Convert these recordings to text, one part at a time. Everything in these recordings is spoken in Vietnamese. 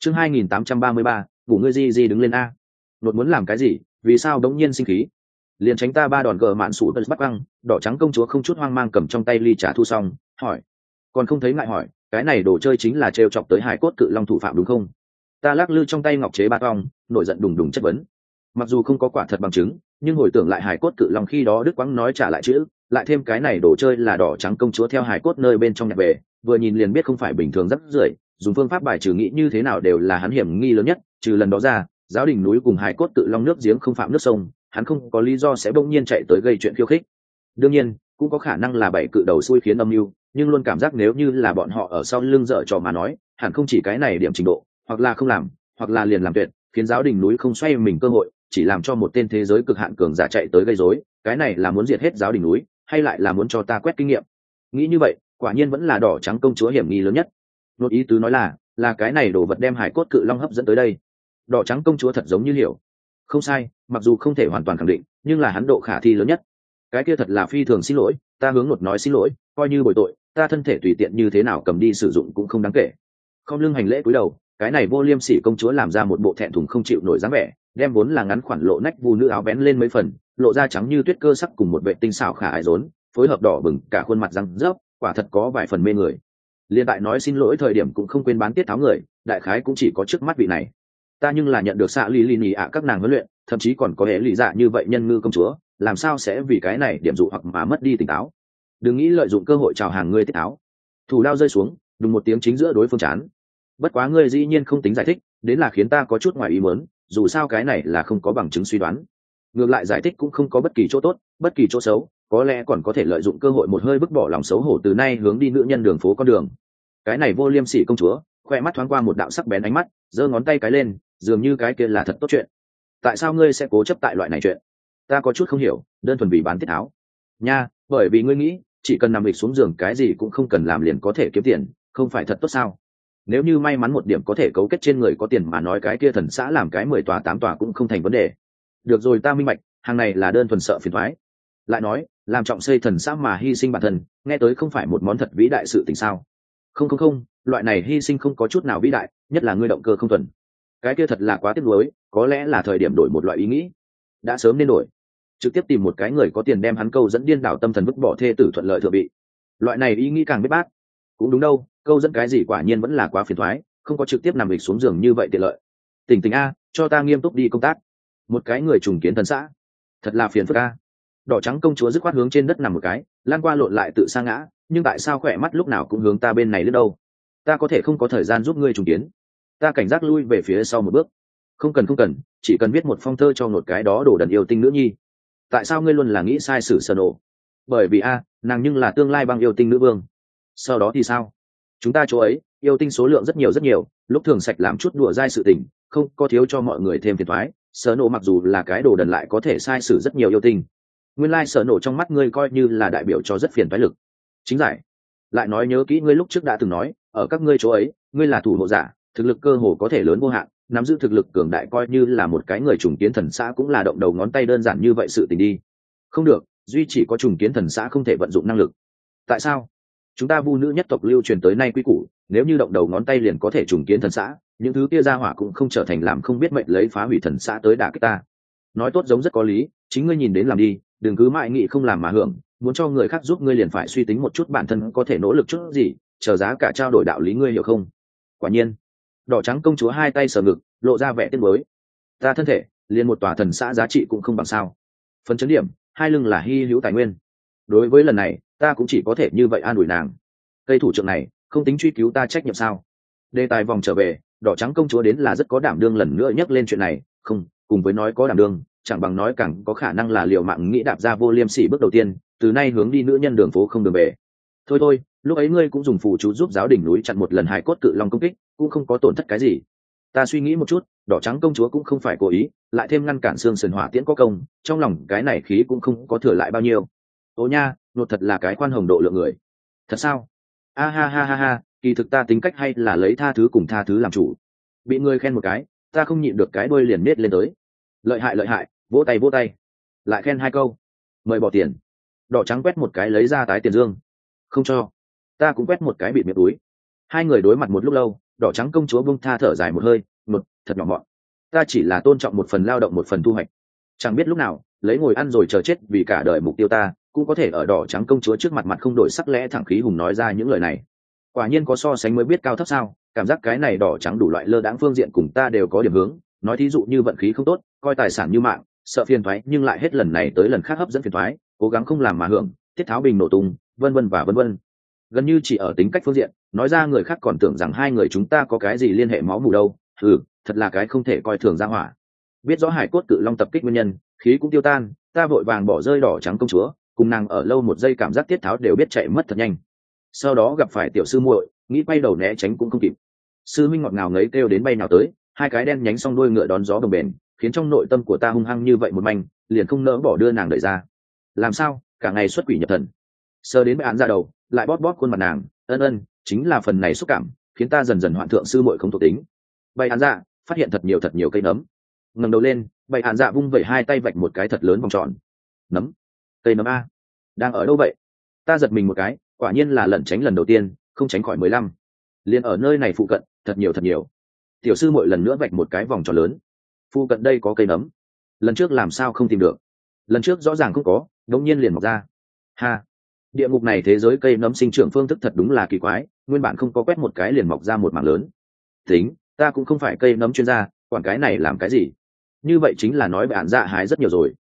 Chương 2833, ngủ ngươi gì đứng lên a. Nột muốn làm cái gì, vì sao đống nhiên sinh khí? Liền tránh ta ba đòn gờ mạn sủ tật bắt băng, đỏ trắng công chúa không chút hoang mang cầm trong tay ly trà thu xong, hỏi. Còn không thấy ngại hỏi, cái này đồ chơi chính là trêu chọc tới hải cốt cự long thủ phạm đúng không? Ta lắc lư trong tay ngọc chế ba tong, nổi giận đùng đùng chất vấn. Mặc dù không có quả thật bằng chứng, nhưng hồi tưởng lại hải cốt cự long khi đó đức quãng nói trả lại chữ, lại thêm cái này đồ chơi là đỏ trắng công chúa theo hải cốt nơi bên trong nhặt về, vừa nhìn liền biết không phải bình thường rất rưởi, dùng phương pháp bài trừ nghĩ như thế nào đều là hắn hiểm nghi lớn nhất. Trừ lần đó ra, giáo đình núi cùng hải cốt cự long nước giếng không phạm nước sông, hắn không có lý do sẽ bỗng nhiên chạy tới gây chuyện khiêu khích. Đương nhiên cũng có khả năng là bảy cự đầu xui khiến âm mưu, nhưng luôn cảm giác nếu như là bọn họ ở sau lưng dở trò mà nói, hẳn không chỉ cái này điểm trình độ, hoặc là không làm, hoặc là liền làm tuyệt, khiến giáo đình núi không xoay mình cơ hội, chỉ làm cho một tên thế giới cực hạn cường giả chạy tới gây rối. Cái này là muốn diệt hết giáo đình núi, hay lại là muốn cho ta quét kinh nghiệm? Nghĩ như vậy, quả nhiên vẫn là đỏ trắng công chúa hiểm nghi lớn nhất. Nốt ý tứ nói là cái này đồ vật đem hải cốt cự long hấp dẫn tới đây. Đỏ trắng công chúa thật giống như hiểu. Không sai, mặc dù không thể hoàn toàn khẳng định, nhưng là hắn độ khả thi lớn nhất. Cái kia thật là phi thường xin lỗi, ta hướng Nột nói xin lỗi, coi như bồi tội, ta thân thể tùy tiện như thế nào cầm đi sử dụng cũng không đáng kể. Không lưng hành lễ cúi đầu, cái này vô liêm sỉ công chúa làm ra một bộ thẹn thùng không chịu nổi dáng vẻ, đem vốn là ngắn khoản lộ nách vu nữ áo bén lên mấy phần, lộ ra trắng như tuyết cơ sắc cùng một vệ tinh xảo khả ái rốn, phối hợp đỏ bừng cả khuôn mặt răng rớp, quả thật có vài phần mê người. Liên tại nói xin lỗi thời điểm cũng không quên bán tiết tháo người, đại khái cũng chỉ có trước mắt vị này. Ta nhưng là nhận được xạ lý nhị ạ các nàng huấn luyện, thậm chí còn có hệ lý dạ như vậy nhân ngư công chúa, làm sao sẽ vì cái này điểm dụ hoặc mà mất đi tỉnh táo? Đừng nghĩ lợi dụng cơ hội chào hàng ngươi tiết tháo. Thủ đao rơi xuống, đùng một tiếng chính giữa đối phương chán. Bất quá ngươi dĩ nhiên không tính giải thích, đến là khiến ta có chút ngoài ý muốn, dù sao cái này là không có bằng chứng suy đoán. Ngược lại giải thích cũng không có bất kỳ chỗ tốt, bất kỳ chỗ xấu, có lẽ còn có thể lợi dụng cơ hội một hơi bức bỏ lòng xấu hổ từ nay hướng đi nữ nhân đường phố con đường. Cái này vô liêm sỉ công chúa, khoe mắt thoáng qua một đạo sắc bén ánh mắt, giơ ngón tay cái lên, dường như cái kia là thật tốt chuyện. Tại sao ngươi sẽ cố chấp tại loại này chuyện? Ta có chút không hiểu, đơn thuần vì bán tiết tháo nha, bởi vì ngươi nghĩ chỉ cần nằm lịch xuống giường cái gì cũng không cần làm liền có thể kiếm tiền, không phải thật tốt sao? Nếu như may mắn một điểm có thể cấu kết trên người có tiền mà nói cái kia thần xã làm cái 10 tòa 8 tòa cũng không thành vấn đề. Được rồi, ta minh bạch, hàng này là đơn thuần sợ phiền toái. Lại nói, làm trọng xây thần xã mà hy sinh bản thân, nghe tới không phải một món thật vĩ đại sự tình sao? Không, loại này hy sinh không có chút nào vĩ đại, nhất là ngươi động cơ không thuần. Cái kia thật là quá tiếc nuối, có lẽ là thời điểm đổi một loại ý nghĩ. Đã sớm nên đổi, trực tiếp tìm một cái người có tiền đem hắn câu dẫn điên đảo tâm thần vứt bỏ thê tử thuận lợi thượng vị. Loại này ý nghĩ càng biết bác. Cũng đúng đâu, câu dẫn cái gì quả nhiên vẫn là quá phiền toái, không có trực tiếp nằm lịch xuống giường như vậy tiện lợi. Tỉnh a, cho ta nghiêm túc đi công tác. Một cái người trùng kiến thần xã, thật là phiền phức a. Đỏ trắng công chúa dứt khoát hướng trên đất nằm một cái, lan qua lộn lại tự sa ngã, nhưng tại sao khỏe mắt lúc nào cũng hướng ta bên này lướt đâu? Ta có thể không có thời gian giúp ngươi trùng kiến. Ta cảnh giác lui về phía sau một bước. Không cần, chỉ cần viết một phong thơ cho một cái đó đổ đần yêu tinh nữ nhi. Tại sao ngươi luôn là nghĩ sai sử sơ nổ? Bởi vì nàng nhưng là tương lai băng yêu tinh nữ vương. Sau đó thì sao? Chúng ta chỗ ấy yêu tinh số lượng rất nhiều, lúc thường sạch làm chút đùa dai sự tình, không có thiếu cho mọi người thêm phiền toái. Sở nổ mặc dù là cái đồ đần lại có thể sai sử rất nhiều yêu tinh. Nguyên lai sở nổ trong mắt ngươi coi như là đại biểu cho rất phiền toái lực. Chính giải. Lại nói nhớ kỹ ngươi lúc trước đã từng nói, ở các ngươi chỗ ấy, ngươi là thủ hộ giả, thực lực cơ hồ có thể lớn vô hạn, nắm giữ thực lực cường đại coi như là một cái người trùng kiến thần xã cũng là động đầu ngón tay đơn giản như vậy sự tình đi. Không được, duy chỉ có trùng kiến thần xã không thể vận dụng năng lực. Tại sao? Chúng ta vu nữ nhất tộc lưu truyền tới nay quy củ, nếu như động đầu ngón tay liền có thể trùng kiến thần xã, những thứ kia ra hỏa cũng không trở thành làm không biết mệnh lấy phá hủy thần xã tới đả kích ta. Nói tốt giống rất có lý, chính ngươi nhìn đến làm đi, đừng cứ mãi nghĩ không làm mà hưởng, muốn cho người khác giúp ngươi liền phải suy tính một chút bản thân có thể nỗ lực chút gì, chờ giá cả trao đổi đạo lý ngươi hiểu không? Quả nhiên. Đỏ trắng công chúa hai tay sờ ngực, lộ ra vẻ tiếc nuối. Ta thân thể liền một tòa thần xã giá trị cũng không bằng sao? Phần chấn điểm, hai lưng là hy hữu tài nguyên. Đối với lần này ta cũng chỉ có thể như vậy an ủi nàng. Cây thủ trưởng này không tính truy cứu ta trách nhiệm sao? Đề tài vòng trở về, đỏ trắng công chúa đến là rất có đảm đương lần nữa nhắc lên chuyện này, không cùng với nói có đảm đương chẳng bằng nói càng có khả năng là liều mạng nghĩ đạp ra vô liêm sỉ bước đầu tiên, từ nay hướng đi nữ nhân đường phố không đường về. Thôi, lúc ấy ngươi cũng dùng phù chú giúp giáo đỉnh núi chặn một lần hài cốt cự long công kích, cũng không có tổn thất cái gì. Ta suy nghĩ một chút, đỏ trắng công chúa cũng không phải cố ý, lại thêm ngăn cản xương sườn hỏa tiễn có công, trong lòng cái này khí cũng không có thừa lại bao nhiêu. Ô nha, nột thật là cái khoan hồng độ lượng người. Thật sao? Ha, kỳ thực ta tính cách hay là lấy tha thứ cùng tha thứ làm chủ. Bị ngươi khen một cái, ta không nhịn được cái đuôi liền nết lên tới. Lợi hại, vỗ tay. Lại khen hai câu. Mời bỏ tiền. Đỏ trắng quét một cái lấy ra tái tiền dương. Không cho. Ta cũng quét một cái bịt miệng túi. Hai người đối mặt một lúc lâu, đỏ trắng công chúa bung tha thở dài một hơi, một thật nhỏ mọn. Ta chỉ là tôn trọng một phần lao động một phần thu hoạch. Chẳng biết lúc nào lấy ngồi ăn rồi chờ chết vì cả đời mục tiêu ta cũng có thể ở đỏ trắng công chúa trước mặt mặt không đổi sắc lẽ thẳng khí hùng nói ra những lời này. Quả nhiên có so sánh mới biết cao thấp sao. Cảm giác cái này đỏ trắng đủ loại lơ đãng phương diện cùng ta đều có điểm hướng. Nói thí dụ như vận khí không tốt, coi tài sản như mạng, sợ phiền thoái nhưng lại hết lần này tới lần khác hấp dẫn phiền thoái, cố gắng không làm mà hưởng, tiết tháo bình nổ tung, vân vân và vân vân. Gần như chỉ ở tính cách phương diện, nói ra người khác còn tưởng rằng hai người chúng ta có cái gì liên hệ máu mủ đâu. Thật là cái không thể coi thường ra hỏa. Biết rõ hải cốt cự long tập kích nguyên nhân, khí cũng tiêu tan, ta vội vàng bỏ rơi đỏ trắng công chúa, cùng nàng ở lâu một giây cảm giác tiết tháo đều biết chạy mất thật nhanh. Sau đó gặp phải tiểu sư muội, nghĩ quay đầu né tránh cũng không kịp. Sư minh ngọt ngào ngấy kêu đến bay nào tới, hai cái đen nhánh song đuôi ngựa đón gió đồng bền, khiến trong nội tâm của ta hung hăng như vậy một manh, liền không nỡ bỏ đưa nàng đẩy ra. Làm sao, cả ngày xuất quỷ nhập thần. Sờ đến bệ án ra đầu, lại bóp bóp khuôn mặt nàng, ân, chính là phần này xúc cảm, khiến ta dần dần hoạn thượng sư muội không thuộc tính. Bày án ra, phát hiện thật nhiều cây nấm. Ngẩng đầu lên, bày án dạ vung vẩy hai tay vạch một cái thật lớn vòng tròn. Nấm, cây nấm a, đang ở đâu vậy? Ta giật mình một cái, quả nhiên là lẩn tránh lần đầu tiên, không tránh khỏi 15. Liên ở nơi này phụ cận, thật nhiều. Tiểu sư muội lần nữa vạch một cái vòng tròn lớn. Phụ cận đây có cây nấm. Lần trước làm sao không tìm được? Lần trước rõ ràng không có, đống nhiên liền mọc ra. Ha, địa ngục này thế giới cây nấm sinh trưởng phương thức thật đúng là kỳ quái, nguyên bản không có quét một cái liền mọc ra một mảng lớn. Tính, ta cũng không phải cây nấm chuyên gia, quản cái này làm cái gì? Như vậy chính là nói bạn dạ hái rất nhiều rồi.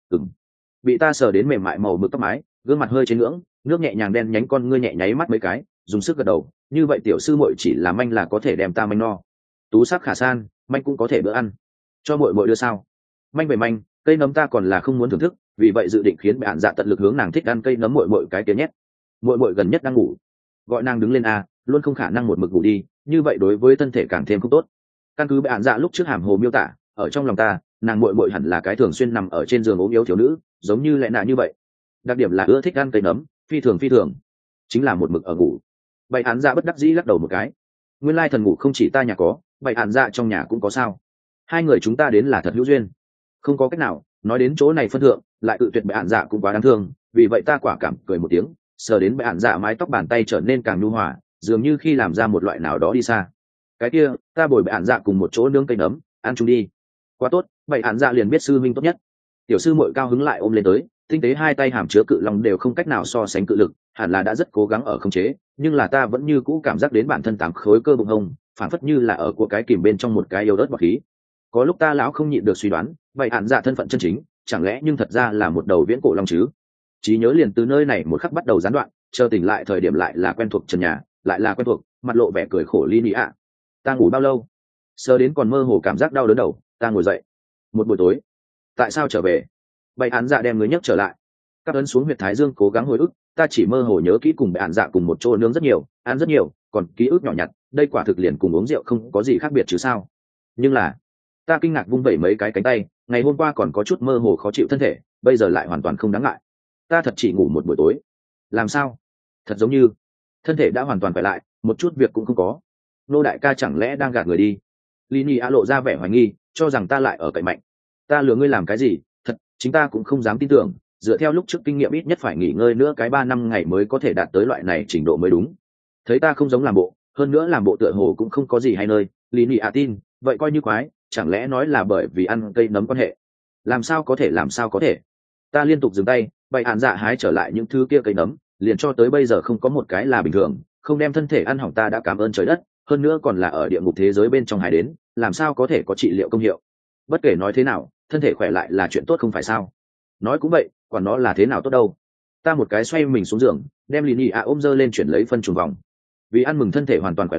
Bị ta sờ đến mềm mại màu mực tóc mái, gương mặt hơi trên ngưỡng, nước nhẹ nhàng đen nhánh con ngươi nhẹ nháy mắt mấy cái, dùng sức gật đầu. Như vậy tiểu sư muội chỉ là manh là có thể đem ta manh no. Tú sắc khả san, manh cũng có thể bữa ăn. Cho muội đưa sao? Manh về manh, cây nấm ta còn là không muốn thưởng thức, vì vậy dự định khiến bạn dạ tận lực hướng nàng thích ăn cây nấm muội cái kia nhét. Muội gần nhất đang ngủ, gọi nàng đứng lên a, luôn không khả năng một mực ngủ đi, như vậy đối với thân thể càng thêm không tốt. Căn cứ bạn dạ lúc trước hàm hồ miêu tả, ở trong lòng ta, nàng muội hẳn là cái thường xuyên nằm ở trên giường ốm yếu thiếu nữ, giống như lẽ nạ như vậy. Đặc điểm là ưa thích ăn cây nấm, phi thường, chính là một mực ở ngủ. Bày án dạ bất đắc dĩ lắc đầu một cái. Nguyên lai thần ngủ không chỉ ta nhà có, bày án dạ trong nhà cũng có sao? Hai người chúng ta đến là thật hữu duyên. Không có cách nào, nói đến chỗ này phân thượng, lại tự tuyệt bày án dạ cũng quá đáng thương, vì vậy ta quả cảm cười một tiếng, sờ đến bày án dạ mái tóc bàn tay trở nên càng nhu hòa, dường như khi làm ra một loại nào đó đi xa. Cái kia, ta bồi bày án dạ cùng một chỗ nướng cây nấm, ăn chung đi. Quá tốt, bày án dạ liền biết sư minh tốt nhất. Tiểu sư muội cao hứng lại ôm lên tới, tinh tế hai tay hàm chứa cự long đều không cách nào so sánh cự lực, hẳn là đã rất cố gắng ở khống chế, nhưng là ta vẫn như cũ cảm giác đến bản thân 8 khối cơ bụng hông, phản phất như là ở của cái kìm bên trong một cái yêu ớt bọt khí. Có lúc ta lão không nhịn được suy đoán, vậy hạn dạ thân phận chân chính, chẳng lẽ nhưng thật ra là một đầu viễn cổ long chứ? Trí nhớ liền từ nơi này một khắc bắt đầu gián đoạn, chờ tỉnh lại thời điểm lại là quen thuộc trần nhà, lại là quen thuộc, mặt lộ vẻ cười khổ ly nị ạ. Ta ngủ bao lâu? Sơ đến còn mơ hồ cảm giác đau đớn đầu, ta ngồi dậy. Một buổi tối. Tại sao trở về? Bày án dạ đem người nhấc trở lại. Các ấn xuống huyệt thái dương cố gắng hồi ức, ta chỉ mơ hồ nhớ kỹ cùng bày án dạ cùng một chỗ nướng rất nhiều, ăn rất nhiều, còn ký ức nhỏ nhặt, đây quả thực liền cùng uống rượu không có gì khác biệt chứ sao? Nhưng là, ta kinh ngạc vung vẩy mấy cái cánh tay, ngày hôm qua còn có chút mơ hồ khó chịu thân thể, bây giờ lại hoàn toàn không đáng ngại. Ta thật chỉ ngủ một buổi tối. Làm sao? Thật giống như thân thể đã hoàn toàn khỏe lại, một chút việc cũng không có. Nô đại ca chẳng lẽ đang gạt người đi? Lini a lộ ra vẻ hoài nghi, cho rằng ta lại ở cạnh mạnh. Ta lừa ngươi làm cái gì? Thật, chính ta cũng không dám tin tưởng, dựa theo lúc trước kinh nghiệm ít nhất phải nghỉ ngơi nữa cái 3 năm ngày mới có thể đạt tới loại này trình độ mới đúng. Thấy ta không giống làm bộ, hơn nữa làm bộ tựa hồ cũng không có gì hay nơi, Lini a tin, vậy coi như quái, chẳng lẽ nói là bởi vì ăn cây nấm quan hệ? Làm sao có thể? Ta liên tục dừng tay, bày hạn dạ hái trở lại những thứ kia cây nấm, liền cho tới bây giờ không có một cái là bình thường, không đem thân thể ăn hỏng ta đã cảm ơn trời đất, hơn nữa còn là ở địa ngục thế giới bên trong hái đến, làm sao có thể có trị liệu công hiệu? Bất kể nói thế nào, thân thể khỏe lại là chuyện tốt không phải sao? Nói cũng vậy, còn nó là thế nào tốt đâu? Ta một cái xoay mình xuống giường, đem Lini a ôm dơ lên chuyển lấy phân trùng vòng. Vì ăn mừng thân thể hoàn toàn khỏe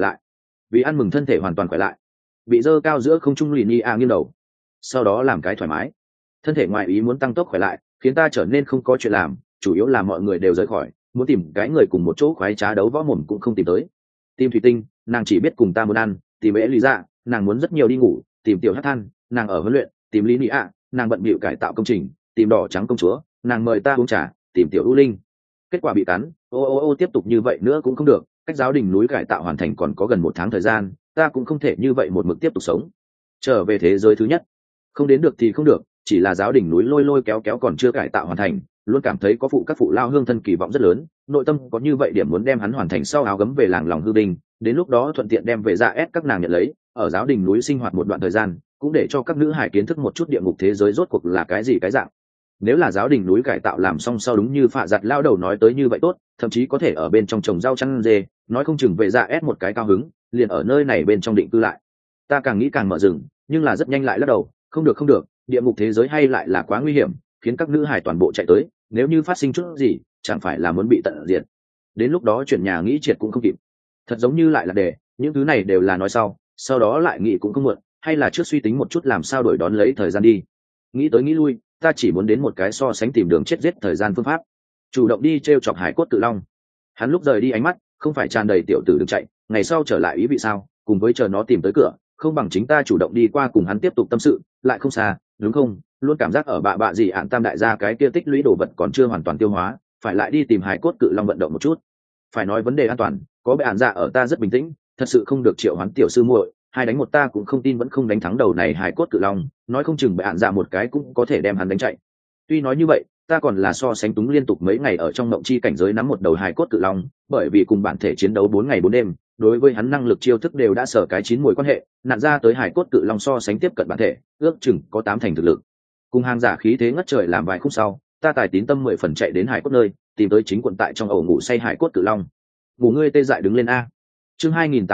lại. Bị dơ cao giữa không trung Lini a nghiêng đầu. Sau đó làm cái thoải mái. Thân thể ngoại ý muốn tăng tốc khỏe lại, khiến ta trở nên không có chuyện làm, chủ yếu là mọi người đều rời khỏi, muốn tìm cái người cùng một chỗ khoái trá đấu võ mồm cũng không tìm tới. Tìm thủy tinh, nàng chỉ biết cùng ta muốn ăn, tìm ế lý dạ, nàng muốn rất nhiều đi ngủ, tìm tiểu hát than, nàng ở huấn luyện, tìm lý nị ạ, nàng bận bịu cải tạo công trình, tìm đỏ trắng công chúa, nàng mời ta uống trà, tìm tiểu ưu linh. Kết quả bị cắn, ô tiếp tục như vậy nữa cũng không được, cách giáo đình núi cải tạo hoàn thành còn có gần 1 tháng thời gian, ta cũng không thể như vậy một mực tiếp tục sống. Trở về thế giới thứ nhất, không đến được thì không được, chỉ là giáo đình núi lôi kéo còn chưa cải tạo hoàn thành, luôn cảm thấy có các phụ lao hương thân kỳ vọng rất lớn, nội tâm có như vậy điểm muốn đem hắn hoàn thành sau áo gấm về làng lòng hư binh, đến lúc đó thuận tiện đem về dạ ép các nàng nhận lấy, ở giáo đình núi sinh hoạt một đoạn thời gian, cũng để cho các nữ hải kiến thức một chút địa ngục thế giới rốt cuộc là cái gì cái dạng. Nếu là giáo đình núi cải tạo làm xong sau đúng như Phạ Giặt lao đầu nói tới như vậy tốt, thậm chí có thể ở bên trong trồng rau chăn dê, nói không chừng về dạ ép một cái cao hứng, liền ở nơi này bên trong định cư lại. Ta càng nghĩ càng mở rừng, nhưng là rất nhanh lại lắc đầu, không được, địa ngục thế giới hay lại là quá nguy hiểm, khiến các nữ hải toàn bộ chạy tới, nếu như phát sinh chút gì, chẳng phải là muốn bị tận diệt. Đến lúc đó chuyển nhà nghĩ triệt cũng không kịp. Thật giống như lại là đề, những thứ này đều là nói sau đó lại nghĩ cũng không muộn, hay là trước suy tính một chút làm sao đổi đón lấy thời gian đi. Nghĩ tới nghĩ lui, ta chỉ muốn đến một cái so sánh tìm đường chết giết thời gian phương pháp, chủ động đi t chọc hải cốt cự long. Hắn lúc rời đi ánh mắt không phải tràn đầy tiểu tử đừng chạy, ngày sau trở lại ý vị sao, cùng với chờ nó tìm tới cửa, không bằng chính ta chủ động đi qua cùng hắn tiếp tục tâm sự, lại không xa, đúng không? Luôn cảm giác ở bạ gì ạn tam đại gia cái kia tích lũy đồ vật còn chưa hoàn toàn tiêu hóa, phải lại đi tìm hải cốt cự long vận động một chút. Phải nói vấn đề an toàn, có bệ ạn dạ ở ta rất bình tĩnh, thật sự không được triệu hoán tiểu sư muội, hai đánh một ta cũng không tin vẫn không đánh thắng đầu này hải cốt cự long, nói không chừng bệ ạn dạ một cái cũng có thể đem hắn đánh chạy. Tuy nói như vậy, ta còn là so sánh túng liên tục mấy ngày ở trong mộng chi cảnh giới nắm một đầu hải cốt cự long, bởi vì cùng bản thể chiến đấu 4 ngày 4 đêm, đối với hắn năng lực chiêu thức đều đã sở cái 9 mùi quan hệ, nạn ra tới hải cốt cự long so sánh tiếp cận bản thể, ước chừng có 8 thành thực lực. Cùng hàng giả khí thế ngất trời làm vài khúc sau, ta tài tín tâm 10 phần chạy đến hải cốt nơi, tìm tới chính quận tại trong ổ ngủ say hải cốt cự long. Ngủ ngươi tê dại đứng lên a. Chương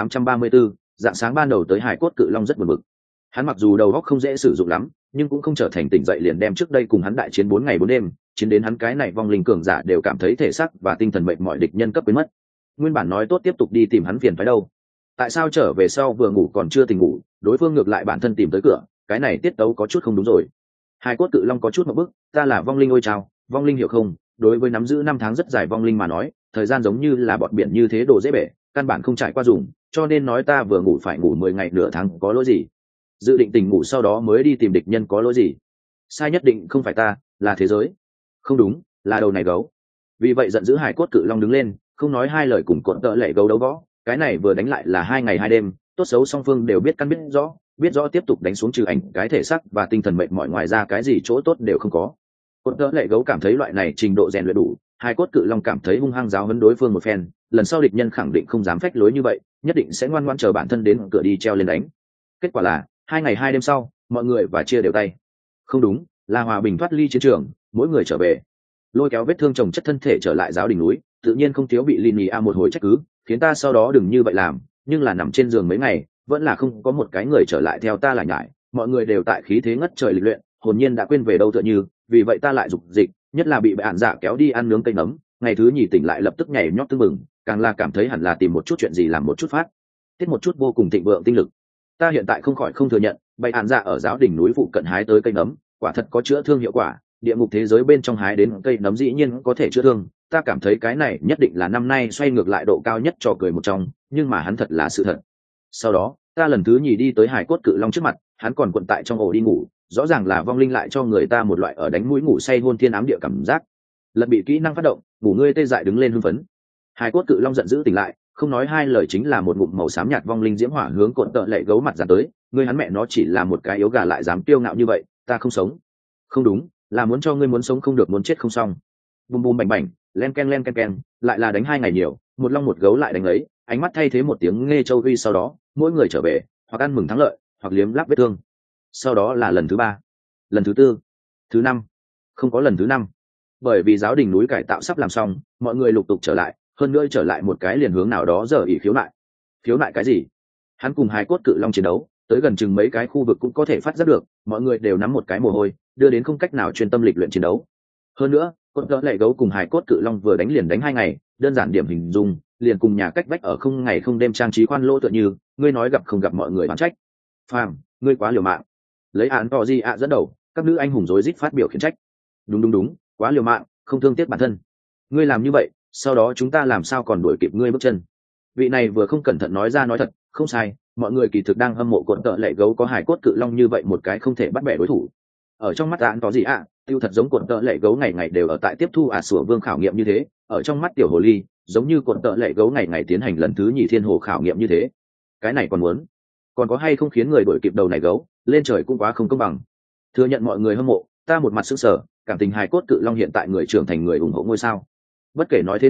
2834, dạng sáng ban đầu tới hải cốt cự long rất buồn bực. Hắn mặc dù đầu óc không dễ sử dụng lắm, nhưng cũng không trở thành tỉnh dậy liền đem trước đây cùng hắn đại chiến 4 ngày 4 đêm, chiến đến hắn cái này vong linh cường giả đều cảm thấy thể xác và tinh thần mệt mỏi địch nhân cấp biến mất. Nguyên bản nói tốt tiếp tục đi tìm hắn phiền phái đâu, tại sao trở về sau vừa ngủ còn chưa tỉnh ngủ, đối phương ngược lại bản thân tìm tới cửa, cái này tiết tấu có chút không đúng rồi. Hải cốt cự long có chút một bức, ta là vong linh ôi chao, vong linh hiểu không? Đối với nắm giữ 5 tháng rất dài vong linh mà nói, thời gian giống như là bọt biển như thế đồ dễ bể, căn bản không trải qua dùng, cho nên nói ta vừa ngủ phải ngủ 10 ngày nửa tháng có lỗi gì? Dự định tỉnh ngủ sau đó mới đi tìm địch nhân có lỗi gì? Sai nhất định không phải ta, là thế giới. Không đúng, là đầu này gấu. Vì vậy giận dữ hải cốt cự long đứng lên, không nói hai lời cùng cột tợ lệ gấu đấu võ, cái này vừa đánh lại là 2 ngày 2 đêm, tốt xấu song phương đều biết căn biết rõ tiếp tục đánh xuống trừ ảnh cái thể xác và tinh thần mệt mỏi ngoài ra cái gì chỗ tốt đều không có. Cột tợ lệ gấu cảm thấy loại này trình độ rèn luyện đủ, hải cốt cự long cảm thấy hung hăng giáo huấn đối phương một phen, lần sau địch nhân khẳng định không dám phách lối như vậy, nhất định sẽ ngoan ngoãn chờ bản thân đến cửa đi treo lên đánh. Kết quả là 2 ngày 2 đêm sau, mọi người và chia đều tay. Không đúng, là hòa bình thoát ly chiến trường, mỗi người trở về. Lôi kéo vết thương chồng chất thân thể trở lại giáo đình núi, tự nhiên không thiếu bị Linnea một hồi trách cứ, khiến ta sau đó đừng như vậy làm, nhưng là nằm trên giường mấy ngày, vẫn là không có một cái người trở lại theo ta lại nhải, mọi người đều tại khí thế ngất trời lịch luyện, hồn nhiên đã quên về đâu tựa như, vì vậy ta lại dục dịch, nhất là bị bạn dạ kéo đi ăn nướng cây nấm, ngày thứ nhì tỉnh lại lập tức nhảy nhót tưng bừng, càng là cảm thấy hẳn là tìm một chút chuyện gì làm một chút phát tiết một chút vô cùng thịnh vượng tinh lực. Ta hiện tại không khỏi không thừa nhận, bày hạn dạ ở giáo đỉnh núi phụ cận hái tới cây nấm, quả thật có chữa thương hiệu quả, địa ngục thế giới bên trong hái đến cây nấm dĩ nhiên có thể chữa thương, ta cảm thấy cái này nhất định là năm nay xoay ngược lại độ cao nhất cho cười một trong, nhưng mà hắn thật là sự thật. Sau đó, ta lần thứ nhì đi tới hải cốt cự long trước mặt, hắn còn quận tại trong ổ đi ngủ, rõ ràng là vong linh lại cho người ta một loại ở đánh mũi ngủ say hôn thiên ám địa cảm giác. Lật bị kỹ năng phát động, ngủ ngươi tê dại đứng lên hưng phấn. Hải cốt cự long giận dữ tỉnh lại, không nói hai lời chính là một ngụm màu xám nhạt vong linh diễm hỏa hướng cột tợ lệ gấu mặt dàn tới, ngươi hắn mẹ nó chỉ là một cái yếu gà lại dám kiêu ngạo như vậy, ta không sống. Không đúng, là muốn cho ngươi muốn sống không được muốn chết không xong. Bùm bùm bành bành, len ken, lại là đánh 2 ngày nhiều, một long một gấu lại đánh ấy, ánh mắt thay thế một tiếng nghe châu vi, sau đó mỗi người trở về, hoặc ăn mừng thắng lợi, hoặc liếm láp vết thương. Sau đó là lần thứ 3, lần thứ 4, thứ 5, không có lần thứ 5, bởi vì giáo đình núi cải tạo sắp làm xong, mọi người lục tục trở lại, hơn nữa trở lại một cái liền hướng nào đó giờ ỉ khiếu nại cái gì? Hắn cùng hai cốt cự long chiến đấu, tới gần chừng mấy cái khu vực cũng có thể phát giác được, mọi người đều nắm một cái mồ hôi, đưa đến không cách nào chuyên tâm lịch luyện chiến đấu. Hơn nữa, cốt gỡ lệ gấu cùng hài cốt cự long vừa đánh liền đánh 2 ngày, đơn giản điểm hình dung, liền cùng nhà cách vách ở không ngày không đêm trang trí khoan lỗ tựa như, ngươi nói gặp không gặp mọi người bán trách. Phàm, ngươi quá liều mạng. Lấy án to gì ạ dẫn đầu, các nữ anh hùng rối rít phát biểu khiển trách. Đúng, quá liều mạng, không thương tiếc bản thân. Ngươi làm như vậy, sau đó chúng ta làm sao còn đuổi kịp ngươi bước chân. Vị này vừa không cẩn thận nói ra nói thật, không sai, mọi người kỳ thực đang hâm mộ cuộn tợ lệ gấu có hài cốt cự long như vậy một cái không thể bắt bẻ đối thủ. Ở trong mắt án có gì ạ, tiêu thật giống cuộn tợ lệ gấu ngày ngày đều ở tại tiếp thu sủa vương khảo nghiệm như thế, ở trong mắt tiểu hồ ly, giống như cuộn tợ lệ gấu ngày ngày tiến hành lần thứ nhì thiên hồ khảo nghiệm như thế. Cái này còn có hay không khiến người đuổi kịp đầu này gấu, lên trời cũng quá không công bằng. Thừa nhận mọi người hâm mộ, ta một mặt sững sờ, cảm tình hài cốt cự long hiện tại người trưởng thành người ủng hộ ngôi sao. Bất kể nói thế nào,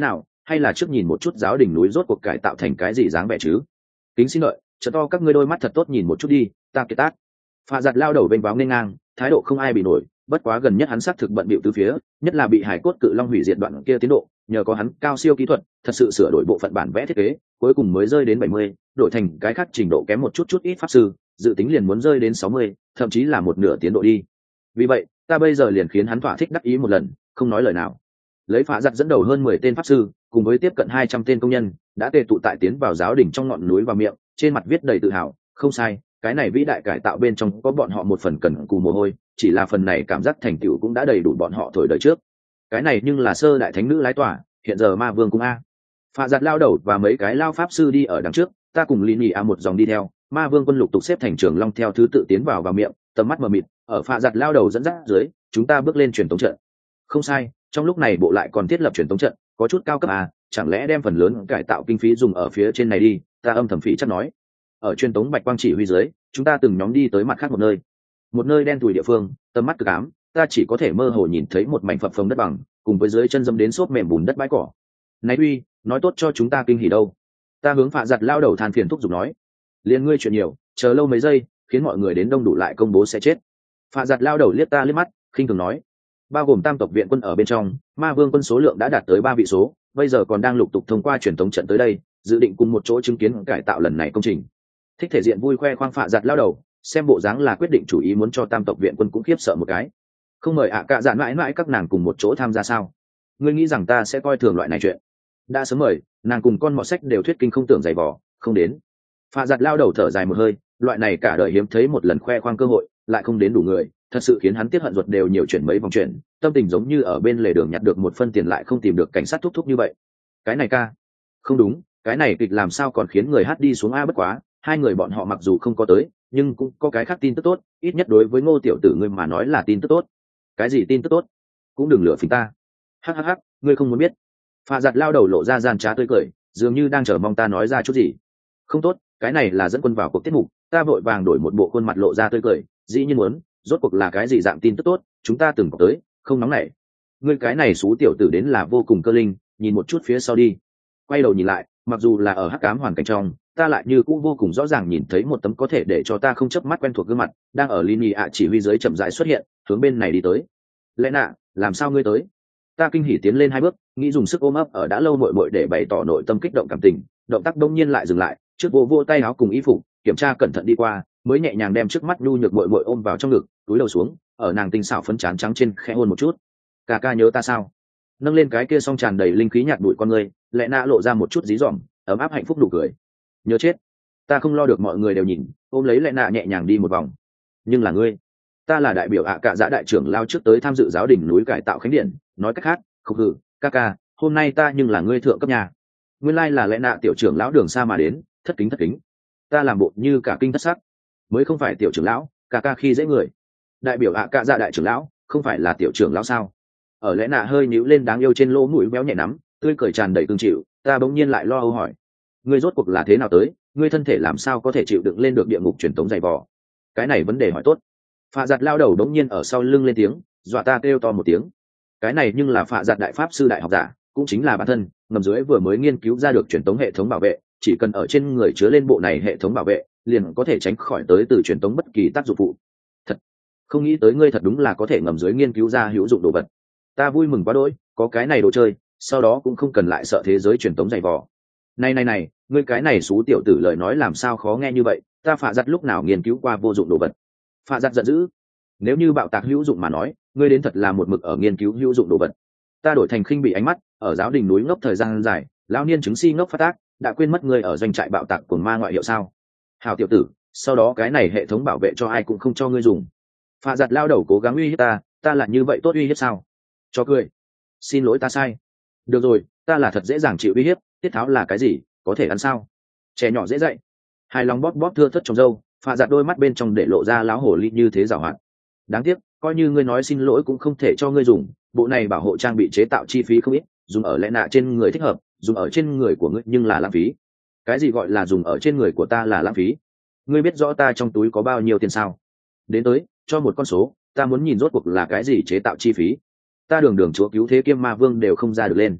hay là trước nhìn một chút giáo đỉnh núi rốt cuộc cải tạo thành cái gì dáng vẻ chứ? Kính xin lợi, trợ to các ngươi đôi mắt thật tốt nhìn một chút đi, ta kiệt tác. Phạ giặt lao đầu bên báo nên ngang, thái độ không ai bị nổi, bất quá gần nhất hắn xác thực bận bịu từ phía, nhất là bị hải cốt cự long hủy diệt đoạn kia tiến độ, nhờ có hắn cao siêu kỹ thuật, thật sự sửa đổi bộ phận bản vẽ thiết kế, cuối cùng mới rơi đến 70, đổi thành cái khác trình độ kém một chút ít pháp sư, dự tính liền muốn rơi đến 60, thậm chí là một nửa tiến độ đi. Vì vậy, ta bây giờ liền khiến hắn thỏa thích đắc ý một lần, không nói lời nào. Lấy Phạ giặt dẫn đầu hơn 10 tên pháp sư, cùng với tiếp cận 200 tên công nhân, đã tề tụ tại tiến vào giáo đỉnh trong ngọn núi và miệng, trên mặt viết đầy tự hào, không sai, cái này vĩ đại cải tạo bên trong có bọn họ một phần cần cù mồ hôi, chỉ là phần này cảm giác thành tựu cũng đã đầy đủ bọn họ thổi đời trước. Cái này nhưng là sơ đại thánh nữ lái tỏa, hiện giờ ma vương cung a. Phạ giặt lao đầu và mấy cái lao pháp sư đi ở đằng trước, ta cùng Lý Nhị a một dòng đi theo, ma vương quân lục tục xếp thành trường long theo thứ tự tiến vào miệng, tầm mắt mờ mịt, ở Phạ giặt lao đầu dẫn dắt dưới, chúng ta bước lên truyền tống trận. Không sai, trong lúc này bộ lại còn thiết lập truyền tống trận, có chút cao cấp à, chẳng lẽ đem phần lớn cải tạo kinh phí dùng ở phía trên này đi, ta âm thầm phỉ chắc nói. Ở truyền tống bạch quang chỉ huy dưới, chúng ta từng nhóm đi tới mặt khác một nơi đen tủi địa phương, tầm mắt cực ám, ta chỉ có thể mơ hồ nhìn thấy một mảnh phập phồng đất bằng, cùng với dưới chân dẫm đến xốp mềm bùn đất bãi cỏ. Này uy, nói tốt cho chúng ta kinh hỉ đâu. Ta hướng Phạ giặt lao đầu than phiền thúc giục nói. Liên ngươi chuyện nhiều, chờ lâu mấy giây, khiến mọi người đến đông đủ lại công bố sẽ chết. Phạ giặt lao đầu liếc ta liếc mắt, khinh thường nói. Bao gồm tam tộc viện quân ở bên trong, ma vương quân số lượng đã đạt tới 3 vị số, bây giờ còn đang lục tục thông qua truyền tống trận tới đây, dự định cùng một chỗ chứng kiến cải tạo lần này công trình. Thích thể diện vui khoe khoang Phạ giặt lao đầu, xem bộ dáng là quyết định chủ ý muốn cho tam tộc viện quân cũng khiếp sợ một cái. Không mời ạ cạ dạn mãi mãi các nàng cùng một chỗ tham gia sao? Ngươi nghĩ rằng ta sẽ coi thường loại này chuyện? Đã sớm mời, nàng cùng con mọt sách đều thuyết kinh không tưởng dày vò, không đến. Phạ giặt lao đầu thở dài một hơi, loại này cả đời hiếm thấy một lần khoe khoang cơ hội, lại không đến đủ người, thật sự khiến hắn tiếc hận ruột đều nhiều chuyển mấy vòng chuyển, tâm tình giống như ở bên lề đường nhặt được một phân tiền lại không tìm được cảnh sát thúc thúc như vậy. Cái này ca, không đúng, cái này kịch làm sao còn khiến người hát đi xuống a bất quá, hai người bọn họ mặc dù không có tới, nhưng cũng có cái khác tin tức tốt, ít nhất đối với Ngô tiểu tử ngươi mà nói là tin tức tốt. Cái gì tin tức tốt? Cũng đừng lừa phỉnh ta. Hắc, ngươi không muốn biết. Phạ giặt lao đầu lộ ra gian trá tươi cười, dường như đang chờ mong ta nói ra chút gì. Không tốt, cái này là dẫn quân vào cuộc tiết mục, ta vội vàng đổi một bộ khuôn mặt lộ ra tươi cười, dĩ nhiên muốn, rốt cuộc là cái gì dạng tin tức tốt, chúng ta từng có tới, không nóng nảy. Ngươi cái này xú tiểu tử đến là vô cùng cơ linh, nhìn một chút phía sau đi. Quay đầu nhìn lại, mặc dù là ở hắc ám hoàn cảnh trong, ta lại như cũng vô cùng rõ ràng nhìn thấy một tấm có thể để cho ta không chớp mắt quen thuộc gương mặt, đang ở Lini ạ chỉ huy dưới chậm rãi xuất hiện, hướng bên này đi tới. Lẽ nạ, làm sao ngươi tới? Ta kinh hỉ tiến lên 2 bước, nghĩ dùng sức ôm ấp ở đã lâu muội muội để bày tỏ nội tâm kích động cảm tình, động tác đông nhiên lại dừng lại, trước vô tay áo cùng y phục, kiểm tra cẩn thận đi qua, mới nhẹ nhàng đem trước mắt nhu nhược muội muội ôm vào trong ngực, túi đầu xuống, ở nàng tinh xảo phấn trán trắng trên khẽ hôn một chút. Ca nhớ ta sao? Nâng lên cái kia song tràn đầy linh khí nhạt bụi con người, Lẽ nạ lộ ra một chút dí dỏm, ấm áp hạnh phúc nụ cười. Nhớ chết. Ta không lo được mọi người đều nhìn, ôm lấy Lẽ nạ nhẹ nhàng đi một vòng. Nhưng là ngươi, ta là đại biểu ạ cạ dã đại trưởng lao trước tới tham dự giáo đỉnh núi cải tạo khánh điện, nói cách khác, không hử, ca, hôm nay ta nhưng là ngươi thượng cấp nhà. Nguyên lai là Lẽ nạ tiểu trưởng lão đường xa mà đến, thất kính. Ta làm bộ như cả kinh thất sắc, mới không phải tiểu trưởng lão, ca khi dễ người. Đại biểu ạ cạ dạ đại trưởng lão, không phải là tiểu trưởng lão sao? Ở Lẽ nạ hơi nhíu lên đáng yêu trên lỗ mũi béo nhẹ nắm, tươi cười tràn đầy cương chịu, ta bỗng nhiên lại lo âu hỏi, ngươi rốt cuộc là thế nào tới, ngươi thân thể làm sao có thể chịu đựng lên được địa ngục truyền tống dày vò? Cái này vấn đề hỏi tốt. Phạ giặt lao đầu đống nhiên ở sau lưng lên tiếng, dọa ta kêu to một tiếng. Cái này nhưng là Phạ giặt đại pháp sư đại học giả, cũng chính là bản thân ngầm dưới vừa mới nghiên cứu ra được truyền tống hệ thống bảo vệ, chỉ cần ở trên người chứa lên bộ này hệ thống bảo vệ, liền có thể tránh khỏi tới từ truyền tống bất kỳ tác dụng phụ. Thật, không nghĩ tới ngươi thật đúng là có thể ngầm dưới nghiên cứu ra hữu dụng đồ vật. Ta vui mừng quá đỗi, có cái này đồ chơi, sau đó cũng không cần lại sợ thế giới truyền tống dày vò. Này, ngươi cái này xú tiểu tử lời nói làm sao khó nghe như vậy, ta Phạ giặt lúc nào nghiên cứu qua vô dụng đồ vật? Phạ giặt giận dữ. Nếu như bạo tạc hữu dụng mà nói, ngươi đến thật là một mực ở nghiên cứu hữu dụng đồ vật. Ta đổi thành khinh bị ánh mắt, ở giáo đình núi ngốc thời gian dài, lão niên chứng si ngốc phát tác, đã quên mất ngươi ở doanh trại bạo tạc của ma ngoại hiệu sao? Hào tiểu tử, sau đó cái này hệ thống bảo vệ cho ai cũng không cho ngươi dùng. Phạ giặt lao đầu cố gắng uy hiếp ta là như vậy tốt uy hiếp sao? Cho cười. Xin lỗi ta sai. Được rồi, ta là thật dễ dàng chịu uy hiếp, tiết tháo là cái gì, có thể ăn sao? Trẻ nhỏ dễ dạy. Hài lòng bóp thưa thớt trong râu, Phạ giặt đôi mắt bên trong để lộ ra láo hổ ly như thế giảo hoạt. Đáng tiếc, coi như ngươi nói xin lỗi cũng không thể cho ngươi dùng, bộ này bảo hộ trang bị chế tạo chi phí không ít, dùng ở Lẽ nạ trên người thích hợp, dùng ở trên người của ngươi nhưng là lãng phí. Cái gì gọi là dùng ở trên người của ta là lãng phí? Ngươi biết rõ ta trong túi có bao nhiêu tiền sao? Đến tới, cho một con số, ta muốn nhìn rốt cuộc là cái gì chế tạo chi phí. Ta đường chúa cứu thế kiêm ma vương đều không ra được lên.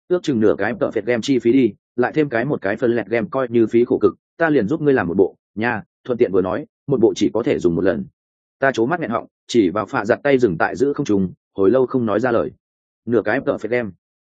ước chừng nửa cái tợ phệt game chi phí đi, lại thêm cái một cái phân lẹt game coi như phí khổ cực, ta liền giúp ngươi làm một bộ nha. Thuận tiện vừa nói, một bộ chỉ có thể dùng một lần. Ta trố mắt nghẹn họng, chỉ vào phạ giặt tay dừng tại giữ không trùng, hồi lâu không nói ra lời. Nửa cái tợ phệt game,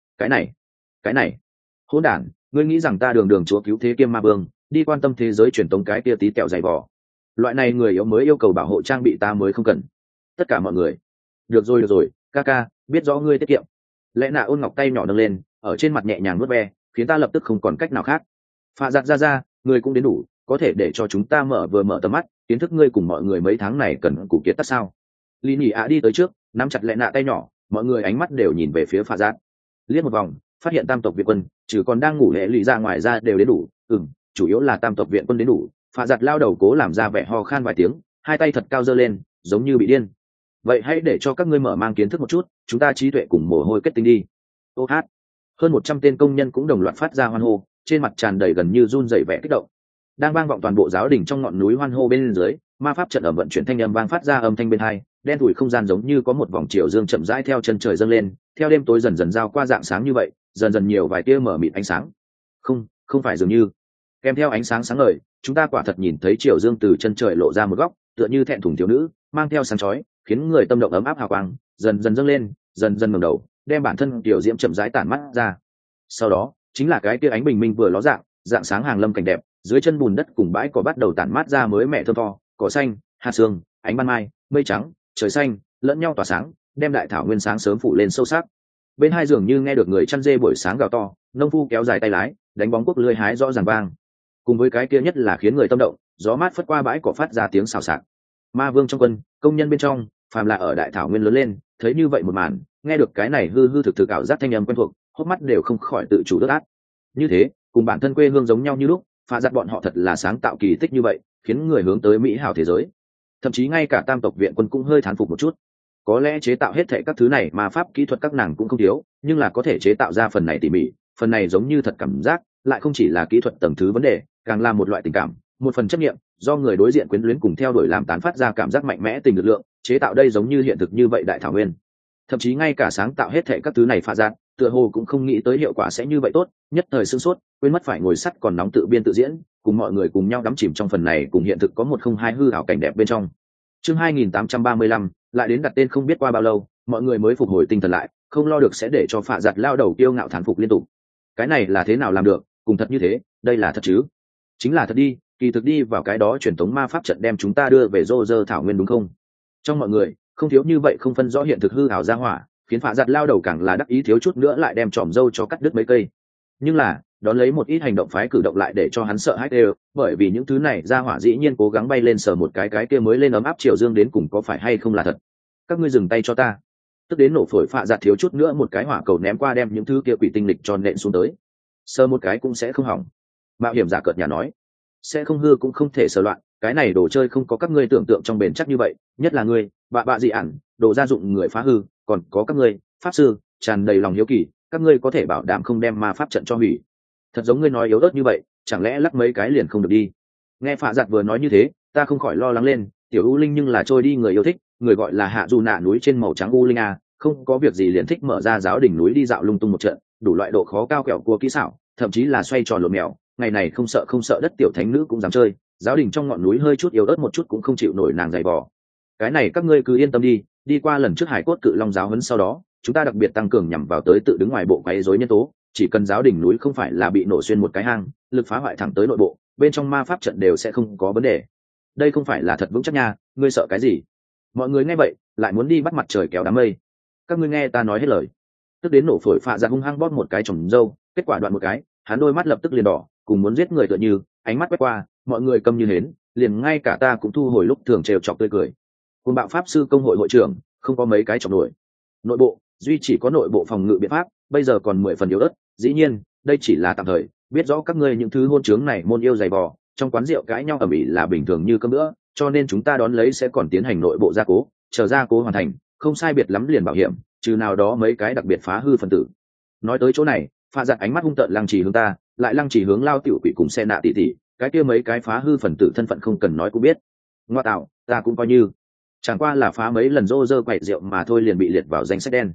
cái này hỗn đản, ngươi nghĩ rằng ta đường đường chúa cứu thế kiêm ma vương đi quan tâm thế giới truyền tống cái kia tí kẹo dày vò? Loại này người yếu mới yêu cầu bảo hộ trang bị ta mới không cần. Tất cả mọi người, được rồi, ca ca, biết rõ ngươi tiết kiệm. Lẽ nạ ôn ngọc tay nhỏ nâng lên, ở trên mặt nhẹ nhàng vuốt ve, khiến ta lập tức không còn cách nào khác. Phạ giặt ra, ngươi cũng đến đủ, có thể để cho chúng ta mở tầm mắt, kiến thức ngươi cùng mọi người mấy tháng này cần củ kiệt tắt sao? Lý Nhĩ ạ đi tới trước, nắm chặt lẽ nạ tay nhỏ, mọi người ánh mắt đều nhìn về phía Phạ giặt. Liếc một vòng, phát hiện tam tộc viện quân trừ còn đang ngủ lệ lụy ra ngoài ra đều đến đủ. Chủ yếu là tam tộc viện quân đến đủ. Phạ giặt lao đầu cố làm ra vẻ ho khan vài tiếng, hai tay thật cao giơ lên, giống như bị điên. Vậy hãy để cho các ngươi mở mang kiến thức một chút, chúng ta trí tuệ cùng mồ hôi kết tinh đi. Ô hát. Hơn 100 tên công nhân cũng đồng loạt phát ra hoan hô, trên mặt tràn đầy gần như run rẩy vẻ kích động. Đang vang vọng toàn bộ giáo đình trong ngọn núi hoan hô bên dưới, ma pháp trận ở vận chuyển thanh âm vang phát ra âm thanh bên hai, đen thủi không gian giống như có một vòng chiều dương chậm rãi theo chân trời dâng lên, theo đêm tối dần dần giao qua dạng sáng như vậy, dần dần nhiều vài tia mở mịt ánh sáng. Không phải dường như. Kèm theo ánh sáng sáng ngời, chúng ta quả thật nhìn thấy chiều dương từ chân trời lộ ra một góc, tựa như thẹn thùng thiếu nữ, mang theo sáng chói, khiến người tâm động ấm áp hào quang, dần dần dâng lên, dần dần ngẩng đầu, đem bản thân tiểu diễm chậm rãi tản mắt ra. Sau đó, chính là cái tia ánh bình minh vừa ló dạng sáng hàng lâm cảnh đẹp, dưới chân bùn đất cùng bãi cỏ bắt đầu tản mát ra mới mẻ thơm tho, cỏ xanh, hạt sương, ánh ban mai, mây trắng, trời xanh, lẫn nhau tỏa sáng, đem đại thảo nguyên sáng sớm phủ lên sâu sắc. Bên hai giường như nghe được người chăn dê buổi sáng gào to, nông phu kéo dài tay lái, đánh bóng cuốc lưỡi hái rõ ràng vang. Cùng với cái kia nhất là khiến người tâm động, gió mát phất qua bãi cỏ phát ra tiếng xào xạc. Ma vương trong quân, công nhân bên trong, phàm là ở đại thảo nguyên lớn lên, thấy như vậy một màn, nghe được cái này hư hư thực ảo giác thanh âm quen thuộc, hốc mắt đều không khỏi tự chủ đứt át. Như thế, cùng bản thân quê hương giống nhau như lúc, Phạ giặt bọn họ thật là sáng tạo kỳ tích như vậy, khiến người hướng tới mỹ hảo thế giới. Thậm chí ngay cả tam tộc viện quân cũng hơi thán phục một chút. Có lẽ chế tạo hết thảy các thứ này mà pháp kỹ thuật các nàng cũng không thiếu, nhưng là có thể chế tạo ra phần này tỉ mỉ, phần này giống như thật cảm giác, lại không chỉ là kỹ thuật tầng thứ vấn đề, càng là một loại tình cảm, một phần chấp niệm, do người đối diện quyến luyến cùng theo đuổi làm tán phát ra cảm giác mạnh mẽ tình lực lượng, chế tạo đây giống như hiện thực như vậy đại thảo nguyên. Thậm chí ngay cả sáng tạo hết thảy các thứ này Phạ giặt, tựa hồ cũng không nghĩ tới hiệu quả sẽ như vậy tốt, nhất thời sửng sốt, quên mất phải ngồi sắt còn nóng tự biên tự diễn, cùng mọi người cùng nhau đắm chìm trong phần này cùng hiện thực có một không hai hư ảo cảnh đẹp bên trong. Chương 2835, lại đến đặt tên không biết qua bao lâu, mọi người mới phục hồi tinh thần lại, không lo được sẽ để cho Phạ giặt lao đầu kiêu ngạo thán phục liên tục. Cái này là thế nào làm được, cùng thật như thế, đây là thật chứ? Chính là thật đi, kỳ thực đi vào cái đó truyền thống ma pháp trận đem chúng ta đưa về Rô Rơ thảo nguyên đúng không? Trong mọi người, không thiếu như vậy không phân rõ hiện thực hư ảo ra hỏa, khiến Phạ giặt lao đầu càng là đắc ý thiếu chút nữa lại đem tròm râu cho cắt đứt mấy cây. Nhưng là, đón lấy một ít hành động phái cử động lại để cho hắn sợ hãi đều, bởi vì những thứ này ra hỏa dĩ nhiên cố gắng bay lên sờ một cái kia mới lên ấm áp chiều dương đến cùng có phải hay không là thật. Các ngươi dừng tay cho ta. Tức đến nổ phổi Phạ giặt thiếu chút nữa một cái hỏa cầu ném qua đem những thứ kia quỷ tinh lịch tròn nện xuống tới. Sờ một cái cũng sẽ không hỏng. Mạo hiểm giả cợt nhà nói, sẽ không hư cũng không thể sờ loạn, cái này đồ chơi không có các ngươi tưởng tượng trong bền chắc như vậy, nhất là ngươi, bạ dị ản, đồ gia dụng người phá hư, còn có các ngươi, pháp sư, tràn đầy lòng hiếu kỳ, các ngươi có thể bảo đảm không đem ma pháp trận cho hủy. Thật giống ngươi nói yếu ớt như vậy, chẳng lẽ lắc mấy cái liền không được đi? Nghe Phạ giặt vừa nói như thế, ta không khỏi lo lắng lên, tiểu u linh nhưng là trôi đi người yêu thích, người gọi là hạ dù nạ núi trên màu trắng u linh à, không có việc gì liền thích mở ra giáo đỉnh núi đi dạo lung tung một trận, đủ loại độ khó cao kẹo cua kỹ xảo, thậm chí là xoay tròn lộn mèo, ngày này không sợ đất tiểu thánh nữ cũng dám chơi, giáo đình trong ngọn núi hơi chút yếu ớt một chút cũng không chịu nổi nàng giày vò. Cái này các ngươi cứ yên tâm đi qua lần trước hải cốt cự long giáo huấn sau đó, chúng ta đặc biệt tăng cường nhằm vào tới tự đứng ngoài bộ quấy rối nhân tố, chỉ cần giáo đình núi không phải là bị nổ xuyên một cái hang, lực phá hoại thẳng tới nội bộ, bên trong ma pháp trận đều sẽ không có vấn đề. Đây không phải là thật vững chắc nha, ngươi sợ cái gì? Mọi người nghe vậy, lại muốn đi bắt mặt trời kéo đám mây. Các ngươi nghe ta nói hết lời. Tức đến nổ phổi Phạ giặt hung hăng bóp một cái chồng râu, kết quả đoạn một cái, hắn đôi mắt lập tức liền đỏ, cùng muốn giết người tựa như, ánh mắt quét qua, mọi người câm như hến, liền ngay cả ta cũng thu hồi lúc thường trêu chọc tươi cười. Cùng bạo pháp sư công hội hội trưởng, không có mấy cái chọc nổi. Nội bộ, duy chỉ có nội bộ phòng ngự biện pháp, bây giờ còn 10 phần yếu ớt, dĩ nhiên, đây chỉ là tạm thời, biết rõ các ngươi những thứ hôn trướng này môn yêu dày vò, trong quán rượu cãi nhau ầm ĩ là bình thường như cơm bữa, cho nên chúng ta đón lấy sẽ còn tiến hành nội bộ gia cố, chờ gia cố hoàn thành, không sai biệt lắm liền bảo hiểm, trừ nào đó mấy cái đặc biệt phá hư phần tử. Nói tới chỗ này, Phạ giặt ánh mắt hung tợn lăng trì hướng ta, lại lăng trì hướng lao tiểu quỷ cùng xe nạ tỷ tỷ, cái kia mấy cái phá hư phần tử thân phận không cần nói cũng biết. Ngoa tạo, ta cũng coi như chẳng qua là phá mấy lần rô rơ quậy rượu mà thôi liền bị liệt vào danh sách đen.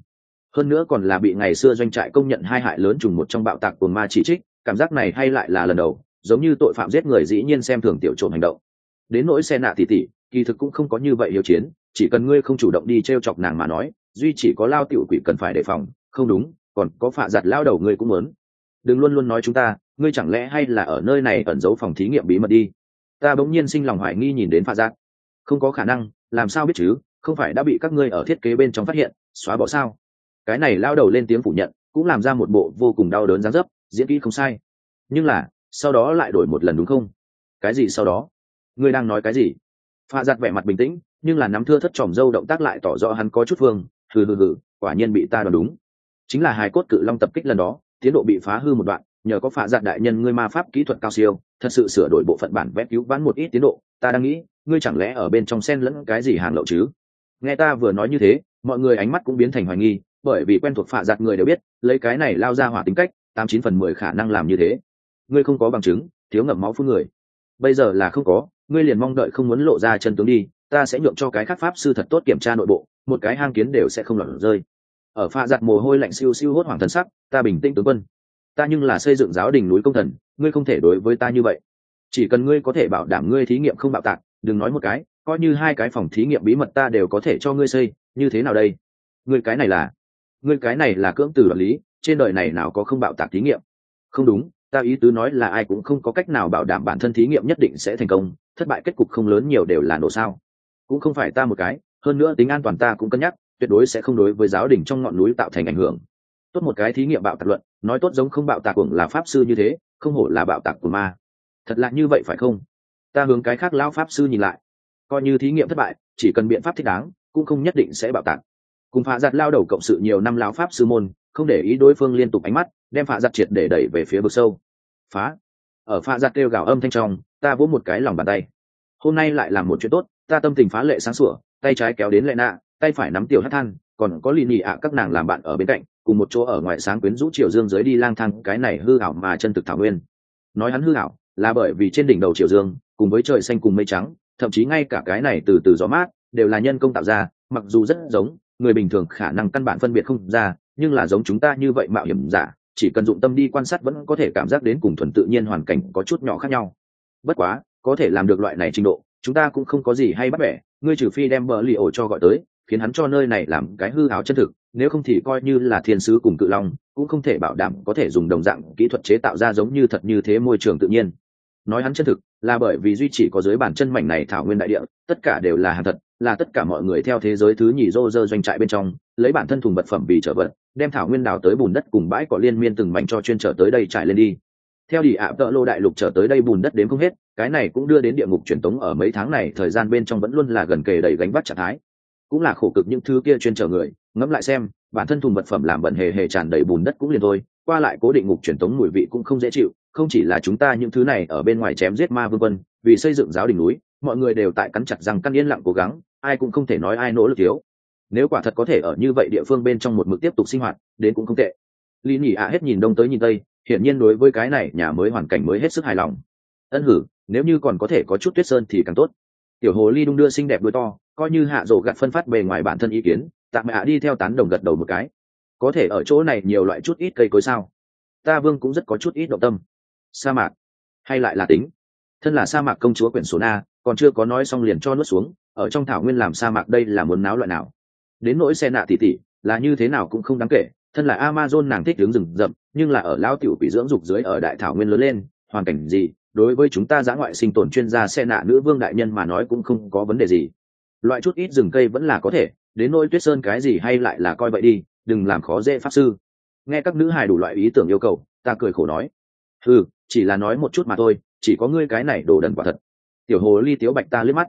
hơn nữa còn là bị ngày xưa doanh trại công nhận hai hại lớn trùng một trong bạo tạc cuồng ma chỉ trích, cảm giác này hay lại là lần đầu, giống như tội phạm giết người dĩ nhiên xem thường tiểu trộm hành động. Đến nỗi xe nạ tỷ, kỳ thực cũng không có như vậy hiếu chiến, chỉ cần ngươi không chủ động đi trêu chọc nàng mà nói, duy chỉ có lao tiểu quỷ cần phải đề phòng, không đúng, còn có phạ giặt lao đầu ngươi cũng muốn. Đừng luôn luôn nói chúng ta, ngươi chẳng lẽ hay là ở nơi này ẩn giấu phòng thí nghiệm bí mật đi. Ta bỗng nhiên sinh lòng hoài nghi nhìn đến phạ giặt. Không có khả năng, làm sao biết chứ, không phải đã bị các ngươi ở thiết kế bên trong phát hiện, xóa bỏ sao? Cái này lao đầu lên tiếng phủ nhận, cũng làm ra một bộ vô cùng đau đớn dáng dấp, diễn kỹ không sai. Nhưng là, sau đó lại đổi một lần đúng không? Cái gì sau đó? Ngươi đang nói cái gì? Pha giặt vẻ mặt bình tĩnh, nhưng là nắm thưa thất tròm dâu động tác lại tỏ rõ hắn có chút phương. Hừ, quả nhiên bị ta đoán đúng. Chính là hài cốt cự long tập kích lần đó, tiến độ bị phá hư một đoạn, nhờ có phạ giặt đại nhân ngươi ma pháp kỹ thuật cao siêu, thật sự sửa đổi bộ phận bản vẽ cứu vãn một ít tiến độ. Ta đang nghĩ, ngươi chẳng lẽ ở bên trong xen lẫn cái gì hàng lậu chứ? Nghe ta vừa nói như thế, mọi người ánh mắt cũng biến thành hoài nghi, bởi vì quen thuộc phạ giặt người đều biết, lấy cái này lao ra hỏa tính cách, 89/10 khả năng làm như thế. Ngươi không có bằng chứng, thiếu ngậm máu phun người. Bây giờ là không có, ngươi liền mong đợi không muốn lộ ra chân tướng đi, ta sẽ nhượng cho cái khác pháp sư thật tốt kiểm tra nội bộ, một cái hang kiến đều sẽ không lọt rơi. Ở pha giặt mồ hôi lạnh siêu siêu hốt hoảng thần sắc, ta bình tĩnh tướng quân. Ta nhưng là xây dựng giáo đình núi công thần, ngươi không thể đối với ta như vậy. Chỉ cần ngươi có thể bảo đảm ngươi thí nghiệm không bạo tạc, đừng nói một cái, coi như hai cái phòng thí nghiệm bí mật ta đều có thể cho ngươi xây, như thế nào đây? Ngươi cái này là cưỡng từ đoạt lý, trên đời này nào có không bạo tạc thí nghiệm? Không đúng, ta ý tứ nói là ai cũng không có cách nào bảo đảm bản thân thí nghiệm nhất định sẽ thành công, thất bại kết cục không lớn nhiều đều là nổ sao. Cũng không phải ta một cái, hơn nữa tính an toàn ta cũng cân nhắc, tuyệt đối sẽ không đối với giáo đình trong ngọn núi tạo thành ảnh hưởng. Tốt một cái thí nghiệm bạo tạc luận, nói tốt giống không bạo tạc cũng là pháp sư như thế, không hổ là bạo tạc của ma. Thật là như vậy phải không? Ta hướng cái khác lão pháp sư nhìn lại, coi như thí nghiệm thất bại, chỉ cần biện pháp thích đáng, cũng không nhất định sẽ bạo tạc. Cùng phạ giặt lao đầu cộng sự nhiều năm lão pháp sư môn, không để ý đối phương liên tục ánh mắt, đem phạ giặt triệt để đẩy về phía vực sâu. Phá! Ở phạ giặt kêu gào âm thanh trong, ta vỗ một cái lòng bàn tay. Hôm nay lại làm một chuyện tốt, ta tâm tình phá lệ sáng sủa, tay trái kéo đến lệ nạ, tay phải nắm tiểu hát than, còn có lì nhị ạ các nàng làm bạn ở bên cạnh, cùng một chỗ ở ngoài sáng quyến rũ triều dương dưới đi lang thang cái này hư ảo mà chân thực thảo nguyên. Nói hắn hư ảo, là bởi vì trên đỉnh đầu triều dương, cùng với trời xanh cùng mây trắng, thậm chí ngay cả cái này từ từ gió mát, đều là nhân công tạo ra, mặc dù rất giống, người bình thường khả năng căn bản phân biệt không ra, nhưng là giống chúng ta như vậy mạo hiểm giả, chỉ cần dụng tâm đi quan sát vẫn có thể cảm giác đến cùng thuần tự nhiên hoàn cảnh có chút nhỏ khác nhau. Bất quá, có thể làm được loại này trình độ, chúng ta cũng không có gì hay bắt bẻ, ngươi trừ phi đem bờ lì ổ cho gọi tới, khiến hắn cho nơi này làm cái hư ảo chân thực, nếu không thì coi như là thiên sứ cùng cự long, cũng không thể bảo đảm có thể dùng đồng dạng kỹ thuật chế tạo ra giống như thật như thế môi trường tự nhiên. Nói hắn chân thực, là bởi vì duy chỉ có dưới bàn chân mảnh này thảo nguyên đại địa, tất cả đều là hàng thật, là tất cả mọi người theo thế giới thứ nhì rô rơ doanh trại bên trong, lấy bản thân thùng vật phẩm vì trở vật, đem thảo nguyên đào tới bùn đất cùng bãi cỏ liên miên từng mảnh cho chuyên trở tới đây trải lên đi. Theo đi ạ tợ lô đại lục trở tới đây bùn đất đến không hết, cái này cũng đưa đến địa ngục truyền tống ở mấy tháng này thời gian bên trong vẫn luôn là gần kề đầy gánh vác trạng thái. Cũng là khổ cực những thứ kia chuyên trở người, ngẫm lại xem, bản thân thùng vật phẩm làm bẩn hề hề tràn đầy bùn đất cũng liền thôi, qua lại cố định ngục truyền tống mùi vị cũng không dễ chịu, không chỉ là chúng ta những thứ này ở bên ngoài chém giết ma vương quân, vì xây dựng giáo đình núi, mọi người đều tại cắn chặt răng căn yên lặng cố gắng, ai cũng không thể nói ai nỗ lực thiếu. Nếu quả thật có thể ở như vậy địa phương bên trong một mực tiếp tục sinh hoạt, đến cũng không tệ. Lý Nhĩ ạ hết nhìn đông tới nhìn tây, hiển nhiên đối với cái này nhà mới hoàn cảnh mới hết sức hài lòng. Ân hử, nếu như còn có thể có chút tuyết sơn thì càng tốt. Tiểu hồ ly đung đưa xinh đẹp đuôi to, coi như hạ rổ gặt phân phát bề ngoài bản thân ý kiến, tạm mẹ đi theo tán đồng gật đầu một cái. Có thể ở chỗ này nhiều loại chút ít cây cối sao? Ta vương cũng rất có chút ít động tâm. Sa mạc, hay lại là tính. Thân là sa mạc công chúa quyển số A, còn chưa có nói xong liền cho nuốt xuống. Ở trong thảo nguyên làm sa mạc đây là muốn náo loại nào? Đến nỗi xe nạ tỉ là như thế nào cũng không đáng kể. Thân là Amazon nàng thích hướng rừng rậm, nhưng là ở lao tiểu quỷ dưỡng dục dưới ở đại thảo nguyên lớn lên, hoàn cảnh gì? Đối với chúng ta dã ngoại sinh tồn chuyên gia xe nạ nữ vương đại nhân mà nói cũng không có vấn đề gì. Loại chút ít rừng cây vẫn là có thể, đến nỗi tuyết sơn cái gì hay lại là coi vậy đi, đừng làm khó dễ pháp sư. Nghe các nữ hài đủ loại ý tưởng yêu cầu, ta cười khổ nói, chỉ là nói một chút mà thôi, chỉ có ngươi cái này đồ đần quả thật. Tiểu hồ ly tiếu bạch ta liếc mắt.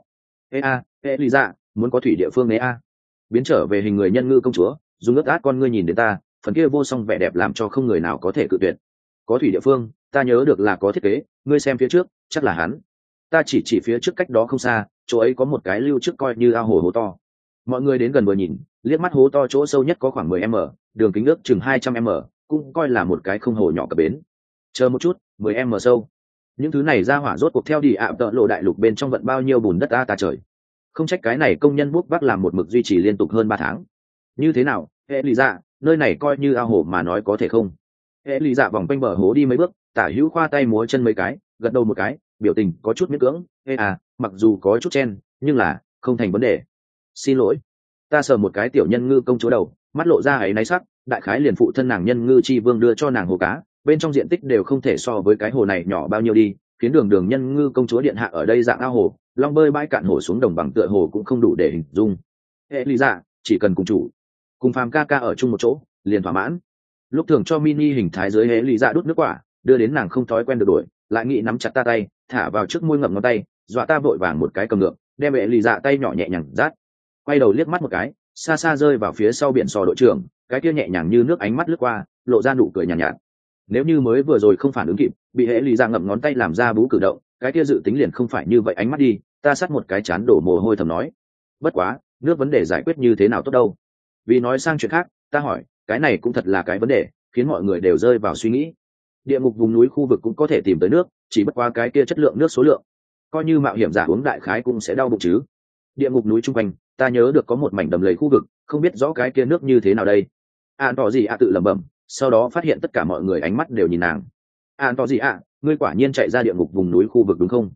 Ê ly dạ, muốn có thủy địa phương ấy biến trở về hình người nhân ngư công chúa, dùng ướt át con ngươi nhìn đến ta, phần kia vô song vẻ đẹp làm cho không người nào có thể cự tuyệt. Có thủy địa phương, ta nhớ được là có thiết kế, ngươi xem phía trước, chắc là hắn. Ta chỉ phía trước cách đó không xa, chỗ ấy có một cái lưu trước coi như ao hồ to. Mọi người đến gần vừa nhìn, liếc mắt hố to chỗ sâu nhất có khoảng 10 m, đường kính nước chừng 200 m, cũng coi là một cái không hồ nhỏ cập bến. Chờ một chút, 10 m sâu. Những thứ này ra hỏa rốt cuộc theo đi ạ tợ lộ đại lục bên trong vận bao nhiêu bùn đất ta trời. Không trách cái này công nhân bút vác làm một mực duy trì liên tục hơn 3 tháng. Như thế nào, hệ lý dạ, nơi này coi như ao hồ mà nói có thể không? Hệ lý dạ vòng quanh bờ hố đi mấy bước, tả hữu khoa tay múa chân mấy cái, gật đầu một cái, biểu tình có chút miễn cưỡng. Ê à, mặc dù có chút chen, nhưng là không thành vấn đề. Xin lỗi, ta sờ một cái tiểu nhân ngư công chúa đầu, mắt lộ ra ấy náy sắc, đại khái liền phụ thân nàng nhân ngư chi vương đưa cho nàng hồ cá, bên trong diện tích đều không thể so với cái hồ này nhỏ bao nhiêu đi, khiến đường nhân ngư công chúa điện hạ ở đây dạng ao hồ, long bơi bãi cạn hồ xuống đồng bằng tựa hồ cũng không đủ để hình dung. Hệ lý dạ, chỉ cần cùng chủ, cùng phàm ca ca ở chung một chỗ, liền thỏa mãn. Lúc thường cho mini hình thái dưới hệ lý dạ đút nước quả, đưa đến nàng không thói quen được đuổi, lại nghĩ nắm chặt ta tay, thả vào trước môi ngậm ngón tay, dọa ta vội vàng một cái cầm ngược, đem hệ lý dạ tay nhỏ nhẹ nhàng rát, quay đầu liếc mắt một cái, xa xa rơi vào phía sau biển sò đội trưởng, cái kia nhẹ nhàng như nước ánh mắt lướt qua, lộ ra nụ cười nhàn nhạt. Nếu như mới vừa rồi không phản ứng kịp, bị hệ lý dạ ngậm ngón tay làm ra bú cử động, cái kia dự tính liền không phải như vậy ánh mắt đi, ta sát một cái chán đổ mồ hôi thầm nói. Bất quá, nước vấn đề giải quyết như thế nào tốt đâu. Vì nói sang chuyện khác, ta hỏi, cái này cũng thật là cái vấn đề, khiến mọi người đều rơi vào suy nghĩ. Địa ngục vùng núi khu vực cũng có thể tìm tới nước, chỉ bất quá cái kia chất lượng nước số lượng, coi như mạo hiểm giả uống đại khái cũng sẽ đau bụng chứ. Địa ngục núi chung quanh, ta nhớ được có một mảnh đầm lầy khu vực, không biết rõ cái kia nước như thế nào đây. Tỏ gì tự lẩm bẩm, sau đó phát hiện tất cả mọi người ánh mắt đều nhìn nàng. Tỏ gì ngươi quả nhiên chạy ra địa ngục vùng núi khu vực đúng không?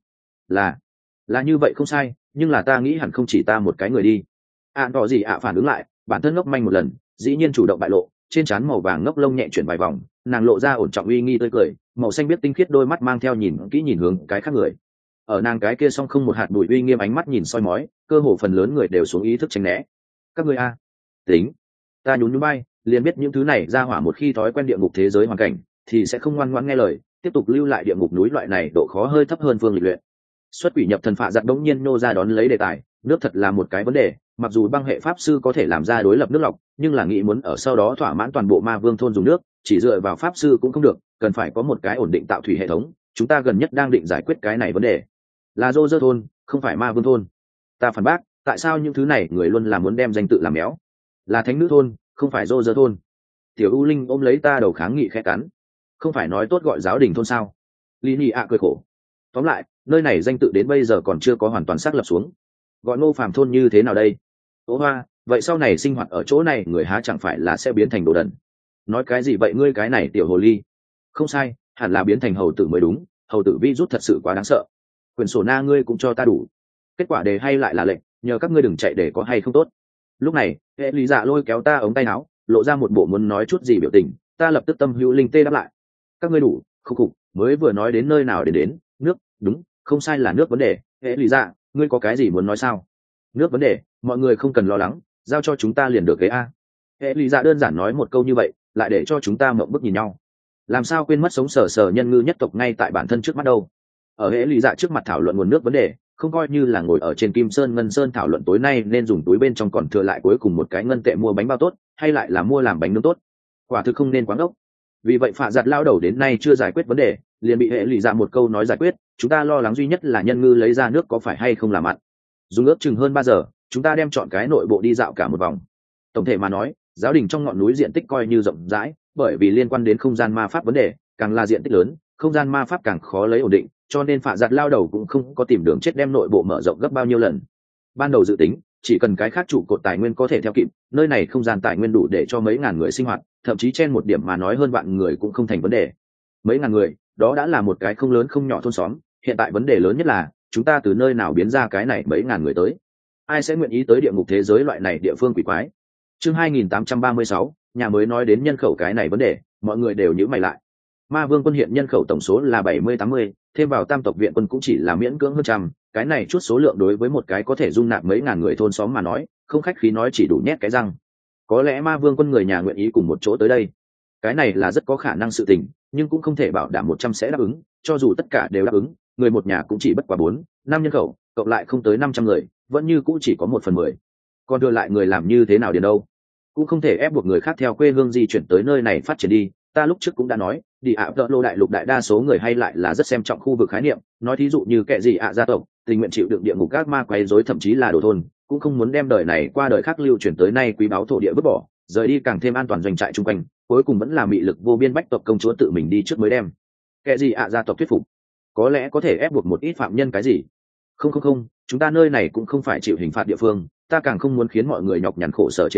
Là như vậy không sai, nhưng là ta nghĩ hẳn không chỉ ta một cái người đi. Tỏ gì phản ứng lại, bản thân ngốc manh một lần, dĩ nhiên chủ động bại lộ, trên trán màu vàng ngốc lông nhẹ chuyển vài vòng, nàng lộ ra ổn trọng uy nghi tươi cười, màu xanh biết tinh khiết đôi mắt mang theo nhìn kỹ nhìn hướng cái khác người. Ở nàng cái kia song không một hạt bụi uy nghiêm ánh mắt nhìn soi mói, cơ hồ phần lớn người đều xuống ý thức tránh né. Các ngươi tính, ta nhún nhún bay, liền biết những thứ này ra hỏa một khi thói quen địa ngục thế giới hoàn cảnh, thì sẽ không ngoan ngoãn nghe lời, tiếp tục lưu lại địa ngục núi loại này độ khó hơi thấp hơn phương lịch luyện. Xuất quỷ nhập thần phạ giật đống nhiên nô ra đón lấy đề tài, nước thật là một cái vấn đề, mặc dù băng hệ pháp sư có thể làm ra đối lập nước lọc, nhưng là nghĩ muốn ở sau đó thỏa mãn toàn bộ ma vương thôn dùng nước, chỉ dựa vào pháp sư cũng không được, cần phải có một cái ổn định tạo thủy hệ thống. Chúng ta gần nhất đang định giải quyết cái này vấn đề. Là Rô Rơ thôn, không phải ma vương thôn. Ta phản bác, tại sao những thứ này người luôn là muốn đem danh tự làm méo? Là thánh nữ thôn, không phải Rô Rơ thôn. Tiểu U Linh ôm lấy ta đầu kháng nghị khẽ cắn. Không phải nói tốt gọi giáo đình thôn sao? Lý Nhi cười khổ. Tóm lại, nơi này danh tự đến bây giờ còn chưa có hoàn toàn xác lập xuống. Gọi Ngô Phàm thôn như thế nào đây? Ô hoa, vậy sau này sinh hoạt ở chỗ này người há chẳng phải là sẽ biến thành đồ đần? Nói cái gì vậy ngươi cái này tiểu hồ ly? Không sai, hẳn là biến thành hầu tử mới đúng, hầu tử virus thật sự quá đáng sợ. Quyển sổ na ngươi cũng cho ta đủ. Kết quả đề hay lại là lệnh, nhờ các ngươi đừng chạy để có hay không tốt. Lúc này, hệ lý dạ lôi kéo ta ống tay áo, lộ ra một bộ muốn nói chút gì biểu tình, ta lập tức tâm hữu linh tê đáp lại. Các ngươi đủ, khục khục, mới vừa nói đến nơi nào đến, nước, đúng, không sai là nước vấn đề. Hệ lý dạ, ngươi có cái gì muốn nói sao? Nước vấn đề, mọi người không cần lo lắng, giao cho chúng ta liền được cái a. Hệ lý dạ đơn giản nói một câu như vậy, lại để cho chúng ta mộng bức nhìn nhau. Làm sao quên mất sống sờ sờ nhân ngư nhất tộc ngay tại bản thân trước mắt đâu? Ở hệ lý dạ trước mặt thảo luận nguồn nước vấn đề, không coi như là ngồi ở trên Kim Sơn Ngân Sơn thảo luận tối nay nên dùng túi bên trong còn thừa lại cuối cùng một cái ngân tệ mua bánh bao tốt, hay lại là mua làm bánh nướng tốt. Quả thực không nên quá ngốc. Vì vậy phạ giặt lao đầu đến nay chưa giải quyết vấn đề, liền bị hệ lý dạ một câu nói giải quyết. Chúng ta lo lắng duy nhất là nhân ngư lấy ra nước có phải hay không làm mặn. Dùng ước chừng hơn 3 giờ, chúng ta đem chọn cái nội bộ đi dạo cả một vòng. Tổng thể mà nói, giáo đình trong ngọn núi diện tích coi như rộng rãi, bởi vì liên quan đến không gian ma pháp vấn đề, càng là diện tích lớn, không gian ma pháp càng khó lấy ổn định, cho nên phạ giặt lao đầu cũng không có tìm đường chết đem nội bộ mở rộng gấp bao nhiêu lần. Ban đầu dự tính, chỉ cần cái khác trụ cột tài nguyên có thể theo kịp, nơi này không gian tài nguyên đủ để cho mấy ngàn người sinh hoạt, thậm chí trên một điểm mà nói hơn vạn người cũng không thành vấn đề. Mấy ngàn người, đó đã là một cái không lớn không nhỏ thôn xóm, hiện tại vấn đề lớn nhất là chúng ta từ nơi nào biến ra cái này mấy ngàn người tới? Ai sẽ nguyện ý tới địa ngục thế giới loại này địa phương quỷ quái? Chương 2836, nhà mới nói đến nhân khẩu cái này vấn đề, mọi người đều nhíu mày lại. Ma Vương quân hiện nhân khẩu tổng số là 70-80, thêm vào Tam tộc viện quân cũng chỉ là miễn cưỡng hơn trăm, cái này chút số lượng đối với một cái có thể dung nạp mấy ngàn người thôn xóm mà nói, không khách khí nói chỉ đủ nhét cái răng. Có lẽ Ma Vương quân người nhà nguyện ý cùng một chỗ tới đây. Cái này là rất có khả năng sự tình, nhưng cũng không thể bảo đảm 100 sẽ đáp ứng, cho dù tất cả đều đáp ứng, người một nhà cũng chỉ bất quá 4-5 nhân khẩu, cộng lại không tới 500 người, vẫn như cũng chỉ có 1/10. Còn đưa lại người làm như thế nào điền đâu? Cũng không thể ép buộc người khác theo quê hương di chuyển tới nơi này phát triển đi. Ta lúc trước cũng đã nói, đi ạ tợ lô đại lục đại đa số người hay lại là rất xem trọng khu vực khái niệm, nói thí dụ như kệ gì ạ gia tộc, tình nguyện chịu đựng địa ngục các ma quấy rối thậm chí là đổ thôn, cũng không muốn đem đời này qua đời khác lưu chuyển tới nay quý báu thổ địa vứt bỏ, rời đi càng thêm an toàn doanh trại chung quanh, cuối cùng vẫn là mị lực vô biên bách tộc công chúa tự mình đi trước mới đem. Kệ gì ạ gia tộc thuyết phục, có lẽ có thể ép buộc một ít phạm nhân cái gì. Không, chúng ta nơi này cũng không phải chịu hình phạt địa phương, ta càng không muốn khiến mọi người nhọc nhằn khổ sở chế tạo,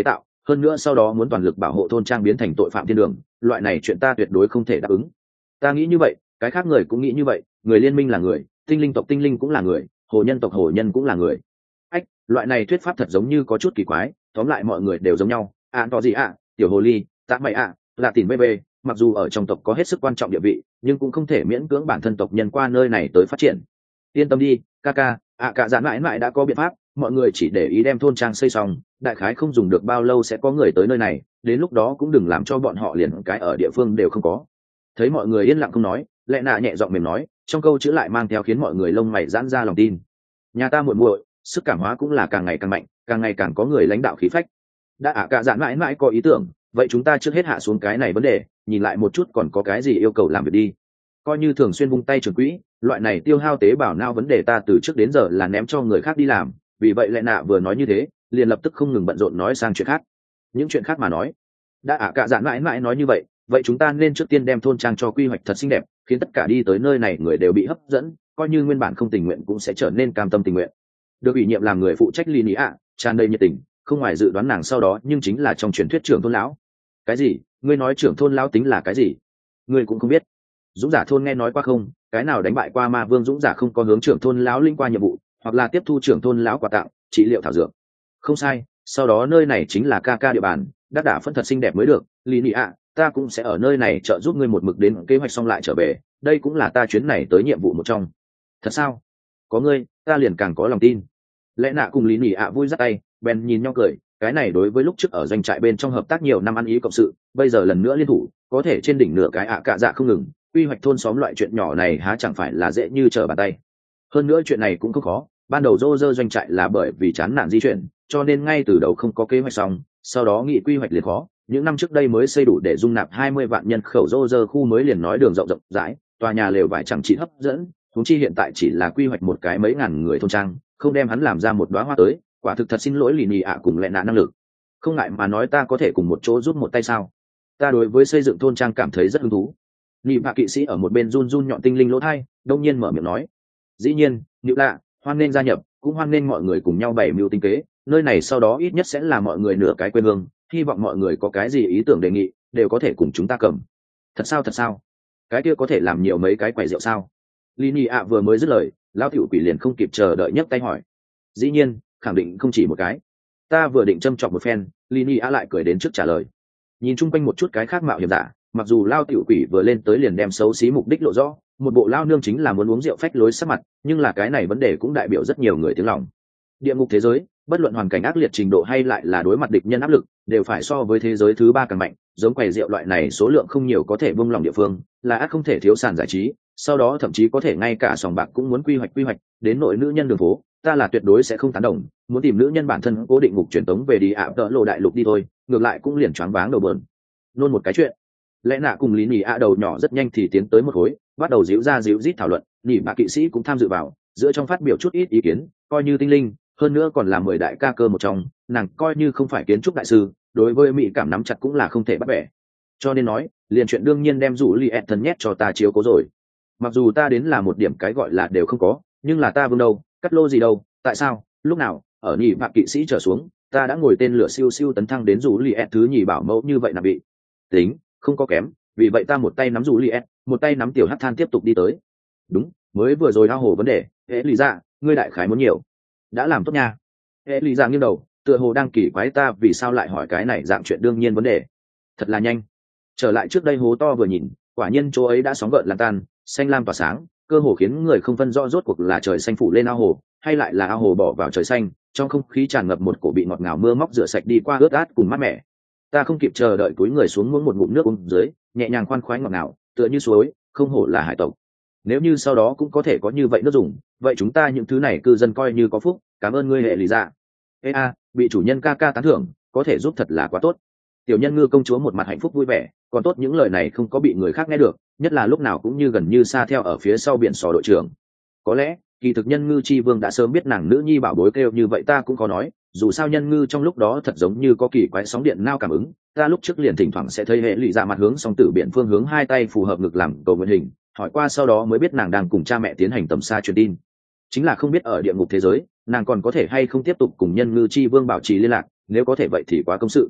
hơn nữa sau đó muốn toàn lực bảo hộ thôn trang biến thành tội phạm thiên đường, loại này chuyện ta tuyệt đối không thể đáp ứng. Ta nghĩ như vậy, cái khác người cũng nghĩ như vậy, người liên minh là người, tinh linh tộc tinh linh cũng là người, hồ nhân tộc hồ nhân cũng là người. Ách, loại này thuyết pháp thật giống như có chút kỳ quái, tóm lại mọi người đều giống nhau. To gì tiểu hồ ly, tạ mày là tìm bb, mặc dù ở trong tộc có hết sức quan trọng địa vị, nhưng cũng không thể miễn cưỡng bản thân tộc nhân qua nơi này tới phát triển. Yên tâm đi, ca ca, cả dạn mãi mãi đã có biện pháp, mọi người chỉ để ý đem thôn trang xây xong, đại khái không dùng được bao lâu sẽ có người tới nơi này, đến lúc đó cũng đừng làm cho bọn họ liền cái ở địa phương đều không có. Thấy mọi người yên lặng không nói, lẽ nạ nhẹ giọng mềm nói, trong câu chữ lại mang theo khiến mọi người lông mày giãn ra lòng tin. Nhà ta muội muội, sức cảm hóa cũng là càng ngày càng mạnh, càng ngày càng có người lãnh đạo khí phách. Đã cả dạn mãi mãi có ý tưởng, vậy chúng ta trước hết hạ xuống cái này vấn đề, nhìn lại một chút còn có cái gì yêu cầu làm việc đi. Coi như thường xuyên vung tay trường quỹ, loại này tiêu hao tế bào não vấn đề ta từ trước đến giờ là ném cho người khác đi làm, vì vậy lẽ nạ vừa nói như thế, liền lập tức không ngừng bận rộn nói sang chuyện khác. Những chuyện khác mà nói, đã cả dạn mãi mãi nói như vậy, vậy chúng ta nên trước tiên đem thôn trang cho quy hoạch thật xinh đẹp, khiến tất cả đi tới nơi này người đều bị hấp dẫn, coi như nguyên bản không tình nguyện cũng sẽ trở nên cam tâm tình nguyện. Được ủy nhiệm làm người phụ trách Lý Ní tràn đầy nhiệt tình, không ngoài dự đoán nàng sau đó nhưng chính là trong truyền thuyết trưởng thôn lão. Cái gì? Ngươi nói trưởng thôn lão tính là cái gì? Ngươi cũng không biết. Dũng giả thôn nghe nói qua không? Cái nào đánh bại qua ma vương dũng giả không có hướng trưởng thôn lão linh qua nhiệm vụ, hoặc là tiếp thu trưởng thôn lão quà tặng, trị liệu thảo dược. Không sai, sau đó nơi này chính là ca ca địa bàn, đắc đả phân thật xinh đẹp mới được. Lý Ní ta cũng sẽ ở nơi này trợ giúp ngươi một mực đến kế hoạch xong lại trở về, đây cũng là ta chuyến này tới nhiệm vụ một trong. Thật sao? Có ngươi, ta liền càng có lòng tin. Lẽ nạ cùng Lý Ní vui dắt tay, bèn nhìn nhau cười, cái này đối với lúc trước ở doanh trại bên trong hợp tác nhiều năm ăn ý cộng sự, bây giờ lần nữa liên thủ, có thể trên đỉnh nửa cái cả dạ không ngừng, quy hoạch thôn xóm loại chuyện nhỏ này há chẳng phải là dễ như trở bàn tay. Hơn nữa chuyện này cũng không khó, ban đầu Roger doanh trại là bởi vì chán nản di chuyển, cho nên ngay từ đầu không có kế hoạch xong, sau đó nghị quy hoạch liền khó, những năm trước đây mới xây đủ để dung nạp 20 vạn nhân khẩu Roger khu mới liền nói đường rộng rộng rãi, tòa nhà lều vải chẳng chỉ hấp dẫn, huống chi hiện tại chỉ là quy hoạch một cái mấy ngàn người thôn trang, không đem hắn làm ra một đóa hoa tới, quả thực thật xin lỗi Lì Nì cùng lẹ nạ năng lực. Không ngại mà nói ta có thể cùng một chỗ giúp một tay sao? Ta đối với xây dựng thôn trang cảm thấy rất hứng thú. Nị bạ kỵ sĩ ở một bên run run nhọn tinh linh lỗ thai, đông nhiên mở miệng nói: dĩ nhiên, nhự lạ, hoan nên gia nhập, cũng hoan nên mọi người cùng nhau bày mưu tinh kế, nơi này sau đó ít nhất sẽ là mọi người nửa cái quê hương, hy vọng mọi người có cái gì ý tưởng đề nghị đều có thể cùng chúng ta cầm. Thật sao? Cái kia có thể làm nhiều mấy cái quầy rượu sao? Lý Nị vừa mới dứt lời, lão tiểu quỷ liền không kịp chờ đợi nhấc tay hỏi: dĩ nhiên, khẳng định không chỉ một cái. Ta vừa định châm chọc một phen, Lý Nị lại cười đến trước trả lời. Nhìn chung quanh một chút cái khác mạo hiểm giả, mặc dù lao tiểu quỷ vừa lên tới liền đem xấu xí mục đích lộ rõ, một bộ lao nương chính là muốn uống rượu phách lối sắc mặt, nhưng là cái này vấn đề cũng đại biểu rất nhiều người tiếng lòng. Địa ngục thế giới, bất luận hoàn cảnh ác liệt trình độ hay lại là đối mặt địch nhân áp lực, đều phải so với thế giới thứ ba càng mạnh, giống quầy rượu loại này số lượng không nhiều có thể buông lỏng địa phương, là ác không thể thiếu sàn giải trí, sau đó thậm chí có thể ngay cả sòng bạc cũng muốn quy hoạch, đến nội nữ nhân đường phố, ta là tuyệt đối sẽ không tán đồng, muốn tìm nữ nhân bản thân cố định ngục truyền tống về đi tợ lộ đại lục đi thôi, ngược lại cũng liền choáng váng đầu bờn. Nôn một cái chuyện. Lẽ nạ cùng Lý Nị đầu nhỏ rất nhanh thì tiến tới một khối, bắt đầu díu rít thảo luận, Nị bạ kỵ sĩ cũng tham dự vào, giữa trong phát biểu chút ít ý kiến, coi như tinh linh, hơn nữa còn là 10 đại ca cơ một trong, nàng coi như không phải kiến trúc đại sư, đối với mỹ cảm nắm chặt cũng là không thể bắt bẻ. Cho nên nói, liền chuyện đương nhiên đem rủ Liệt thân nhét cho ta chiếu cố rồi. Mặc dù ta đến là một điểm cái gọi là đều không có, nhưng là ta vương đâu, cắt lô gì đâu, tại sao, lúc nào, ở Nị bạ kỵ sĩ trở xuống, ta đã ngồi tên lửa siêu siêu tấn thăng đến rủ Liệt thứ nhì bảo mẫu như vậy là bị tính, không có kém, vì vậy ta một tay nắm rủ Liệt, một tay nắm tiểu hắc than tiếp tục đi tới. Đúng, mới vừa rồi ao hồ vấn đề, hệ lý ra, ngươi đại khái muốn nhiều. Đã làm tốt nha. Hệ lý ra nghiêng đầu, tựa hồ đang kỳ quái ta vì sao lại hỏi cái này dạng chuyện đương nhiên vấn đề. Thật là nhanh. Trở lại trước đây hố to vừa nhìn, quả nhiên chỗ ấy đã sóng gợn lan tan, xanh lam tỏa sáng, cơ hồ khiến người không phân rõ rốt cuộc là trời xanh phủ lên ao hồ, hay lại là ao hồ bỏ vào trời xanh, trong không khí tràn ngập một cổ bị ngọt ngào mưa móc rửa sạch đi qua ướt át cùng mát mẻ. Ta không kịp chờ đợi cúi người xuống muỗng một ngụm nước uống dưới, nhẹ nhàng khoan khoái ngọt ngào, tựa như suối, không hổ là hải tộc. Nếu như sau đó cũng có thể có như vậy nước dùng, vậy chúng ta những thứ này cư dân coi như có phúc, cảm ơn ngươi hệ lý dạ. Ê bị chủ nhân ca ca tán thưởng, có thể giúp thật là quá tốt. Tiểu nhân ngư công chúa một mặt hạnh phúc vui vẻ, còn tốt những lời này không có bị người khác nghe được, nhất là lúc nào cũng như gần như xa theo ở phía sau biển sò đội trưởng. Có lẽ kỳ thực nhân ngư chi vương đã sớm biết nàng nữ nhi bảo bối kêu như vậy ta cũng có nói, dù sao nhân ngư trong lúc đó thật giống như có kỳ quái sóng điện nao cảm ứng, ta lúc trước liền thỉnh thoảng sẽ thấy hệ lụy dạ mặt hướng song tử biển phương hướng hai tay phù hợp ngực làm cầu nguyện hình, hỏi qua sau đó mới biết nàng đang cùng cha mẹ tiến hành tầm xa truyền tin. Chính là không biết ở địa ngục thế giới nàng còn có thể hay không tiếp tục cùng nhân ngư chi vương bảo trì liên lạc, nếu có thể vậy thì quá công sự.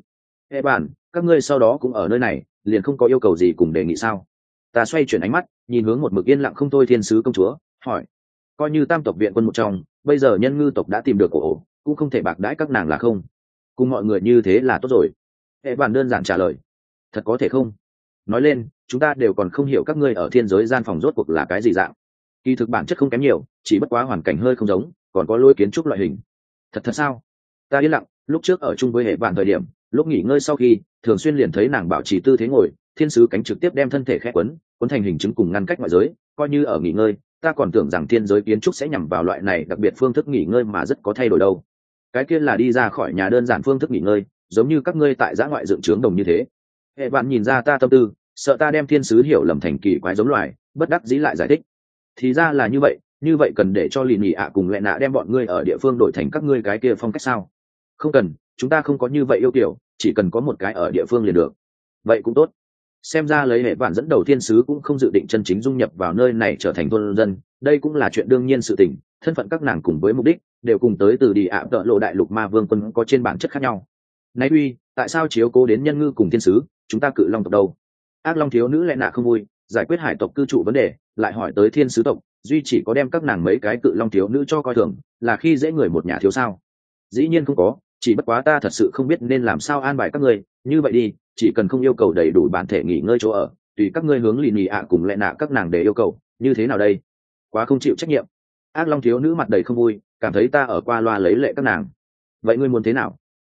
Hệ bản, các ngươi sau đó cũng ở nơi này, liền không có yêu cầu gì cùng đề nghị sao? Ta xoay chuyển ánh mắt, nhìn hướng một mực yên lặng không thôi thiên sứ công chúa, hỏi. Coi như tam tộc viện quân một trong, bây giờ nhân ngư tộc đã tìm được cổ ổ, cũng không thể bạc đãi các nàng là không. Cùng mọi người như thế là tốt rồi. Hệ bản đơn giản trả lời. Thật có thể không? Nói lên, chúng ta đều còn không hiểu các ngươi ở thiên giới gian phòng rốt cuộc là cái gì dạng. Kỳ thực bản chất không kém nhiều, chỉ bất quá hoàn cảnh hơi không giống, còn có lối kiến trúc loại hình. Thật sao? Ta yên lặng, lúc trước ở chung với hệ bản thời điểm, lúc nghỉ ngơi sau khi thường xuyên liền thấy nàng bảo trì tư thế ngồi, thiên sứ cánh trực tiếp đem thân thể khẽ quấn thành hình chứng cùng ngăn cách ngoại giới, coi như ở nghỉ ngơi, ta còn tưởng rằng thiên giới kiến trúc sẽ nhằm vào loại này đặc biệt phương thức nghỉ ngơi mà rất có thay đổi đâu. Cái kia là đi ra khỏi nhà đơn giản phương thức nghỉ ngơi, giống như các ngươi tại giã ngoại dựng trướng đồng như thế. Hệ bạn nhìn ra ta tâm tư, sợ ta đem thiên sứ hiểu lầm thành kỳ quái giống loài, bất đắc dĩ lại giải thích. Thì ra là như vậy cần để cho lì nhì ạ cùng lệ nạ đem bọn ngươi ở địa phương đổi thành các ngươi cái kia phong cách sao? Không cần, chúng ta không có như vậy yêu kiểu, chỉ cần có một cái ở địa phương liền được. Vậy cũng tốt. Xem ra lấy hệ bản dẫn đầu thiên sứ cũng không dự định chân chính dung nhập vào nơi này trở thành thôn dân, đây cũng là chuyện đương nhiên sự tình. Thân phận các nàng cùng với mục đích đều cùng tới từ đi ạ tợ lộ đại lục ma vương quân có trên bản chất khác nhau. Này uy, tại sao chiếu cố đến nhân ngư cùng thiên sứ, chúng ta cự long tộc đâu? Ác long thiếu nữ lẽ nạ không vui, giải quyết hải tộc cư trụ vấn đề, lại hỏi tới thiên sứ tộc, duy chỉ có đem các nàng mấy cái cự long thiếu nữ cho coi thường, là khi dễ người một nhà thiếu sao? Dĩ nhiên không có, chỉ bất quá ta thật sự không biết nên làm sao an bài các ngươi. Như vậy đi, chỉ cần không yêu cầu đầy đủ bản thể nghỉ ngơi chỗ ở, tùy các ngươi hướng lì nhì ạ cùng lẽ nạ các nàng để yêu cầu, như thế nào đây? Quá không chịu trách nhiệm. Ác long thiếu nữ mặt đầy không vui, cảm thấy ta ở qua loa lấy lệ các nàng. Vậy ngươi muốn thế nào?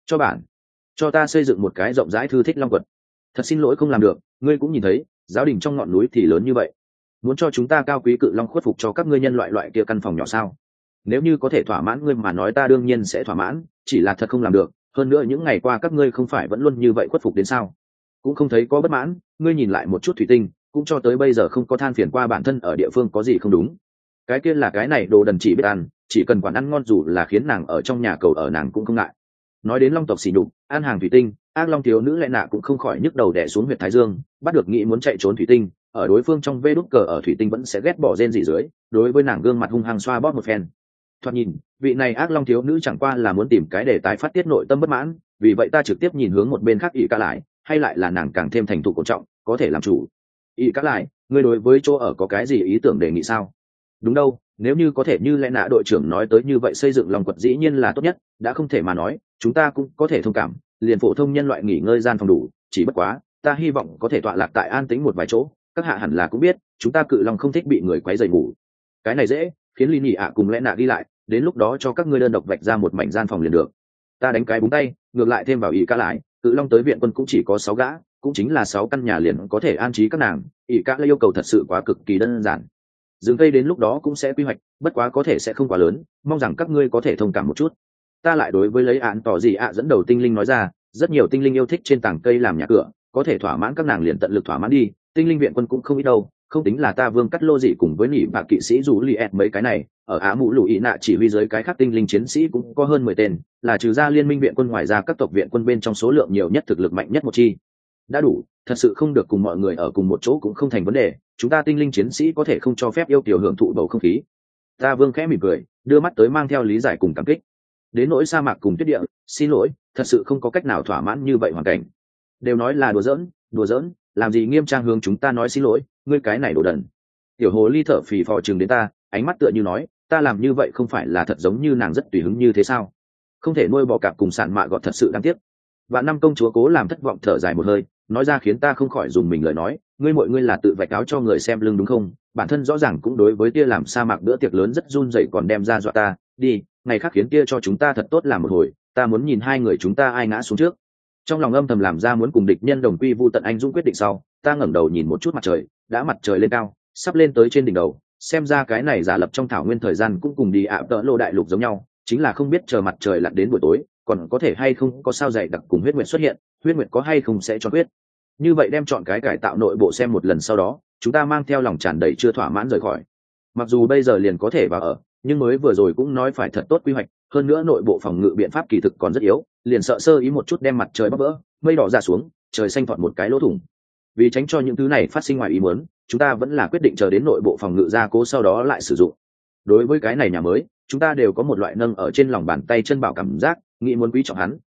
Cho ta xây dựng một cái rộng rãi thư thích long quật. Thật xin lỗi không làm được, ngươi cũng nhìn thấy giáo đình trong ngọn núi thì lớn như vậy, muốn cho chúng ta cao quý cự long khuất phục cho các ngươi nhân loại kia căn phòng nhỏ sao? Nếu như có thể thỏa mãn ngươi mà nói ta đương nhiên sẽ thỏa mãn, chỉ là thật không làm được. Hơn nữa những ngày qua các ngươi không phải vẫn luôn như vậy khuất phục đến sao? Cũng không thấy có bất mãn, ngươi nhìn lại một chút thủy tinh, cũng cho tới bây giờ không có than phiền qua bản thân ở địa phương có gì không đúng. Cái kia là cái này đồ đần chỉ biết ăn, chỉ cần quản ăn ngon dù là khiến nàng ở trong nhà cầu ở nàng cũng không ngại. Nói đến long tộc xỉ nhục, ăn hàng thủy tinh, ác long thiếu nữ lẽ nạ cũng không khỏi nhức đầu đè xuống huyệt thái dương, bắt được nghĩ muốn chạy trốn thủy tinh, ở đối phương trong vê đút cờ ở thủy tinh vẫn sẽ ghét bỏ rên gì dưới, đối với nàng gương mặt hung hăng xoa bóp một phen. Thoạt nhìn, vị này ác long thiếu nữ chẳng qua là muốn tìm cái để tái phát tiết nội tâm bất mãn, vì vậy ta trực tiếp nhìn hướng một bên khác ỷ cả lại, hay lại là nàng càng thêm thành thục cổ trọng, có thể làm chủ. Ỷ cả lại, ngươi đối với chỗ ở có cái gì ý tưởng đề nghị sao? Đúng đâu, nếu như có thể như lẽ nạ đội trưởng nói tới như vậy xây dựng lòng quật dĩ nhiên là tốt nhất, đã không thể mà nói, chúng ta cũng có thể thông cảm, liền phổ thông nhân loại nghỉ ngơi gian phòng đủ, chỉ bất quá, ta hy vọng có thể tọa lạc tại an tĩnh một vài chỗ, các hạ hẳn là cũng biết, chúng ta cự long không thích bị người quấy rầy ngủ. Cái này dễ, khiến Lý Nhị ạ cùng lẽ nạ đi lại, đến lúc đó cho các ngươi đơn độc vạch ra một mảnh gian phòng liền được. Ta đánh cái búng tay, ngược lại thêm vào ỷ cả lại, cự long tới viện quân cũng chỉ có 6 gã, cũng chính là 6 căn nhà liền có thể an trí các nàng, ỷ cả lại yêu cầu thật sự quá cực kỳ đơn giản. Rừng cây đến lúc đó cũng sẽ quy hoạch, bất quá có thể sẽ không quá lớn, mong rằng các ngươi có thể thông cảm một chút. Ta lại đối với lấy án tỏ gì ạ dẫn đầu tinh linh nói ra, rất nhiều tinh linh yêu thích trên tảng cây làm nhà cửa, có thể thỏa mãn các nàng liền tận lực thỏa mãn đi, tinh linh viện quân cũng không ít đâu, không tính là ta vương cắt lô dị cùng với nỉ bạc kỵ sĩ rủ li ẹt mấy cái này, ở á mũ lũ ý nạ chỉ huy giới cái khác tinh linh chiến sĩ cũng có hơn 10 tên, là trừ ra liên minh viện quân ngoài ra các tộc viện quân bên trong số lượng nhiều nhất thực lực mạnh nhất một chi. Đã đủ, thật sự không được cùng mọi người ở cùng một chỗ cũng không thành vấn đề, chúng ta tinh linh chiến sĩ có thể không cho phép yêu kiều hưởng thụ bầu không khí. Ta vương khẽ mỉm cười, đưa mắt tới mang theo lý giải cùng cảm kích. Đến nỗi sa mạc cùng tuyết địa, xin lỗi, thật sự không có cách nào thỏa mãn như vậy hoàn cảnh. Đều nói là đùa giỡn, làm gì nghiêm trang hướng chúng ta nói xin lỗi, ngươi cái này đồ đần. Tiểu hồ ly thở phì phò chừng đến ta, ánh mắt tựa như nói, ta làm như vậy không phải là thật giống như nàng rất tùy hứng như thế sao? Không thể nuôi bò cạp cùng sạn mạ gọt thật sự đáng tiếc. Vạn năm công chúa cố làm thất vọng thở dài một hơi, nói ra khiến ta không khỏi dùng mình lời nói, ngươi là tự vạch áo cho người xem lưng đúng không? Bản thân rõ ràng cũng đối với tia làm sa mạc bữa tiệc lớn rất run rẩy còn đem ra dọa ta, đi, ngày khác khiến tia cho chúng ta thật tốt làm một hồi, ta muốn nhìn hai người chúng ta ai ngã xuống trước. Trong lòng âm thầm làm ra muốn cùng địch nhân đồng quy vu tận anh dũng quyết định sau, ta ngẩng đầu nhìn một chút mặt trời, đã mặt trời lên cao, sắp lên tới trên đỉnh đầu, xem ra cái này giả lập trong thảo nguyên thời gian cũng cùng đi ạ tợ lô đại lục giống nhau, chính là không biết chờ mặt trời lặn đến buổi tối, còn có thể hay không có sao dày đặc cùng huyết nguyệt xuất hiện, huyết nguyệt có hay không sẽ cho huyết. Như vậy đem chọn cái cải tạo nội bộ xem một lần sau đó, chúng ta mang theo lòng tràn đầy chưa thỏa mãn rời khỏi. Mặc dù bây giờ liền có thể vào ở, nhưng mới vừa rồi cũng nói phải thật tốt quy hoạch, hơn nữa nội bộ phòng ngự biện pháp kỳ thực còn rất yếu, liền sợ sơ ý một chút đem mặt trời bóc vỡ, mây đỏ ra xuống, trời xanh thọt một cái lỗ thủng. Vì tránh cho những thứ này phát sinh ngoài ý muốn, chúng ta vẫn là quyết định chờ đến nội bộ phòng ngự gia cố sau đó lại sử dụng. Đối với cái này nhà mới, chúng ta đều có một loại nâng ở trên lòng bàn tay chân bảo cảm giác, nghĩ muốn quý trọng hắn,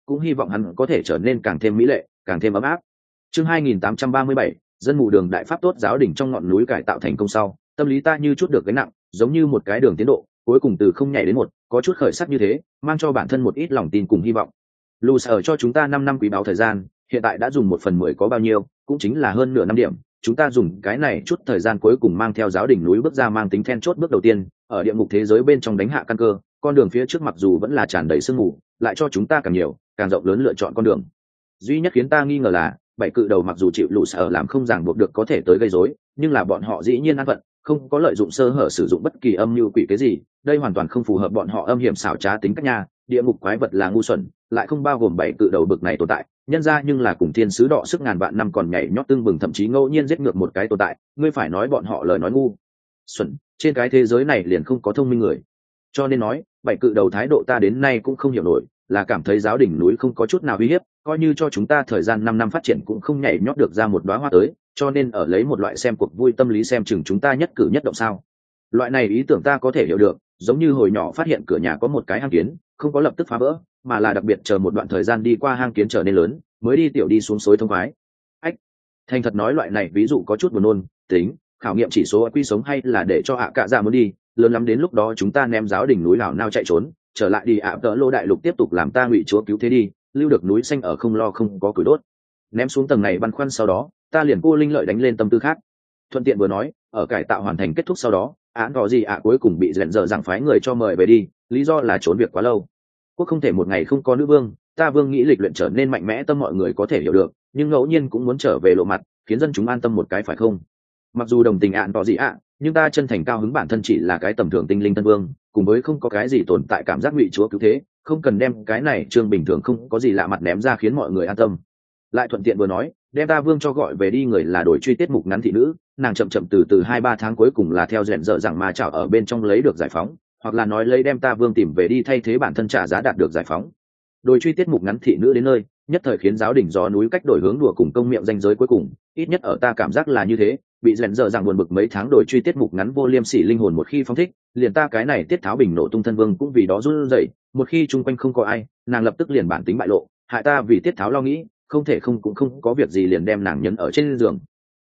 cũng hy vọng hắn có thể trở nên càng thêm mỹ lệ, càng thêm ấm áp. Chương 2837, dân mù đường đại pháp tốt giáo đỉnh trong ngọn núi cải tạo thành công sau, tâm lý ta như chút được gánh nặng, giống như một cái đường tiến độ, cuối cùng từ không nhảy đến một, có chút khởi sắc như thế, mang cho bản thân một ít lòng tin cùng hy vọng. Lù sở cho chúng ta 5 năm quý báu thời gian, hiện tại đã dùng 1/10 có bao nhiêu, cũng chính là hơn nửa năm điểm. Chúng ta dùng cái này chút thời gian cuối cùng mang theo giáo đỉnh núi bước ra mang tính then chốt bước đầu tiên, ở địa ngục thế giới bên trong đánh hạ căn cơ, con đường phía trước mặc dù vẫn là tràn đầy sương mù, lại cho chúng ta càng nhiều, càng rộng lớn lựa chọn con đường. Duy nhất khiến ta nghi ngờ là, bảy cự đầu mặc dù chịu lũ sở làm không ràng buộc được có thể tới gây rối, nhưng là bọn họ dĩ nhiên an phận, không có lợi dụng sơ hở sử dụng bất kỳ âm mưu quỷ cái gì, đây hoàn toàn không phù hợp bọn họ âm hiểm xảo trá tính cách nha. Địa ngục quái vật là ngu xuẩn, lại không bao gồm bảy cự đầu bực này tồn tại, nhân ra nhưng là cùng thiên sứ đọ sức ngàn vạn năm còn nhảy nhót tương bừng, thậm chí ngẫu nhiên giết ngược một cái tồn tại, ngươi phải nói bọn họ lời nói ngu xuẩn, trên cái thế giới này liền không có thông minh người. Cho nên nói, bảy cự đầu thái độ ta đến nay cũng không hiểu nổi, là cảm thấy giáo đỉnh núi không có chút nào uy hiếp, coi như cho chúng ta thời gian 5 năm phát triển cũng không nhảy nhót được ra một đóa hoa tới, cho nên ở lấy một loại xem cuộc vui tâm lý xem chừng chúng ta nhất cử nhất động sao. Loại này ý tưởng ta có thể hiểu được, giống như hồi nhỏ phát hiện cửa nhà có một cái hang kiến, không có lập tức phá vỡ, mà là đặc biệt chờ một đoạn thời gian đi qua hang kiến trở nên lớn, mới đi tiểu đi xuống suối thông khoái. Ách, thành thật nói loại này ví dụ có chút buồn nôn, tính khảo nghiệm chỉ số quy sống hay là để cho ạ cạ dạ muốn đi, lớn lắm đến lúc đó chúng ta ném giáo đỉnh núi nào nao chạy trốn, trở lại đi ạ tợ lô đại lục tiếp tục làm ta ngụy chúa cứu thế đi, lưu được núi xanh ở không lo không có củi đốt. Ném xuống tầng này băn khoăn sau đó, ta liền cô linh lợi đánh lên tâm tư khác. Thuận tiện vừa nói, ở cải tạo hoàn thành kết thúc sau đó, án có gì ạ cuối cùng bị rèn dở rằng phái người cho mời về đi, lý do là trốn việc quá lâu. Quốc không thể một ngày không có nữ vương, ta vương nghĩ lịch luyện trở nên mạnh mẽ tâm mọi người có thể hiểu được, nhưng ngẫu nhiên cũng muốn trở về lộ mặt, khiến dân chúng an tâm một cái phải không? Mặc dù đồng tình án có gì ạ, nhưng ta chân thành cao hứng bản thân chỉ là cái tầm thường tinh linh tân vương, cùng với không có cái gì tồn tại cảm giác ngụy chúa cứu thế, không cần đem cái này trương bình thường không có gì lạ mặt ném ra khiến mọi người an tâm. Lại thuận tiện vừa nói, đem ta vương cho gọi về đi người là đổi truy tiết mục ngắn thị nữ, nàng chậm chậm từ 2-3 tháng cuối cùng là theo rèn dở rằng mà chảo ở bên trong lấy được giải phóng, hoặc là nói lấy đem ta vương tìm về đi thay thế bản thân trả giá đạt được giải phóng. Đổi truy tiết mục ngắn thị nữ đến nơi, nhất thời khiến giáo đỉnh gió núi cách đổi hướng đùa cùng công miệng danh giới cuối cùng, ít nhất ở ta cảm giác là như thế, bị rèn dở rằng buồn bực mấy tháng đổi truy tiết mục ngắn vô liêm sỉ linh hồn một khi phóng thích, liền ta cái này tiết tháo bình nổ tung thân vương cũng vì đó run rẩy, một khi chung quanh không có ai, nàng lập tức liền bản tính bại lộ, hại ta vì tiết tháo lo nghĩ, không thể không cũng không có việc gì liền đem nàng nhấn ở trên giường.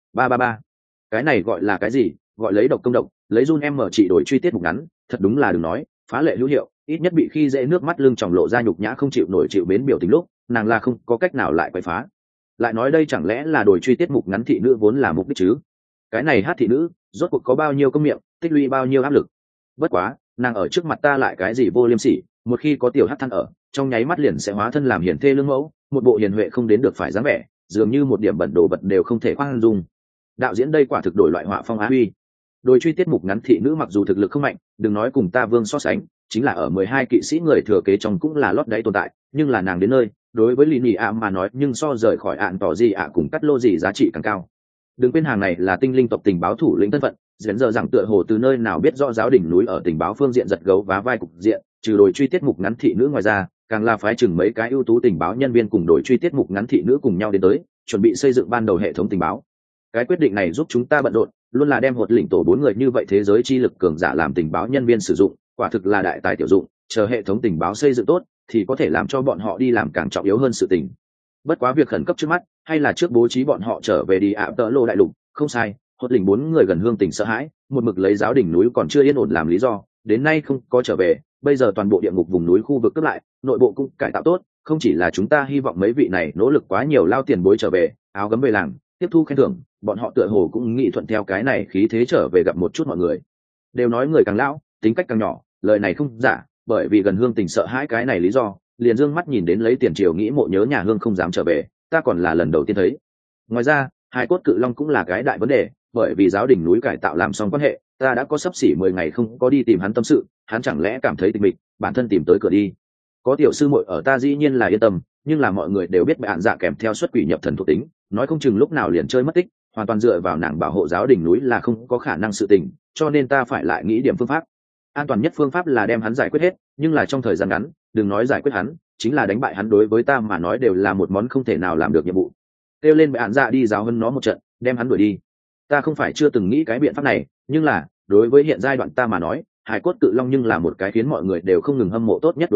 Ba cái này gọi là cái gì, gọi lấy độc công độc, lấy run em mở chỉ đổi truy tiết mục ngắn, thật đúng là đừng nói, phá lệ hữu hiệu, ít nhất bị khi dễ nước mắt lưng tròng lộ ra nhục nhã không chịu nổi chịu bến biểu tình lúc, nàng là không có cách nào lại quay phá. Lại nói đây chẳng lẽ là đổi truy tiết mục ngắn thị nữ vốn là mục đích chứ? Cái này hát thị nữ, rốt cuộc có bao nhiêu công miệng, tích lũy bao nhiêu áp lực. Bất quá, nàng ở trước mặt ta lại cái gì vô liêm sỉ, một khi có tiểu hát than ở, trong nháy mắt liền sẽ hóa thân làm hiền thê lương mẫu, một bộ hiền huệ không đến được phải dáng vẻ, dường như một điểm bẩn đồ vật đều không thể khoan dung. Đạo diễn đây quả thực đổi loại họa phong á huy. Đôi truy tiết mục ngắn thị nữ mặc dù thực lực không mạnh, đừng nói cùng ta vương so sánh, chính là ở 12 kỵ sĩ người thừa kế trong cũng là lót đáy tồn tại, nhưng là nàng đến nơi, đối với Lini ạ mà nói, nhưng so rời khỏi ạn tỏ gì ạ cùng cắt lô gì giá trị càng cao. Đừng quên hàng này là tinh linh tộc tình báo thủ lĩnh thân phận, diễn giờ rằng tựa hồ từ nơi nào biết rõ giáo đỉnh núi ở tình báo phương diện giật gấu vá vai cục diện, trừ đồi truy tiết mục ngắn thị nữ ngoài ra, càng là phái chừng mấy cái ưu tú tình báo nhân viên cùng đội truy tiết mục ngắn thị nữ cùng nhau đến tới, chuẩn bị xây dựng ban đầu hệ thống tình báo. Cái quyết định này giúp chúng ta bận rộn, luôn là đem hột lĩnh tổ 4 người như vậy thế giới chi lực cường giả làm tình báo nhân viên sử dụng, quả thực là đại tài tiểu dụng, chờ hệ thống tình báo xây dựng tốt thì có thể làm cho bọn họ đi làm càng trọng yếu hơn sự tình. Bất quá việc khẩn cấp trước mắt hay là trước bố trí bọn họ trở về đi ạ tợ lô đại lục, không sai, hột lĩnh 4 người gần hương tình sợ hãi, một mực lấy giáo đỉnh núi còn chưa yên ổn làm lý do, đến nay không có trở về, bây giờ toàn bộ địa ngục vùng núi khu vực cướp lại, nội bộ cũng cải tạo tốt, không chỉ là chúng ta hy vọng mấy vị này nỗ lực quá nhiều lao tiền bối trở về, áo gấm về làng, tiếp thu khen thưởng, bọn họ tựa hồ cũng nghĩ thuận theo cái này khí thế trở về gặp một chút mọi người. Đều nói người càng lão, tính cách càng nhỏ, lời này không giả, bởi vì gần hương tình sợ hãi cái này lý do, liền dương mắt nhìn đến lấy tiền triều nghĩ mộ nhớ nhà hương không dám trở về, ta còn là lần đầu tiên thấy. Ngoài ra, hai cốt cự long cũng là cái đại vấn đề, bởi vì giáo đỉnh núi cải tạo làm xong quan hệ, ta đã có sắp xỉ 10 ngày không có đi tìm hắn tâm sự, hắn chẳng lẽ cảm thấy tịch mịch, bản thân tìm tới cửa đi. Có tiểu sư muội ở ta dĩ nhiên là yên tâm, nhưng là mọi người đều biết bạn dạ kèm theo xuất quỷ nhập thần thuộc tính, nói không chừng lúc nào liền chơi mất tích, hoàn toàn dựa vào nàng bảo hộ giáo đỉnh núi là không có khả năng sự tình, cho nên ta phải lại nghĩ điểm phương pháp. An toàn nhất phương pháp là đem hắn giải quyết hết, nhưng là trong thời gian ngắn, đừng nói giải quyết hắn, chính là đánh bại hắn đối với ta mà nói đều là một món không thể nào làm được nhiệm vụ. Kêu lên bạn dạ đi giáo hơn nó một trận, đem hắn đuổi đi. Ta không phải chưa từng nghĩ cái biện pháp này, nhưng là đối với hiện giai đoạn ta mà nói, hải cốt cự long nhưng là một cái khiến mọi người đều không ngừng hâm mộ tốt nhất đối thủ,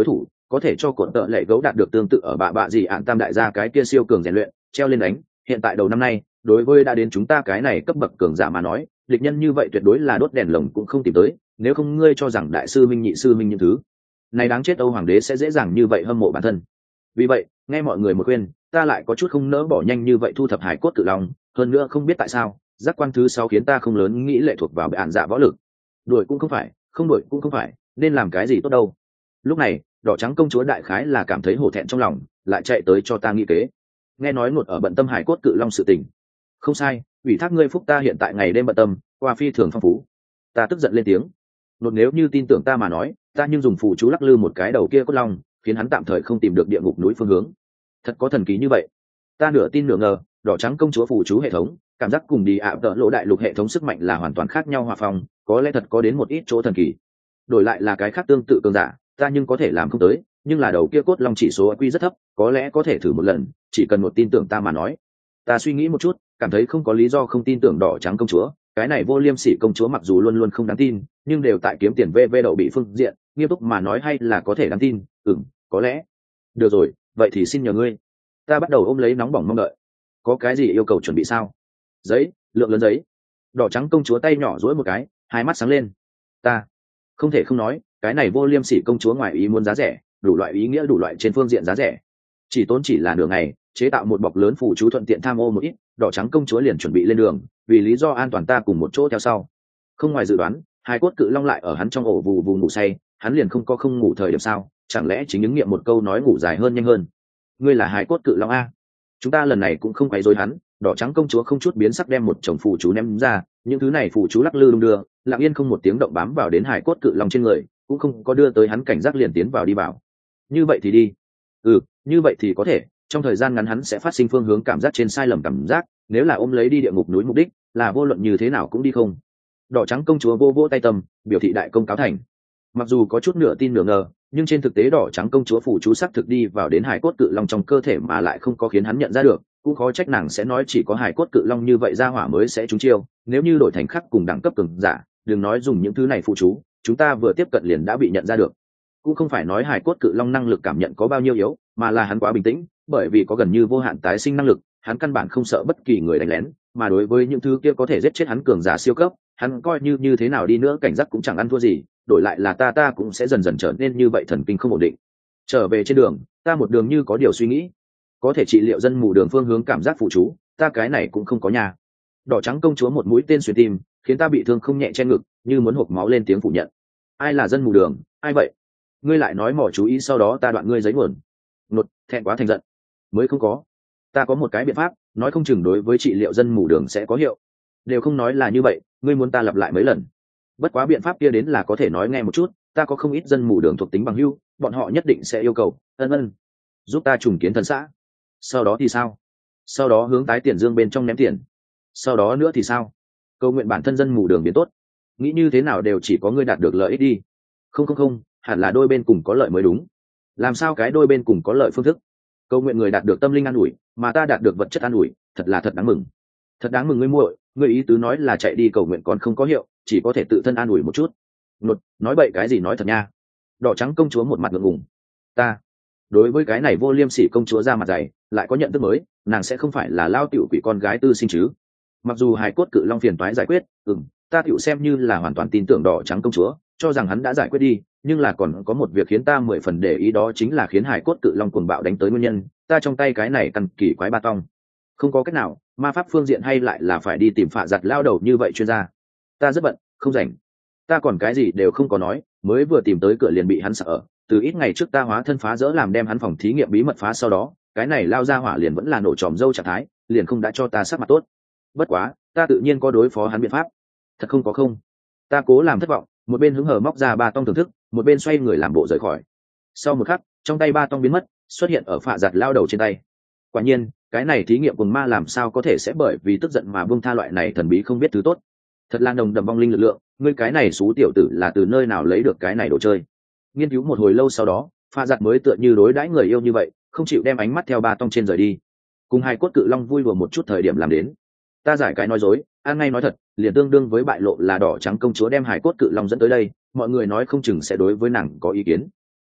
có thể cho cuộn tợ lệ gấu đạt được tương tự ở bạ gì ạn tam đại gia cái kia siêu cường rèn luyện treo lên đánh. Hiện tại đầu năm nay đối với đã đến chúng ta cái này cấp bậc cường giả mà nói, địch nhân như vậy tuyệt đối là đốt đèn lồng cũng không tìm tới. Nếu không ngươi cho rằng đại sư minh nhị sư minh những thứ này đáng chết, Âu hoàng đế sẽ dễ dàng như vậy hâm mộ bản thân. Vì vậy nghe mọi người một khuyên, ta lại có chút không nỡ bỏ nhanh như vậy thu thập hải cốt cự long. Hơn nữa không biết tại sao giác quan thứ 6 khiến ta không lớn nghĩ lệ thuộc vào bản dạ võ lực. Đuổi cũng không phải, không đuổi cũng không phải, nên làm cái gì tốt đâu. Lúc này đỏ trắng công chúa đại khái là cảm thấy hổ thẹn trong lòng, lại chạy tới cho ta nghĩ kế. Nghe nói một ở bận tâm hải cốt cự long sự tình. Không sai, ủy thác ngươi phúc ta hiện tại ngày đêm bận tâm, qua phi thường phong phú. Ta tức giận lên tiếng. Nột nếu như tin tưởng ta mà nói, ta nhưng dùng phù chú lắc lư một cái đầu kia cốt long, khiến hắn tạm thời không tìm được địa ngục núi phương hướng. Thật có thần kỳ như vậy? Ta nửa tin nửa ngờ. Đỏ trắng công chúa phù chú hệ thống cảm giác cùng đi ạ tợ lỗ đại lục hệ thống sức mạnh là hoàn toàn khác nhau hòa phong, có lẽ thật có đến một ít chỗ thần kỳ. Đổi lại là cái khác tương tự cường giả, ta nhưng có thể làm không tới, nhưng là đầu kia cốt long chỉ số IQ rất thấp, có lẽ có thể thử một lần, chỉ cần một tin tưởng ta mà nói. Ta suy nghĩ một chút, cảm thấy không có lý do không tin tưởng đỏ trắng công chúa. Cái này vô liêm sỉ công chúa mặc dù luôn luôn không đáng tin, nhưng đều tại kiếm tiền vv đậu bị phương diện, nghiêm túc mà nói hay là có thể đáng tin. Có lẽ. Được rồi, vậy thì xin nhờ ngươi. Ta bắt đầu ôm lấy nóng bỏng mong đợi. Có cái gì yêu cầu chuẩn bị sao? Giấy, lượng lớn giấy. Đỏ trắng công chúa tay nhỏ duỗi một cái, hai mắt sáng lên. Ta không thể không nói, cái này vô liêm sỉ công chúa ngoài ý muốn giá rẻ, đủ loại ý nghĩa đủ loại trên phương diện giá rẻ. Chỉ tốn chỉ là nửa ngày, chế tạo một bọc lớn phù chú thuận tiện tham ô một ít, đỏ trắng công chúa liền chuẩn bị lên đường, vì lý do an toàn ta cùng một chỗ theo sau. Không ngoài dự đoán, hai cốt cự long lại ở hắn trong ổ vù vù ngủ say, hắn liền không ngủ thời điểm sao? Chẳng lẽ chính ứng nghiệm một câu nói ngủ dài hơn nhanh hơn? Ngươi là hai cốt cự long a? Chúng ta lần này cũng không quấy rối hắn. Đỏ trắng công chúa không chút biến sắc đem một chồng phù chú ném ra, những thứ này phù chú lắc lư đung đưa, lặng yên không một tiếng động bám vào đến hải cốt cự long trên người, cũng không có đưa tới hắn cảnh giác liền tiến vào đi vào. Như vậy thì đi. Như vậy thì có thể, trong thời gian ngắn hắn sẽ phát sinh phương hướng cảm giác trên sai lầm cảm giác, nếu là ôm lấy đi địa ngục núi mục đích, là vô luận như thế nào cũng đi không. Đỏ trắng công chúa vô vô tay tâm, biểu thị đại công cáo thành. Mặc dù có chút nửa tin nửa ngờ, nhưng trên thực tế đỏ trắng công chúa phù chú xác thực đi vào đến hải cốt cự long trong cơ thể mà lại không có khiến hắn nhận ra được, cũng khó trách nàng sẽ nói chỉ có hải cốt cự long như vậy ra hỏa mới sẽ trúng chiêu. Nếu như đổi thành khắc cùng đẳng cấp cường giả, đừng nói dùng những thứ này phù chú, chúng ta vừa tiếp cận liền đã bị nhận ra được. Cũng không phải nói hải cốt cự long năng lực cảm nhận có bao nhiêu yếu, mà là hắn quá bình tĩnh, bởi vì có gần như vô hạn tái sinh năng lực, hắn căn bản không sợ bất kỳ người đánh lén, mà đối với những thứ kia có thể giết chết hắn cường giả siêu cấp, hắn coi như thế nào đi nữa cảnh giác cũng chẳng ăn thua gì. Đổi lại là ta cũng sẽ dần dần trở nên như vậy, thần kinh không ổn định. Trở về trên đường, ta một đường như có điều suy nghĩ, có thể trị liệu dân mù đường phương hướng cảm giác phụ chú, ta cái này cũng không có nhà. Đỏ trắng công chúa một mũi tên xuyên tim, khiến ta bị thương không nhẹ trên ngực, như muốn hộc máu lên tiếng phủ nhận. Ai là dân mù đường, ai vậy? Ngươi lại nói mỏ chú ý, sau đó ta đoạn ngươi giấy nguồn. Nột, thẹn quá thành giận. Mới không có. Ta có một cái biện pháp, nói không chừng đối với trị liệu dân mù đường sẽ có hiệu. Đều không nói là như vậy, ngươi muốn ta lặp lại mấy lần? Bất quá biện pháp kia đến là có thể nói nghe một chút, ta có không ít dân mù đường thuộc tính bằng hữu, bọn họ nhất định sẽ yêu cầu. Ân, giúp ta trùng kiến thần xã. Sau đó thì sao? Sau đó hướng tái tiền dương bên trong ném tiền. Sau đó nữa thì sao? Cầu nguyện bản thân dân mù đường biến tốt. Nghĩ như thế nào đều chỉ có ngươi đạt được lợi ích đi. Không, hẳn là đôi bên cùng có lợi mới đúng. Làm sao cái đôi bên cùng có lợi phương thức? Cầu nguyện người đạt được tâm linh an ủi, mà ta đạt được vật chất an ủi, thật là thật đáng mừng. Thật đáng mừng ngươi muội, ngươi ý tứ nói là chạy đi cầu nguyện còn không có hiệu, chỉ có thể tự thân an ủi một chút. Nột, nói bậy cái gì nói thật nha. Đỏ trắng công chúa một mặt ngượng ngùng. Ta đối với cái này vô liêm sỉ công chúa ra mặt dày, lại có nhận thức mới, nàng sẽ không phải là lao tiểu quỷ con gái tư sinh chứ. Mặc dù hài cốt cự long phiền toái giải quyết, ta tiểu xem như là hoàn toàn tin tưởng đỏ trắng công chúa, cho rằng hắn đã giải quyết đi, nhưng là còn có một việc khiến ta 10 phần để ý, đó chính là khiến hài cốt cự long cuồng bạo đánh tới nguyên nhân. Ta trong tay cái này căn kỳ quái ba tong, không có cách nào, ma pháp phương diện hay lại là phải đi tìm phạ giặt lao đầu như vậy chuyên gia. Ta rất bận, không rảnh. Ta còn cái gì đều không có nói, mới vừa tìm tới cửa liền bị hắn sợ. Từ ít ngày trước ta hóa thân phá rỡ làm đem hắn phòng thí nghiệm bí mật phá, sau đó cái này lao ra hỏa liền vẫn là nổ tròm dâu trạng thái, liền không đã cho ta sắc mặt tốt. Bất quá ta tự nhiên có đối phó hắn biện pháp. Thật không có không. Ta cố làm thất vọng, một bên hứng hờ móc ra ba tong thưởng thức, một bên xoay người làm bộ rời khỏi. Sau một khắc, trong tay ba tong biến mất, xuất hiện ở phạ giặt lao đầu trên tay. Quả nhiên cái này thí nghiệm cùng ma làm sao có thể sẽ bởi vì tức giận mà buông tha loại này thần bí không biết thứ tốt. Thật là nồng đậm vong linh lực lượng, ngươi cái này xú tiểu tử là từ nơi nào lấy được cái này đồ chơi? Nghiên cứu một hồi lâu sau đó, pha giặt mới tựa như đối đãi người yêu như vậy, không chịu đem ánh mắt theo ba tong trên rời đi. Cùng hai cốt cự long vui đùa một chút thời điểm làm đến. Ta giải cái nói dối, an ngay nói thật, liền tương đương với bại lộ là đỏ trắng công chúa đem hải cốt cự long dẫn tới đây, mọi người nói không chừng sẽ đối với nàng có ý kiến.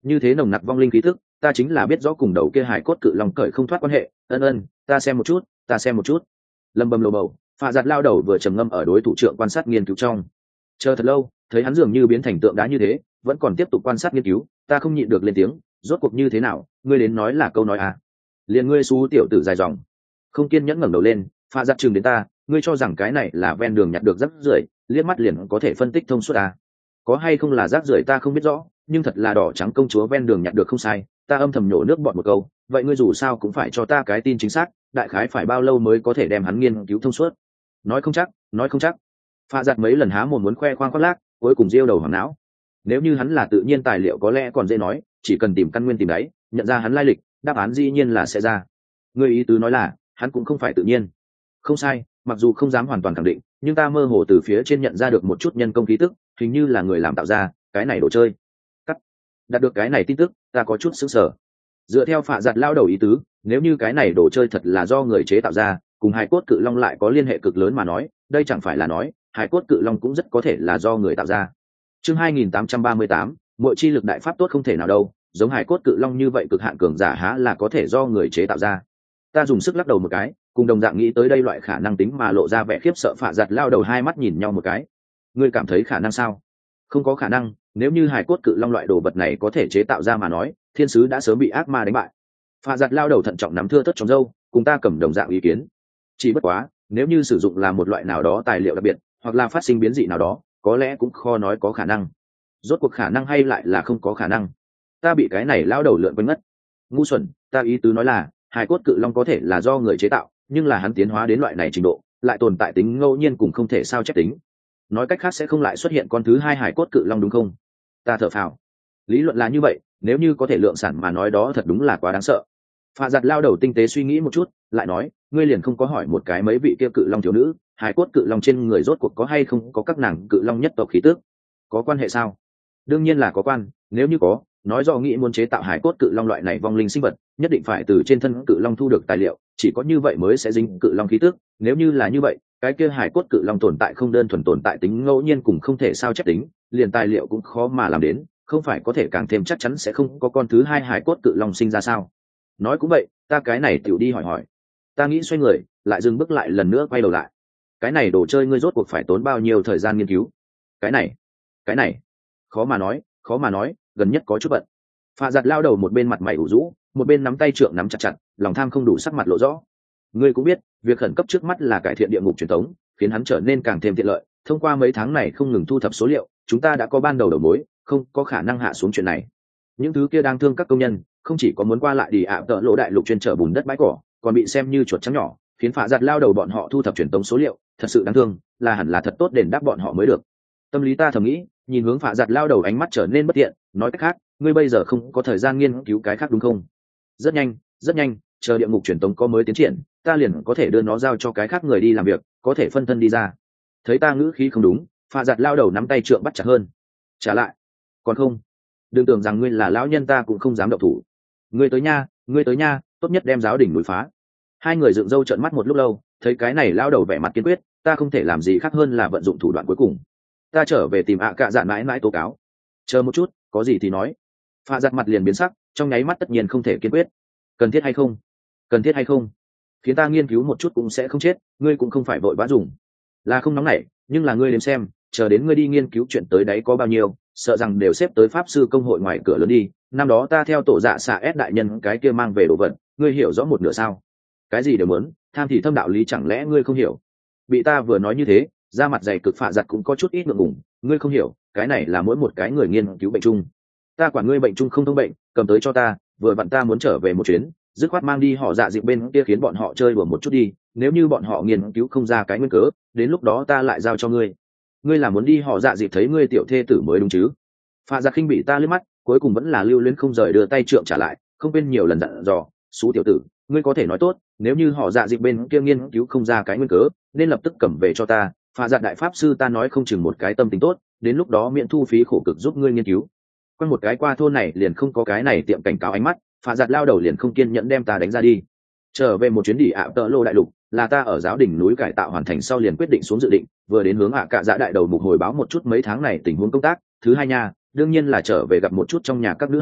như thế nồng nặc vong linh khí tức, ta chính là biết rõ cùng đầu kia hải cốt cự long cởi không thoát quan hệ. Ân, ta xem một chút, ta xem một chút. Lâm bầm lồ bầu, Phạ Giặt lao đầu vừa trầm ngâm ở đối thủ trưởng quan sát nghiên cứu trong. Chờ thật lâu, thấy hắn dường như biến thành tượng đá như thế, vẫn còn tiếp tục quan sát nghiên cứu, ta không nhịn được lên tiếng, rốt cuộc như thế nào, ngươi đến nói là câu nói à? Liền ngươi xú tiểu tử dài dòng. Không kiên nhẫn ngẩng đầu lên, Phạ Giặt chừng đến ta, ngươi cho rằng cái này là ven đường nhặt được rác rưởi, liếc mắt liền có thể phân tích thông suốt à? Có hay không là rác rưởi ta không biết rõ, nhưng thật là đỏ trắng công chúa ven đường nhặt được không sai. Ta âm thầm nhổ nước bọt một câu, vậy ngươi dù sao cũng phải cho ta cái tin chính xác, đại khái phải bao lâu mới có thể đem hắn nghiên cứu thông suốt? Nói không chắc. Phạ Giặt mấy lần há mồm muốn khoe khoang khoác lác, cuối cùng diêu đầu hoàng não. Nếu như hắn là tự nhiên tài liệu có lẽ còn dễ nói, chỉ cần tìm căn nguyên tìm đáy, nhận ra hắn lai lịch, đáp án dĩ nhiên là sẽ ra. Ngươi ý tứ nói là hắn cũng không phải tự nhiên. Không sai, mặc dù không dám hoàn toàn khẳng định, nhưng ta mơ hồ từ phía trên nhận ra được một chút nhân công khí tức, hình như là người làm tạo ra cái này đồ chơi. Đạt được cái này tin tức, ta có chút sững sờ. Dựa theo Phạ Giặt lao đầu ý tứ, nếu như cái này đồ chơi thật là do người chế tạo ra, cùng hải cốt cự long lại có liên hệ cực lớn mà nói, đây chẳng phải là nói hải cốt cự long cũng rất có thể là do người tạo ra. Chương 2838, mọi chi lực đại pháp tốt không thể nào đâu, giống hải cốt cự long như vậy cực hạn cường giả há là có thể do người chế tạo ra. Ta dùng sức lắc đầu một cái, cùng đồng dạng nghĩ tới đây loại khả năng tính mà lộ ra vẻ khiếp sợ. Phạ Giặt lao đầu hai mắt nhìn nhau một cái. Ngươi cảm thấy khả năng sao? Không có khả năng, nếu như hải cốt cự long loại đồ vật này có thể chế tạo ra mà nói, thiên sứ đã sớm bị ác ma đánh bại. Phạ Giặt lao đầu thận trọng nắm thưa thớt trong râu, cùng ta cầm đồng dạng ý kiến. Chỉ bất quá, nếu như sử dụng là một loại nào đó tài liệu đặc biệt, hoặc là phát sinh biến dị nào đó, có lẽ cũng khó nói có khả năng. Rốt cuộc khả năng hay lại là không có khả năng? Ta bị cái này lao đầu lượn quanh ngất. Ngu xuẩn, ta ý tứ nói là hải cốt cự long có thể là do người chế tạo, nhưng là hắn tiến hóa đến loại này trình độ, lại tồn tại tính ngẫu nhiên cùng không thể sao chép tính. Nói cách khác sẽ không lại xuất hiện con thứ hai hải cốt cự long đúng không? Ta thở phào. Lý luận là như vậy, nếu như có thể lượng sản mà nói đó thật đúng là quá đáng sợ. Phạ Giặt lao đầu tinh tế suy nghĩ một chút, lại nói, ngươi liền không có hỏi một cái mấy vị kia cự long thiếu nữ, hải cốt cự long trên người rốt cuộc có hay không có các nàng cự long nhất tộc khí tước? Có quan hệ sao? Đương nhiên là có quan, nếu như có, nói do nghĩ muốn chế tạo hải cốt cự long loại này vong linh sinh vật, nhất định phải từ trên thân cự long thu được tài liệu, chỉ có như vậy mới sẽ dính cự long khí tước. Nếu như là như vậy, cái kia hải cốt cự long tồn tại không đơn thuần tồn tại tính ngẫu nhiên cùng không thể sao chép tính, liền tài liệu cũng khó mà làm đến, không phải có thể càng thêm chắc chắn sẽ không có con thứ hai hải cốt cự long sinh ra sao? Nói cũng vậy, ta cái này tiểu đi hỏi. Ta nghĩ xoay người, lại dừng bước lại lần nữa quay đầu lại. Cái này đồ chơi ngươi rốt cuộc phải tốn bao nhiêu thời gian nghiên cứu? Cái này, khó mà nói, gần nhất có chút bận. Phạ Giặt lao đầu một bên mặt mày ủ rũ, một bên nắm tay trượng nắm chặt, lòng tham không đủ sắc mặt lộ rõ. Ngươi cũng biết, việc khẩn cấp trước mắt là cải thiện địa ngục truyền thống, khiến hắn trở nên càng thêm tiện lợi. Thông qua mấy tháng này không ngừng thu thập số liệu, chúng ta đã có ban đầu đầu mối, không có khả năng hạ xuống chuyện này. Những thứ kia đang thương các công nhân, không chỉ có muốn qua lại đi ạ tợ lỗ đại lục chuyên chở bùn đất bãi cỏ, còn bị xem như chuột trắng nhỏ, khiến Phạ Giặt lao đầu bọn họ thu thập truyền tống số liệu, thật sự đáng thương, là hẳn là thật tốt đền đáp bọn họ mới được. Tâm lý ta thầm nghĩ, nhìn hướng Phạ Giặt lao đầu ánh mắt trở nên bất tiện, nói cách khác, ngươi bây giờ không có thời gian nghiên cứu cái khác đúng không? Rất nhanh, chờ địa ngục truyền tống có mới tiến triển, ta liền có thể đưa nó giao cho cái khác người đi làm việc, có thể phân thân đi ra. Thấy ta ngữ khí không đúng, Phạ Giặt lao đầu nắm tay trượng bắt chặt hơn. Trả lại, còn không, đừng tưởng rằng ngươi là lão nhân ta cũng không dám động thủ. Ngươi tới nha, tốt nhất đem giáo đỉnh núi phá. Hai người dựng râu trợn mắt một lúc lâu, thấy cái này lao đầu vẻ mặt kiên quyết, ta không thể làm gì khác hơn là vận dụng thủ đoạn cuối cùng. Ta trở về tìm cạ dạn mãi tố cáo. Chờ một chút, có gì thì nói. Phạ Giặt mặt liền biến sắc, trong nháy mắt tất nhiên không thể kiên quyết. Cần thiết hay không, khiến ta nghiên cứu một chút cũng sẽ không chết, ngươi cũng không phải vội vã dùng. Là không nóng nảy, nhưng là ngươi đếm xem, chờ đến ngươi đi nghiên cứu chuyện tới đấy có bao nhiêu, sợ rằng đều xếp tới pháp sư công hội ngoài cửa lớn đi. Năm đó ta theo tổ dạ xạ ép đại nhân cái kia mang về đồ vật, ngươi hiểu rõ một nửa sao? Cái gì đều muốn, tham thì thâm đạo lý chẳng lẽ ngươi không hiểu? Bị ta vừa nói như thế, da mặt dày cực Phạ Giặt cũng có chút ít ngượng ngùng. Ngươi không hiểu, cái này là mỗi một cái người nghiên cứu bệnh chung. Ta quản ngươi bệnh chung không thông bệnh, cầm tới cho ta, vừa vặn ta muốn trở về một chuyến, dứt khoát mang đi họ dạ dịp bên kia khiến bọn họ chơi đùa một chút đi. Nếu như bọn họ nghiên cứu không ra cái nguyên cớ, đến lúc đó ta lại giao cho ngươi. Ngươi là muốn đi họ dạ dịp thấy ngươi tiểu thê tử mới đúng chứ? Phạ Giặt khinh bị ta liếc mắt, cuối cùng vẫn là lưu luyến không rời đưa tay trượng trả lại, không quên nhiều lần dặn dò, xú tiểu tử, ngươi có thể nói tốt, nếu như họ dạ dịp bên kia nghiên cứu không ra cái nguyên cớ, nên lập tức cầm về cho ta. Phạ Giặt đại pháp sư ta nói không chừng một cái tâm tính tốt, đến lúc đó miễn thu phí khổ cực giúp ngươi nghiên cứu. Quen một cái qua thôn này liền không có cái này tiệm cảnh cáo ánh mắt, Phạ Giặt lao đầu liền không kiên nhẫn đem ta đánh ra đi. Trở về một chuyến đi tợ lô đại lục, là ta ở giáo đỉnh núi cải tạo hoàn thành sau liền quyết định xuống dự định, vừa đến hướng cạ dạ đại đầu mục hồi báo một chút mấy tháng này tình huống công tác. Thứ hai nha, đương nhiên là trở về gặp một chút trong nhà các nữ hải,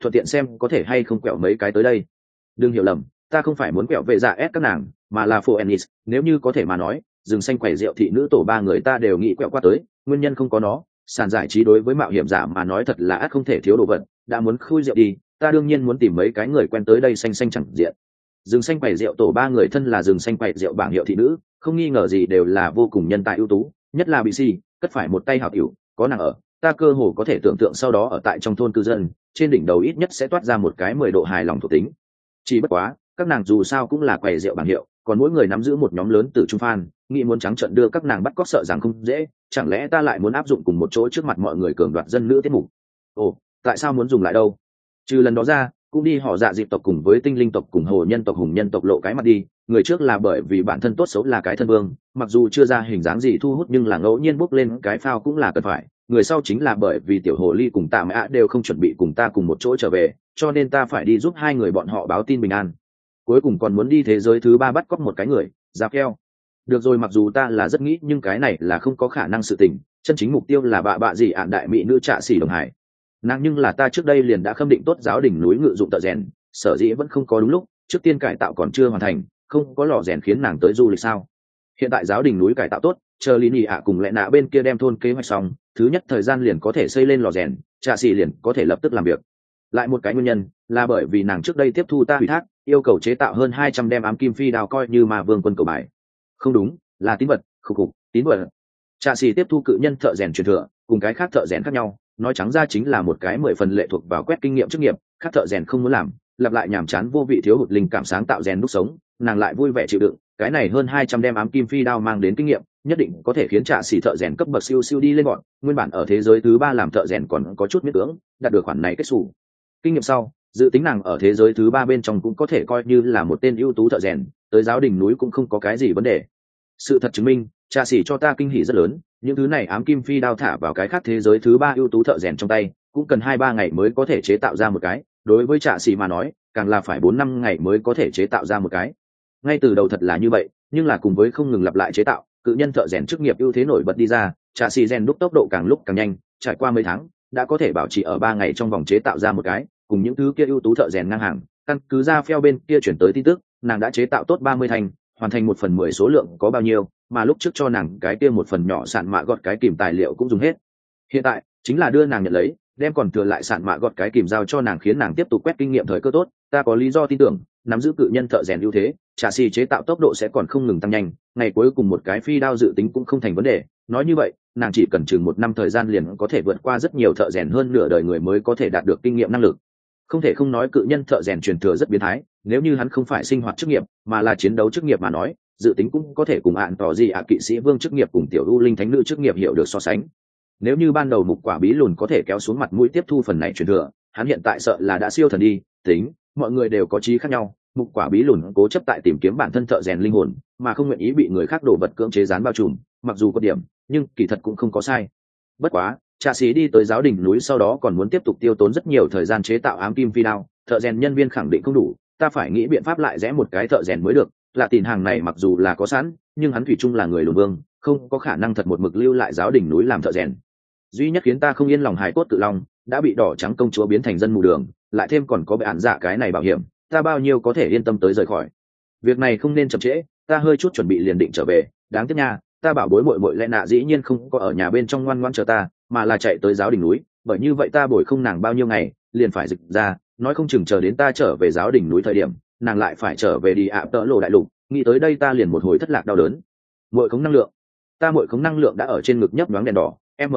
thuận tiện xem có thể hay không quẹo mấy cái tới đây. Đừng hiểu lầm, ta không phải muốn quẹo về dạ ép các nàng, mà là phụ ennis, nếu như có thể mà nói, rừng xanh quầy rượu thị nữ tổ ba người ta đều nghĩ quẹo qua tới, nguyên nhân không có nó, sàn giải trí đối với mạo hiểm giả mà nói thật là ắt không thể thiếu đồ vật, đã muốn khui rượu đi, ta đương nhiên muốn tìm mấy cái người quen tới đây xanh xanh chẳng diện. Rừng xanh quầy rượu tổ ba người thân là rừng xanh quầy rượu bảng hiệu thị nữ, không nghi ngờ gì đều là vô cùng nhân tài ưu tú, nhất là bị si, cất phải một tay hảo tiểu, có nàng ở, ta cơ hồ có thể tưởng tượng sau đó ở tại trong thôn cư dân, trên đỉnh đầu ít nhất sẽ toát ra một cái 10 độ hài lòng thuộc tính. Chỉ bất quá, các nàng dù sao cũng là quầy rượu bảng hiệu, còn mỗi người nắm giữ một nhóm lớn từ trung fan, nghĩ muốn trắng trợn đưa các nàng bắt cóc sợ rằng không dễ, chẳng lẽ ta lại muốn áp dụng cùng một chỗ trước mặt mọi người cường đoạt dân nữ tiết mục? Ồ, tại sao muốn dùng lại đâu? Trừ lần đó ra, cũng đi họ dạ dịp tộc cùng với tinh linh tộc cùng hồ nhân tộc hùng nhân tộc lộ cái mặt đi, người trước là bởi vì bản thân tốt xấu là cái thân vương, mặc dù chưa ra hình dáng gì thu hút nhưng là ngẫu nhiên bốc lên cái phao cũng là cần phải, người sau chính là bởi vì tiểu hồ ly cùng tạ mã đều không chuẩn bị cùng ta cùng một chỗ trở về, cho nên ta phải đi giúp hai người bọn họ báo tin bình an. Cuối cùng còn muốn đi thế giới thứ ba bắt cóc một cái người, Giáp Keo. Được rồi, mặc dù ta là rất nghĩ nhưng cái này là không có khả năng sự tình, chân chính mục tiêu là bạ gì ạn đại mỹ nữ trạ xỉ đồng hải. Nàng nhưng là ta trước đây liền đã khâm định tốt giáo đỉnh núi ngự dụng tợ rèn, sở dĩ vẫn không có đúng lúc, trước tiên cải tạo còn chưa hoàn thành, không có lò rèn khiến nàng tới du lịch sao? Hiện tại giáo đỉnh núi cải tạo tốt, chờ Lý Nhị ạ cùng lẽ nạ bên kia đem thôn kế hoạch xong, thứ nhất thời gian liền có thể xây lên lò rèn, trạ xỉ liền có thể lập tức làm việc. Lại một cái nguyên nhân là bởi vì nàng trước đây tiếp thu ta ủy thác, yêu cầu chế tạo hơn 200 đem ám kim phi đao coi như mà vương quân cầu bài. Không đúng, là tín vật, khục khục, tín vật. Trạ xỉ tiếp thu cự nhân thợ rèn truyền thừa, cùng cái khác thợ rèn khác nhau, nói trắng ra chính là một cái 10 phần lệ thuộc vào quét kinh nghiệm chức nghiệp, khác thợ rèn không muốn làm, lặp lại nhàm chán vô vị thiếu hụt linh cảm sáng tạo rèn đúc sống, nàng lại vui vẻ chịu đựng, cái này hơn 200 đem ám kim phi đao mang đến kinh nghiệm, nhất định có thể khiến trạ xỉ thợ rèn cấp bậc siêu siêu đi lên bọn, nguyên bản ở thế giới thứ ba làm thợ rèn còn có chút miễn cưỡng, đạt được khoản này kết sủ. Kinh nghiệm sau, dự tính nàng ở thế giới thứ ba bên trong cũng có thể coi như là một tên ưu tú thợ rèn, tới giáo đỉnh núi cũng không có cái gì vấn đề. Sự thật chứng minh, trạ xỉ cho ta kinh hỉ rất lớn, những thứ này ám kim phi đao thả vào cái khác thế giới thứ ba ưu tú thợ rèn trong tay, cũng cần 2-3 ngày mới có thể chế tạo ra một cái, đối với trạ xỉ mà nói, càng là phải 4-5 ngày mới có thể chế tạo ra một cái. Ngay từ đầu thật là như vậy, nhưng là cùng với không ngừng lặp lại chế tạo, cự nhân thợ rèn chức nghiệp ưu thế nổi bật đi ra, trạ xỉ rèn đúc tốc độ càng lúc càng nhanh, trải qua mấy tháng, đã có thể bảo trì ở 3 ngày trong vòng chế tạo ra một cái, cùng những thứ kia ưu tú thợ rèn ngang hàng. Căn cứ ra phèo bên kia chuyển tới tin tức, nàng đã chế tạo tốt 30 thành, hoàn thành 1/10 số lượng có bao nhiêu, mà lúc trước cho nàng cái kia một phần nhỏ sạn mạ gọt cái kìm tài liệu cũng dùng hết. Hiện tại chính là đưa nàng nhận lấy, đem còn thừa lại sạn mạ gọt cái kìm giao cho nàng khiến nàng tiếp tục quét kinh nghiệm thời cơ tốt. Ta có lý do tin tưởng, nắm giữ cự nhân thợ rèn ưu thế, trạ xỉ chế tạo tốc độ sẽ còn không ngừng tăng nhanh, ngày cuối cùng một cái phi đao dự tính cũng không thành vấn đề. Nói như vậy, nàng chỉ cần chừng 1 năm thời gian liền có thể vượt qua rất nhiều thợ rèn hơn nửa đời người mới có thể đạt được kinh nghiệm năng lực. Không thể không nói cự nhân thợ rèn truyền thừa rất biến thái, nếu như hắn không phải sinh hoạt chức nghiệp mà là chiến đấu chức nghiệp mà nói, dự tính cũng có thể cùng ạn tỏ gì kỵ sĩ vương chức nghiệp cùng tiểu u linh thánh nữ chức nghiệp hiểu được so sánh. Nếu như ban đầu mục quả bí lùn có thể kéo xuống mặt mũi tiếp thu phần này truyền thừa, hắn hiện tại sợ là đã siêu thần đi. Tính mọi người đều có trí khác nhau, mục quả bí lùn cố chấp tại tìm kiếm bản thân thợ rèn linh hồn, mà không nguyện ý bị người khác đổ vật cưỡng chế dán bao trùm, mặc dù có điểm nhưng kỳ thật cũng không có sai. Bất quá trạ xỉ đi tới giáo đỉnh núi sau đó còn muốn tiếp tục tiêu tốn rất nhiều thời gian chế tạo ám kim phi đao, thợ rèn nhân viên khẳng định không đủ, ta phải nghĩ biện pháp lại rẽ một cái thợ rèn mới được. Lạ Tìn hàng này mặc dù là có sẵn, nhưng hắn thủy chung là người lùn vương, không có khả năng thật một mực lưu lại giáo đỉnh núi làm thợ rèn. Duy nhất khiến ta không yên lòng hài cốt tự long đã bị đỏ trắng công chúa biến thành dân mù đường, lại thêm còn có bệ án dạ cái này bảo hiểm, ta bao nhiêu có thể yên tâm tới rời khỏi. Việc này không nên chậm trễ, ta hơi chút chuẩn bị liền định trở về. Đáng tiếc nha, ta bảo bối muội muội lẽ nạ dĩ nhiên không có ở nhà bên trong ngoan ngoãn chờ ta, mà là chạy tới giáo đỉnh núi, bởi như vậy ta bồi không nàng bao nhiêu ngày, liền phải dịch ra, nói không chừng chờ đến ta trở về giáo đỉnh núi thời điểm, nàng lại phải trở về đi ạ tợ lộ đại lục. Nghĩ tới đây ta liền một hồi thất lạc đau đớn. Muội khống năng lượng, ta muội khống năng lượng đã ở trên ngực nhấp nhoáng đèn đỏ,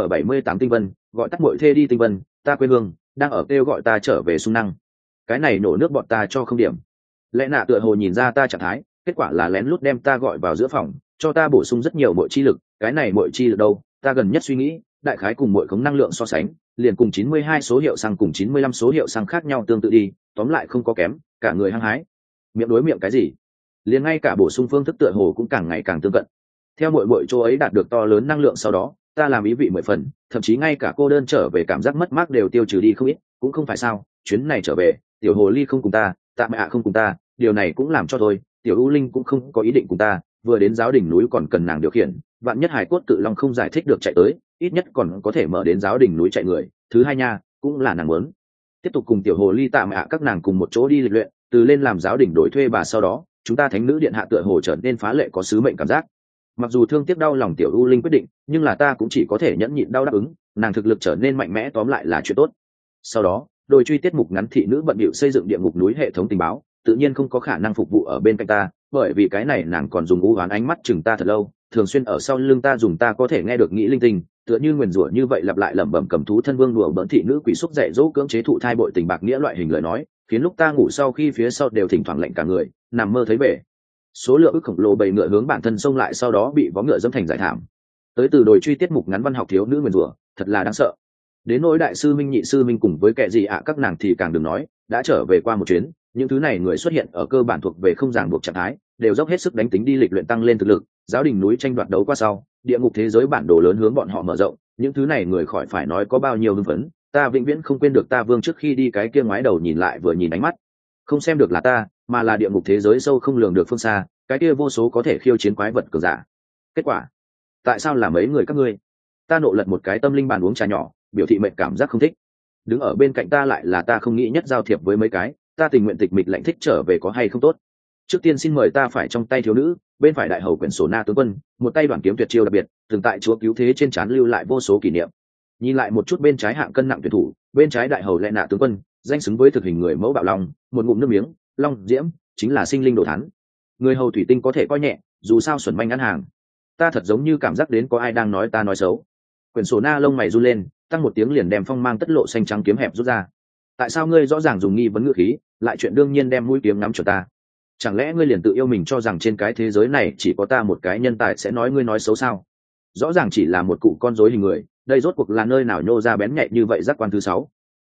M78 tinh vân, gọi tắt muội thê đi tinh vân, ta quê hương đang ở kêu gọi ta trở về xung năng. Cái này nổ nước bọn ta cho không điểm. Lẽ nạ tựa hồ nhìn ra ta trạng thái, kết quả là lén lút đem ta gọi vào giữa phòng, cho ta bổ sung rất nhiều muội chi lực. Cái này muội chi lực đâu, ta gần nhất suy nghĩ, đại khái cùng muội khống năng lượng so sánh, liền cùng 92 số hiệu xăng cùng 95 số hiệu xăng khác nhau tương tự đi, tóm lại không có kém, cả người hăng hái. Miệng đối miệng cái gì? Liền ngay cả bổ sung phương thức tựa hồ cũng càng ngày càng tương cận. Theo muội chỗ ấy đạt được to lớn năng lượng sau đó, ta làm ý vị 10 phần, thậm chí ngay cả cô đơn trở về cảm giác mất mát đều tiêu trừ đi không ít. Cũng không phải sao, chuyến này trở về, tiểu hồ ly không cùng ta, tạ mẹ không cùng ta, điều này cũng làm cho tôi, tiểu u linh cũng không có ý định cùng ta, vừa đến giáo đỉnh núi còn cần nàng điều khiển, vạn nhất hải cốt tự long không giải thích được chạy tới, ít nhất còn có thể mở đến giáo đỉnh núi chạy người. Thứ hai nha, cũng là nàng muốn. tiếp tục cùng tiểu hồ ly tạm ạ các nàng cùng một chỗ đi lịch luyện, từ lên làm giáo đỉnh đổi thuê bà sau đó chúng ta thánh nữ điện hạ tựa hồ trở nên phá lệ có sứ mệnh cảm giác. Mặc dù thương tiếc đau lòng tiểu u linh quyết định, nhưng là ta cũng chỉ có thể nhẫn nhịn đau đáp ứng, nàng thực lực trở nên mạnh mẽ tóm lại là chuyện tốt. Sau đó đôi truy tiết mục ngắn thị nữ bận bịu xây dựng địa ngục núi hệ thống tình báo, tự nhiên không có khả năng phục vụ ở bên cạnh ta, bởi vì cái này nàng còn dùng u oán ánh mắt chừng ta thật lâu, thường xuyên ở sau lưng ta dùng ta có thể nghe được nghĩ linh tinh, tựa như nguyền rủa như vậy lặp lại lẩm bẩm cầm thú thân vương đùa bỡn thị nữ quỷ xúc dạy dỗ cưỡng chế thụ thai bội tình bạc nghĩa loại hình lời nói, khiến lúc ta ngủ sau khi phía sau đều thỉnh thoảng lạnh cả người, nằm mơ thấy bể số lượng ức khổng lồ bầy ngựa hướng bản thân xông lại, sau đó bị vó ngựa dẫm thành giải thảm. Tới từ đồi truy tiết mục ngắn văn học thiếu nữ nguyền rủa thật là đáng sợ. Đến nỗi đại sư minh nhị sư minh cùng với kẻ gì ạ các nàng thì càng đừng nói, đã trở về qua một chuyến, những thứ này người xuất hiện ở cơ bản thuộc về không ràng buộc trạng thái, đều dốc hết sức đánh tính đi lịch luyện tăng lên thực lực. Giáo đình núi tranh đoạt đấu qua sau, địa ngục thế giới bản đồ lớn hướng bọn họ mở rộng, những thứ này người khỏi phải nói có bao nhiêu hưng phấn. Ta vĩnh viễn không quên được ta vương trước khi đi cái kia ngoái đầu nhìn lại vừa nhìn ánh mắt, không xem được là ta, mà là địa ngục thế giới sâu không lường được phương xa, cái kia vô số có thể khiêu chiến quái vật cường giả. Kết quả, tại sao là mấy người các ngươi? Ta nộ lật một cái tâm linh bàn uống trà nhỏ, biểu thị mệnh cảm giác không thích. Đứng ở bên cạnh ta lại là ta không nghĩ nhất giao thiệp với mấy cái, ta tình nguyện tịch mịch lạnh thích trở về có hay không tốt. Trước tiên xin mời ta phải trong tay thiếu nữ, bên phải đại hầu quyển sổ na tướng quân, một tay đoàn kiếm tuyệt chiêu đặc biệt, từng tại chúa cứu thế trên trán lưu lại vô số kỷ niệm. Nhìn lại một chút bên trái hạng cân nặng tuyển thủ, bên trái đại hầu lệ nạ tướng quân, danh xứng với thực hình người mẫu bạo long, một ngụm nước miếng, long diễm chính là sinh linh đồ thán. Người hầu thủy tinh có thể coi nhẹ, dù sao xuẩn manh ăn hàng. Ta thật giống như cảm giác đến có ai đang nói ta nói xấu. Quyển sổ na lông mày run lên, tăng một tiếng liền đem phong mang tất lộ xanh trắng kiếm hẹp rút ra. Tại sao ngươi rõ ràng dùng nghi vấn ngữ khí, lại chuyện đương nhiên đem mũi kiếm ngắm chuẩn ta? Chẳng lẽ ngươi liền tự yêu mình cho rằng trên cái thế giới này chỉ có ta một cái nhân tài sẽ nói ngươi nói xấu sao? Rõ ràng chỉ là một cụ con rối hình người, đây rốt cuộc là nơi nào nhô ra bén nhạy như vậy giác quan thứ 6.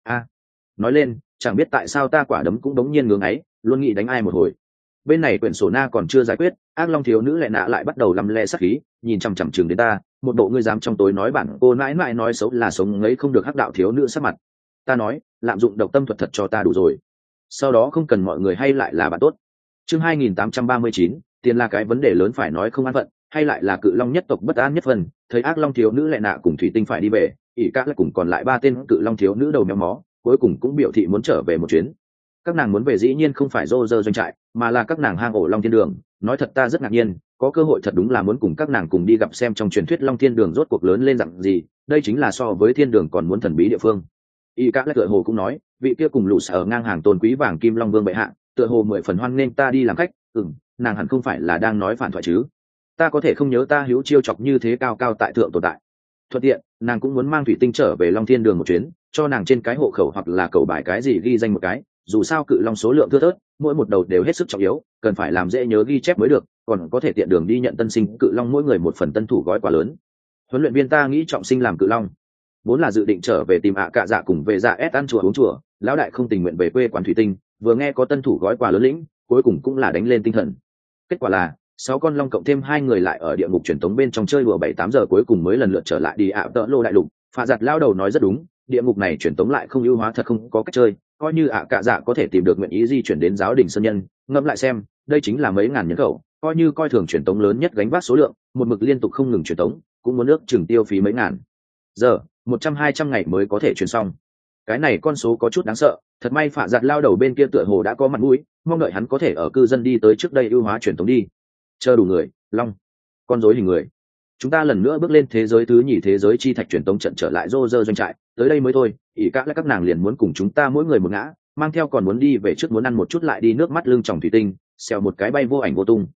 Nói lên, chẳng biết tại sao ta quả đấm cũng đống nhiên ngưỡng ấy, luôn nghĩ đánh ai một hồi. Bên này quyển sổ na còn chưa giải quyết, ác long thiếu nữ lại nạ lại bắt đầu lăm le sắc khí, nhìn chằm chằm chừng đến ta, một bộ ngươi dám trong tối nói bản cô mãi mãi nói xấu là sống ngấy không được hắc đạo thiếu nữ sắc mặt. Ta nói, lạm dụng độc tâm thuật thật cho ta đủ rồi, sau đó không cần mọi người hay lại là bạn tốt. Chương 2839, tiền là cái vấn đề lớn phải nói không an phận, hay lại là cự long nhất tộc bất an nhất phần. Thấy ác long thiếu nữ lại nạ cùng thủy tinh phải đi về, ỷ các lại cùng còn lại 3 tên cự long thiếu nữ đầu méo mó, cuối cùng cũng biểu thị muốn trở về một chuyến. Các nàng muốn về dĩ nhiên không phải rô rơ doanh trại, mà là các nàng hang ổ long thiên đường. Nói thật ta rất ngạc nhiên, có cơ hội thật đúng là muốn cùng các nàng cùng đi gặp xem trong truyền thuyết long thiên đường rốt cuộc lớn lên dạng gì. Đây chính là so với thiên đường còn muốn thần bí địa phương. Y các lại tựa hồ cũng nói, vị kia cùng lũ sở ngang hàng tôn quý vàng kim long vương bệ hạ, tựa hồ 10 phần hoan nghênh ta đi làm khách. Nàng hẳn không phải là đang nói phản thoại chứ? Ta có thể không nhớ ta hiếu chiêu chọc như thế cao cao tại thượng tồn tại. Thuận tiện, nàng cũng muốn mang thủy tinh trở về long thiên đường một chuyến, cho nàng trên cái hộ khẩu hoặc là cầu bài cái gì ghi danh một cái. Dù sao cự long số lượng thưa thớt, mỗi một đầu đều hết sức trọng yếu, cần phải làm dễ nhớ ghi chép mới được, còn có thể tiện đường đi nhận tân sinh cự long mỗi người một phần tân thủ gói quà lớn. Huấn luyện viên ta nghĩ trọng sinh làm cự long, vốn là dự định trở về tìm cạ dạ cùng về dạ ép ăn chùa uống chùa, lão đại không tình nguyện về quê quán thủy tinh, vừa nghe có tân thủ gói quà lớn lĩnh, cuối cùng cũng là đánh lên tinh thần. Kết quả là 6 con long cộng thêm 2 người lại ở địa ngục truyền tống bên trong chơi đùa 7-8 giờ, cuối cùng mới lần lượt trở lại đi tợ lô đại lục. Phạ giặt lao đầu nói rất đúng, địa ngục này truyền tống lại không ưu hóa thật không có cách chơi, coi như cạ dạ có thể tìm được nguyện ý di chuyển đến giáo đình sơn nhân, ngẫm lại xem, đây chính là mấy ngàn nhân khẩu, coi như coi thường truyền tống lớn nhất gánh vác số lượng, một mực liên tục không ngừng truyền tống, cũng muốn ước chừng tiêu phí mấy ngàn giờ, 100-200 ngày mới có thể truyền xong. Cái này con số có chút đáng sợ, thật may phạ giặt lao đầu bên kia tựa hồ đã có mặt mũi, mong đợi hắn có thể ở cư dân đi tới trước đây ưu hóa truyền tống đi. Chờ đủ người, long, con rối hình người. Chúng ta lần nữa bước lên thế giới thứ nhì thế giới chi thạch truyền tống trận trở lại rô rơ doanh trại, tới đây mới thôi, ỷ các lại các nàng liền muốn cùng chúng ta mỗi người một ngã, mang theo còn muốn đi về trước muốn ăn một chút lại đi nước mắt lưng tròng thủy tinh, xèo một cái bay vô ảnh vô tung.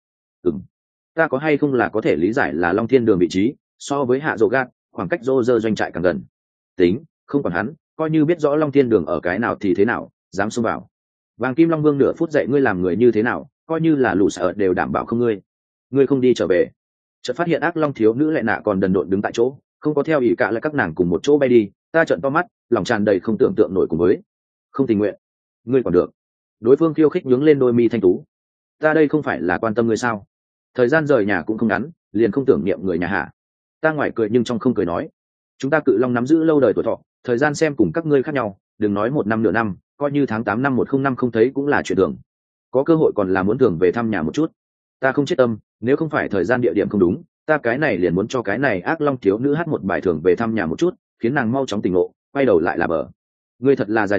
Ta có hay không là có thể lý giải là long thiên đường vị trí, so với hạ rộ gạt, khoảng cách rô rơ doanh trại càng gần. Tính, không còn hắn, coi như biết rõ long thiên đường ở cái nào thì thế nào, dám xông vào. Vàng kim long vương nửa phút dạy ngươi làm người như thế nào, coi như là lũ sợ đều đảm bảo không ngươi không đi trở về. Chợt phát hiện ác long thiếu nữ lại nạ còn đần độn đứng tại chỗ, không có theo ỷ cả lại các nàng cùng một chỗ bay đi. Ta trợn to mắt, lòng tràn đầy không tưởng tượng nổi cùng với không tình nguyện. Ngươi còn được. Đối phương khiêu khích nhướng lên đôi mi thanh tú. Ta đây không phải là quan tâm ngươi sao? Thời gian rời nhà cũng không ngắn, liền không tưởng niệm người nhà hả? Ta ngoài cười nhưng trong không cười nói, chúng ta cự long nắm giữ lâu đời tuổi thọ, thời gian xem cùng các ngươi khác nhau, đừng nói 1 năm nửa năm, coi như tháng 8 năm 105 không thấy cũng là chuyện thường. Có cơ hội còn là muốn thường về thăm nhà một chút. Ta không chết tâm, nếu không phải thời gian địa điểm không đúng, ta cái này liền muốn cho cái này ác long thiếu nữ hát một bài thường về thăm nhà một chút, khiến nàng mau chóng tỉnh ngộ, quay đầu lại là bờ. Ngươi thật là dài dòng,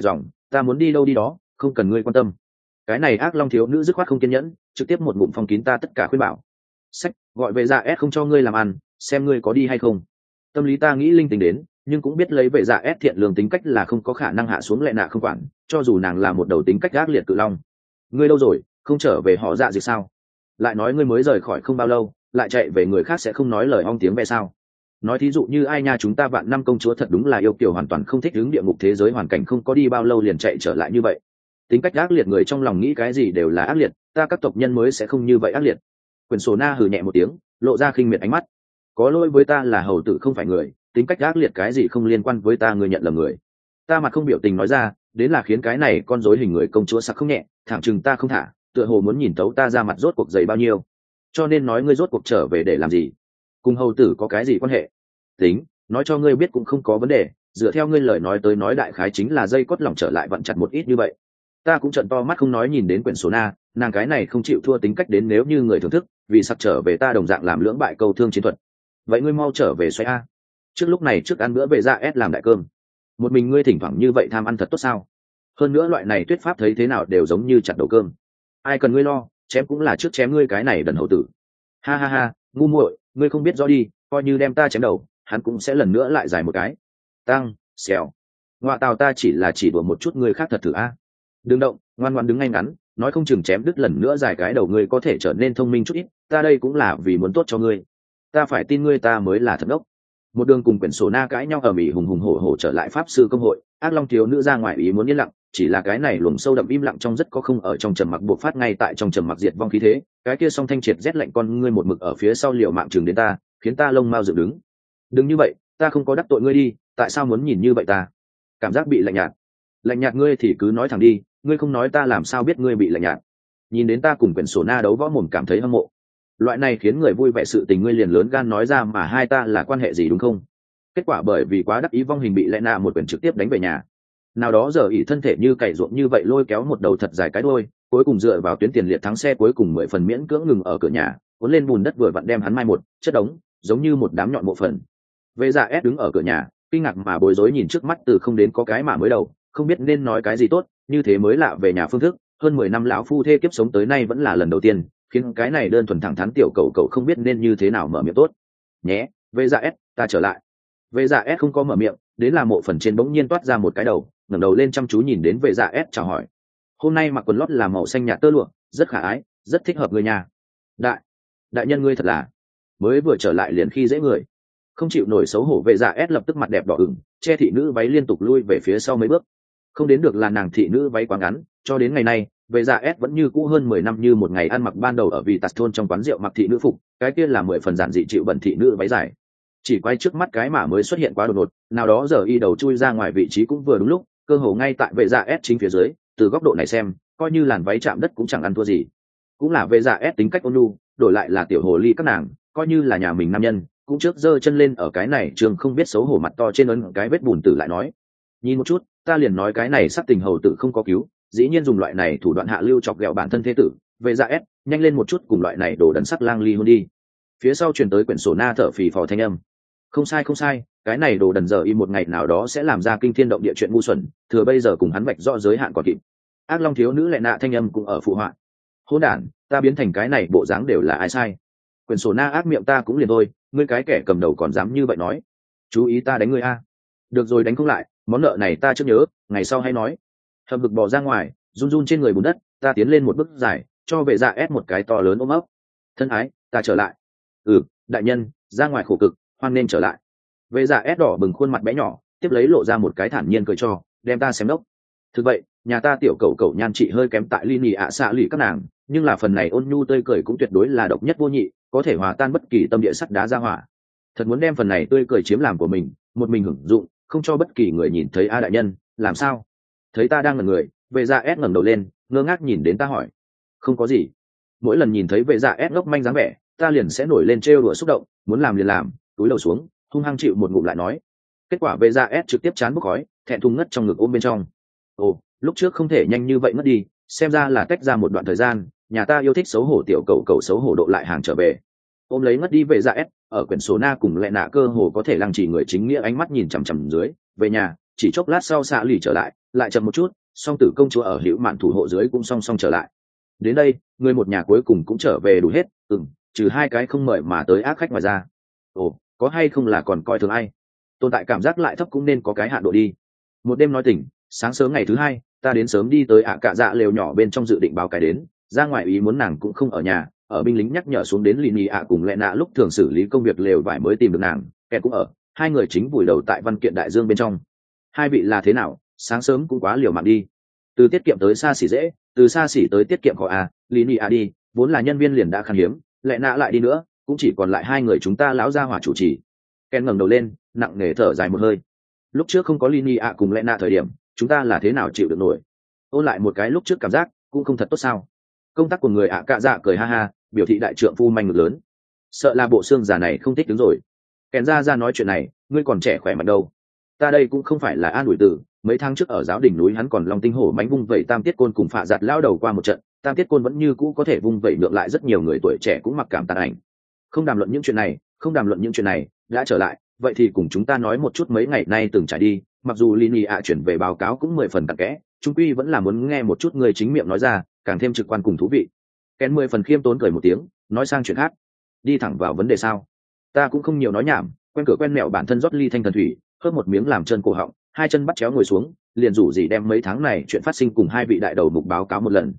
ta muốn đi đâu đi đó, không cần ngươi quan tâm. Cái này ác long thiếu nữ dứt khoát không kiên nhẫn, trực tiếp một ngụm phong kín ta tất cả khuyên bảo. Sách, gọi về dạ S không cho ngươi làm ăn, xem ngươi có đi hay không. Tâm lý ta nghĩ linh tính đến, nhưng cũng biết lấy về dạ S thiện lương tính cách là không có khả năng hạ xuống lệ nạ không quản, cho dù nàng là một đầu tính cách ác liệt cự long. Ngươi đâu rồi, không trở về họ dạ gì sao? Lại nói ngươi mới rời khỏi không bao lâu, lại chạy về người khác sẽ không nói lời ong tiếng ve sao? Nói thí dụ như ai nha, chúng ta vạn năm công chúa thật đúng là yêu kiều hoàn toàn không thích ứng địa ngục thế giới hoàn cảnh, không có đi bao lâu liền chạy trở lại như vậy. Tính cách ác liệt người trong lòng nghĩ cái gì đều là ác liệt, ta các tộc nhân mới sẽ không như vậy ác liệt. Quyền sổ na hừ nhẹ một tiếng, lộ ra khinh miệt ánh mắt. Có lỗi với ta là hầu tử không phải người, tính cách ác liệt cái gì không liên quan với ta, người nhận lầm người. Ta mặt không biểu tình nói ra, đến là khiến cái này con rối hình người công chúa sặc không nhẹ, thẳng chừng ta không thả, tựa hồ muốn nhìn tấu ta ra mặt rốt cuộc dày bao nhiêu. Cho nên nói ngươi rốt cuộc trở về để làm gì? Cùng hầu tử có cái gì quan hệ? Tính, nói cho ngươi biết cũng không có vấn đề, dựa theo ngươi lời nói tới nói đại khái chính là dây cốt lỏng trở lại vặn chặt một ít như vậy. Ta cũng trận to mắt không nói nhìn đến quyển sổ na, nàng cái này không chịu thua tính cách đến, nếu như người thưởng thức vì sặc trở về ta đồng dạng làm lưỡng bại câu thương chiến thuật. Vậy ngươi mau trở về xoay a, trước lúc này trước ăn bữa về ra ép làm đại cơm. Một mình ngươi thỉnh thoảng như vậy tham ăn thật tốt sao? Hơn nữa loại này thuyết pháp thấy thế nào đều giống như chặt đầu cơm. Ai cần ngươi lo, chém cũng là trước chém ngươi cái này đần hậu tử. Ha ha ha, ngu muội, ngươi không biết rõ đi, coi như đem ta chém đầu hắn cũng sẽ lần nữa lại dài một cái. Tăng xèo, ngoại tào, ta chỉ là chỉ đùa một chút, ngươi khác thật thử a. Đừng động, ngoan ngoan đứng ngay ngắn, nói không chừng chém đứt lần nữa dài cái đầu ngươi có thể trở nên thông minh chút ít, ta đây cũng là vì muốn tốt cho ngươi. Ta phải tin ngươi ta mới là thật ngốc. Một đường cùng quyển sổ na cãi nhau ở mỹ hùng hùng hổ hổ trở lại pháp sư công hội, ác long thiếu nữ ra ngoài ý muốn yên lặng, chỉ là cái này luồng sâu đậm im lặng trong rất có không ở trong trầm mặc buộc phát, ngay tại trong trầm mặc diệt vong khí thế. Cái kia song thanh triệt rét lạnh con ngươi một mực ở phía sau liều mạng chừng đến ta, khiến ta lông mao dựng đứng. Đừng như vậy, ta không có đắc tội ngươi đi, tại sao muốn nhìn như vậy ta? Cảm giác bị lạnh nhạt. Lạnh nhạt ngươi thì cứ nói thẳng đi, ngươi không nói ta làm sao biết ngươi bị lạnh nhạt? Nhìn đến ta cùng quyển sổ na đấu võ mồm cảm thấy hâm mộ. Loại này khiến người vui vẻ sự tình ngươi liền lớn gan nói ra, mà hai ta là quan hệ gì đúng không? Kết quả bởi vì quá đắc ý vong hình bị lẽ nạ một quyển trực tiếp đánh về nhà. Nào đó giờ ỉ thân thể như cày ruộng như vậy lôi kéo một đầu thật dài cái đôi, cuối cùng dựa vào tuyến tiền liệt thắng xe cuối cùng 10 phần miễn cưỡng ngừng ở cửa nhà, cuốn lên bùn đất vừa vặn đem hắn mai một chất đống, giống như một đám nhọn mộ phần. Vệ Dạ S đứng ở cửa nhà, kinh ngạc mà bối rối nhìn trước mắt từ không đến có cái mà mới đầu, không biết nên nói cái gì tốt, như thế mới lạ về nhà phương thức, hơn 10 năm lão phu thê kiếp sống tới nay vẫn là lần đầu tiên, khiến cái này đơn thuần thẳng thắn tiểu cậu cậu không biết nên như thế nào mở miệng tốt. Nhé, Vệ Dạ S, ta trở lại. Vệ Dạ S không có mở miệng, đến là mộ phần trên bỗng nhiên toát ra một cái đầu, ngẩng đầu lên chăm chú nhìn đến Vệ Dạ S chào hỏi. Hôm nay mặc quần lót là màu xanh nhạt tơ lụa, rất khả ái, rất thích hợp người nhà. Đại nhân ngươi thật là mới vừa trở lại liền khi dễ người. Không chịu nổi xấu hổ, Vệ Dạ S lập tức mặt đẹp đỏ ửng, che thị nữ váy liên tục lui về phía sau mấy bước. Không đến được là nàng thị nữ váy quá ngắn, cho đến ngày nay Vệ Dạ S vẫn như cũ hơn 10 năm như một ngày ăn mặc ban đầu ở vì tạt thôn trong quán rượu mặc thị nữ phục, cái kia là 10 phần giản dị chịu bẩn thị nữ váy dài. Chỉ quay trước mắt cái mà mới xuất hiện quá đột ngột, nào đó giờ y đầu chui ra ngoài vị trí cũng vừa đúng lúc, cơ hồ ngay tại Vệ Dạ S chính phía dưới, từ góc độ này xem, coi như làn váy chạm đất cũng chẳng ăn thua gì. Cũng là Vệ Dạ S tính cách ôn nhu, đổi lại là tiểu hồ ly các nàng, coi như là nhà mình nam nhân, cũng trước giơ chân lên ở cái này trường không biết xấu hổ mặt to trên ấn cái vết bùn tử lại nói. Nhìn một chút, ta liền nói cái này sắc tình hầu tử không có cứu, dĩ nhiên dùng loại này thủ đoạn hạ lưu chọc ghẹo bản thân thế tử. Vệ Dạ S, nhanh lên một chút cùng loại này đồ đần sắc lang ly hôn đi. Phía sau truyền tới quyển sổ na thở phì phò thanh âm. Không sai, cái này đồ đần giờ y một ngày nào đó sẽ làm ra kinh thiên động địa chuyện ngu xuẩn, thừa bây giờ cùng hắn vạch rõ giới hạn còn kịp. Ác long thiếu nữ lệ nạ thanh âm cũng ở phụ họa. Hỗn đản, ta biến thành cái này bộ dáng đều là ai sai? Quyển sổ na ác miệng ta cũng liền thôi, ngươi cái kẻ cầm đầu còn dám như vậy nói. Chú ý ta đánh ngươi a. Được rồi, đánh không lại, món nợ này ta chưa nhớ, ngày sau hay nói. Hầm vực bò ra ngoài, run run trên người bùn đất, ta tiến lên một bước dài, cho Vệ Dạ S một cái to lớn ôm ấp. Thân ái, ta trở lại. Đại nhân, ra ngoài khổ cực, hoan nên trở lại. Vệ Dạ S đỏ bừng khuôn mặt bé nhỏ, tiếp lấy lộ ra một cái thản nhiên cười cho, đem ta xem đốc. Thực vậy, nhà ta tiểu cậu cậu nhan trị hơi kém tại ly nỉ ạ xạ lụy các nàng, nhưng là phần này ôn nhu tươi cười cũng tuyệt đối là độc nhất vô nhị, có thể hòa tan bất kỳ tâm địa sắt đá ra hỏa. Thật muốn đem phần này tươi cười chiếm làm của mình, một mình hưởng dụng, không cho bất kỳ người nhìn thấy. A đại nhân, làm sao? Thấy ta đang ngẩn người, Vệ Dạ S ngẩng đầu lên, ngơ ngác nhìn đến ta hỏi. Không có gì. Mỗi lần nhìn thấy Vệ Dạ S ngốc manh dáng vẻ, ta liền sẽ nổi lên trêu đùa xúc động, muốn làm liền làm, túi đầu xuống, hung hăng chịu một ngụm lại nói. Kết quả Vệ Dạ S trực tiếp chán bốc khói, thẹn thùng ngất trong ngực ôm bên trong. Ồ, lúc trước không thể nhanh như vậy ngất đi, xem ra là tách ra một đoạn thời gian, nhà ta yêu thích xấu hổ tiểu cậu cậu xấu hổ độ lại hàng trở về. Ôm lấy ngất đi Vệ Dạ S, ở quyển số na cùng lệ nạ cơ hồ có thể lăng trì người chính nghĩa ánh mắt nhìn chằm chằm dưới. Về nhà, chỉ chốc lát sau xạ lì trở lại, lại chậm một chút, song tử công chúa ở hữu mạn thủ hộ dưới cũng song song trở lại. Đến đây người một nhà cuối cùng cũng trở về đủ hết, trừ hai cái không mời mà tới ác khách ngoài ra. Ồ, có hay không là còn coi thường ai? Tồn tại cảm giác lại thấp cũng nên có cái hạn độ đi. Một đêm nói tỉnh, sáng sớm ngày thứ hai ta đến sớm đi tới cạ dạ lều nhỏ bên trong dự định báo cái đến, ra ngoài ý muốn nàng cũng không ở nhà, ở binh lính nhắc nhở xuống đến lì nhì cùng lẹ nạ lúc thường xử lý công việc lều vải mới tìm được nàng, kẻ cũng ở, hai người chính vùi đầu tại văn kiện đại dương bên trong. Hai vị là thế nào, sáng sớm cũng quá liều mạng đi. Từ tiết kiệm tới xa xỉ dễ, từ xa xỉ tới tiết kiệm khó lì nhì đi, vốn là nhân viên liền đã khan hiếm, lẹ nạ lại đi nữa cũng chỉ còn lại hai người chúng ta lão gia hỏa chủ trì. Ken ngẩng đầu lên nặng nề thở dài một hơi. Lúc trước không có Lini cùng lẽ nạ thời điểm chúng ta là thế nào chịu được nổi. Ôn lại một cái lúc trước cảm giác cũng không thật tốt sao. Công tác của người cạ dạ cười ha ha, biểu thị đại trượng phu manh ngực lớn. Sợ là bộ xương già này không thích đứng rồi. Ken ra nói chuyện này, ngươi còn trẻ khỏe mạnh đâu. Ta đây cũng không phải là an ủi từ, mấy tháng trước ở giáo đỉnh núi hắn còn long tinh hổ mánh vung vẩy tam tiết côn cùng phạ giặt lao đầu qua một trận, tam tiết côn vẫn như cũ có thể vung vẩy ngược lại rất nhiều người tuổi trẻ cũng mặc cảm tàn ảnh. Không đàm luận những chuyện này, đã trở lại, vậy thì cùng chúng ta nói một chút mấy ngày nay từng trải đi. Mặc dù Lini chuyển về báo cáo cũng 10 phần cặn kẽ, trung quy vẫn là muốn nghe một chút người chính miệng nói ra, càng thêm trực quan cùng thú vị. Ken 10 phần khiêm tốn cười một tiếng, nói sang chuyện khác. Đi thẳng vào vấn đề sao? Ta cũng không nhiều nói nhảm, quen cửa quen mẹo bản thân rót ly thanh thần thủy, hớp một miếng làm chân cổ họng, hai chân bắt chéo ngồi xuống, liền rủ gì đem mấy tháng này chuyện phát sinh cùng hai vị đại đầu mục báo cáo một lần.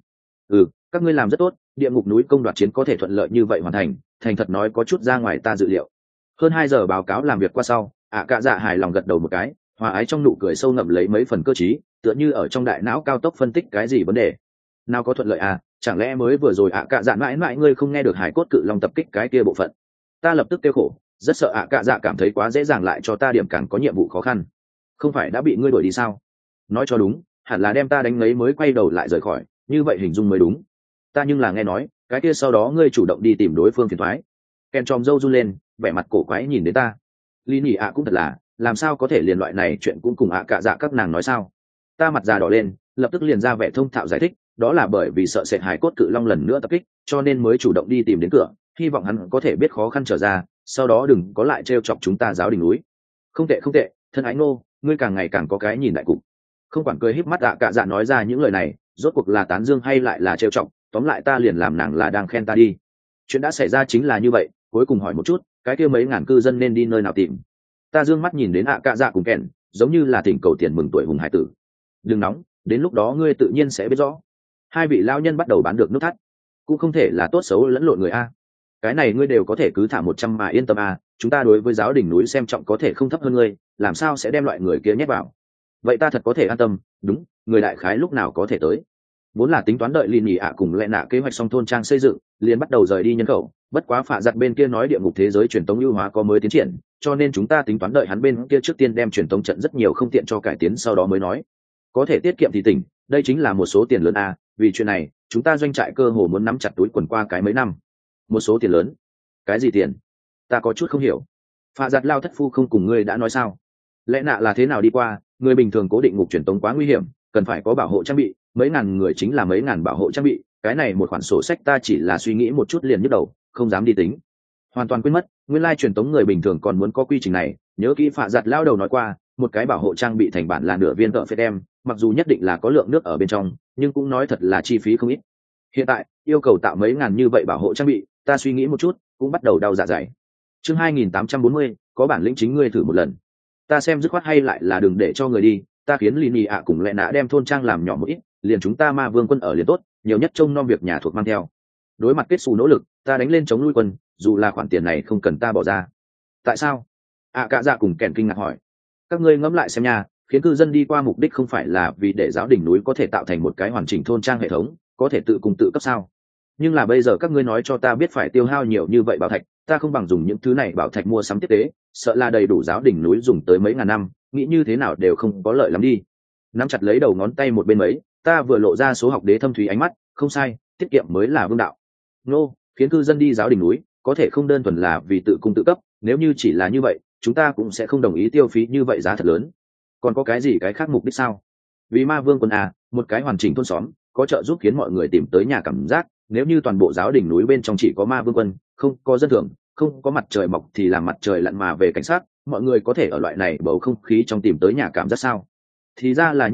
Các ngươi làm rất tốt, địa ngục núi công đoạt chiến có thể thuận lợi như vậy hoàn thành, thành thật nói có chút ra ngoài ta dự liệu. Hơn 2 giờ báo cáo làm việc qua sau, cạ dạ hài lòng gật đầu một cái, hòa ái trong nụ cười sâu ngậm lấy mấy phần cơ trí, tựa như ở trong đại não cao tốc phân tích cái gì vấn đề. Nào có thuận lợi chẳng lẽ mới vừa rồi cạ dạ mãi mãi ngươi không nghe được hải cốt cự long tập kích cái kia bộ phận. Ta lập tức kêu khổ, rất sợ cạ dạ cảm thấy quá dễ dàng lại cho ta điểm càng có nhiệm vụ khó khăn. Không phải đã bị ngươi đuổi đi sao? Nói cho đúng, hẳn là đem ta đánh lấy mới quay đầu lại rời khỏi, như vậy hình dung mới đúng. Ta nhưng là nghe nói cái kia sau đó ngươi chủ động đi tìm đối phương phiền thoái. Ken chòm râu run lên, vẻ mặt cổ quái nhìn đến ta. Lý nhỉ cũng thật là, làm sao có thể liền loại này chuyện cũng cùng cạ dạ các nàng nói sao. Ta mặt già đỏ lên, lập tức liền ra vẻ thông thạo giải thích, đó là bởi vì sợ sệt hải cốt cự long lần nữa tập kích, cho nên mới chủ động đi tìm đến cửa, hy vọng hắn có thể biết khó khăn trở ra, sau đó đừng có lại trêu chọc chúng ta giáo đình núi. Không tệ, thân ái nô, ngươi càng ngày càng có cái nhìn đại cục. Không quản cười híp mắt cạ dạ nói ra những lời này, rốt cuộc là tán dương hay lại là trêu chọc, tóm lại ta liền làm nàng là đang khen ta đi. Chuyện đã xảy ra chính là như vậy, cuối cùng hỏi một chút, cái kia mấy ngàn cư dân nên đi nơi nào tìm. Ta dương mắt nhìn đến cạ dạ cùng Ken, giống như là thỉnh cầu tiền mừng tuổi hùng hải tử. Đừng nóng, đến lúc đó ngươi tự nhiên sẽ biết rõ. Hai vị lão nhân bắt đầu bán được nút thắt, cũng không thể là tốt xấu lẫn lộn người cái này ngươi đều có thể cứ thả 100 mà yên tâm chúng ta đối với giáo đỉnh núi xem trọng có thể không thấp hơn ngươi, làm sao sẽ đem loại người kia nhét vào. Vậy ta thật có thể an tâm. Đúng, người đại khái lúc nào có thể tới. Vốn là tính toán đợi Lini cùng lẽ nạ kế hoạch xong thôn trang xây dựng liền bắt đầu rời đi nhân khẩu, bất quá phạ giặt bên kia nói địa ngục thế giới truyền tống ưu hóa có mới tiến triển, cho nên chúng ta tính toán đợi hắn bên kia trước tiên đem truyền tống trận rất nhiều không tiện cho cải tiến, sau đó mới nói có thể tiết kiệm thì tỉnh, đây chính là một số tiền lớn vì chuyện này chúng ta doanh trại cơ hồ muốn nắm chặt túi quần qua cái mấy năm. Một số tiền lớn? Cái gì tiền? Ta có chút không hiểu. Phạ giặt lao thất phu không cùng ngươi đã nói sao? Lẽ nạ là thế nào đi qua, người bình thường cố định ngục truyền tống quá nguy hiểm, cần phải có bảo hộ trang bị, mấy ngàn người chính là mấy ngàn bảo hộ trang bị, cái này một khoản sổ sách ta chỉ là suy nghĩ một chút liền nhức đầu, không dám đi tính. Hoàn toàn quên mất, nguyên lai truyền tống người bình thường còn muốn có quy trình này, nhớ kỹ phạ giặt lao đầu nói qua, một cái bảo hộ trang bị thành bản là nửa viên tợ phê đem, mặc dù nhất định là có lượng nước ở bên trong, nhưng cũng nói thật là chi phí không ít. Hiện tại yêu cầu tạo mấy ngàn như vậy bảo hộ trang bị, ta suy nghĩ một chút cũng bắt đầu đau dạ dày. Chương 2840, có bản lĩnh chính ngươi thử một lần. Ta xem dứt khoát hay lại là đừng để cho người đi, ta khiến Lini cùng lẽ nạ đem thôn trang làm nhỏ một ít, liền chúng ta ma vương quân ở liền tốt, nhiều nhất trông nom việc nhà thuộc mang theo. Đối mặt kết xù nỗ lực, ta đánh lên chống lui quân, dù là khoản tiền này không cần ta bỏ ra. Tại sao? Cạ dạ cùng Kèn kinh ngạc hỏi. Các ngươi ngẫm lại xem nha, khiến cư dân đi qua mục đích không phải là vì để giáo đỉnh núi có thể tạo thành một cái hoàn chỉnh thôn trang hệ thống, có thể tự cùng tự cấp sao? Nhưng là bây giờ các ngươi nói cho ta biết phải tiêu hao nhiều như vậy bảo thạch, ta không bằng dùng những thứ này bảo thạch mua sắm tiếp tế, sợ là đầy đủ giáo đỉnh núi dùng tới mấy ngàn năm, nghĩ như thế nào đều không có lợi lắm đi. Nắm chặt lấy đầu ngón tay một bên mấy, ta vừa lộ ra số học đế thâm thúy ánh mắt, không sai, tiết kiệm mới là vương đạo. Nô, khiến cư dân đi giáo đỉnh núi, có thể không đơn thuần là vì tự cung tự cấp, nếu như chỉ là như vậy, chúng ta cũng sẽ không đồng ý tiêu phí như vậy giá thật lớn. Còn có cái gì cái khác mục đích sao? Vì ma vương quân một cái hoàn chỉnh thôn xóm, có trợ giúp khiến mọi người tìm tới nhà cảm giác, nếu như toàn bộ giáo đỉnh núi bên trong chỉ có ma vương quân, không có dân thường, không có mặt trời mọc thì làm mặt trời lặn mà về cảnh sát, mọi người có thể ở loại này bầu không khí trong tìm tới nhà cảm giác sao? Thì ra là như vậy,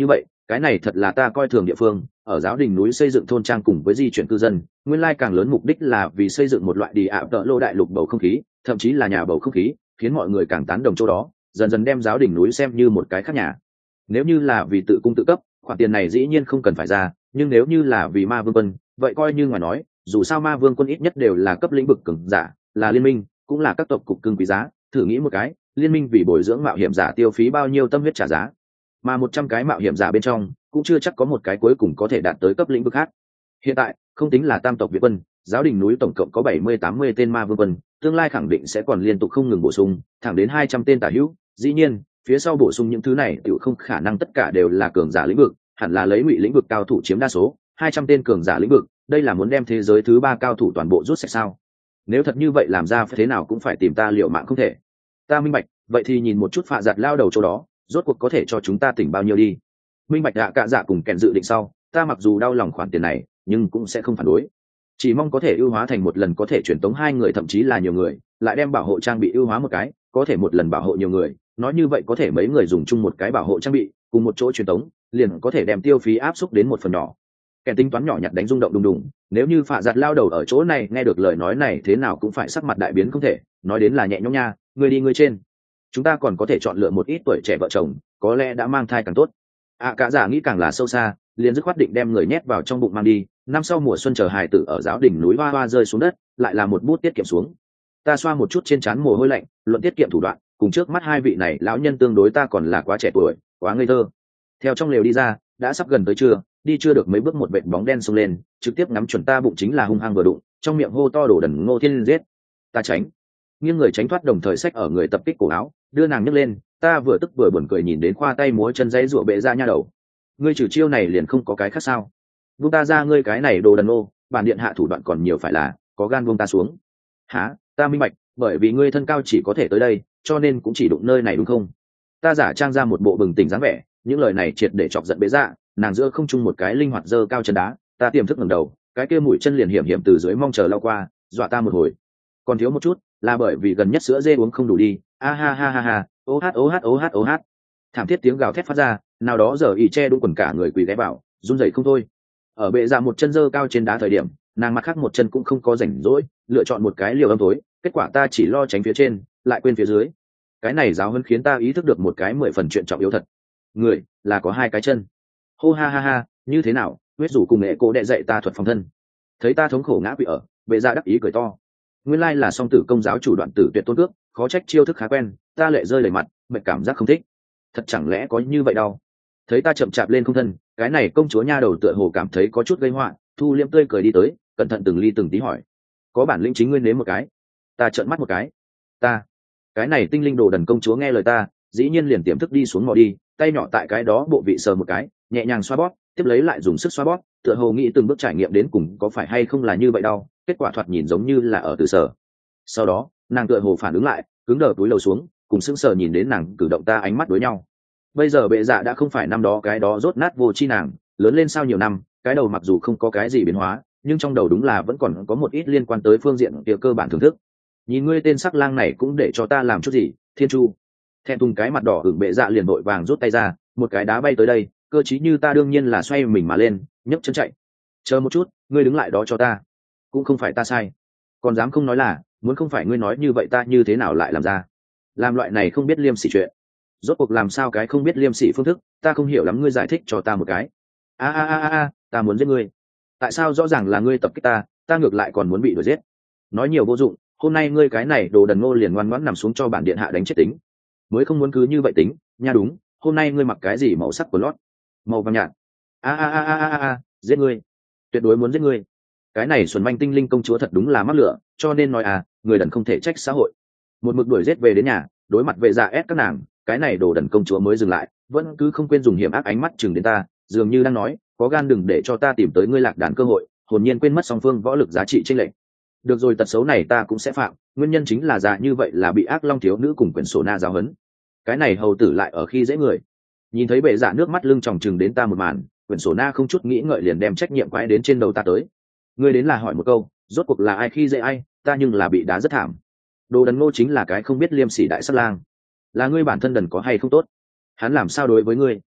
cái này thật là ta coi thường địa phương. Ở giáo đình núi xây dựng thôn trang cùng với di chuyển cư dân, nguyên lai càng lớn mục đích là vì xây dựng một loại đi ạ tợ lô đại lục bầu không khí, thậm chí là nhà bầu không khí, khiến mọi người càng tán đồng chỗ đó, dần dần đem giáo đình núi xem như một cái khác nhà. Nếu như là vì tự cung tự cấp, khoản tiền này dĩ nhiên không cần phải ra, nhưng nếu như là vì ma vương quân, vậy coi như ngoài nói, dù sao ma vương quân ít nhất đều là cấp lĩnh vực cường giả, là liên minh, cũng là các tộc cục cưng quý giá. Thử nghĩ một cái, liên minh vì bồi dưỡng mạo hiểm giả tiêu phí bao nhiêu tâm huyết trả giá, mà 100 cái mạo hiểm giả bên trong cũng chưa chắc có một cái cuối cùng có thể đạt tới cấp lĩnh vực khác. Hiện tại không tính là tam tộc Việt quân, giáo đình núi tổng cộng có 70-80 tên ma vương quân, tương lai khẳng định sẽ còn liên tục không ngừng bổ sung, thẳng đến 200 tên tả hữu. Dĩ nhiên phía sau bổ sung những thứ này tự không khả năng tất cả đều là cường giả lĩnh vực, hẳn là lấy ngụy lĩnh vực cao thủ chiếm đa số. 200 tên cường giả lĩnh vực, đây là muốn đem thế giới thứ 3 cao thủ toàn bộ rút sạch sao? Nếu thật như vậy làm ra phải thế nào cũng phải tìm ta liệu mạng không thể. Ta minh bạch, vậy thì nhìn một chút phạ giặt lao đầu chỗ đó, rốt cuộc có thể cho chúng ta tỉnh bao nhiêu đi. Minh bạch ạ cạ dạ cùng kèn dự định sau, ta mặc dù đau lòng khoản tiền này nhưng cũng sẽ không phản đối, chỉ mong có thể ưu hóa thành một lần có thể truyền tống 2 người thậm chí là nhiều người, lại đem bảo hộ trang bị ưu hóa một cái, có thể một lần bảo hộ nhiều người. Nói như vậy có thể mấy người dùng chung một cái bảo hộ trang bị, cùng một chỗ truyền tống, liền có thể đem tiêu phí áp suất đến 1 phần nhỏ. Kèn tính toán nhỏ nhặt đánh rung động đùng đùng, nếu như phạ giặt lao đầu ở chỗ này nghe được lời nói này thế nào cũng phải sắc mặt đại biến không thể. Nói đến là nhẹ nhõm nha, người đi người trên, chúng ta còn có thể chọn lựa một ít tuổi trẻ vợ chồng, có lẽ đã mang thai càng tốt. Cả giả nghĩ càng là sâu xa, liền dứt khoát định đem người nhét vào trong bụng mang đi. Năm sau mùa xuân chờ hài tử ở giáo đỉnh núi hoa hoa rơi xuống đất, lại là một bút tiết kiệm xuống. Ta xoa một chút trên trán mồ hôi lạnh, luận tiết kiệm thủ đoạn, cùng trước mắt 2 vị này lão nhân tương đối ta còn là quá trẻ tuổi, quá ngây thơ. Theo trong lều đi ra, đã sắp gần tới trưa, đi chưa được mấy bước một vệt bóng đen xông lên, trực tiếp ngắm chuẩn ta bụng chính là hung hăng vừa đụng, trong miệng hô to đổ đần Ngô Thiên giết. Ta tránh, nghiêng người tránh thoát, đồng thời xách ở người tập kích cổ áo, đưa nàng nhấc lên. Ta vừa tức vừa buồn cười nhìn đến khoa tay múa chân giấy rụa bệ ra nha đầu, ngươi trừ chiêu này liền không có cái khác sao? Buông ta ra, ngươi cái này đồ đần ô, bản điện hạ thủ đoạn còn nhiều phải là, có gan buông ta xuống. Hả? Ta minh bạch, bởi vì ngươi thân cao chỉ có thể tới đây, cho nên cũng chỉ đụng nơi này đúng không? Ta giả trang ra một bộ bừng tỉnh dáng vẻ, những lời này triệt để chọc giận bệ dạ, nàng giữa không trung một cái linh hoạt giơ cao chân đá, ta tiềm thức ngẩng đầu, cái kia mũi chân liền hiểm hiểm từ dưới mong chờ lao qua, dọa ta một hồi. Còn thiếu một chút, là bởi vì gần nhất sữa dê uống không đủ đi. A ha ha ha ha, ô hát ô hát ô hát ô hát. Thảm thiết tiếng gào thét phát ra, nào đó giờ ỉ che đúng quần cả người quỳ ghé vào, run rẩy không thôi. Ở bệ dạ một chân giơ cao trên đá thời điểm, nàng mặt khác một chân cũng không có rảnh rỗi, lựa chọn một cái liều âm tối. Kết quả ta chỉ lo tránh phía trên, lại quên phía dưới. Cái này giáo hơn khiến ta ý thức được một cái 10 phần chuyện trọng yếu thật. Người là có 2 cái chân. Hô ha ha ha, như thế nào? Huyết rủ cùng nghệ cô đệ dạy ta thuật phòng thân. Thấy ta thống khổ ngã quỵ ở, bệ dạ đắc ý cười to. Nguyên lai là song tử công giáo chủ đoạn tử tuyệt tôn cước, khó trách chiêu thức khá quen. Ta lệ rơi đầy mặt, mệt cảm giác không thích. Thật chẳng lẽ có như vậy đâu? Thấy ta chậm chạp lên không thân, cái này công chúa nha đầu tựa hồ cảm thấy có chút gây họa, thu liêm tươi cười đi tới, cẩn thận từng ly từng tí hỏi, có bản lĩnh chính ngươi nếm một cái. Ta trợn mắt một cái, cái này tinh linh đồ đần công chúa nghe lời ta, dĩ nhiên liền tiềm thức đi xuống mò đi, tay nhỏ tại cái đó bộ vị sờ một cái, nhẹ nhàng xoa bóp, tiếp lấy lại dùng sức xoa bóp, tựa hồ nghĩ từng bước trải nghiệm đến cùng có phải hay không là như vậy đâu. Kết quả thoạt nhìn giống như là ở từ sở. Sau đó nàng tựa hồ phản ứng lại, cứng đờ túi lầu xuống, cùng sững sờ nhìn đến nàng cử động ta ánh mắt đối nhau. Bây giờ bệ dạ đã không phải năm đó cái đó rốt nát vô chi nàng, lớn lên sau nhiều năm, cái đầu mặc dù không có cái gì biến hóa, nhưng trong đầu đúng là vẫn còn có một ít liên quan tới phương diện kia cơ bản thưởng thức. Nhìn ngươi tên sắc lang này cũng để cho ta làm chút gì, Thiên Chu. Thẹn thùng cái mặt đỏ hửng bệ dạ liền vội vàng rút tay ra, một cái đá bay tới đây, cơ chí như ta đương nhiên là xoay mình mà lên, nhấc chân chạy. Chờ một chút, ngươi đứng lại đó cho ta. Cũng không phải ta sai, còn dám không nói là, muốn không phải ngươi nói như vậy ta như thế nào lại làm ra? Làm loại này không biết liêm sỉ chuyện. Rốt cuộc làm sao cái không biết liêm sỉ phương thức, ta không hiểu lắm, ngươi giải thích cho ta một cái. A, ta muốn giết ngươi. Tại sao rõ ràng là ngươi tập kích ta, ta ngược lại còn muốn bị đuổi giết? Nói nhiều vô dụng, hôm nay ngươi cái này đồ đần Ngô liền ngoan ngoãn nằm xuống cho bản điện hạ đánh chết tính. Mới không muốn cứ như vậy tính, nha đúng, hôm nay ngươi mặc cái gì màu sắc của lót? Màu vàng nhạt. A, giết ngươi. Tuyệt đối muốn giết ngươi. Cái này xuẩn manh tinh linh công chúa thật đúng là mắc lửa, cho nên nói người đần không thể trách xã hội. Một mực đuổi giết về đến nhà, đối mặt vệ dạ ép các nàng, cái này đồ đần công chúa mới dừng lại, vẫn cứ không quên dùng hiểm ác ánh mắt chừng đến ta, dường như đang nói, có gan đừng để cho ta tìm tới ngươi lạc đàn cơ hội, hồn nhiên quên mất song phương võ lực giá trị chênh lệch. Được rồi, tật xấu này ta cũng sẽ phạm, nguyên nhân chính là già như vậy là bị ác long thiếu nữ cùng quyển sổ na giáo huấn. Cái này hầu tử lại ở khi dễ người. Nhìn thấy bệ dạ nước mắt lưng tròng chừng đến ta một màn, quyển sổ na không chút nghĩ ngợi liền đem trách nhiệm quái đến trên đầu ta tới. Ngươi đến là hỏi một câu, rốt cuộc là ai khi dễ ai, ta nhưng là bị đá rất thảm. Đồ đần Ngô chính là cái không biết liêm sỉ đại sắc lang. Là ngươi bản thân đần có hay không tốt, hắn làm sao đối với ngươi?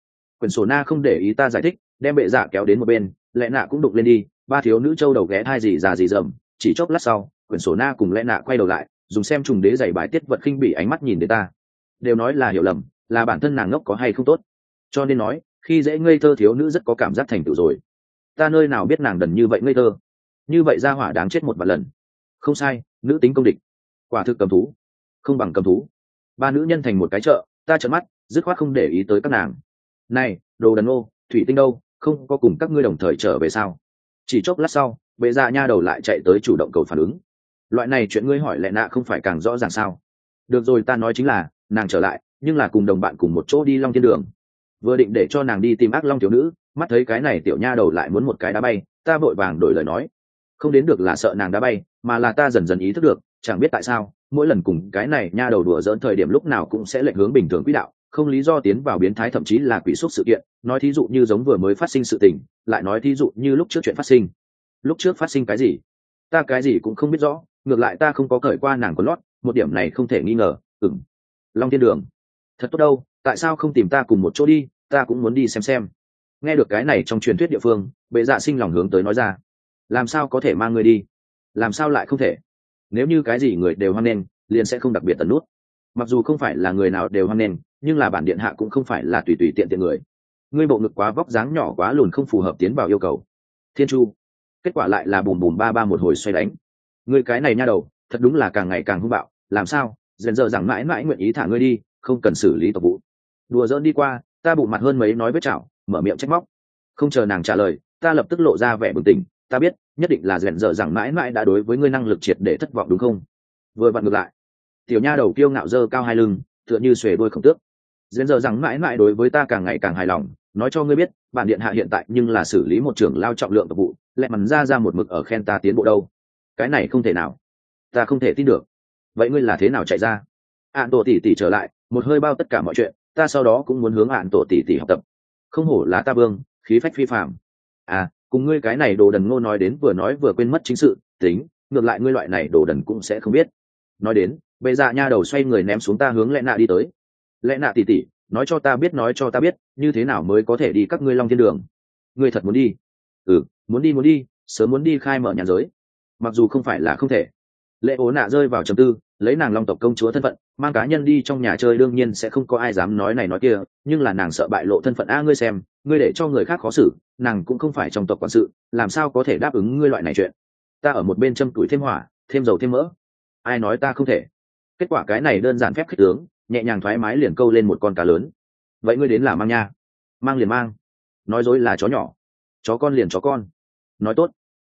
quyển sổ na không để ý ta giải thích, đem bệ dạ kéo đến một bên, lẽ nạ cũng đụng lên đi. Ba thiếu nữ châu đầu ghé thai gì già gì dầm. Chỉ chốc lát sau, quyển sổ na cùng lẽ nạ quay đầu lại, dùng xem trùng đế giày bài tiết vật khinh bỉ ánh mắt nhìn đến ta. Đều nói là hiểu lầm, là bản thân nàng ngốc có hay không tốt, cho nên nói khi dễ ngây thơ thiếu nữ rất có cảm giác thành tựu rồi. Ta nơi nào biết nàng đần như vậy ngây thơ, như vậy ra hỏa đáng chết một vạn lần. Không sai, nữ tính công địch, quả thực cầm thú, không bằng cầm thú. Ba nữ nhân thành một cái chợ, ta trợn mắt, dứt khoát không để ý tới các nàng. Này, đồ đần ô, thủy tinh đâu, không có cùng các ngươi đồng thời trở về sao? Chỉ chốc lát sau, bệ dạ nha đầu lại chạy tới chủ động cầu phản ứng. Loại này chuyện ngươi hỏi lẽ nạ không phải càng rõ ràng sao? Được rồi, ta nói chính là nàng trở lại, nhưng là cùng đồng bạn cùng một chỗ đi Long Thiên Đường. Vừa định để cho nàng đi tìm ác long thiếu nữ, mắt thấy cái này tiểu nha đầu lại muốn một cái đá bay, ta vội vàng đổi lời nói. Không đến được là sợ nàng đá bay, mà là ta dần dần ý thức được, chẳng biết tại sao, mỗi lần cùng cái này nha đầu đùa giỡn thời điểm lúc nào cũng sẽ lệch hướng bình thường quỹ đạo, không lý do tiến vào biến thái, thậm chí là quỷ xúc sự kiện. Nói thí dụ như giống vừa mới phát sinh sự tình, lại nói thí dụ như lúc trước chuyện phát sinh. Lúc trước phát sinh cái gì? Ta cái gì cũng không biết rõ, ngược lại ta không có cởi qua nàng quần lót, một điểm này không thể nghi ngờ. Long Thiên Đường thật tốt đâu, tại sao không tìm ta cùng một chỗ đi, ta cũng muốn đi xem. Nghe được cái này trong truyền thuyết địa phương, bệ dạ sinh lòng hướng tới nói ra. Làm sao có thể mang người đi? Làm sao lại không thể? Nếu như cái gì người đều hoan nghênh, liền sẽ không đặc biệt tận nút. Mặc dù không phải là người nào đều hoan nghênh, nhưng là bản điện hạ cũng không phải là tùy tùy tiện tiện người. Ngươi bộ ngực quá vóc dáng nhỏ quá lùn không phù hợp tiến vào yêu cầu. Thiên Chu, kết quả lại là bùm bùm ba ba một hồi xoay đánh. Ngươi cái này nha đầu, thật đúng là càng ngày càng hung bạo, làm sao? Dần dần rằng mãi mãi nguyện ý thả ngươi đi, không cần xử lý tộc vụ. Đùa giỡn đi qua, ta bụng mặt hơn mấy nói với chảo, mở miệng trách móc. Không chờ nàng trả lời, ta lập tức lộ ra vẻ bừng tỉnh. Ta biết, nhất định là dần dần rằng mãi mãi đã đối với ngươi năng lực triệt để thất vọng đúng không? Vừa vặn ngược lại, tiểu nha đầu kiêu ngạo dơ cao hai lưng, tựa như xuề đuôi khổng tước. Dần dần rằng mãi mãi đối với ta càng ngày càng hài lòng, nói cho ngươi biết, bản điện hạ hiện tại nhưng là xử lý một trưởng lao trọng lượng tộc vụ, lại mắn ra một mực ở khen ta tiến bộ đâu. Cái này không thể nào, ta không thể tin được. Vậy ngươi là thế nào chạy ra? Ạn tổ tỷ tỷ trở lại, một hơi bao tất cả mọi chuyện, ta sau đó cũng muốn hướng ạn tổ tỷ tỷ học tập. Không hổ là ta vương, khí phách phi phàm. À, cùng ngươi cái này đồ đần ngô nói vừa quên mất chính sự, tính, ngược lại ngươi loại này đồ đần cũng sẽ không biết. Nói đến, bệ dạ nha đầu xoay người ném xuống ta hướng lẽ nạ đi tới. Lẽ nạ tỷ tỷ, nói cho ta biết, như thế nào mới có thể đi các ngươi Long Thiên Đường? Ngươi thật muốn đi? Muốn đi, sớm muốn đi khai mở nhãn giới. Mặc dù không phải là không thể. Lệ ố nạ rơi vào trầm tư, lấy nàng long tộc công chúa thân phận, mang cá nhân đi trong nhà chơi đương nhiên sẽ không có ai dám nói này nói kia, nhưng là nàng sợ bại lộ thân phận. Ngươi xem, ngươi để cho người khác khó xử, nàng cũng không phải trong tộc quản sự, làm sao có thể đáp ứng ngươi loại này chuyện. Ta ở một bên châm tuổi thêm hỏa, thêm dầu thêm mỡ. Ai nói ta không thể? Kết quả cái này đơn giản phép khích tướng, nhẹ nhàng thoải mái liền câu lên một con cá lớn. Vậy ngươi đến là mang nha? Mang liền mang. Nói dối là chó nhỏ, chó con liền chó con. Nói tốt.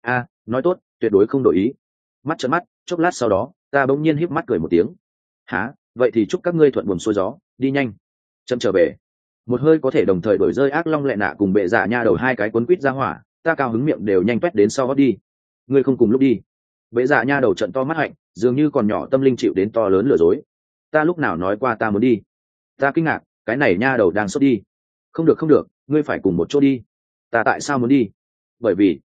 Nói tốt, tuyệt đối không đổi ý. Mắt trợn mắt, chốc lát sau đó, ta bỗng nhiên híp mắt cười một tiếng. Hả? Vậy thì chúc các ngươi thuận buồm xuôi gió, đi nhanh. Chậm trở về. Một hơi có thể đồng thời đổi rơi ác long lẹ nạ cùng bệ dạ nha đầu hai cái cuốn quýt ra hỏa, ta cao hứng miệng đều nhanh quét đến sau đi. Ngươi không cùng lúc đi? Bệ dạ nha đầu trận to mắt hạnh, dường như còn nhỏ tâm linh chịu đến to lớn lừa dối. Ta lúc nào nói qua ta muốn đi? Ta kinh ngạc, cái này nha đầu đang sốt đi. Không được, ngươi phải cùng một chỗ đi. Ta tại sao muốn đi? Bởi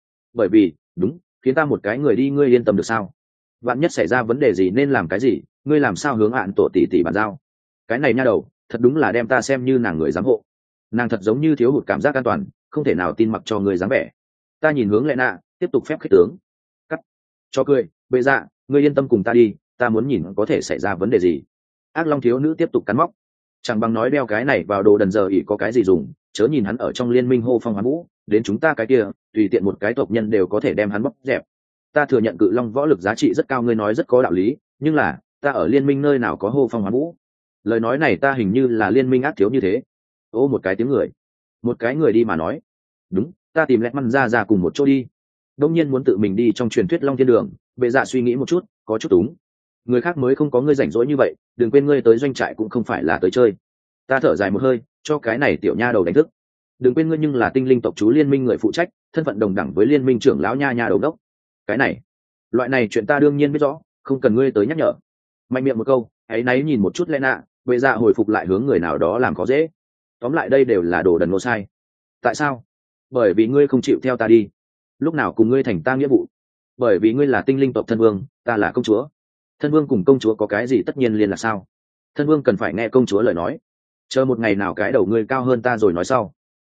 vì, đúng, khiến ta một cái người đi, ngươi yên tâm được sao? Vạn nhất xảy ra vấn đề gì nên làm cái gì, ngươi làm sao hướng ạn tổ tỷ tỷ bàn giao? Cái này nha đầu, thật đúng là đem ta xem như nàng người giám hộ. Nàng thật giống như thiếu hụt cảm giác an toàn, không thể nào tin mặc cho người dáng vẻ. Ta nhìn hướng lệ nạ, tiếp tục phép khích tướng. Cắt. Cho cười, bệ dạ, ngươi yên tâm cùng ta đi, ta muốn nhìn có thể xảy ra vấn đề gì. Ác long thiếu nữ tiếp tục cắn móc. Chẳng bằng nói đeo cái này vào đồ đần giờ ỉ có cái gì dùng, chớ nhìn hắn ở trong liên minh hô phong hoán vũ, đến chúng ta cái kia, tùy tiện một cái tộc nhân đều có thể đem hắn bóc dẹp. Ta thừa nhận cự long võ lực giá trị rất cao, ngươi nói rất có đạo lý, nhưng là ta ở liên minh nơi nào có hô phong hoán vũ? Lời nói này ta hình như là liên minh ác thiếu như thế. Ô, một cái tiếng người, một cái người đi mà nói. Đúng, ta tìm lẹt măn ra cùng một chỗ đi. Đông nhiên muốn tự mình đi trong truyền thuyết Long Thiên Đường, bệ dạ suy nghĩ một chút, có chút túng. Người khác mới không có ngươi rảnh rỗi như vậy, đừng quên ngươi tới doanh trại cũng không phải là tới chơi. Ta thở dài một hơi, cho cái này tiểu nha đầu đánh thức. Đừng quên ngươi nhưng là tinh linh tộc chú liên minh người phụ trách, thân phận đồng đẳng với liên minh trưởng lão nha đầu đốc. Cái này, loại này chuyện ta đương nhiên biết rõ, không cần ngươi tới nhắc nhở. Mạnh miệng một câu, ấy náy nhìn một chút Lena, bệ dạ hồi phục lại hướng người nào đó làm khó dễ. Tóm lại đây đều là đồ đần ngô sai. Tại sao? Bởi vì ngươi không chịu theo ta đi. Lúc nào cùng ngươi thành ta nghĩa vụ? Bởi vì ngươi là tinh linh tộc thân vương, ta là công chúa. Thân vương cùng công chúa có cái gì tất nhiên liên là sao? Thân vương cần phải nghe công chúa lời nói. Chờ một ngày nào cái đầu ngươi cao hơn ta rồi nói sau.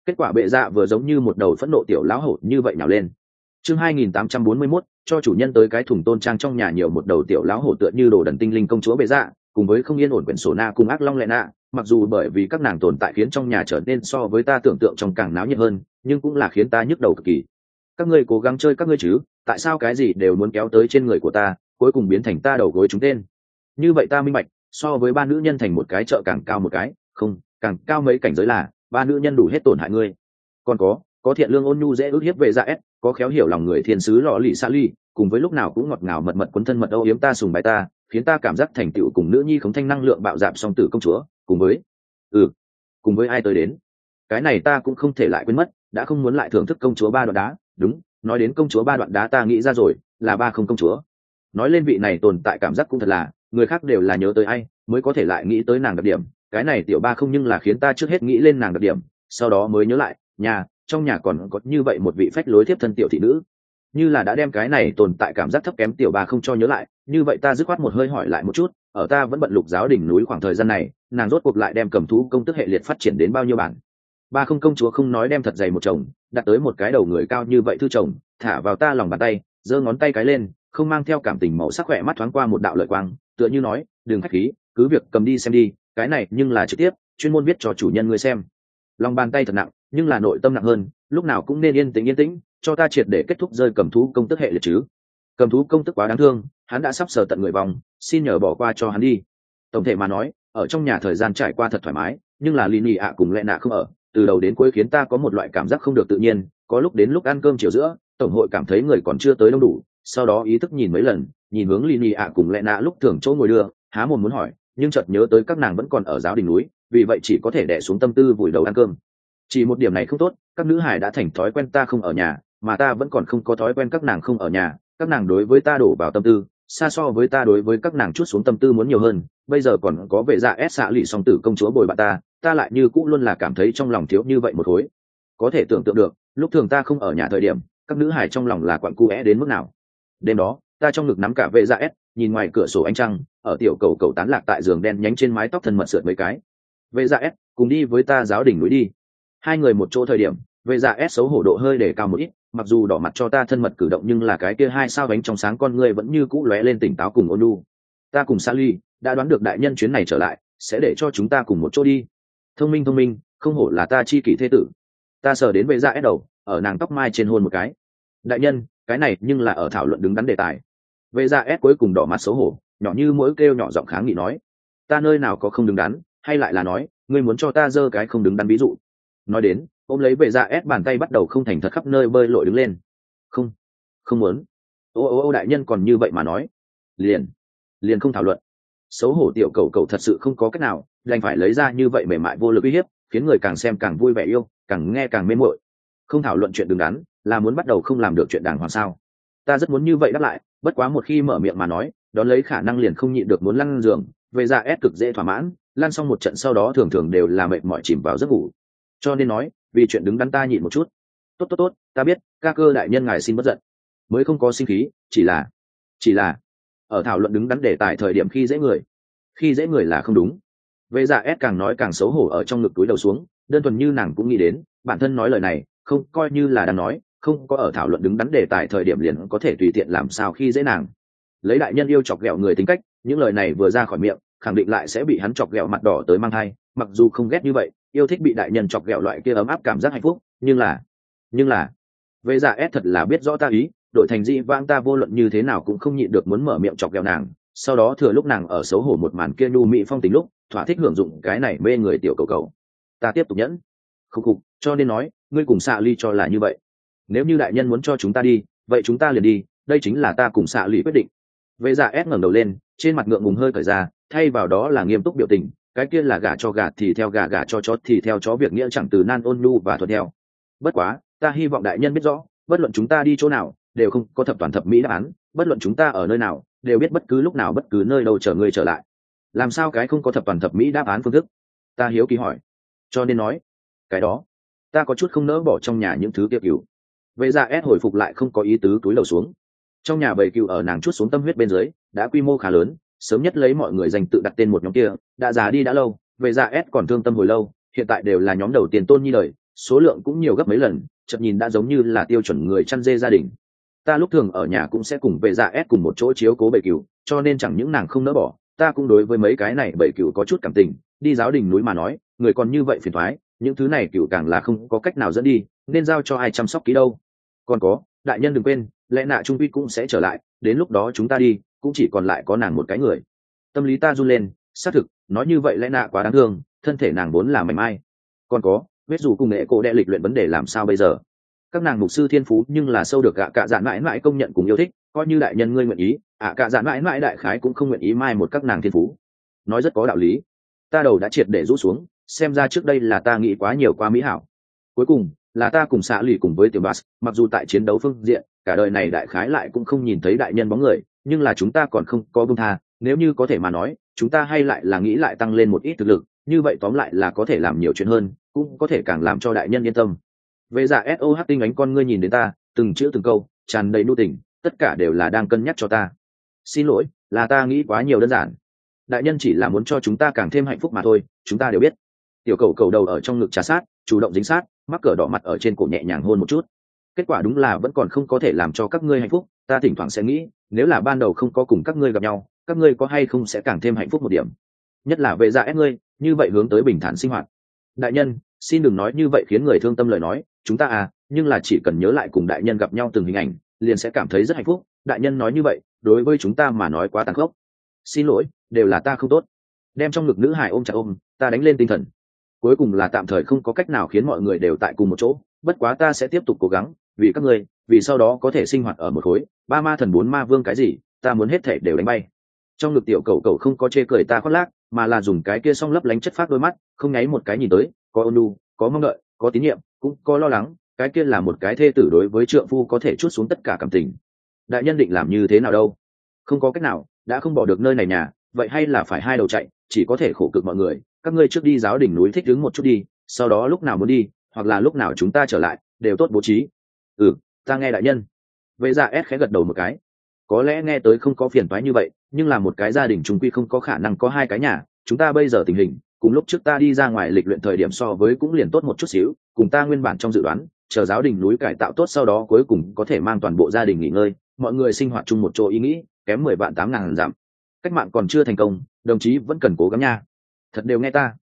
Kết quả bệ dạ vừa giống như một đầu phẫn nộ tiểu lão hổ như vậy nào lên. Chương 2841, cho chủ nhân tới cái thùng tôn trang trong nhà nhiều một đầu tiểu lão hổ tựa như đồ đần tinh linh công chúa bệ dạ, cùng với không yên ổn quyển sổ na cùng ác long lệ nạ, mặc dù bởi vì các nàng tồn tại khiến trong nhà trở nên so với ta tưởng tượng trong càng náo nhiệt hơn, nhưng cũng là khiến ta nhức đầu cực kỳ. Các ngươi cố gắng chơi các ngươi chứ, tại sao cái gì đều muốn kéo tới trên người của ta, cuối cùng biến thành ta đầu gối chúng tên. Như vậy ta minh bạch, so với ba nữ nhân thành một cái chợ càng cao một cái, không, càng cao mấy cảnh giới là ba nữ nhân đủ hết tổn hại ngươi. Còn có thiện lương ôn nhu dễ ước hiếp về dạ ép, có khéo hiểu lòng người thiên sứ lọ lì xa ly, cùng với lúc nào cũng ngọt ngào mật mật quấn thân mật âu yếm ta sùng bài ta, khiến ta cảm giác thành tựu cùng nữ nhi khống thanh năng lượng bạo dạp song tử công chúa, cùng với ai tới đến. Cái này ta cũng không thể lại quên mất, đã không muốn lại thưởng thức công chúa ba đoạn đá. Đúng, nói đến công chúa ba đoạn đá ta nghĩ ra rồi, là ba không công chúa. Nói lên vị này tồn tại cảm giác cũng thật là, người khác đều là nhớ tới ai mới có thể lại nghĩ tới nàng đặc điểm, cái này tiểu ba không nhưng là khiến ta trước hết nghĩ lên nàng đặc điểm, sau đó mới nhớ lại trong nhà còn có như vậy một vị phách lối tiếp thân tiểu thị nữ, như là đã đem cái này tồn tại cảm giác thấp kém tiểu ba không cho nhớ lại. Như vậy ta dứt khoát một hơi hỏi lại một chút, ở ta vẫn bận lục giáo đỉnh núi khoảng thời gian này, nàng rốt cuộc lại đem cầm thú công tức hệ liệt phát triển đến bao nhiêu bản. Ba không công chúa không nói đem thật dày một chồng đặt tới một cái đầu người cao như vậy thư chồng thả vào ta lòng bàn tay, giơ ngón tay cái lên, không mang theo cảm tình màu sắc khỏe mắt thoáng qua một đạo lợi quang, tựa như nói đừng khách khí, cứ việc cầm đi xem đi, cái này nhưng là trực tiếp chuyên môn viết cho chủ nhân ngươi xem. Lòng bàn tay thật nặng, nhưng là nội tâm nặng hơn, lúc nào cũng nên yên tĩnh cho ta triệt để kết thúc rơi cầm thú công tức hệ liệt chứ. Cầm thú công tức quá đáng thương, hắn đã sắp sờ tận người vòng, xin nhờ bỏ qua cho hắn đi. Tổng thể mà nói, ở trong nhà thời gian trải qua thật thoải mái, nhưng là Lini ạ cùng lẽ nạ không ở, từ đầu đến cuối khiến ta có một loại cảm giác không được tự nhiên. Có lúc đến lúc ăn cơm chiều giữa, tổng hội cảm thấy người còn chưa tới đông đủ, sau đó ý thức nhìn mấy lần, nhìn hướng Lini ạ cùng lẽ nạ lúc thường chỗ ngồi đưa, há mồm muốn hỏi, nhưng chợt nhớ tới các nàng vẫn còn ở giáo đình núi, vì vậy chỉ có thể đè xuống tâm tư vùi đầu ăn cơm. Chỉ một điểm này không tốt, các nữ hải đã thành thói quen ta không ở nhà, mà ta vẫn còn không có thói quen các nàng không ở nhà. Các nàng đối với ta đổ vào tâm tư xa so với ta đối với các nàng chút xuống tâm tư muốn nhiều hơn. Bây giờ còn có vệ dạ ép xạ lì song tử công chúa bồi bạn ta lại như cũ luôn là cảm thấy trong lòng thiếu như vậy một khối. Có thể tưởng tượng được, lúc thường ta không ở nhà thời điểm, các nữ hải trong lòng là quặn cu é đến mức nào. Đêm đó, ta trong ngực nắm cả vệ dạ ép, nhìn ngoài cửa sổ ánh trăng, ở tiểu cầu cầu tán lạc tại giường đen nhánh trên mái tóc thân mật sượt mấy cái. Vệ dạ ép, cùng đi với ta giáo đỉnh núi đi. Hai người một chỗ thời điểm, vệ dạ ép xấu hổ độ hơi để cao một ít, mặc dù đỏ mặt cho ta thân mật cử động, nhưng là cái kia hai sao bánh trong sáng con người vẫn như cũ lóe lên tỉnh táo cùng ôn nhu. Ta cùng Sally đã đoán được đại nhân chuyến này trở lại sẽ để cho chúng ta cùng một chỗ đi. Thông minh, không hổ là ta chi kỷ thế tử. Ta sờ đến vệ dạ ép đầu, ở nàng tóc mai trên hôn một cái. Đại nhân, cái này nhưng là ở thảo luận đứng đắn đề tài. Vệ dạ ép cuối cùng đỏ mặt xấu hổ, nhỏ như mỗi kêu nhỏ giọng kháng nghị nói, ta nơi nào có không đứng đắn, hay lại là nói ngươi muốn cho ta giơ cái không đứng đắn ví dụ. Nói đến, ôm lấy vệ dạ ép bàn tay bắt đầu không thành thật khắp nơi bơi lội đứng lên. Không muốn. Ô đại nhân còn như vậy mà nói, liền không thảo luận. Xấu hổ tiểu cầu cầu thật sự không có cách nào, đành phải lấy ra như vậy mềm mại vô lực uy hiếp, khiến người càng xem càng vui vẻ yêu, càng nghe càng mê mội. Không thảo luận chuyện đứng đắn là muốn bắt đầu không làm được chuyện đàng hoàng sao? Ta rất muốn như vậy đáp lại, bất quá một khi mở miệng mà nói, đón lấy khả năng liền không nhịn được muốn lăn giường. Về dạ ép cực dễ thỏa mãn, lăn xong một trận sau đó thường thường đều là mệt mỏi chìm vào giấc ngủ. Cho nên nói, vì chuyện đứng đắn ta nhịn một chút. Tốt, ta biết, ca cơ đại nhân ngài xin bất giận. Mới không có sinh khí, chỉ là ở thảo luận đứng đắn đề tài thời điểm khi dễ người là không đúng. Vệ dạ ép càng nói càng xấu hổ, ở trong ngực túi đầu xuống, đơn thuần như nàng cũng nghĩ đến bản thân nói lời này không coi như là đang nói, không có ở thảo luận đứng đắn đề tài thời điểm liền có thể tùy tiện làm sao khi dễ nàng. Lấy đại nhân yêu chọc ghẹo người tính cách, những lời này vừa ra khỏi miệng khẳng định lại sẽ bị hắn chọc ghẹo mặt đỏ tới mang thai. Mặc dù không ghét như vậy, yêu thích bị đại nhân chọc ghẹo loại kia ấm áp cảm giác hạnh phúc, nhưng là vệ dạ ép thật là biết rõ ta ý, đổi thành dị vãng ta vô luận như thế nào cũng không nhịn được muốn mở miệng chọc ghẹo nàng, sau đó thừa lúc nàng ở xấu hổ một màn kia nhu mỹ phong tình lúc thỏa thích hưởng dụng cái này mê người tiểu cầu cầu. Ta tiếp tục nhẫn khục, cho nên nói ngươi cùng xạ ly cho là như vậy. Nếu như đại nhân muốn cho chúng ta đi, vậy chúng ta liền đi, đây chính là ta cùng xạ ly quyết định. Vệ dạ ép ngẩng đầu lên, trên mặt ngượng ngùng hơi cởi ra, thay vào đó là nghiêm túc biểu tình, cái kia là gà cho gà thì theo gà, gà cho chó thì theo chó, việc nghĩa chẳng từ nan ôn nhu và thuận theo. Bất quá ta hy vọng đại nhân biết rõ, bất luận chúng ta đi chỗ nào đều không có thập toàn thập mỹ đáp án, bất luận chúng ta ở nơi nào đều biết bất cứ lúc nào bất cứ nơi đâu chờ ngươi trở lại. Làm sao cái không có thập toàn thập mỹ đáp án phương thức? Ta hiếu kỳ hỏi. Cho nên nói cái đó, ta có chút không nỡ bỏ trong nhà những thứ kia cừu. Vệ dạ ép hồi phục lại không có ý tứ túi lầu xuống. Trong nhà bầy cừu ở nàng chút xuống tâm huyết bên dưới đã quy mô khá lớn, sớm nhất lấy mọi người dành tự đặt tên một nhóm kia đã già đi đã lâu. Vệ dạ ép còn thương tâm hồi lâu, hiện tại đều là nhóm đầu tiên tôn nhi đời, số lượng cũng nhiều gấp mấy lần, chợt nhìn đã giống như là tiêu chuẩn người chăn dê gia đình. Ta lúc thường ở nhà cũng sẽ cùng về dạ s cùng một chỗ chiếu cố bầy cừu, cho nên chẳng những nàng không nỡ bỏ, ta cũng đối với mấy cái này bầy cừu có chút cảm tình. Đi giáo đình núi mà nói, người còn như vậy phiền thoái, những thứ này cừu càng là không có cách nào dẫn đi, nên giao cho ai chăm sóc kỹ đâu. Còn có, đại nhân đừng quên, lẽ nạ trung quy cũng sẽ trở lại, đến lúc đó chúng ta đi cũng chỉ còn lại có nàng một cái người. Tâm lý ta run lên, xác thực nói như vậy lẽ nạ quá đáng thương, thân thể nàng vốn là mảnh mai. Còn có, vết dù cùng nghệ cổ đệ lịch luyện vấn đề làm sao bây giờ? Các nàng mục sư thiên phú nhưng là sâu được gạ cạ dạn mãi mãi công nhận cùng yêu thích, coi như đại nhân ngươi nguyện ý, cạ dạn mãi mãi đại khái cũng không nguyện ý mai một các nàng thiên phú. Nói rất có đạo lý. Ta đầu đã triệt để rũ xuống, xem ra trước đây là ta nghĩ quá nhiều quá mỹ hảo. Cuối cùng là ta cùng xạ lì cùng với tiểu bass, mặc dù tại chiến đấu phương diện cả đời này đại khái lại cũng không nhìn thấy đại nhân bóng người, nhưng là chúng ta còn không có buông tha. Nếu như có thể mà nói, chúng ta hay lại là nghĩ lại tăng lên một ít thực lực, như vậy tóm lại là có thể làm nhiều chuyện hơn, cũng có thể càng làm cho đại nhân yên tâm. Về dạ SOH tinh ánh con ngươi nhìn đến ta, từng chữ từng câu tràn đầy nhu tình, tất cả đều là đang cân nhắc cho ta. Xin lỗi, là ta nghĩ quá nhiều đơn giản. Đại nhân chỉ là muốn cho chúng ta càng thêm hạnh phúc mà thôi, chúng ta đều biết. Tiểu cầu cầu đầu ở trong ngực trà sát, chủ động dính sát, mắc cỡ đỏ mặt ở trên cổ nhẹ nhàng hôn một chút. Kết quả đúng là vẫn còn không có thể làm cho các ngươi hạnh phúc. Ta thỉnh thoảng sẽ nghĩ, nếu là ban đầu không có cùng các ngươi gặp nhau, các ngươi có hay không sẽ càng thêm hạnh phúc một điểm. Nhất là về dạ ép ngươi, như vậy hướng tới bình thản sinh hoạt. Đại nhân, xin đừng nói như vậy khiến người thương tâm lời nói, chúng ta nhưng là chỉ cần nhớ lại cùng đại nhân gặp nhau từng hình ảnh, liền sẽ cảm thấy rất hạnh phúc. Đại nhân nói như vậy, đối với chúng ta mà nói quá tàn khốc. Xin lỗi, đều là ta không tốt. Đem trong ngực nữ hài ôm chặt ôm, ta đánh lên tinh thần. Cuối cùng là tạm thời không có cách nào khiến mọi người đều tại cùng một chỗ, bất quá ta sẽ tiếp tục cố gắng, vì các ngươi, vì sau đó có thể sinh hoạt ở một khối. 3 ma thần 4 ma vương cái gì, ta muốn hết thể đều đánh bay. Trong ngực tiểu cầu cầu không có chê cười ta khoác lác, mà là dùng cái kia song lấp lánh chất phát đôi mắt, không nháy một cái nhìn tới, có ôn nhu, có mong đợi, có tín nhiệm, cũng có lo lắng. Cái kia là một cái thê tử đối với trượng phu có thể chuốt xuống tất cả cảm tình. Đại nhân định làm như thế nào đâu? Không có cách nào, đã không bỏ được nơi này nhà, vậy hay là phải hai đầu chạy, chỉ có thể khổ cực mọi người. Các ngươi trước đi giáo đỉnh núi thích đứng một chút đi, sau đó lúc nào muốn đi, hoặc là lúc nào chúng ta trở lại, đều tốt bố trí. Ta nghe đại nhân. Vệ dạ S khẽ gật đầu một cái. Có lẽ nghe tới không có phiền toái như vậy, nhưng là một cái gia đình chung quy không có khả năng có hai cái nhà. Chúng ta bây giờ tình hình, cùng lúc trước ta đi ra ngoài lịch luyện thời điểm so với cũng liền tốt một chút xíu, cùng ta nguyên bản trong dự đoán, chờ giáo đình núi cải tạo tốt sau đó cuối cùng có thể mang toàn bộ gia đình nghỉ ngơi, mọi người sinh hoạt chung một chỗ ý nghĩ, kém 10 vạn 8.000 giảm. Cách mạng còn chưa thành công, đồng chí vẫn cần cố gắng nha. Thật đều nghe ta.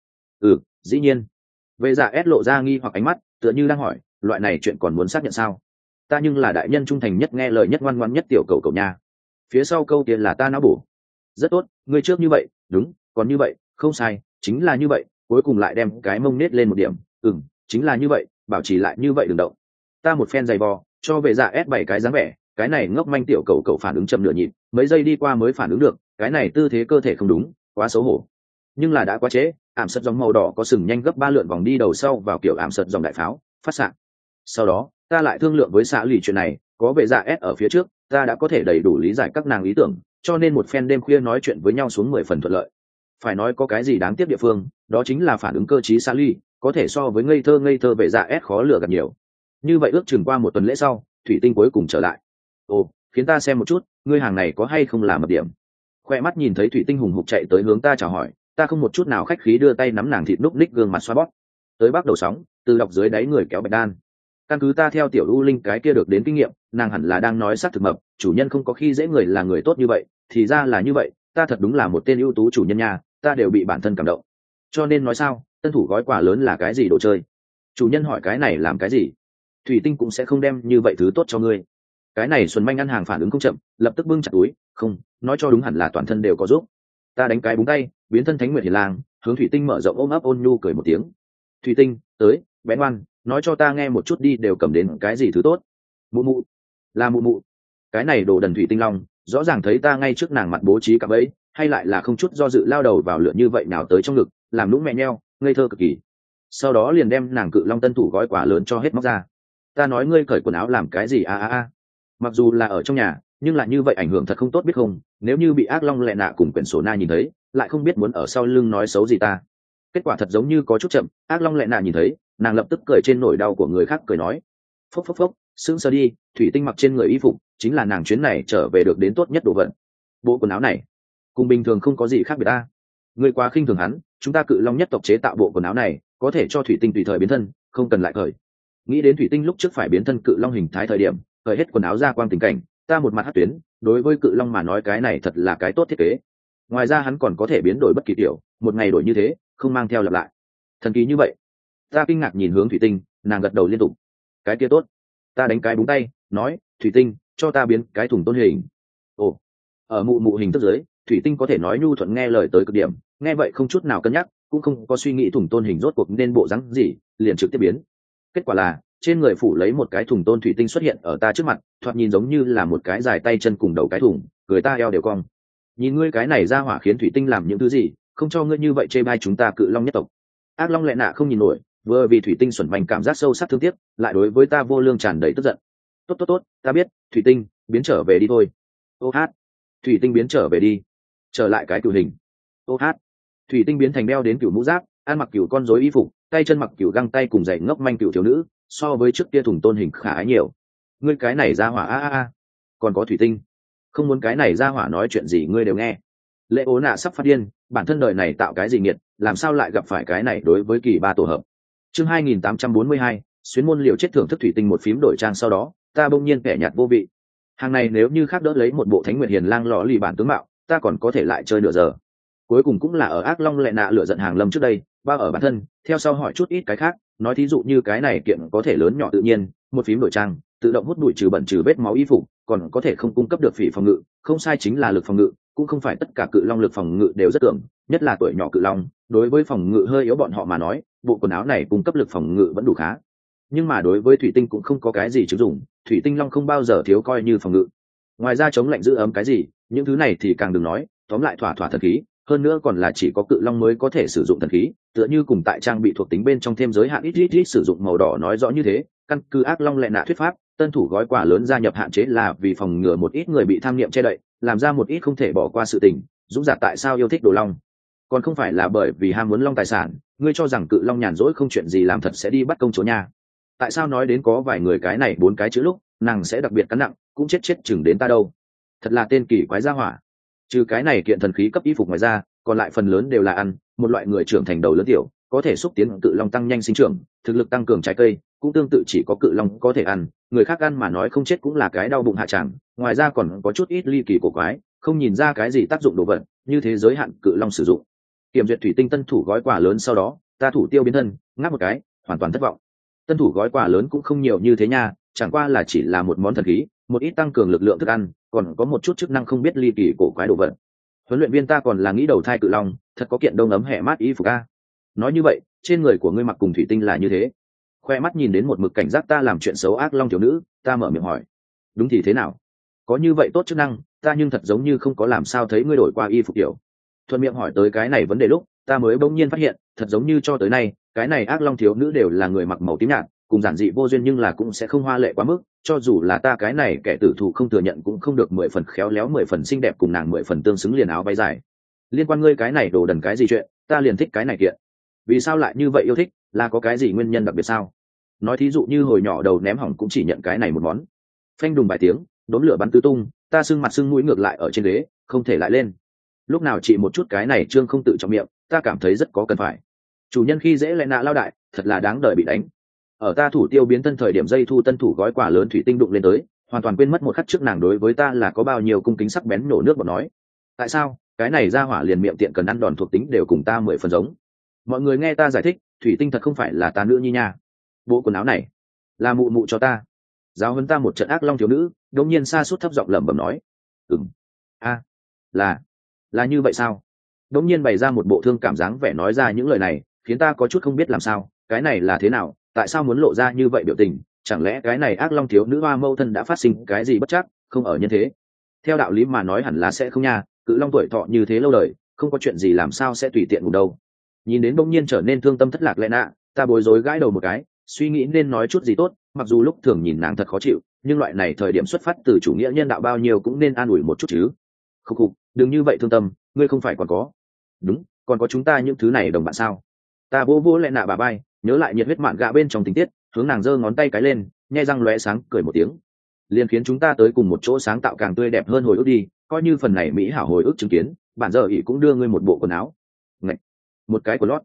Dĩ nhiên. Vệ dạ S lộ ra nghi hoặc ánh mắt, tựa như đang hỏi, loại này chuyện còn muốn xác nhận sao? Ta nhưng là đại nhân trung thành nhất, nghe lời nhất, ngoan ngoãn nhất tiểu cầu cầu nha. Phía sau câu tiền là ta não bổ. Rất tốt, ngươi trước như vậy, đúng, còn như vậy, không sai, chính là như vậy, cuối cùng lại đem cái mông nết lên một điểm. Chính là như vậy, bảo trì lại như vậy đừng động. Ta một phen giày vò, cho vệ dạ S 7 cái dáng vẻ, cái này ngốc manh tiểu cầu cầu phản ứng chậm nửa nhịp, mấy giây đi qua mới phản ứng được, cái này tư thế cơ thể không đúng, quá xấu hổ. Nhưng là đã quá trễ, ảm sật dòng màu đỏ có sừng nhanh gấp 3 lượn vòng đi đầu sau vào kiểu ảm sật dòng đại pháo, phát xạ. Sau đó, ta lại thương lượng với xã lì chuyện này, có vệ dạ S ở phía trước, ta đã có thể đầy đủ lý giải các nàng ý tưởng, cho nên một phen đêm khuya nói chuyện với nhau xuống 10 phần thuận lợi. Phải nói có cái gì đáng tiếc địa phương, đó chính là phản ứng cơ trí xã lì, có thể so với ngây thơ vệ dạ S khó lừa gạt nhiều. Như vậy ước chừng qua một tuần lễ sau, thủy tinh cuối cùng trở lại. Khiến ta xem một chút, ngươi hàng này có hay không là mập điểm. Khoe mắt nhìn thấy thủy tinh hùng hục chạy tới hướng ta chào hỏi, ta không một chút nào khách khí đưa tay nắm nàng thịt núc ních gương mặt xoa bóp. Tới bắt đầu sóng, từ đọc dưới đáy người kéo bạch đan. Căn cứ ta theo tiểu u linh cái kia được đến kinh nghiệm, nàng hẳn là đang nói xác thực mập, chủ nhân không có khi dễ người là người tốt như vậy, thì ra là như vậy, ta thật đúng là một tên ưu tú chủ nhân nha, ta đều bị bản thân cảm động. Cho nên nói sao, tân thủ gói quà lớn là cái gì đồ chơi? Chủ nhân hỏi cái này làm cái gì? Thủy tinh cũng sẽ không đem như vậy thứ tốt cho ngươi. Cái này Xuân Manh ăn hàng phản ứng không chậm, lập tức bưng chặt túi, không, nói cho đúng hẳn là toàn thân đều có giúp. Ta đánh cái búng tay, biến thân Thánh Nguyệt Hiền Lang, hướng Thủy tinh mở rộng ôm ấp ôn nhu cười một tiếng. Thủy tinh, tới, bé ngoan, nói cho ta nghe một chút đi, đều cầm đến cái gì thứ tốt? Mụ mụ, là mụ mụ. Cái này đồ đần Thủy tinh long, rõ ràng thấy ta ngay trước nàng mặt bố trí cả bẫy, hay lại là không chút do dự lao đầu vào lửa như vậy nào tới trong ngực, làm lũng mẹ nheo, ngây thơ cực kỳ. Sau đó liền đem nàng cự long tân thủ gói quà lớn cho hết móc ra. Ta nói ngươi cởi quần áo làm cái gì Mặc dù là ở trong nhà, nhưng là như vậy ảnh hưởng thật không tốt biết không, nếu như bị ác long lẹ nạ cùng quyển sổ na nhìn thấy, lại không biết muốn ở sau lưng nói xấu gì ta. Kết quả thật giống như có chút chậm, ác long lẹ nạ nhìn thấy, nàng lập tức cười trên nỗi đau của người khác cười nói. Phốc phốc phốc, sững sờ đi, thủy tinh mặc trên người y phục, chính là nàng chuyến này trở về được đến tốt nhất đồ vật. Bộ quần áo này, cùng bình thường không có gì khác biệt ta. Ngươi quá khinh thường hắn, chúng ta cự long nhất tộc chế tạo bộ quần áo này, có thể cho thủy tinh tùy thời biến thân, không cần lại cởi. Nghĩ đến thủy tinh lúc trước phải biến thân cự long hình thái thời điểm cởi hết quần áo ra quang tình cảnh, ta một mặt hát tuyến. Đối với cự long mà nói cái này thật là cái tốt thiết kế. Ngoài ra hắn còn có thể biến đổi bất kỳ kiểu, một ngày đổi như thế, không mang theo lặp lại. Thần kỳ như vậy. Ta kinh ngạc nhìn hướng thủy tinh, nàng gật đầu liên tục. Cái kia tốt. Ta đánh cái búng tay, nói, thủy tinh, cho ta biến cái thùng tôn hình. Ồ, ở mụ mụ hình thức dưới, thủy tinh có thể nói nhu thuận nghe lời tới cực điểm, nghe vậy không chút nào cân nhắc, cũng không có suy nghĩ thùng tôn hình rốt cuộc nên bộ dáng gì, liền trực tiếp biến. Kết quả là trên người phủ lấy một cái thùng tôn thủy tinh xuất hiện ở ta trước mặt, thoạt nhìn giống như là một cái dài tay chân cùng đầu cái thùng, người ta eo đều cong. Nhìn ngươi cái này ra hỏa khiến thủy tinh làm những thứ gì, không cho ngươi như vậy chê bai chúng ta cự long nhất tộc. Ác long lẹ nạ không nhìn nổi, vừa vì thủy tinh xuẩn manh cảm giác sâu sắc thương tiếc, lại đối với ta vô lương tràn đầy tức giận. Tốt, ta biết, thủy tinh biến trở về đi thôi. Ô hát, thủy tinh biến trở về đi, trở lại cái cửu hình. Ô hát, thủy tinh biến thành đeo đến cửu mũ giáp, ăn mặc cửu con rối y phục, tay chân mặc cửu găng tay cùng giày ngốc manh cửu thiếu nữ, so với trước kia thùng tôn hình khả ái nhiều. Ngươi cái này ra hỏa còn có thủy tinh, không muốn cái này ra hỏa nói chuyện gì ngươi đều nghe. Lệ ố nạ sắp phát điên, bản thân đời này tạo cái gì nghiệt, làm sao lại gặp phải cái này đối với kỳ ba tổ hợp. Chương 2842, xuyến môn liều chết thưởng thức thủy tinh một phím đổi trang sau đó, ta bỗng nhiên kẻ nhạt vô vị. Hàng này nếu như khác đỡ lấy một bộ Thánh Nguyệt Hiền Lang lọ lì bản tướng mạo, ta còn có thể lại chơi nửa giờ. Cuối cùng cũng là ở ác long lệ nạ lựa giận hàng lâm trước đây, ba ở bản thân, theo sau hỏi chút ít cái khác, nói thí dụ như cái này kiện có thể lớn nhỏ tự nhiên, một phím đổi trang, tự động hút bụi trừ bẩn trừ vết máu y phục, còn có thể không cung cấp được phỉ phòng ngự, không sai chính là lực phòng ngự, cũng không phải tất cả cự long lực phòng ngự đều rất cường, nhất là tuổi nhỏ cự long, đối với phòng ngự hơi yếu bọn họ mà nói, bộ quần áo này cung cấp lực phòng ngự vẫn đủ khá. Nhưng mà đối với thủy tinh cũng không có cái gì chứng dụng, thủy tinh long không bao giờ thiếu coi như phòng ngự. Ngoài ra chống lạnh giữ ấm cái gì, những thứ này thì càng đừng nói, tóm lại thỏa thần khí, hơn nữa còn là chỉ có cự long mới có thể sử dụng thần khí, tựa như cùng tại trang bị thuộc tính bên trong thêm giới hạn ít sử dụng màu đỏ nói rõ như thế. Căn cứ ác long lệ nạ thuyết pháp, tân thủ gói quà lớn gia nhập hạn chế là vì phòng ngừa một ít người bị tham niệm che đậy, làm ra một ít không thể bỏ qua sự tình. Dũng giả tại sao yêu thích đồ long, còn không phải là bởi vì ham muốn long tài sản. Ngươi cho rằng cự long nhàn rỗi không chuyện gì làm thật sẽ đi bắt công chúa nha? Tại sao nói đến có vài người cái này bốn cái chữ lúc nàng sẽ đặc biệt cắn nặng, cũng chết chừng đến ta đâu. Thật là tên kỳ quái gia hỏa. Trừ cái này kiện thần khí cấp y phục ngoài ra, còn lại phần lớn đều là ăn một loại người trưởng thành đầu lớn tiểu, có thể xúc tiến cự long tăng nhanh sinh trưởng, thực lực tăng cường trái cây, cũng tương tự chỉ có cự long có thể ăn, người khác ăn mà nói không chết cũng là cái đau bụng hạ tràng. Ngoài ra còn có chút ít ly kỳ cổ quái, không nhìn ra cái gì tác dụng đồ vật, như thế giới hạn cự long sử dụng. Kiểm duyệt thủy tinh tân thủ gói quà lớn sau đó, ta thủ tiêu biến thân, ngáp một cái, hoàn toàn thất vọng. Tân thủ gói quà lớn cũng không nhiều như thế nha, chẳng qua là chỉ là một món thần khí, một ít tăng cường lực lượng thức ăn, còn có một chút chức năng không biết ly kỳ cổ quái đồ vật. Huấn luyện viên ta còn là nghĩ đầu thai cự long, thật có kiện đông ấm hẹ mát y phục a. Nói như vậy, trên người của ngươi mặc cùng thủy tinh là như thế. Khoe mắt nhìn đến một mực cảnh giác ta làm chuyện xấu ác long thiếu nữ, ta mở miệng hỏi, đúng thì thế nào? Có như vậy tốt chức năng, ta nhưng thật giống như không có làm sao thấy ngươi đổi qua y phục kiểu. Thuận miệng hỏi tới cái này vấn đề lúc, ta mới bỗng nhiên phát hiện, thật giống như cho tới nay, cái này ác long thiếu nữ đều là người mặc màu tím nhạt, cùng giản dị vô duyên nhưng là cũng sẽ không hoa lệ quá mức, cho dù là ta cái này kẻ tử thù không thừa nhận cũng không được 10 phần khéo léo 10 phần xinh đẹp cùng nàng 10 phần tương xứng liền áo váy dài. Liên quan ngươi cái này đồ đần cái gì chuyện, ta liền thích cái này kiện. Vì sao lại như vậy yêu thích, là có cái gì nguyên nhân đặc biệt sao? Nói thí dụ như hồi nhỏ đầu ném hỏng cũng chỉ nhận cái này một món. Phanh đùng vài tiếng, đốm lửa bắn tứ tung, ta sưng mặt sưng mũi ngược lại ở trên ghế, không thể lại lên. Lúc nào chị một chút cái này trương không tự trọng miệng, ta cảm thấy rất có cần phải. Chủ nhân khi dễ lại nạ lao đại, thật là đáng đời bị đánh. Ở ta thủ tiêu biến thân thời điểm dây thu tân thủ gói quà lớn thủy tinh đụng lên tới, hoàn toàn quên mất một khắc trước nàng đối với ta là có bao nhiêu cung kính sắc bén nổ nước bọt nói. Tại sao cái này ra hỏa liền miệng tiện cần ăn đòn thuộc tính đều cùng ta 10 phần giống? Mọi người nghe ta giải thích, thủy tinh thật không phải là ta nữ nhi nha. Bộ quần áo này là mụ mụ cho ta. Giáo huấn ta một trận ác long thiếu nữ, đột nhiên sa sút thấp giọng lẩm bẩm nói, là như vậy sao? Đột nhiên bày ra một bộ thương cảm dáng vẻ nói ra những lời này, khiến ta có chút không biết làm sao, cái này là thế nào, tại sao muốn lộ ra như vậy biểu tình, chẳng lẽ cái này ác long thiếu nữ hoa mâu thân đã phát sinh cái gì bất chắc, không ở nhân thế? Theo đạo lý mà nói hẳn là sẽ không nha, cự long tuổi thọ như thế lâu đời, không có chuyện gì làm sao sẽ tùy tiện ngủ đâu. Nhìn đến bỗng nhiên trở nên thương tâm thất lạc lẽ nạ, ta bối rối gãi đầu một cái, suy nghĩ nên nói chút gì tốt, mặc dù lúc thường nhìn nàng thật khó chịu, nhưng loại này thời điểm xuất phát từ chủ nghĩa nhân đạo bao nhiêu cũng nên an ủi một chút chứ. Khục khục, đừng như vậy thương tâm, ngươi không phải còn có. Đúng, còn có chúng ta những thứ này đồng bạn sao? Ta vỗ vỗ lẽ nạ bà bay, nhớ lại nhiệt huyết mạn gạ bên trong tình tiết, hướng nàng giơ ngón tay cái lên, nhe răng lóe sáng cười một tiếng, liền khiến chúng ta tới cùng một chỗ sáng tạo càng tươi đẹp hơn hồi ức đi, coi như phần này mỹ hảo hồi ức chứng kiến, bản giờ ỷ cũng đưa ngươi một bộ quần áo. Ngậy, một cái của lót.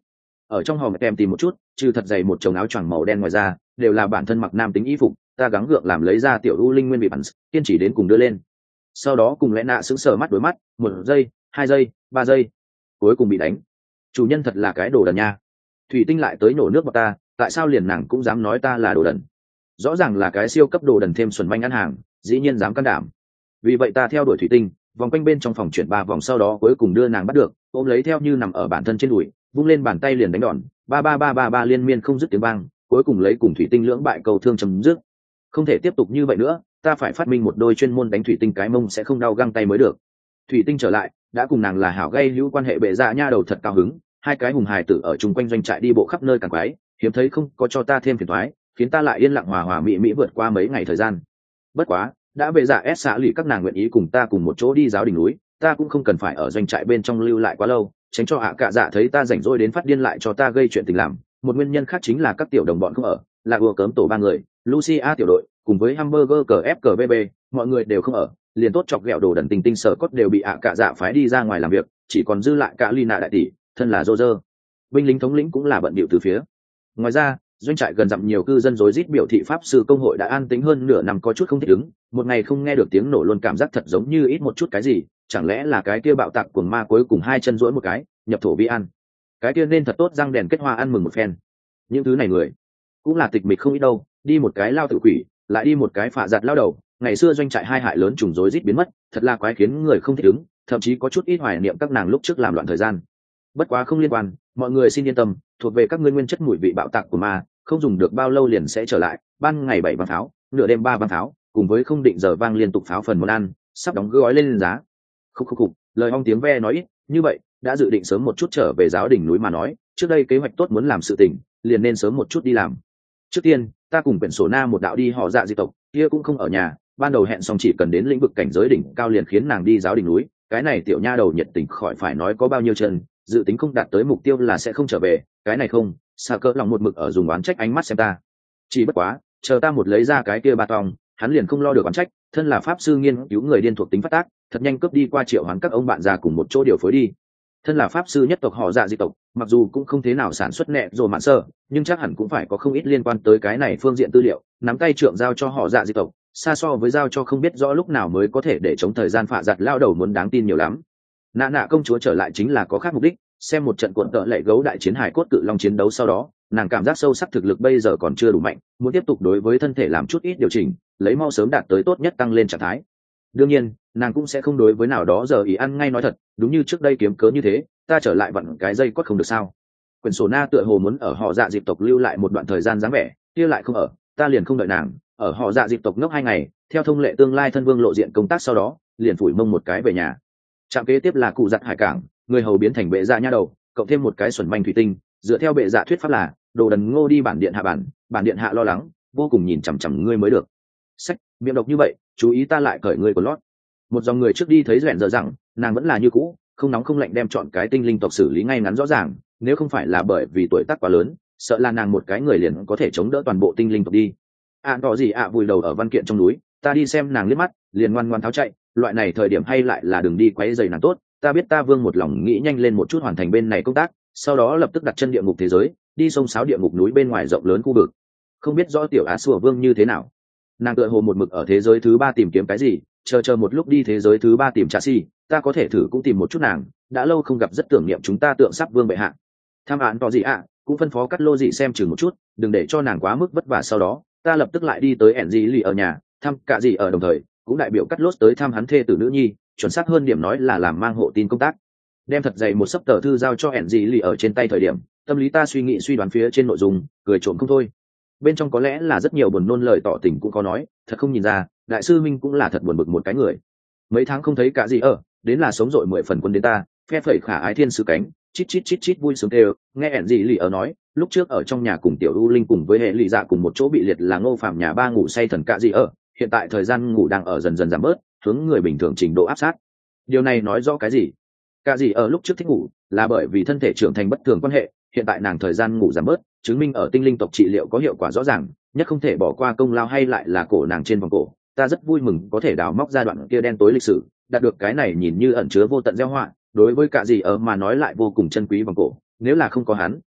ở trong hòm kem tìm một chút, trừ thật dày một chồng áo choàng màu đen ngoài ra đều là bản thân mặc nam tính y phục. Ta gắng gượng làm lấy ra tiểu u linh nguyên bị bắn, kiên trì đến cùng đưa lên. Sau đó cùng lẽ nạ sững sờ mắt đối mắt, 1 giây, 2 giây, 3 giây, cuối cùng bị đánh. Chủ nhân thật là cái đồ đần nha. Thủy Tinh lại tới nổ nước vào ta, tại sao liền nàng cũng dám nói ta là đồ đần? Rõ ràng là cái siêu cấp đồ đần thêm xuẩn manh ăn hàng, dĩ nhiên dám can đảm. Vì vậy ta theo đuổi Thủy Tinh, vòng quanh bên trong phòng chuyển 3 vòng, sau đó cuối cùng đưa nàng bắt được, ôm lấy theo như nằm ở bản thân trên đùi, vung lên bàn tay liền đánh đòn, ba ba ba ba ba liên miên không dứt tiếng vang, cuối cùng lấy cùng Thủy Tinh lưỡng bại cầu thương chấm dứt. Không thể tiếp tục như vậy nữa, ta phải phát minh một đôi chuyên môn đánh Thủy Tinh cái mông sẽ không đau găng tay mới được. Thủy Tinh trở lại, đã cùng nàng là hảo gây hữu quan hệ bệ dạ nha đầu thật cao hứng, hai cái hùng hài tử ở chung quanh doanh trại đi bộ khắp nơi càng quái, hiếm thấy không có cho ta thêm phiền toái, khiến ta lại yên lặng hòa hòa mỹ mỹ vượt qua mấy ngày thời gian. Bất quá, đã bệ dạ ép xạ lì các nàng nguyện ý cùng ta cùng một chỗ đi giáo đỉnh núi, ta cũng không cần phải ở doanh trại bên trong lưu lại quá lâu, tránh cho cạ dạ thấy ta rảnh rỗi đến phát điên lại cho ta gây chuyện tình làm. Một nguyên nhân khác chính là các tiểu đồng bọn không ở, là ùa cớm tổ 3 người, Lucia tiểu đội cùng với hamburger cfcbb, mọi người đều không ở, liền tốt chọc ghẹo đồ đần tình tinh sở cốt đều bị cạ dạ phái đi ra ngoài làm việc, chỉ còn dư lại cả Lina đại tỷ, thân là Roger. Binh lính thống lĩnh cũng là bận bịu từ phía. Ngoài ra, doanh trại gần dặm nhiều cư dân rối rít biểu thị pháp sư công hội đã an tĩnh hơn nửa năm có chút không thích ứng, một ngày không nghe được tiếng nổ luôn cảm giác thật giống như ít một chút cái gì, chẳng lẽ là cái kia bạo tạc cuồng ma cuối cùng hai chân duỗi một cái, nhập thổ vi ăn. Cái kia nên thật tốt răng đèn kết hoa ăn mừng một phen. Những thứ này người cũng là tịch mịch không ít đâu, đi một cái lao tự quỷ, lại đi một cái phạ giặt lao đầu, ngày xưa doanh trại hai hại lớn trùng rối rít biến mất, thật là quái khiến người không thích ứng, thậm chí có chút ít hoài niệm các nàng lúc trước làm loạn thời gian. Bất quá không liên quan, mọi người xin yên tâm, thuộc về các ngươi nguyên chất mùi vị bạo tạc của ma, không dùng được bao lâu liền sẽ trở lại. Ban ngày 7 băng pháo, nửa đêm 3 băng pháo, cùng với không định giờ vang liên tục pháo phần món ăn, sắp đóng gói lên giá. Khúc, lời ong tiếng ve nói ít, như vậy, đã dự định sớm một chút trở về giáo đỉnh núi mà nói, trước đây kế hoạch tốt muốn làm sự tình, liền nên sớm một chút đi làm. Trước tiên, ta cùng quyển sổ na một đạo đi họ dạ di tộc, kia cũng không ở nhà, ban đầu hẹn xong chỉ cần đến lĩnh vực cảnh giới đỉnh cao liền khiến nàng đi giáo đỉnh núi, cái này tiểu nha đầu nhiệt tình khỏi phải nói có bao nhiêu chân, dự tính không đạt tới mục tiêu là sẽ không trở về, cái này không, xa cỡ lòng một mực ở dùng oán trách ánh mắt xem ta. Chỉ bất quá, chờ ta một lấy ra cái kia ba tòng, hắn liền không lo được oán trách, thân là pháp sư nghiên cứu người điên thuộc tính phát tác, thật nhanh cướp đi qua triệu hoán các ông bạn già cùng một chỗ điều phối đi. Thân là pháp sư nhất tộc họ dạ di tộc, mặc dù cũng không thế nào sản xuất nẹ rồi mạn sơ, nhưng chắc hẳn cũng phải có không ít liên quan tới cái này phương diện tư liệu, nắm tay trưởng giao cho họ dạ di tộc, xa so với giao cho không biết rõ lúc nào mới có thể để chống thời gian phạ giặt lao đầu muốn đáng tin nhiều lắm. Nạ công chúa trở lại chính là có khác mục đích, xem một trận cuộn tợ lệ gấu đại chiến hải cốt cự long chiến đấu sau đó, nàng cảm giác sâu sắc thực lực bây giờ còn chưa đủ mạnh, muốn tiếp tục đối với thân thể làm chút ít điều chỉnh, lấy mau sớm đạt tới tốt nhất tăng lên trạng thái. Đương nhiên, nàng cũng sẽ không đối với nào đó giờ ý ăn ngay nói thật, đúng như trước đây kiếm cớ như thế, ta trở lại vặn cái dây quất không được sao? Quyển sổ na tựa hồ muốn ở họ dạ dịp tộc lưu lại một đoạn thời gian dáng vẻ, kia lại không ở, ta liền không đợi nàng, ở họ dạ dịp tộc ngốc 2 ngày, theo thông lệ tương lai thân vương lộ diện công tác sau đó, liền phủi mông một cái về nhà. Trạm kế tiếp là cụ giặt hải cảng, người hầu biến thành bệ dạ nha đầu, cộng thêm một cái xuẩn manh thủy tinh, dựa theo bệ dạ thuyết pháp là đồ đần ngô đi bản điện hạ bản điện hạ lo lắng, vô cùng nhìn chằm chằm ngươi mới được. Sách, miệng độc như vậy, chú ý ta lại cởi ngươi của lót. Một dòng người trước đi thấy rèn giờ rằng nàng vẫn là như cũ, không nóng không lạnh đem chọn cái tinh linh tộc xử lý ngay ngắn rõ ràng, nếu không phải là bởi vì tuổi tác quá lớn, sợ là nàng một cái người liền có thể chống đỡ toàn bộ tinh linh tộc đi. Có gì vùi đầu ở văn kiện trong núi, ta đi xem nàng liếc mắt, liền ngoan ngoan tháo chạy, loại này thời điểm hay lại là đừng đi quấy rầy nàng tốt. Ta biết ta vương một lòng nghĩ nhanh lên một chút hoàn thành bên này công tác, sau đó lập tức đặt chân địa ngục thế giới, đi sông sáo địa ngục núi bên ngoài rộng lớn khu vực. Không biết rõ tiểu á sủa vương như thế nào, nàng tựa hồ một mực ở thế giới thứ 3 tìm kiếm cái gì, chờ một lúc đi thế giới thứ 3 tìm Chassi, ta có thể thử cũng tìm một chút nàng, đã lâu không gặp rất tưởng niệm chúng ta tượng sắp vương bệ hạ. Tham án có gì cũng phân phó cắt lô gì xem chừng một chút, đừng để cho nàng quá mức vất vả. Sau đó ta lập tức lại đi tới ẻn gì lì ở nhà, thăm cả gì ở đồng thời cũng đại biểu cắt lốt tới thăm hắn thê tử nữ nhi, chuẩn xác hơn điểm nói là làm mang hộ tin công tác. Đem thật dày một sấp tờ thư giao cho ẻn gì lì ở trên tay thời điểm, tâm lý ta suy nghĩ suy đoán phía trên nội dung, cười trộm không thôi. Bên trong có lẽ là rất nhiều buồn nôn lời tỏ tình cũng có nói, thật không nhìn ra đại sư minh cũng là thật buồn bực một cái người. Mấy tháng không thấy cả gì ở, đến là sống dội 10 phần quân đến ta, phe phẩy khả ái thiên sứ cánh, chít vui sướng kêu. Nghe ẻn gì lì ở nói, lúc trước ở trong nhà cùng tiểu u linh cùng với hệ lì dạ cùng một chỗ bị liệt là Ngô Phạm nhà ba ngủ say thần cả gì ở, hiện tại thời gian ngủ đang ở dần dần giảm bớt, hướng người bình thường trình độ áp sát. Điều này nói rõ cái gì? Cả gì ở lúc trước thích ngủ là bởi vì thân thể trưởng thành bất thường quan hệ, hiện tại nàng thời gian ngủ giảm bớt, chứng minh ở tinh linh tộc trị liệu có hiệu quả rõ ràng, nhất không thể bỏ qua công lao hay lại là cổ nàng trên vòng cổ. Ta rất vui mừng có thể đào móc ra đoạn kia đen tối lịch sử, đạt được cái này nhìn như ẩn chứa vô tận gieo họa, đối với cả gì ở mà nói lại vô cùng chân quý vòng cổ, nếu là không có hắn,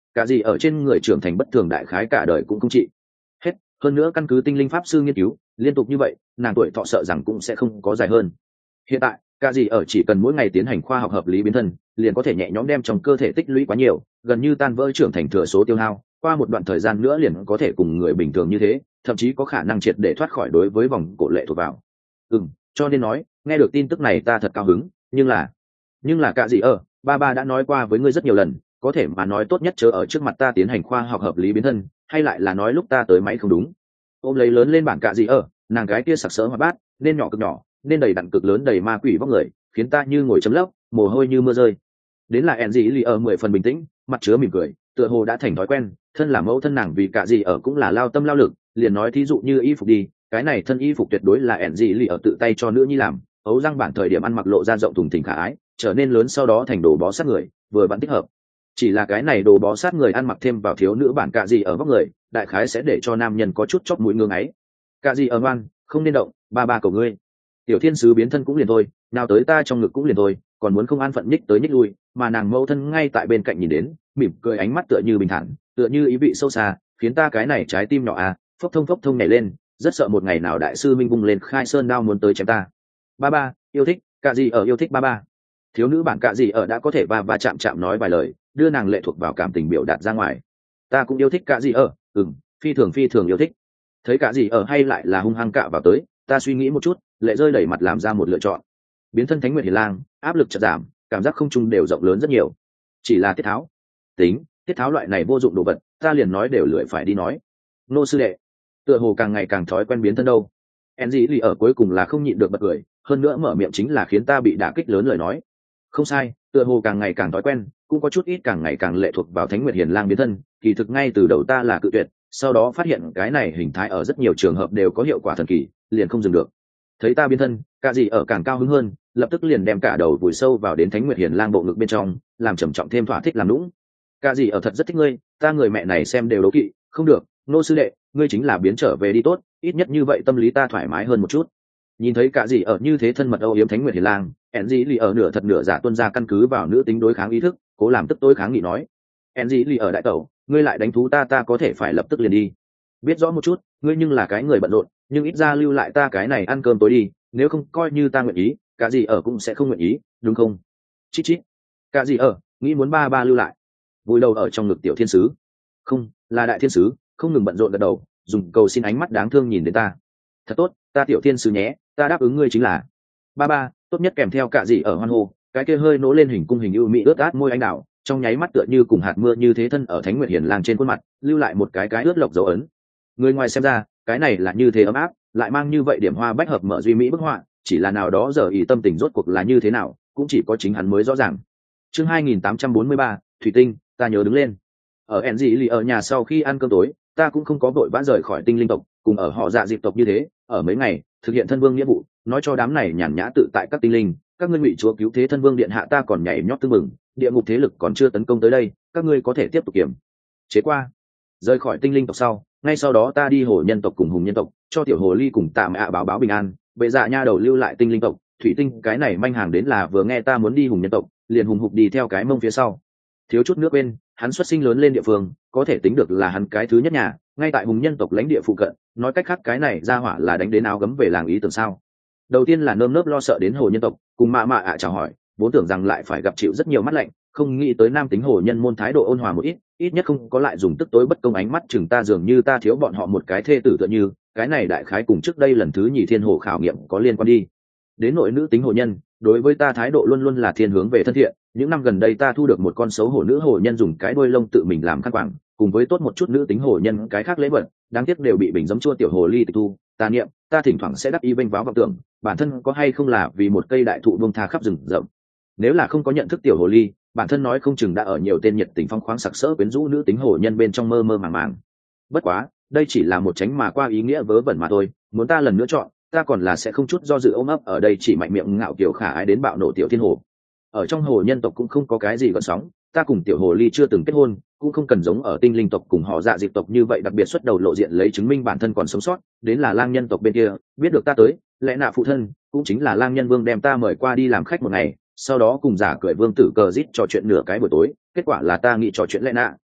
cả gì ở trên người trưởng thành bất thường đại khái cả đời cũng không trị hết. Hơn nữa căn cứ tinh linh pháp sư nghiên cứu, liên tục như vậy nàng tuổi thọ sợ rằng cũng sẽ không có dài hơn. Hiện tại cả gì ở chỉ cần mỗi ngày tiến hành khoa học hợp lý biến thân, liền có thể nhẹ nhõm đem trong cơ thể tích lũy quá nhiều, gần như tan vỡ trưởng thành thừa số tiêu hao, qua một đoạn thời gian nữa liền có thể cùng người bình thường như thế, thậm chí có khả năng triệt để thoát khỏi đối với vòng cổ lệ thuộc vào. Cho nên nói, nghe được tin tức này ta thật cao hứng, nhưng là cả gì ở, ba ba đã nói qua với ngươi rất nhiều lần, có thể mà nói tốt nhất chớ ở trước mặt ta tiến hành khoa học hợp lý biến thân, hay lại là nói lúc ta tới máy không đúng. Ôm lấy lớn lên bản cả gì ở, nàng gái kia sặc sỡ hoa bát, nên nhỏ cực nhỏ, nên đầy đặn cực lớn đầy ma quỷ vóc người, khiến ta như ngồi chấm lốc, mồ hôi như mưa rơi. Đến là ẹn gì lì ở 10 phần bình tĩnh, mặt chứa mỉm cười, tựa hồ đã thành thói quen, thân là mẫu thân nàng vì cả gì ở cũng là lao tâm lao lực, liền nói thí dụ như y phục đi, cái này thân y phục tuyệt đối là ẹn gì lì ở tự tay cho nữ nhi làm, ấu răng bản thời điểm ăn mặc lộ ra rộng thùng thình khả ái, trở nên lớn sau đó thành đồ bó sát người, vừa vặn thích hợp. Chỉ là cái này đồ bó sát người ăn mặc thêm vào thiếu nữ bản cả gì ở vóc người, đại khái sẽ để cho nam nhân có chút chóp mũi ngưỡng ấy. Cả gì ở ngoan, không nên động, ba ba của ngươi. Tiểu thiên sứ biến thân cũng liền thôi, nào tới ta trong ngực cũng liền thôi, còn muốn không an phận nhích tới nhích lui, mà nàng mẫu thân ngay tại bên cạnh nhìn đến, mỉm cười ánh mắt tựa như bình thản, tựa như ý vị sâu xa, khiến ta cái này trái tim nhỏ à, phốc thông nhảy lên, rất sợ một ngày nào đại sư minh bung lên khai sơn đao muốn tới chém ta. Ba ba yêu thích, cả gì ở yêu thích ba ba. Thiếu nữ bản cả gì ở đã có thể va chạm nói vài lời, đưa nàng lệ thuộc vào cảm tình biểu đạt ra ngoài. Ta cũng yêu thích cả gì ở, phi thường yêu thích. Thấy cả gì ở hay lại là hung hăng cạ vào tới, ta suy nghĩ một chút, lệ rơi đẩy mặt làm ra một lựa chọn. Biến thân Thánh Nguyệt Hiền Lang, áp lực chợt giảm, cảm giác không trung đều rộng lớn rất nhiều. Chỉ là tiết tháo, tiết tháo loại này vô dụng đồ vật, ta liền nói đều lười phải đi nói. Nô sư đệ, tựa hồ càng ngày càng thói quen biến thân đâu. Enzy ở cuối cùng là không nhịn được bật cười, hơn nữa mở miệng chính là khiến ta bị đả kích lớn lời nói. Không sai, tựa hồ càng ngày càng thói quen, cũng có chút ít càng ngày càng lệ thuộc vào Thánh Nguyệt Hiền Lang biến thân, kỳ thực ngay từ đầu ta là cự tuyệt, sau đó phát hiện cái này hình thái ở rất nhiều trường hợp đều có hiệu quả thần kỳ, liền không dừng được. Thấy ta biến thân, cả gì ở càng cao hứng hơn, lập tức liền đem cả đầu vùi sâu vào đến Thánh Nguyệt Hiền Lang bộ ngực bên trong, làm trầm trọng thêm thỏa thích làm nũng. Cả gì ở thật rất thích ngươi, ta người mẹ này xem đều đố kỵ, không được, nô sư đệ, ngươi chính là biến trở về đi tốt, ít nhất như vậy tâm lý ta thoải mái hơn một chút. Nhìn thấy cả gì ở như thế thân mật âu yếm Thánh Nguyệt Hiền Lang, Enzy ở nửa thật nửa giả tuân ra căn cứ vào nữ tính đối kháng ý thức, cố làm tức tối kháng nghị nói. Enzy ở đại tẩu, ngươi lại đánh thú ta có thể phải lập tức liền đi. Biết rõ một chút, ngươi nhưng là cái người bận rộn, nhưng ít ra lưu lại ta cái này ăn cơm tối đi, nếu không coi như ta nguyện ý, cả gì ở cũng sẽ không nguyện ý, đúng không? Chít chít. Cả gì ở, nghĩ muốn ba ba lưu lại. Vùi đầu ở trong ngực tiểu thiên sứ. Không, là đại thiên sứ, không ngừng bận rộn gật đầu, dùng cầu xin ánh mắt đáng thương nhìn đến ta. Thật tốt, ta tiểu thiên sứ nhé, ta đáp ứng ngươi chính là. Ba ba, tốt nhất kèm theo cả gì ở hoan hô, cái kia hơi nỗ lên hình cung hình ưu mỹ ướt át môi anh đào, trong nháy mắt tựa như cùng hạt mưa như thế thân ở Thánh Nguyệt Hiền Lang trên khuôn mặt, lưu lại một cái ướt lộc dấu ấn. Người ngoài xem ra, cái này là như thế ấm áp, lại mang như vậy điểm hoa bách hợp mở duy mỹ bức họa, chỉ là nào đó giờ ý tâm tình rốt cuộc là như thế nào, cũng chỉ có chính hắn mới rõ ràng. Chương 2843, Thủy Tinh, ta nhớ đứng lên. Ở Enzy ở nhà sau khi ăn cơm tối, ta cũng không có vội vã rời khỏi tinh linh tộc, cùng ở họ dạ dịp tộc như thế, ở mấy ngày, thực hiện thân vương nghĩa vụ, nói cho đám này nhàn nhã tự tại các tinh linh, các ngươi ngụy chúa cứu thế thân vương điện hạ ta còn nhảy nhót tương mừng, địa ngục thế lực còn chưa tấn công tới đây, các ngươi có thể tiếp tục kiểm chế qua. Rời khỏi tinh linh tộc sau, ngay sau đó ta đi hồ nhân tộc cùng hùng nhân tộc, cho tiểu hồ ly cùng tạm ạ báo bình an, bệ dạ nha đầu lưu lại tinh linh tộc, thủy tinh cái này manh hàng đến là vừa nghe ta muốn đi hùng nhân tộc, liền hùng hục đi theo cái mông phía sau. Thiếu chút nước bên, hắn xuất sinh lớn lên địa phương, có thể tính được là hắn cái thứ nhất nhà, ngay tại hùng nhân tộc lãnh địa phụ cận, nói cách khác cái này ra hỏa là đánh đến áo gấm về làng ý tưởng sao. Đầu tiên là nơm nớp lo sợ đến hồ nhân tộc, cùng mạ ạ chào hỏi, vốn tưởng rằng lại phải gặp chịu rất nhiều mắt lạnh, không nghĩ tới nam tính hồ nhân môn thái độ ôn hòa một ít nhất không có lại dùng tức tối bất công ánh mắt chừng ta, dường như ta thiếu bọn họ một cái thê tử tựa như, cái này đại khái cùng trước đây lần thứ nhì thiên hồ khảo nghiệm có liên quan đi. Đến nội nữ tính hồ nhân, đối với ta thái độ luôn luôn là thiên hướng về thân thiện, những năm gần đây ta thu được một con xấu hổ nữ hồ nhân dùng cái đuôi lông tự mình làm khăn quàng, cùng với tốt một chút nữ tính hồ nhân cái khác lễ vật, đáng tiếc đều bị bình giấm chua tiểu hồ ly tịch thu. Ta niệm, ta thỉnh thoảng sẽ đắc y vênh váo vọng tưởng, bản thân có hay không là vì một cây đại thụ buông tha khắp rừng rậm. Nếu là không có nhận thức tiểu hồ ly, bản thân nói không chừng đã ở nhiều tên nhiệt tình phong khoáng sặc sỡ quyến rũ nữ tính hồ nhân bên trong mơ mơ màng màng. Bất quá, đây chỉ là một tránh mà qua ý nghĩa vớ vẩn mà thôi, muốn ta lần nữa chọn, ta còn là sẽ không chút do dự ôm ấp ở đây chỉ mạnh miệng ngạo kiểu khả ái đến bạo nổ tiểu thiên hồ. Ở trong hồ nhân tộc cũng không có cái gì gợn sóng, ta cùng tiểu hồ ly chưa từng kết hôn, cũng không cần giống ở tinh linh tộc cùng họ dạ dịp tộc như vậy đặc biệt xuất đầu lộ diện lấy chứng minh bản thân còn sống sót. Đến là lang nhân tộc bên kia biết được ta tới, lẽ nạ phụ thân cũng chính là lang nhân vương đem ta mời qua đi làm khách một ngày, sau đó cùng giả cười vương tử cờ rít trò chuyện nửa cái buổi tối. Kết quả là ta nghĩ trò chuyện lẽ nạ,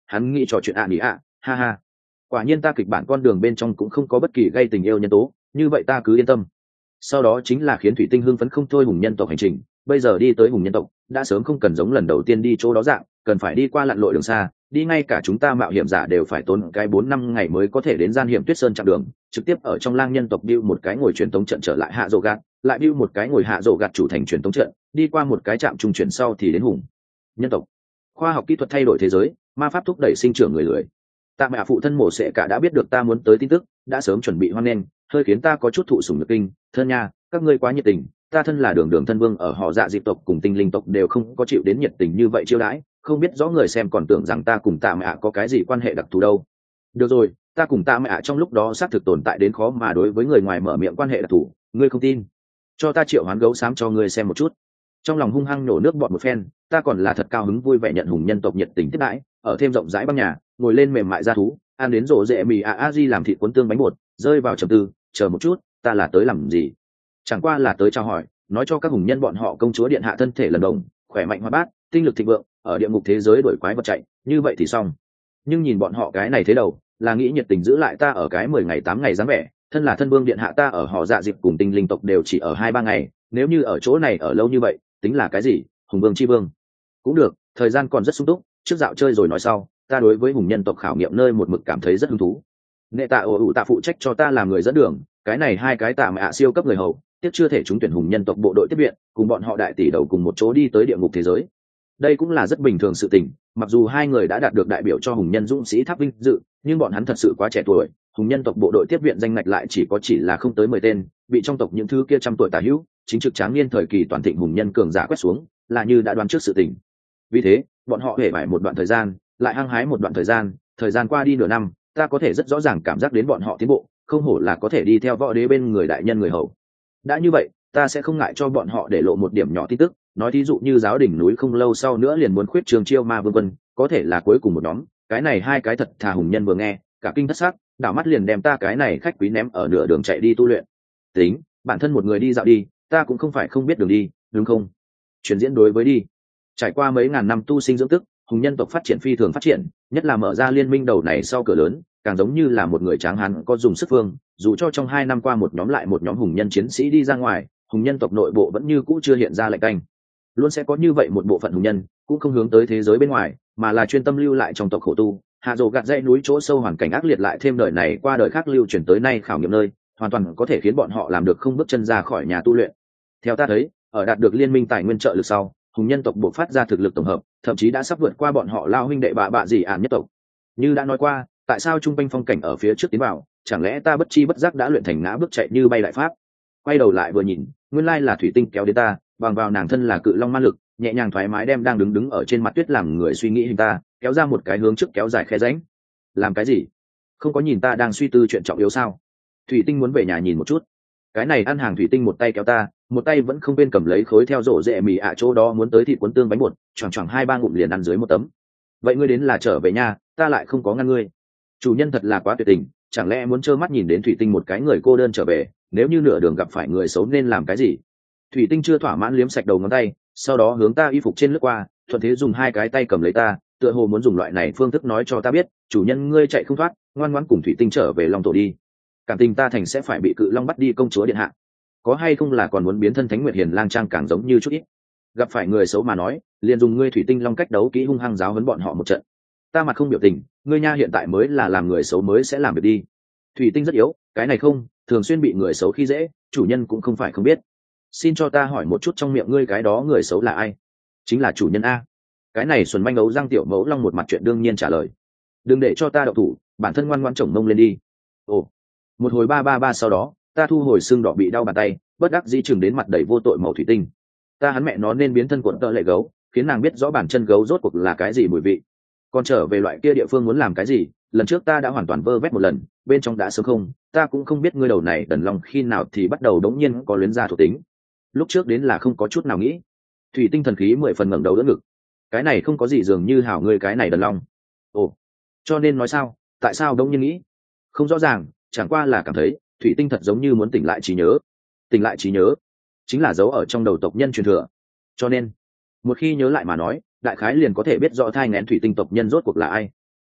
hắn nghĩ trò chuyện nghỉ ha ha. Quả nhiên ta kịch bản con đường bên trong cũng không có bất kỳ gây tình yêu nhân tố, như vậy ta cứ yên tâm. Sau đó chính là khiến thủy tinh hưng phấn không thôi hùng nhân tộc hành trình. Bây giờ đi tới hùng nhân tộc đã sớm không cần giống lần đầu tiên đi chỗ đó dạng, cần phải đi qua lặn lội đường xa, đi ngay cả chúng ta mạo hiểm giả đều phải tốn cái 4-5 ngày mới có thể đến gian hiểm tuyết sơn chặng đường, trực tiếp ở trong lang nhân tộc build một cái ngồi truyền tống trận trở lại hạ rồ gạt, lại build một cái ngồi hạ rồ gạt chủ thành truyền tống trận, đi qua một cái trạm trung chuyển sau thì đến hùng nhân tộc. Khoa học kỹ thuật thay đổi thế giới, ma pháp thúc đẩy sinh trưởng người lười. Tạ mẹ phụ thân mổ sệ cả đã biết được ta muốn tới tin tức, đã sớm chuẩn bị hoan nghênh, hơi khiến ta có chút thụ sủng nhược kinh. Thân nha, các ngươi quá nhiệt tình, ta thân là đường đường thân vương ở họ dạ dịp tộc cùng tinh linh tộc đều không có chịu đến nhiệt tình như vậy chiêu đãi, không biết rõ người xem còn tưởng rằng ta cùng tạ mẹ có cái gì quan hệ đặc thù đâu. Được rồi, ta cùng tạ mẹ trong lúc đó xác thực tồn tại đến khó mà đối với người ngoài mở miệng quan hệ đặc thù, ngươi không tin? Cho ta triệu hoán gấu xám cho ngươi xem một chút. Trong lòng hung hăng nổ nước bọt một phen, ta còn là thật cao hứng vui vẻ nhận hùng nhân tộc nhiệt tình tiếp đãi, ở thêm rộng rãi băng nhà, ngồi lên mềm mại da thú, ăn đến rổ rễ mì a di làm thịt cuốn tương bánh bột, rơi vào trầm tư, chờ một chút, ta là tới làm gì? Chẳng qua là tới chào hỏi, nói cho các hùng nhân bọn họ công chúa điện hạ thân thể lần đồng, khỏe mạnh hoa bát, tinh lực thịnh vượng, ở địa ngục thế giới đuổi quái vật chạy, như vậy thì xong. Nhưng nhìn bọn họ cái này thế đầu, là nghĩ nhiệt tình giữ lại ta ở cái 10 ngày 8 ngày dáng vẻ, thân là thân vương điện hạ ta ở họ dạ dịp cùng tinh linh tộc đều chỉ ở 2-3 ngày, nếu như ở chỗ này ở lâu như vậy, tính là cái gì? Hùng vương chi vương. Cũng được, thời gian còn rất sung túc, trước dạo chơi rồi nói sau, ta đối với hùng nhân tộc khảo nghiệm nơi một mực cảm thấy rất hứng thú. Nệ tạ ủ tạ phụ trách cho ta làm người dẫn đường, cái này 2 cái tạ mẹ siêu cấp người hầu, tiếc chưa thể trúng tuyển hùng nhân tộc bộ đội tiếp viện, cùng bọn họ đại tỷ đầu cùng một chỗ đi tới địa ngục thế giới. Đây cũng là rất bình thường sự tình, mặc dù 2 người đã đạt được đại biểu cho hùng nhân dũng sĩ tháp vinh dự, nhưng bọn hắn thật sự quá trẻ tuổi, hùng nhân tộc bộ đội tiếp viện danh ngạch lại chỉ là không tới 10 tên, bị trong tộc những thứ kia trăm tuổi tả hữu, chính trực tráng niên thời kỳ toàn thịnh hùng nhân cường giả quét xuống, là như đã đoán trước sự tình. Vì thế, bọn họ hề bại một đoạn thời gian, lại hăng hái một đoạn thời gian qua đi nửa năm, ta có thể rất rõ ràng cảm giác đến bọn họ tiến bộ, không hổ là có thể đi theo võ đế bên người đại nhân người hầu. Đã như vậy, ta sẽ không ngại cho bọn họ để lộ một điểm nhỏ tin tức, nói thí dụ như giáo đỉnh núi không lâu sau nữa liền muốn khuyết trường chiêu ma vương quân, có thể là cuối cùng một nhóm, cái này 2 cái thật thà hùng nhân vừa nghe, cả kinh thất sắc, đảo mắt liền đem ta cái này khách quý ném ở nửa đường chạy đi tu luyện. Tính, bản thân một người đi dạo đi, ta cũng không phải không biết đường đi, đúng không? Chuyển diễn đối với đi. Trải qua mấy ngàn năm tu sinh dưỡng tức, hùng nhân tộc phát triển phi thường phát triển, nhất là mở ra liên minh đầu này sau cửa lớn, càng giống như là một người tráng hán có dùng sức phương, dù cho trong 2 năm qua một nhóm lại một nhóm hùng nhân chiến sĩ đi ra ngoài, hùng nhân tộc nội bộ vẫn như cũ chưa hiện ra lệnh canh. Luôn sẽ có như vậy một bộ phận hùng nhân, cũng không hướng tới thế giới bên ngoài, mà là chuyên tâm lưu lại trong tộc khổ tu. Hạ rồ gạt dãy núi chỗ sâu hoàn cảnh ác liệt lại thêm đời này qua đời khác lưu truyền tới nay khảo nghiệm nơi, hoàn toàn có thể khiến bọn họ làm được không bước chân ra khỏi nhà tu luyện. Theo ta thấy, ở đạt được liên minh tài nguyên trợ lực sau, hùng nhân tộc buộc phát ra thực lực tổng hợp, thậm chí đã sắp vượt qua bọn họ lao huynh đệ bạ gì ản nhất tộc. Như đã nói qua, tại sao trung quanh phong cảnh ở phía trước tiến vào, chẳng lẽ ta bất chi bất giác đã luyện thành ngã bước chạy như bay đại pháp? Quay đầu lại vừa nhìn, nguyên lai là thủy tinh kéo đến ta, bằng vào nàng thân là cự long ma lực, nhẹ nhàng thoải mái đem đang đứng ở trên mặt tuyết làm người suy nghĩ hình ta, kéo ra một cái hướng trước kéo dài khe rãnh. Làm cái gì? Không có nhìn ta đang suy tư chuyện trọng yếu sao? Thủy tinh muốn về nhà nhìn một chút. Cái này ăn hàng thủy tinh một tay kéo ta, một tay vẫn không quên cầm lấy khối theo rổ rễ mì chỗ đó muốn tới thịt cuốn tương bánh bột, choảng choảng 2-3 ngụm liền ăn dưới một tấm. Vậy ngươi đến là trở về nhà, ta lại không có ngăn ngươi. Chủ nhân thật là quá tuyệt tình, chẳng lẽ muốn trơ mắt nhìn đến thủy tinh một cái người cô đơn trở về, nếu như nửa đường gặp phải người xấu nên làm cái gì? Thủy tinh chưa thỏa mãn liếm sạch đầu ngón tay, sau đó hướng ta y phục trên lướt qua, thuận thế dùng 2 cái tay cầm lấy ta, tựa hồ muốn dùng loại này phương thức nói cho ta biết, chủ nhân ngươi chạy không thoát, ngoan ngoãn cùng thủy tinh trở về long tổ đi. Cảm tình ta thành sẽ phải bị cự long bắt đi công chúa điện hạ, có hay không là còn muốn biến thân Thánh Nguyệt Hiền lang trang càng giống như chút ít. Gặp phải người xấu mà nói, liền dùng ngươi thủy tinh long cách đấu kỹ hung hăng giáo huấn bọn họ một trận. Ta mặt không biểu tình, ngươi nha hiện tại mới là làm người xấu mới sẽ làm việc đi. Thủy tinh rất yếu, cái này không, thường xuyên bị người xấu khi dễ, chủ nhân cũng không phải không biết. Xin cho ta hỏi một chút trong miệng ngươi cái đó người xấu là ai? Chính là chủ nhân a. Cái này xuân manh ấu răng tiểu mẫu long một mặt chuyện đương nhiên trả lời. Đừng để cho ta đậu thủ, bản thân ngoan ngoãn chổng mông lên đi. Ồ, một hồi ba sau đó, ta thu hồi xương đỏ bị đau bàn tay, bất đắc dĩ chừng đến mặt đầy vô tội màu thủy tinh. Ta hắn mẹ nó nên biến thân cuộn tợ lệ gấu, khiến nàng biết rõ bản chân gấu rốt cuộc là cái gì mùi vị. Còn trở về loại kia địa phương muốn làm cái gì, lần trước ta đã hoàn toàn vơ vét một lần, bên trong đã sớm không, ta cũng không biết ngươi đầu này đần lòng khi nào thì bắt đầu đống nhiên có luyến ra thuộc tính. Lúc trước đến là không có chút nào nghĩ. Thủy tinh thần khí 10 phần ngẩng đầu đỡ ngực. Cái này không có gì dường như hảo ngươi cái này đần lòng. Ồ, cho nên nói sao, tại sao đống nhiên nghĩ? Không rõ ràng, chẳng qua là cảm thấy thủy tinh thật giống như muốn tỉnh lại trí nhớ. Tỉnh lại trí nhớ chính là dấu ở trong đầu tộc nhân truyền thừa, cho nên một khi nhớ lại mà nói, đại khái liền có thể biết rõ thai nghén thủy tinh tộc nhân rốt cuộc là ai.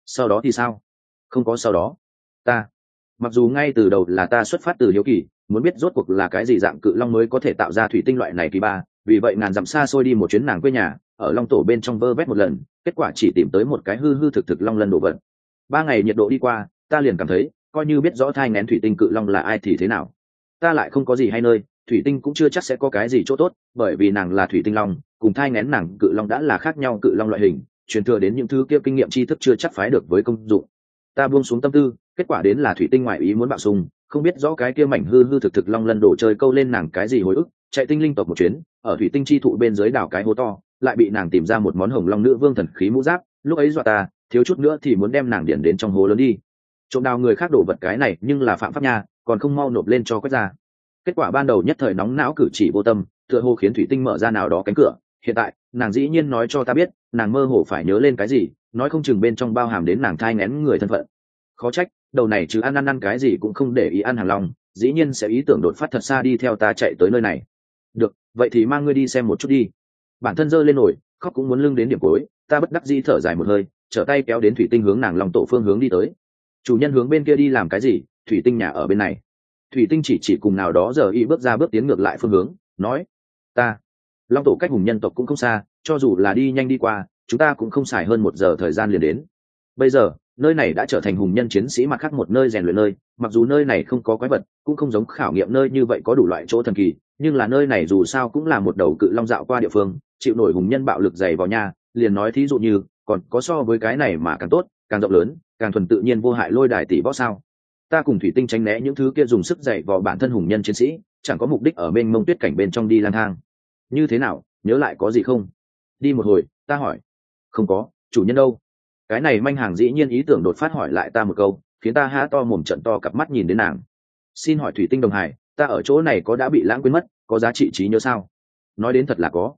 Sau đó thì sao? Không có sau đó. Ta mặc dù ngay từ đầu là ta xuất phát từ hiếu kỳ, muốn biết rốt cuộc là cái gì dạng cự long mới có thể tạo ra thủy tinh loại này kỳ ba, vì vậy ngàn dặm xa xôi đi một chuyến nàng quê nhà, ở long tổ bên trong vơ vét một lần, kết quả chỉ tìm tới một cái hư hư thực thực long lân đồ vật. 3 ngày nhiệt độ đi qua, ta liền cảm thấy coi như biết rõ thai nghén thủy tinh cự long là ai thì thế nào, ta lại không có gì hay nơi, thủy tinh cũng chưa chắc sẽ có cái gì chỗ tốt, bởi vì nàng là thủy tinh long, cùng thai nghén nàng cự long đã là khác nhau cự long loại hình, truyền thừa đến những thứ kia kinh nghiệm tri thức chưa chắc phái được với công dụng. Ta buông xuống tâm tư, kết quả đến là thủy tinh ngoại ý muốn bạo sung, không biết rõ cái kia mảnh hư hư thực thực long lân đổ chơi câu lên nàng cái gì hồi ức, chạy tinh linh tộc một chuyến, ở thủy tinh chi thụ bên dưới đảo cái hố to, lại bị nàng tìm ra một món hồng long nữ vương thần khí mũ giáp, lúc ấy dọa ta, thiếu chút nữa thì muốn đem nàng điển đến trong hố lớn đi. Trộm đào người khác đổ vật cái này nhưng là phạm pháp nha, còn không mau nộp lên cho quét ra. Kết quả ban đầu nhất thời nóng não cử chỉ vô tâm, tựa hồ khiến thủy tinh mở ra nào đó cánh cửa, hiện tại nàng dĩ nhiên nói cho ta biết nàng mơ hồ phải nhớ lên cái gì, nói không chừng bên trong bao hàm đến nàng thai nghén người thân phận. Khó trách đầu này chứ ăn cái gì cũng không để ý ăn hàng lòng, dĩ nhiên sẽ ý tưởng đột phát thật xa đi theo ta chạy tới nơi này. Được, vậy thì mang ngươi đi xem một chút đi. Bản thân giơ lên nổi khóc cũng muốn lưng đến điểm cuối, ta bất đắc dĩ thở dài một hơi, trở tay kéo đến thủy tinh hướng nàng lòng tổ phương hướng đi tới. Chủ nhân hướng bên kia đi làm cái gì? Thủy tinh nhà ở bên này. Thủy tinh chỉ cùng nào đó giờ y bước ra bước tiến ngược lại phương hướng, nói ta long tổ cách hùng nhân tộc cũng không xa, cho dù là đi nhanh đi qua chúng ta cũng không xài hơn 1 giờ thời gian liền đến. Bây giờ nơi này đã trở thành hùng nhân chiến sĩ mặt khác một nơi rèn luyện nơi, mặc dù nơi này không có quái vật, cũng không giống khảo nghiệm nơi như vậy có đủ loại chỗ thần kỳ, nhưng là nơi này dù sao cũng là một đầu cự long dạo qua địa phương, chịu nổi hùng nhân bạo lực dày vào nha. Liền nói thí dụ như còn có so với cái này mà càng tốt, càng rộng lớn, càng thuần tự nhiên vô hại lôi đài tỷ võ sao. Ta cùng thủy tinh tránh né những thứ kia dùng sức dày vào bản thân hùng nhân chiến sĩ, chẳng có mục đích ở bên mông tuyết cảnh bên trong đi lang thang. Như thế nào, nhớ lại có gì không? Đi một hồi, ta hỏi. Không có, chủ nhân đâu? Cái này manh hàng dĩ nhiên ý tưởng đột phát hỏi lại ta một câu, khiến ta há to mồm trận to cặp mắt nhìn đến nàng. Xin hỏi thủy tinh đồng hải, ta ở chỗ này có đã bị lãng quên mất, có giá trị trí nhớ sao? Nói đến thật là có.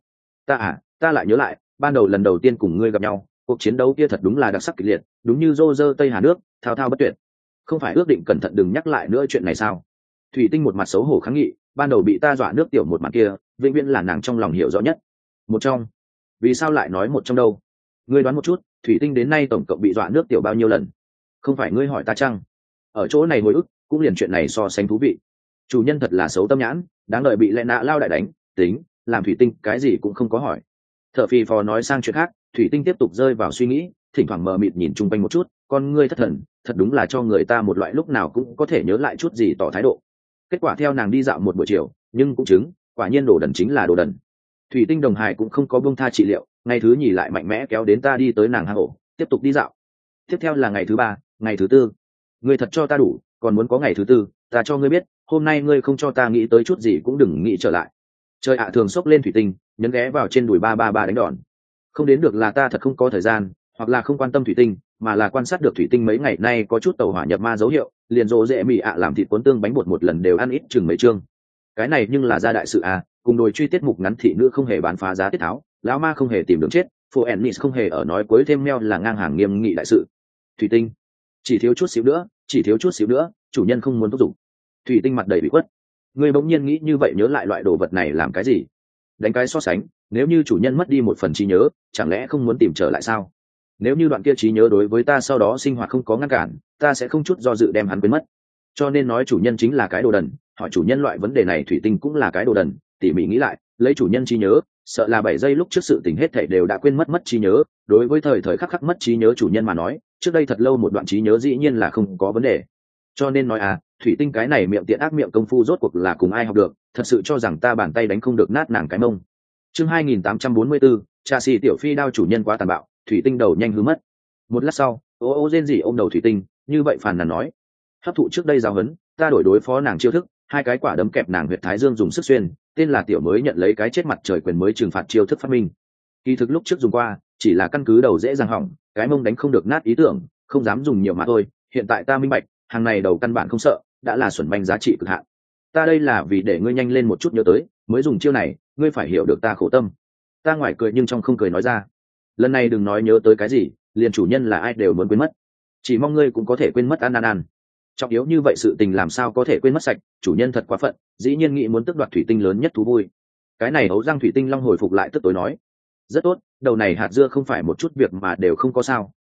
Ta lại nhớ lại, ban đầu lần đầu tiên cùng ngươi gặp nhau, cuộc chiến đấu kia thật đúng là đặc sắc kịch liệt, đúng như rô rơ tây hà nước, thao thao bất tuyệt. Không phải ước định cẩn thận đừng nhắc lại nữa chuyện này sao? Thủy tinh một mặt xấu hổ kháng nghị, ban đầu bị ta dọa nước tiểu một mặt kia, vĩnh viễn là nàng trong lòng hiểu rõ nhất. Một trong. Vì sao lại nói một trong đâu? Ngươi đoán một chút, thủy tinh đến nay tổng cộng bị dọa nước tiểu bao nhiêu lần? Không phải ngươi hỏi ta chăng? Ở chỗ này hồi ức, cũng liền chuyện này so sánh thú vị. Chủ nhân thật là xấu tâm nhãn, đáng đợi bị lẽ nạ lao đại đánh, tính, làm thủy tinh cái gì cũng không có hỏi. Thở phì phò nói sang chuyện khác, thủy tinh tiếp tục rơi vào suy nghĩ, thỉnh thoảng mờ mịt nhìn chung quanh một chút, con ngươi thất thần, thật đúng là cho người ta một loại lúc nào cũng có thể nhớ lại chút gì tỏ thái độ. Kết quả theo nàng đi dạo một buổi chiều, nhưng cũng chứng, quả nhiên đồ đần chính là đồ đần. Thủy tinh đồng hài cũng không có buông tha trị liệu, ngày thứ nhì lại mạnh mẽ kéo đến ta đi tới nàng hang ổ, tiếp tục đi dạo. Tiếp theo là ngày thứ 3, ngày thứ 4. Ngươi thật cho ta đủ, còn muốn có ngày thứ 4, ta cho ngươi biết, hôm nay ngươi không cho ta nghĩ tới chút gì cũng đừng nghĩ trở lại. Trời ạ, thường xốc lên thủy tinh, nhấn ghé vào trên đùi 333 đánh đòn. Không đến được là ta thật không có thời gian, hoặc là không quan tâm thủy tinh, mà là quan sát được thủy tinh mấy ngày nay có chút tẩu hỏa nhập ma dấu hiệu, liền rộ dễ mì làm thịt cuốn tương bánh bột một lần đều ăn ít chừng mấy chương. Cái này nhưng là ra đại sự à, cùng đồi truy tiết mục ngắn thị nữ không hề bán phá giá tiết tháo, lão ma không hề tìm đường chết, phụ ennis không hề ở nói cuối thêm meo là ngang hàng nghiêm nghị đại sự. Thủy tinh chỉ thiếu chút xíu nữa, chỉ thiếu chút xíu nữa, chủ nhân không muốn thúc giục. Thủy tinh mặt đầy bị khuất. Ngươi bỗng nhiên nghĩ như vậy nhớ lại loại đồ vật này làm cái gì? Đánh cái so sánh, nếu như chủ nhân mất đi một phần trí nhớ, chẳng lẽ không muốn tìm trở lại sao? Nếu như đoạn kia trí nhớ đối với ta sau đó sinh hoạt không có ngăn cản, ta sẽ không chút do dự đem hắn quên mất. Cho nên nói chủ nhân chính là cái đồ đần, hỏi chủ nhân loại vấn đề này thủy tinh cũng là cái đồ đần, tỉ mỉ nghĩ lại, lấy chủ nhân trí nhớ, sợ là 7 giây lúc trước sự tình hết thảy đều đã quên mất trí nhớ, đối với thời thời khắc khắc mất trí nhớ chủ nhân mà nói, trước đây thật lâu một đoạn trí nhớ dĩ nhiên là không có vấn đề. Cho nên nói à, thủy tinh cái này miệng tiện ác miệng công phu rốt cuộc là cùng ai học được, thật sự cho rằng ta bàn tay đánh không được nát nàng cái mông. Chương 2844, trà xì tiểu phi đao chủ nhân quá tàn bạo, thủy tinh đầu nhanh hư mất. Một lát sau, ô rên rỉ ôm đầu thủy tinh, như vậy phàn nàn nói: hấp thụ trước đây giáo huấn, ta đổi đối phó nàng chiêu thức, 2 cái quả đấm kẹp nàng huyệt thái dương dùng sức xuyên, tên là tiểu mới nhận lấy cái chết mặt trời quyền mới trừng phạt chiêu thức phát minh. Kỳ thực lúc trước dùng qua, chỉ là căn cứ đầu dễ dàng hỏng, cái mông đánh không được nát ý tưởng, không dám dùng nhiều mà thôi. Hiện tại ta minh bạch, hàng này đầu căn bản không sợ, đã là xuẩn manh giá trị cực hạn. Ta đây là vì để ngươi nhanh lên một chút nhớ tới, mới dùng chiêu này, ngươi phải hiểu được ta khổ tâm. Ta ngoài cười nhưng trong không cười nói ra: lần này đừng nói nhớ tới cái gì, liền chủ nhân là ai đều muốn quên mất, chỉ mong ngươi cũng có thể quên mất ăn. Trọng yếu như vậy sự tình làm sao có thể quên mất sạch, chủ nhân thật quá phận, dĩ nhiên nghĩ muốn tước đoạt thủy tinh lớn nhất thú vui. Cái này ấu răng thủy tinh long hồi phục lại tức tối nói: rất tốt, đầu này hạt dưa không phải một chút việc mà đều không có sao,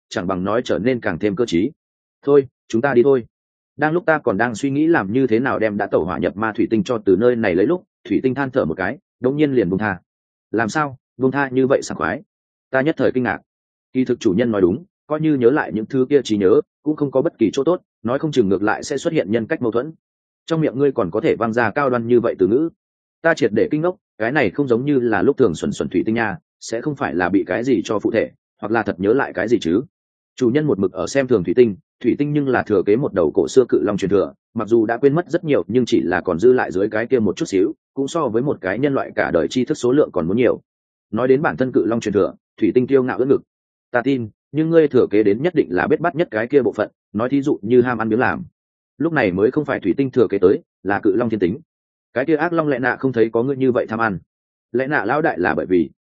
chẳng bằng nói trở nên càng thêm cơ trí. Thôi chúng ta đi thôi. Đang lúc ta còn đang suy nghĩ làm như thế nào đem đã tẩu hỏa nhập ma thủy tinh cho từ nơi này lấy lúc, thủy tinh than thở một cái, đống nhiên liền buông tha. Làm sao buông tha như vậy sảng khoái? Ta nhất thời kinh ngạc. Kỳ thực chủ nhân nói đúng, coi như nhớ lại những thứ kia trí nhớ cũng không có bất kỳ chỗ tốt, nói không chừng ngược lại sẽ xuất hiện nhân cách mâu thuẫn. Trong miệng ngươi còn có thể vang ra cao đoan như vậy từ ngữ. Ta triệt để kinh ngốc, cái này không giống như là lúc thường xuẩn xuẩn thủy tinh nha, sẽ không phải là bị cái gì cho phụ thể, hoặc là thật nhớ lại cái gì chứ? Chủ nhân một mực ở xem thường thủy tinh nhưng là thừa kế một đầu cổ xưa cự long truyền thừa, mặc dù đã quên mất rất nhiều nhưng chỉ là còn dư lại dưới cái kia một chút xíu, cũng so với một cái nhân loại cả đời tri thức số lượng còn muốn nhiều. Nói đến bản thân cự long truyền thừa, thủy tinh kiêu ngạo ưỡn ngực. Ta tin, nhưng ngươi thừa kế đến nhất định là biết bắt nhất cái kia bộ phận, nói thí dụ như ham ăn miếng làm. Lúc này mới không phải thủy tinh thừa kế tới, là cự long thiên tính. Cái kia ác long lẽ nạ không thấy có ngươi như vậy tham ăn. Lẽ nạ lão đại là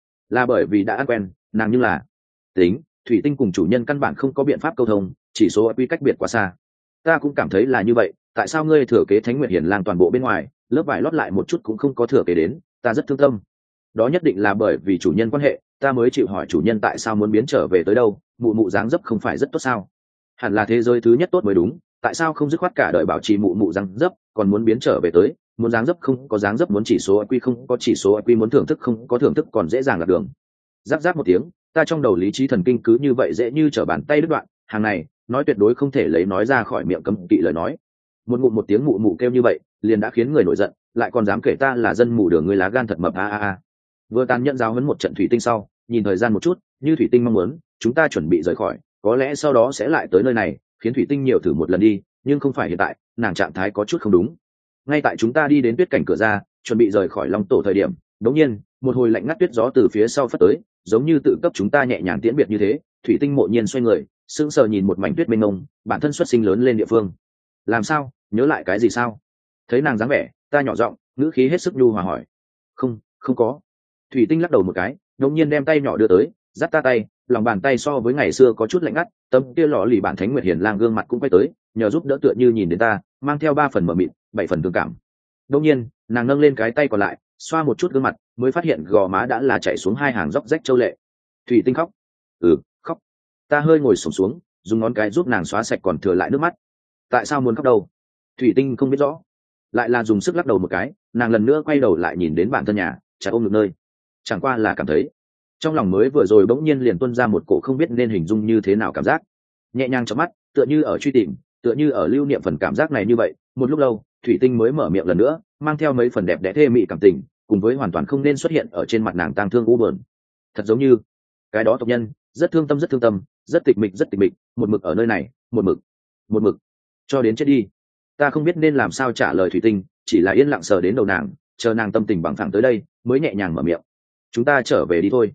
bởi vì đã ăn quen, nàng như là tính thủy tinh cùng chủ nhân căn bản không có biện pháp câu thông, chỉ số quy cách biệt quá xa. Ta cũng cảm thấy là như vậy, tại sao ngươi thừa kế Thánh Nguyệt Hiển Lang toàn bộ bên ngoài, lớp vải lót lại một chút cũng không có thừa kế đến, ta rất thương tâm. Đó nhất định là bởi vì chủ nhân quan hệ, ta mới chịu hỏi chủ nhân tại sao muốn biến trở về tới đâu, mụ mụ dáng dấp không phải rất tốt sao? Hẳn là thế giới thứ nhất tốt mới đúng, tại sao không dứt khoát cả đời bảo trì mụ mụ dáng dấp, còn muốn biến trở về tới, muốn dáng dấp không có dáng dấp, muốn chỉ số IQ không có chỉ số IQ, muốn thưởng thức không có thưởng thức, còn dễ dàng lạc đường. Giáp giáp một tiếng, ta trong đầu lý trí thần kinh cứ như vậy dễ như trở bàn tay đứt đoạn, hàng này nói tuyệt đối không thể lấy nói ra khỏi miệng cấm kỵ lời nói. Một ngụm một tiếng mụ mụ kêu như vậy liền đã khiến người nổi giận, lại còn dám kể ta là dân mù đường, người lá gan thật mập a. Vừa tàn nhẫn giáo huấn một trận thủy tinh sau, nhìn thời gian một chút, như thủy tinh mong muốn chúng ta chuẩn bị rời khỏi, có lẽ sau đó sẽ lại tới nơi này, khiến thủy tinh nhiều thử một lần đi, nhưng không phải hiện tại, nàng trạng thái có chút không đúng. Ngay tại chúng ta đi đến tuyết cảnh cửa ra, chuẩn bị rời khỏi long tổ thời điểm, đột nhiên một hồi lạnh ngắt tuyết gió từ phía sau phất tới, giống như tự cấp chúng ta nhẹ nhàng tiễn biệt như thế. Thủy tinh mộ nhiên xoay người, sững sờ nhìn một mảnh tuyết mênh mông, bản thân xuất sinh lớn lên địa phương. Làm sao, nhớ lại cái gì sao? Thấy nàng dáng vẻ, ta nhỏ giọng, ngữ khí hết sức nhu hòa hỏi. Không có. Thủy tinh lắc đầu một cái, đột nhiên đem tay nhỏ đưa tới, dắt ta tay, lòng bàn tay so với ngày xưa có chút lạnh ngắt, tâm kia lọ lì bản Thánh Nguyệt Hiển Lang gương mặt cũng quay tới, nhờ giúp đỡ tựa như nhìn đến ta, mang theo 3 phần mờ mịt, 7 phần thương cảm. Đột nhiên, nàng nâng lên cái tay còn lại, xoa một chút gương mặt, mới phát hiện gò má đã là chảy xuống 2 hàng dốc rách châu lệ. Thủy tinh khóc. Khóc. Ta hơi ngồi xổm xuống, dùng ngón cái giúp nàng xóa sạch còn thừa lại nước mắt. Tại sao muốn khóc đâu? Thủy tinh không biết rõ, lại là dùng sức lắc đầu một cái, nàng lần nữa quay đầu lại nhìn đến bản thân nhà, chả ôm được nơi. Chẳng qua là cảm thấy trong lòng mới vừa rồi bỗng nhiên liền tuôn ra một cổ không biết nên hình dung như thế nào cảm giác, nhẹ nhàng chớp mắt, tựa như ở truy tìm, tựa như ở lưu niệm phần cảm giác này. Như vậy một lúc lâu, thủy tinh mới mở miệng lần nữa, mang theo mấy phần đẹp đẽ thê mị cảm tình, cùng với hoàn toàn không nên xuất hiện ở trên mặt nàng tang thương u buồn. Thật giống như cái đó tộc nhân rất thương tâm, rất tịch mịch, một mực ở nơi này, một mực cho đến chết đi. Ta không biết nên làm sao trả lời thủy tinh, chỉ là yên lặng sờ đến đầu nàng, chờ nàng tâm tình bằng phẳng tới đây, mới nhẹ nhàng mở miệng. Chúng ta trở về đi thôi.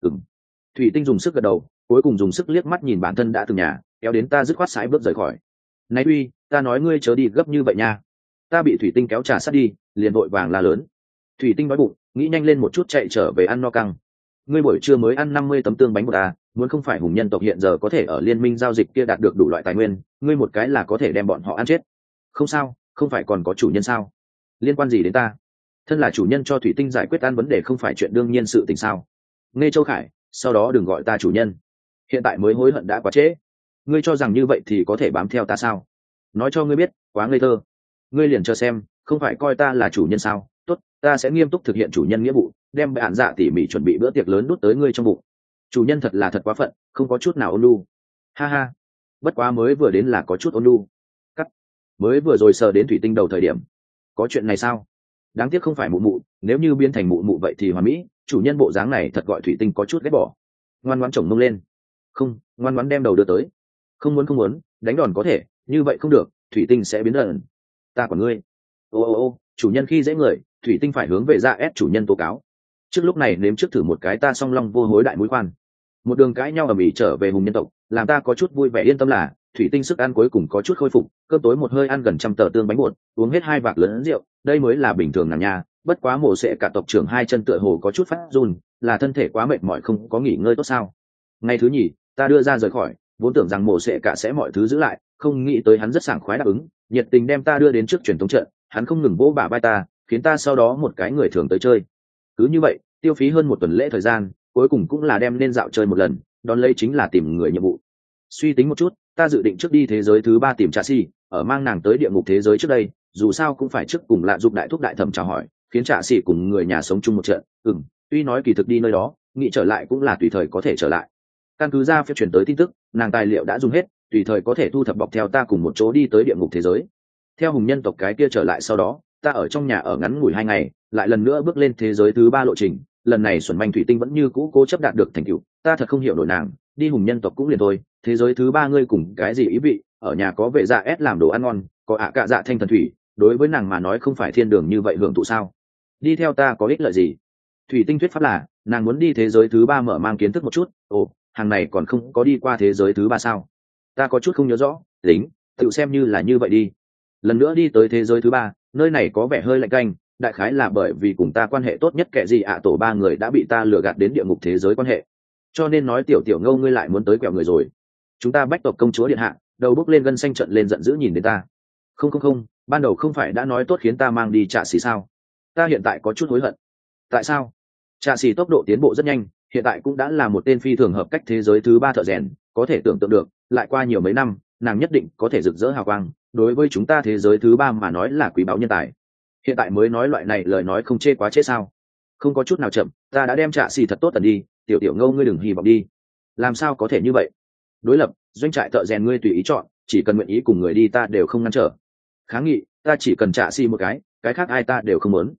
Thủy tinh dùng sức gật đầu, cuối cùng dùng sức liếc mắt nhìn bản thân đã từng nhà, kéo đến ta dứt khoát sải bước rời khỏi. Này uy, ta nói ngươi chớ đi gấp như vậy nha. Ta bị thủy tinh kéo trà sát đi, liền vội vàng la lớn. Thủy tinh đói bụng, nghĩ nhanh lên một chút chạy trở về ăn no căng. Ngươi buổi trưa mới ăn 50 tấm tương bánh bột à, muốn không phải hùng nhân tộc hiện giờ có thể ở liên minh giao dịch kia đạt được đủ loại tài nguyên, ngươi một cái là có thể đem bọn họ ăn chết. Không sao, không phải còn có chủ nhân sao? Liên quan gì đến ta? Thân là chủ nhân cho thủy tinh giải quyết ăn vấn đề không phải chuyện đương nhiên sự tình sao? Nghe Châu Khải, sau đó đừng gọi ta chủ nhân. Hiện tại mới hối hận đã quá trễ. Ngươi cho rằng như vậy thì có thể bám theo ta sao? Nói cho ngươi biết, quá ngây thơ. Ngươi liền chờ xem, không phải coi ta là chủ nhân sao? Tốt, ta sẽ nghiêm túc thực hiện chủ nhân nghĩa vụ, đem bạn dạ tỉ mỉ chuẩn bị bữa tiệc lớn đút tới ngươi trong bụng. Chủ nhân thật là thật quá phận, không có chút nào ôn nhu. Ha ha, bất quá mới vừa đến là có chút ôn nhu. Cắt. Mới vừa rồi sờ đến thủy tinh đầu thời điểm. Có chuyện này sao? Đáng tiếc không phải mụ mụ, nếu như biến thành mụ mụ vậy thì hoàn mỹ. Chủ nhân bộ dáng này thật gọi thủy tinh có chút ghét bỏ. Ngoan ngoãn chồng mông lên. Không, ngoan ngoãn đem đầu đưa tới. Không muốn, đánh đòn có thể, như vậy không được, thủy tinh sẽ biến đần. Ta còn ngươi. Ô, chủ nhân khi dễ người, thủy tinh phải hướng về ra ép chủ nhân tố cáo. Trước lúc này nếm trước thử một cái ta song long vô hối đại mũi khoan. Một đường cãi nhau ầm ĩ trở về hùng nhân tộc, làm ta có chút vui vẻ yên tâm là thủy tinh sức ăn cuối cùng có chút khôi phục, cơm tối một hơi ăn gần 100 tờ tương bánh bột, uống hết 2 vạc lớn rượu, đây mới là bình thường nàng nha. Bất quá mổ sệ cả tộc trưởng 2 chân tựa hồ có chút phát run, là thân thể quá mệt mỏi không có nghỉ ngơi tốt sao? Ngày thứ nhì, ta đưa ra rời khỏi, vốn tưởng rằng mổ sệ cả sẽ mọi thứ giữ lại, không nghĩ tới hắn rất sảng khoái đáp ứng, nhiệt tình đem ta đưa đến trước truyền thống trận, hắn không ngừng vỗ bả vai ta, khiến ta sau đó một cái người thường tới chơi. Cứ như vậy, tiêu phí hơn 1 tuần lễ thời gian, cuối cùng cũng là đem nên dạo chơi một lần, đón lấy chính là tìm người nhiệm vụ. Suy tính một chút, ta dự định trước đi thế giới thứ ba tìm trà xì, ở mang nàng tới địa ngục thế giới trước đây, dù sao cũng phải trước cùng lạ dục đại thúc đại thẩm chào hỏi, khiến trà xì cùng người nhà sống chung một trận. Tuy nói kỳ thực đi nơi đó nghĩ trở lại cũng là tùy thời có thể trở lại. Căn cứ ra phiếu chuyển tới tin tức, nàng tài liệu đã dùng hết, tùy thời có thể thu thập bọc theo ta cùng một chỗ đi tới địa ngục thế giới. Theo hùng nhân tộc cái kia trở lại sau đó, ta ở trong nhà ở ngắn ngủi 2 ngày, lại lần nữa bước lên thế giới thứ ba lộ trình. Lần này xuẩn manh thủy tinh vẫn như cũ cố chấp đạt được thành tựu, ta thật không hiểu nổi nàng. Đi hùng nhân tộc cũng liền thôi, thế giới thứ ba ngươi cùng cái gì ý vị? Ở nhà có vệ dạ ép làm đồ ăn ngon, có ạ cạ dạ thanh thần thủy, đối với nàng mà nói không phải thiên đường như vậy hưởng thụ sao? Đi theo ta có ích lợi gì? Thủy tinh thuyết pháp là nàng muốn đi thế giới thứ ba mở mang kiến thức một chút. Ồ, hàng này còn không có đi qua thế giới thứ ba sao? Ta có chút không nhớ rõ, tính tự xem như là như vậy đi. Lần nữa đi tới thế giới thứ ba, nơi này có vẻ hơi lạnh canh, đại khái là bởi vì cùng ta quan hệ tốt nhất kẻ gì tổ ba người đã bị ta lừa gạt đến địa ngục thế giới quan hệ, cho nên nói tiểu tiểu ngâu ngươi lại muốn tới quẹo người rồi. Chúng ta bách tộc công chúa điện hạ đầu bốc lên gân xanh trận lên giận dữ nhìn đến ta. Không, ban đầu không phải đã nói tốt khiến ta mang đi trạ xì sao? Ta hiện tại có chút hối hận. Tại sao? Trạ xì tốc độ tiến bộ rất nhanh, hiện tại cũng đã là một tên phi thường hợp cách thế giới thứ ba thợ rèn, có thể tưởng tượng được lại qua nhiều mấy năm nàng nhất định có thể rực rỡ hào quang, đối với chúng ta thế giới thứ ba mà nói là quý báu nhân tài. Hiện tại mới nói loại này lời nói không chê quá trễ sao? Không có chút nào chậm, ta đã đem trạ xì thật tốt tần đi, tiểu tiểu ngâu ngươi đừng hy vọng đi. Làm sao có thể như vậy? Đối lập doanh trại thợ rèn ngươi tùy ý chọn, chỉ cần nguyện ý cùng người đi ta đều không ngăn trở. Kháng nghị, ta chỉ cần trạ xì một cái khác ai ta đều không muốn.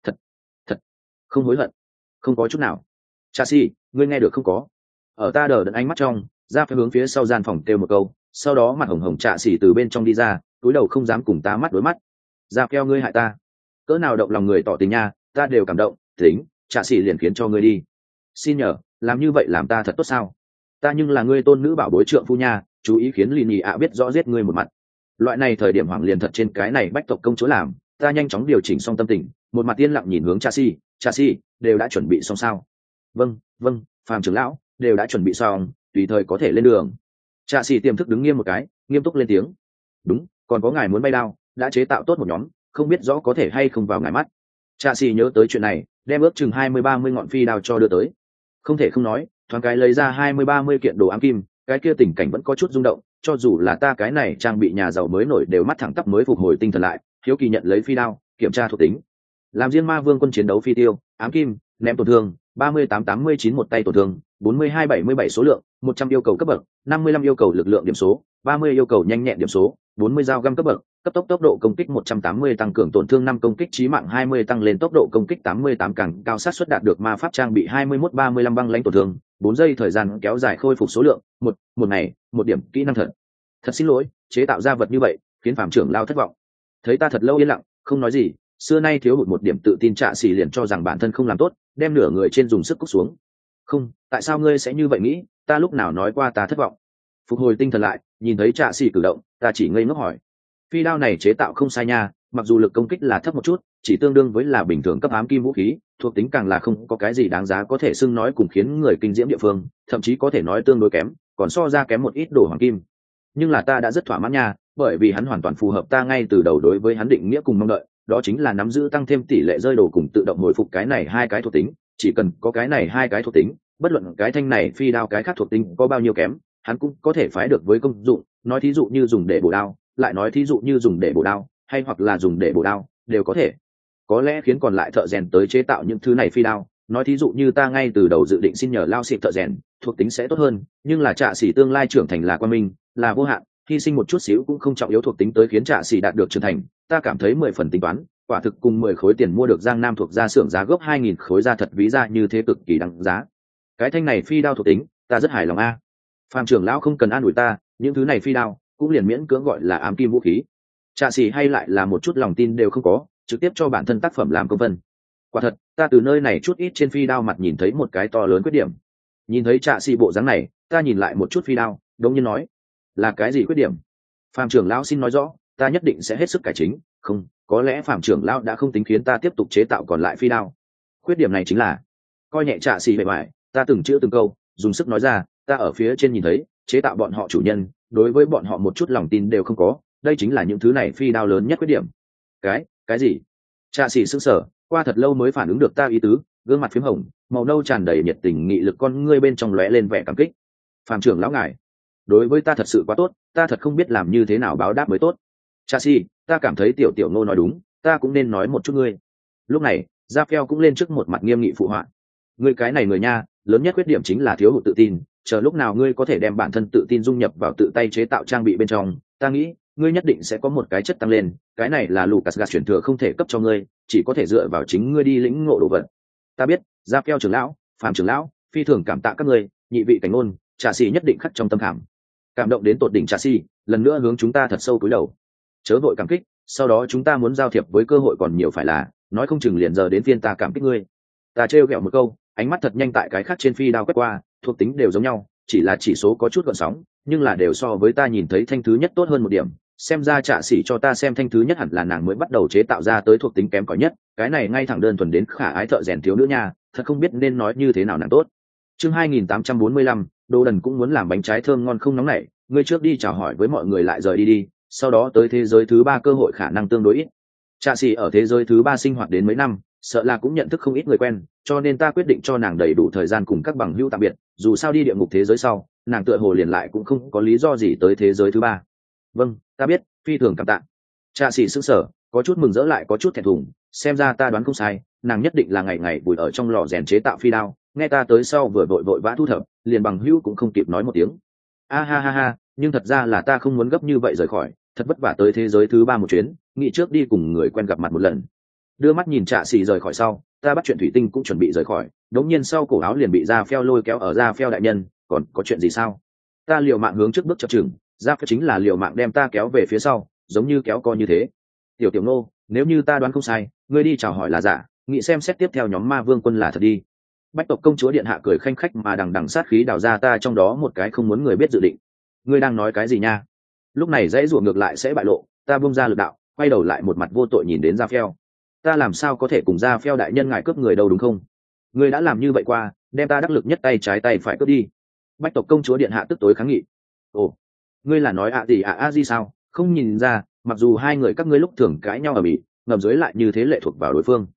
Thật không hối hận, không có chút nào. Trạ xì, ngươi nghe được không có? Ở ta đờ đẫn ánh mắt trong, ra phải hướng phía sau gian phòng kêu một câu, sau đó mặt hồng hồng trạ xì từ bên trong đi ra, túi đầu không dám cùng ta mắt đối mắt. Ra keo ngươi hại ta, cỡ nào động lòng người tỏ tình nha, ta đều cảm động. Tính trạ xì liền khiến cho ngươi đi. Xin nhờ, làm như vậy làm ta thật tốt sao? Ta nhưng là ngươi tôn nữ bảo bối trượng phu nha, chú ý khiến lì nhì ạ biết rõ giết ngươi một mặt. Loại này thời điểm hoảng liền thật trên cái này bách tộc công chúa làm. Ta nhanh chóng điều chỉnh xong tâm tình, một mặt yên lặng nhìn hướng trạ xì, đều đã chuẩn bị xong sao? Vâng, phàm trưởng lão đều đã chuẩn bị xong, tùy thời có thể lên đường. Trạ xì tiềm thức đứng nghiêm một cái, nghiêm túc lên tiếng. Đúng, còn có ngài muốn bay đao, đã chế tạo tốt một nhóm, không biết rõ có thể hay không vào ngài mắt. Trạ xì nhớ tới chuyện này, đem ước chừng 20-30 ngọn phi đao cho đưa tới. Không thể không nói, thoáng cái lấy ra 20-30 kiện đồ ám kim, cái kia tình cảnh vẫn có chút rung động, cho dù là ta cái này trang bị nhà giàu mới nổi đều mắt thẳng tắp mới phục hồi tinh thần lại, hiếu kỳ nhận lấy phi đao, kiểm tra thuộc tính. Làm riêng ma vương quân chiến đấu phi tiêu, ám kim, ném tổn thương 38-89 một tay tổn thương, 42-77 số lượng, 100 yêu cầu cấp bậc, 55 yêu cầu lực lượng điểm số, 30 yêu cầu nhanh nhẹn điểm số, 40 dao găm cấp bậc, cấp tốc độ công kích 180 tăng cường tổn thương 5 công kích chí mạng 20 tăng lên tốc độ công kích 88 càng cao sát suất đạt được ma pháp trang bị 21-35 băng lãnh tổn thương, 4 giây thời gian kéo dài khôi phục số lượng, một ngày, một điểm kỹ năng thật. Thật xin lỗi, chế tạo ra vật như vậy, khiến phàm trưởng lao thất vọng. Thấy ta thật lâu yên lặng, không nói gì, xưa nay thiếu hụt một điểm tự tin trạ xỉ liền cho rằng bản thân không làm tốt, đem nửa người trên dùng sức cúc xuống. Không, tại sao ngươi sẽ như vậy nghĩ, ta lúc nào nói qua ta thất vọng? Phục hồi tinh thần lại, nhìn thấy trạ xỉ cử động, ta chỉ ngây ngốc hỏi. Phi đao này chế tạo không sai nha, mặc dù lực công kích là thấp một chút, chỉ tương đương với là bình thường cấp ám kim vũ khí, thuộc tính càng là không có cái gì đáng giá có thể xưng nói cùng khiến người kinh diễm địa phương, thậm chí có thể nói tương đối kém, còn so ra kém một ít đồ hoàng kim. Nhưng là ta đã rất thỏa mãn nha, bởi vì hắn hoàn toàn phù hợp ta ngay từ đầu đối với hắn định nghĩa cùng mong đợi, đó chính là nắm giữ tăng thêm tỷ lệ rơi đồ cùng tự động hồi phục cái này hai cái thuộc tính, chỉ cần có cái này hai cái thuộc tính, bất luận cái thanh này phi đao cái khác thuộc tính có bao nhiêu kém, hắn cũng có thể phái được với công dụng, nói thí dụ như dùng để bổ đao, lại nói thí dụ như dùng để bổ đao, hay hoặc là dùng để bổ đao, đều có thể. Có lẽ khiến còn lại thợ rèn tới chế tạo những thứ này phi đao, nói thí dụ như ta ngay từ đầu dự định xin nhờ lao xịt thợ rèn, thuộc tính sẽ tốt hơn, nhưng là trạ xỉ tương lai trưởng thành là quan minh, là vô hạn, hy sinh một chút xíu cũng không trọng yếu thuộc tính tới khiến trạ xỉ đạt được trưởng thành, ta cảm thấy 10 phần tính toán, quả thực cùng 10 khối tiền mua được Giang Nam thuộc gia xưởng giá gốc 2000 khối ra thật ví ra như thế cực kỳ đáng giá. Cái thanh này phi đao thuộc tính, ta rất hài lòng a. Phạm trưởng lão không cần an ủi ta, những thứ này phi đao cũng liền miễn cưỡng gọi là ám kim vũ khí. Trạ xỉ hay lại là một chút lòng tin đều không có, trực tiếp cho bản thân tác phẩm làm công vân. Quả thật, ta từ nơi này chút ít trên phi đao mặt nhìn thấy một cái to lớn khuyết điểm. Nhìn thấy trạ xỉ bộ dáng này, ta nhìn lại một chút phi đao, đống nhiên nói, là cái gì khuyết điểm? Phạm trưởng lão xin nói rõ, ta nhất định sẽ hết sức cải chính. Không, có lẽ Phạm trưởng lão đã không tính khiến ta tiếp tục chế tạo còn lại phi đao. Khuyết điểm này chính là coi nhẹ trạ xỉ bề ngoài, ta từng chữ từng câu dùng sức nói ra, ta ở phía trên nhìn thấy chế tạo bọn họ chủ nhân đối với bọn họ một chút lòng tin đều không có, đây chính là những thứ này phi đao lớn nhất khuyết điểm. Cái gì? Trạ xỉ sững sờ, qua thật lâu mới phản ứng được ta ý tứ, gương mặt phím hồng, màu nâu tràn đầy nhiệt tình nghị lực con ngươi bên trong lóe lên vẻ cảm kích. Phạm trưởng lão ngài, đối với ta thật sự quá tốt, ta thật không biết làm như thế nào báo đáp mới tốt. Cha si, ta cảm thấy tiểu tiểu ngô nói đúng, ta cũng nên nói một chút ngươi. Lúc này Ra Phèo cũng lên trước một mặt nghiêm nghị phụ họa. Ngươi cái này người nha, lớn nhất khuyết điểm chính là thiếu hụt tự tin, chờ lúc nào ngươi có thể đem bản thân tự tin dung nhập vào tự tay chế tạo trang bị bên trong, ta nghĩ ngươi nhất định sẽ có một cái chất tăng lên, cái này là Lucas gạt chuyển thừa không thể cấp cho ngươi, chỉ có thể dựa vào chính ngươi đi lĩnh ngộ đồ vật. Ta biết, Ra Phèo trưởng lão, Phạm trưởng lão, phi thường cảm tạ các ngươi, nhị vị cảnh ngôn, Trà Sĩ nhất định khắc trong tâm khảm. Cảm động đến tột đỉnh Trà Sĩ, lần nữa hướng chúng ta thật sâu cúi đầu. Chớ vội cảm kích, sau đó chúng ta muốn giao thiệp với cơ hội còn nhiều phải là, nói không chừng liền giờ đến phiên ta cảm kích ngươi. Ta trêu ghẹo một câu, ánh mắt thật nhanh tại cái khác trên phi đao quét qua, thuộc tính đều giống nhau, chỉ là chỉ số có chút gợn sóng, nhưng là đều so với ta nhìn thấy thanh thứ nhất tốt hơn một điểm. Xem ra Trạ Sĩ cho ta xem thanh thứ nhất hẳn là nàng mới bắt đầu chế tạo ra tới thuộc tính kém cỏi nhất, cái này ngay thẳng đơn thuần đến khả ái thợ rèn thiếu nữ nha, thật không biết nên nói như thế nào nàng tốt. Chương 2845, Đô Đần cũng muốn làm bánh trái thơm ngon không nóng nảy, ngươi trước đi chào hỏi với mọi người lại rời đi đi, sau đó tới thế giới thứ ba cơ hội khả năng tương đối ít. Trạ Sĩ ở thế giới thứ ba sinh hoạt đến mấy năm, sợ là cũng nhận thức không ít người quen, cho nên ta quyết định cho nàng đầy đủ thời gian cùng các bằng hữu tạm biệt, dù sao đi địa ngục thế giới sau, nàng tựa hồ liền lại cũng không có lý do gì tới thế giới thứ ba. Vâng, ta biết, phi thường cảm tạ. Trạ Sĩ sững sờ, có chút mừng rỡ lại có chút thẹn thùng, xem ra ta đoán không sai, nàng nhất định là ngày ngày bùi ở trong lò rèn chế tạo phi đao, nghe ta tới sau vừa vội vã thu thập, liền bằng hữu cũng không kịp nói một tiếng. A ha ha ha, nhưng thật ra là ta không muốn gấp như vậy rời khỏi, thật vất vả tới thế giới thứ ba một chuyến, nghĩ trước đi cùng người quen gặp mặt một lần. Đưa mắt nhìn Trạ Sĩ rời khỏi sau, ta bắt chuyện thủy tinh cũng chuẩn bị rời khỏi, đống nhiên sau cổ áo liền bị Ra Phèo lôi kéo ở Ra Phèo đại nhân, còn có chuyện gì sao? Ta liều mạng hướng trước bước chập chừng, Ra Phèo chính là liều mạng đem ta kéo về phía sau, giống như kéo co như thế. Tiểu tiểu nô, nếu như ta đoán không sai, ngươi đi chào hỏi là giả, nghĩ xem xét tiếp theo nhóm ma vương quân là thật đi. Bách tộc công chúa điện hạ cười khanh khách mà đằng đằng sát khí đào ra ta trong đó một cái không muốn người biết dự định. Ngươi đang nói cái gì nha? Lúc này dãy ruộng ngược lại sẽ bại lộ, ta buông ra lực đạo, quay đầu lại một mặt vô tội nhìn đến Ra Phèo. Ta làm sao có thể cùng Ra Phèo đại nhân ngài cướp người đâu đúng không? Ngươi đã làm như vậy qua, đem ta đắc lực nhất tay trái tay phải cướp đi. Bách tộc công chúa điện hạ tức tối kháng nghị. Ồ, ngươi là nói ạ gì sao? Không nhìn ra, mặc dù hai người các ngươi lúc thường cãi nhau ở bỉ, ngầm dưới lại như thế lệ thuộc vào đối phương.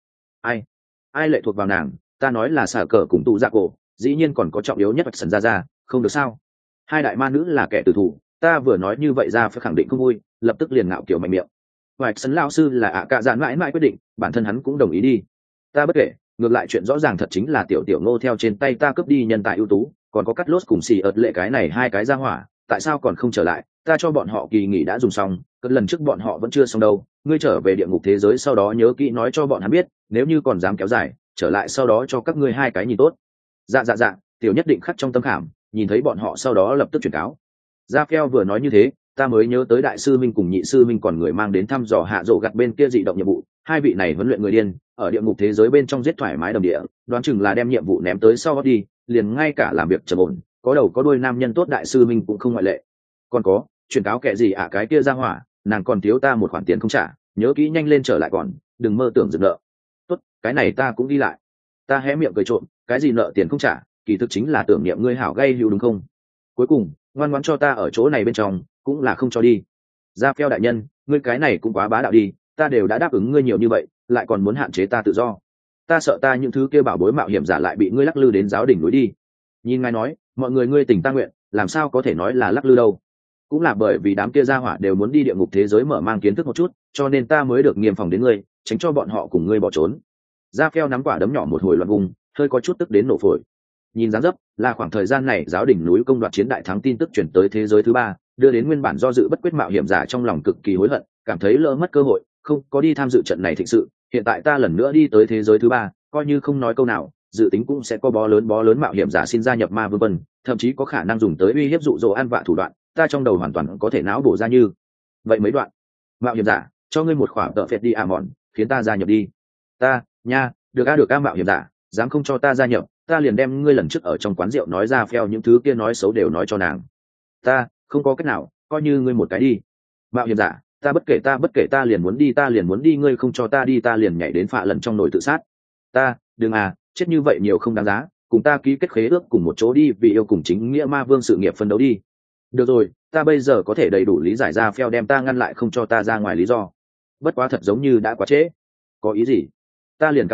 Ai lệ thuộc vào nàng? Ta nói là xả cờ cùng tụ dạ cổ, dĩ nhiên còn có trọng yếu nhất sần ra, không được sao? Hai đại ma nữ là kẻ tử thủ, ta vừa nói như vậy Ra phải khẳng định không vui, lập tức liền ngạo kiểu mạnh miệng. Hoài sấn lão sư là ạ cạ dạn mãi mãi quyết định, bản thân hắn cũng đồng ý đi. Ta bất kể, ngược lại chuyện rõ ràng thật chính là tiểu tiểu ngô theo trên tay ta cướp đi nhân tài ưu tú, còn có cắt lốt cùng xì ợt lệ cái này hai cái ra hỏa, tại sao còn không trở lại? Ta cho bọn họ kỳ nghỉ đã dùng xong, cất lần trước bọn họ vẫn chưa xong đâu. Ngươi trở về địa ngục thế giới sau đó nhớ kỹ nói cho bọn hắn biết, nếu như còn dám kéo dài, trở lại sau đó cho các ngươi hai cái nhìn tốt. Dạ, tiểu nhất định khắc trong tâm khảm, nhìn thấy bọn họ sau đó lập tức chuyển cáo. Ra Phèo vừa nói như thế, ta mới nhớ tới đại sư minh cùng nhị sư minh còn người mang đến thăm dò hạ rộ gặt bên kia dị động nhiệm vụ, hai vị này huấn luyện người điên ở địa ngục thế giới bên trong giết thoải mái đầm địa, đoán chừng là đem nhiệm vụ ném tới sau đi, liền ngay cả làm việc trầm ổn, có đầu có đuôi nam nhân tốt đại sư minh cũng không ngoại lệ. Còn có chuyển cáo kẻ gì cái kia ra hỏa, nàng còn thiếu ta một khoản tiền không trả, nhớ kỹ nhanh lên trở lại còn, đừng mơ tưởng dừng nợ. Tốt, cái này ta cũng đi lại. Ta hé miệng cười trộm, cái gì nợ tiền không trả, kỳ thực chính là tưởng niệm ngươi hảo gây hữu đúng không? Cuối cùng ngoan ngoãn cho ta ở chỗ này bên trong, cũng là không cho đi. Ra Phèo đại nhân, ngươi cái này cũng quá bá đạo đi, ta đều đã đáp ứng ngươi nhiều như vậy, lại còn muốn hạn chế ta tự do. Ta sợ ta những thứ kia bảo bối mạo hiểm giả lại bị ngươi lắc lư đến giáo đỉnh núi đi. Nhìn ngài nói, mọi người ngươi tỉnh ta nguyện, làm sao có thể nói là lắc lư đâu? Cũng là bởi vì đám kia gia hỏa đều muốn đi địa ngục thế giới mở mang kiến thức một chút, cho nên ta mới được nghiêm phòng đến ngươi, tránh cho bọn họ cùng ngươi bỏ trốn. Ra Phèo nắm quả đấm nhỏ một hồi loạn vùng, hơi có chút tức đến nổ phổi. Nhìn dáng dấp là khoảng thời gian này giáo đỉnh núi công đoạt chiến đại thắng tin tức chuyển tới thế giới thứ ba, đưa đến nguyên bản do dự bất quyết mạo hiểm giả trong lòng cực kỳ hối hận, cảm thấy lỡ mất cơ hội, không có đi tham dự trận này thịnh sự. Hiện tại ta lần nữa đi tới thế giới thứ ba, coi như không nói câu nào, dự tính cũng sẽ có bó lớn mạo hiểm giả xin gia nhập ma vương vân, thậm chí có khả năng dùng tới uy hiếp dụ dỗ ăn vạ thủ đoạn, ta trong đầu hoàn toàn có thể não bổ ra như vậy mấy đoạn. Mạo hiểm giả, cho ngươi một khoản tợ phệt đi mòn, khiến ta gia nhập đi. Ta nha, được mạo hiểm giả, dám không cho ta gia nhập, ta liền đem ngươi lần trước ở trong quán rượu nói Ra Phèo những thứ kia nói xấu đều nói cho nàng. Ta không có cách nào, coi như ngươi một cái đi. Mạo hiểm giả, ta bất kể, ta liền muốn đi, ngươi không cho ta đi ta liền nhảy đến phạ lần trong nồi tự sát. Ta đừng chết như vậy nhiều không đáng giá, cùng ta ký kết khế ước cùng một chỗ đi, vì yêu cùng chính nghĩa ma vương sự nghiệp phân đấu đi. Được rồi, ta bây giờ có thể đầy đủ lý giải Ra Phèo đem ta ngăn lại không cho ta ra ngoài lý do. Bất quá thật giống như đã quá trễ. Có ý gì? Ta liền cảm thấy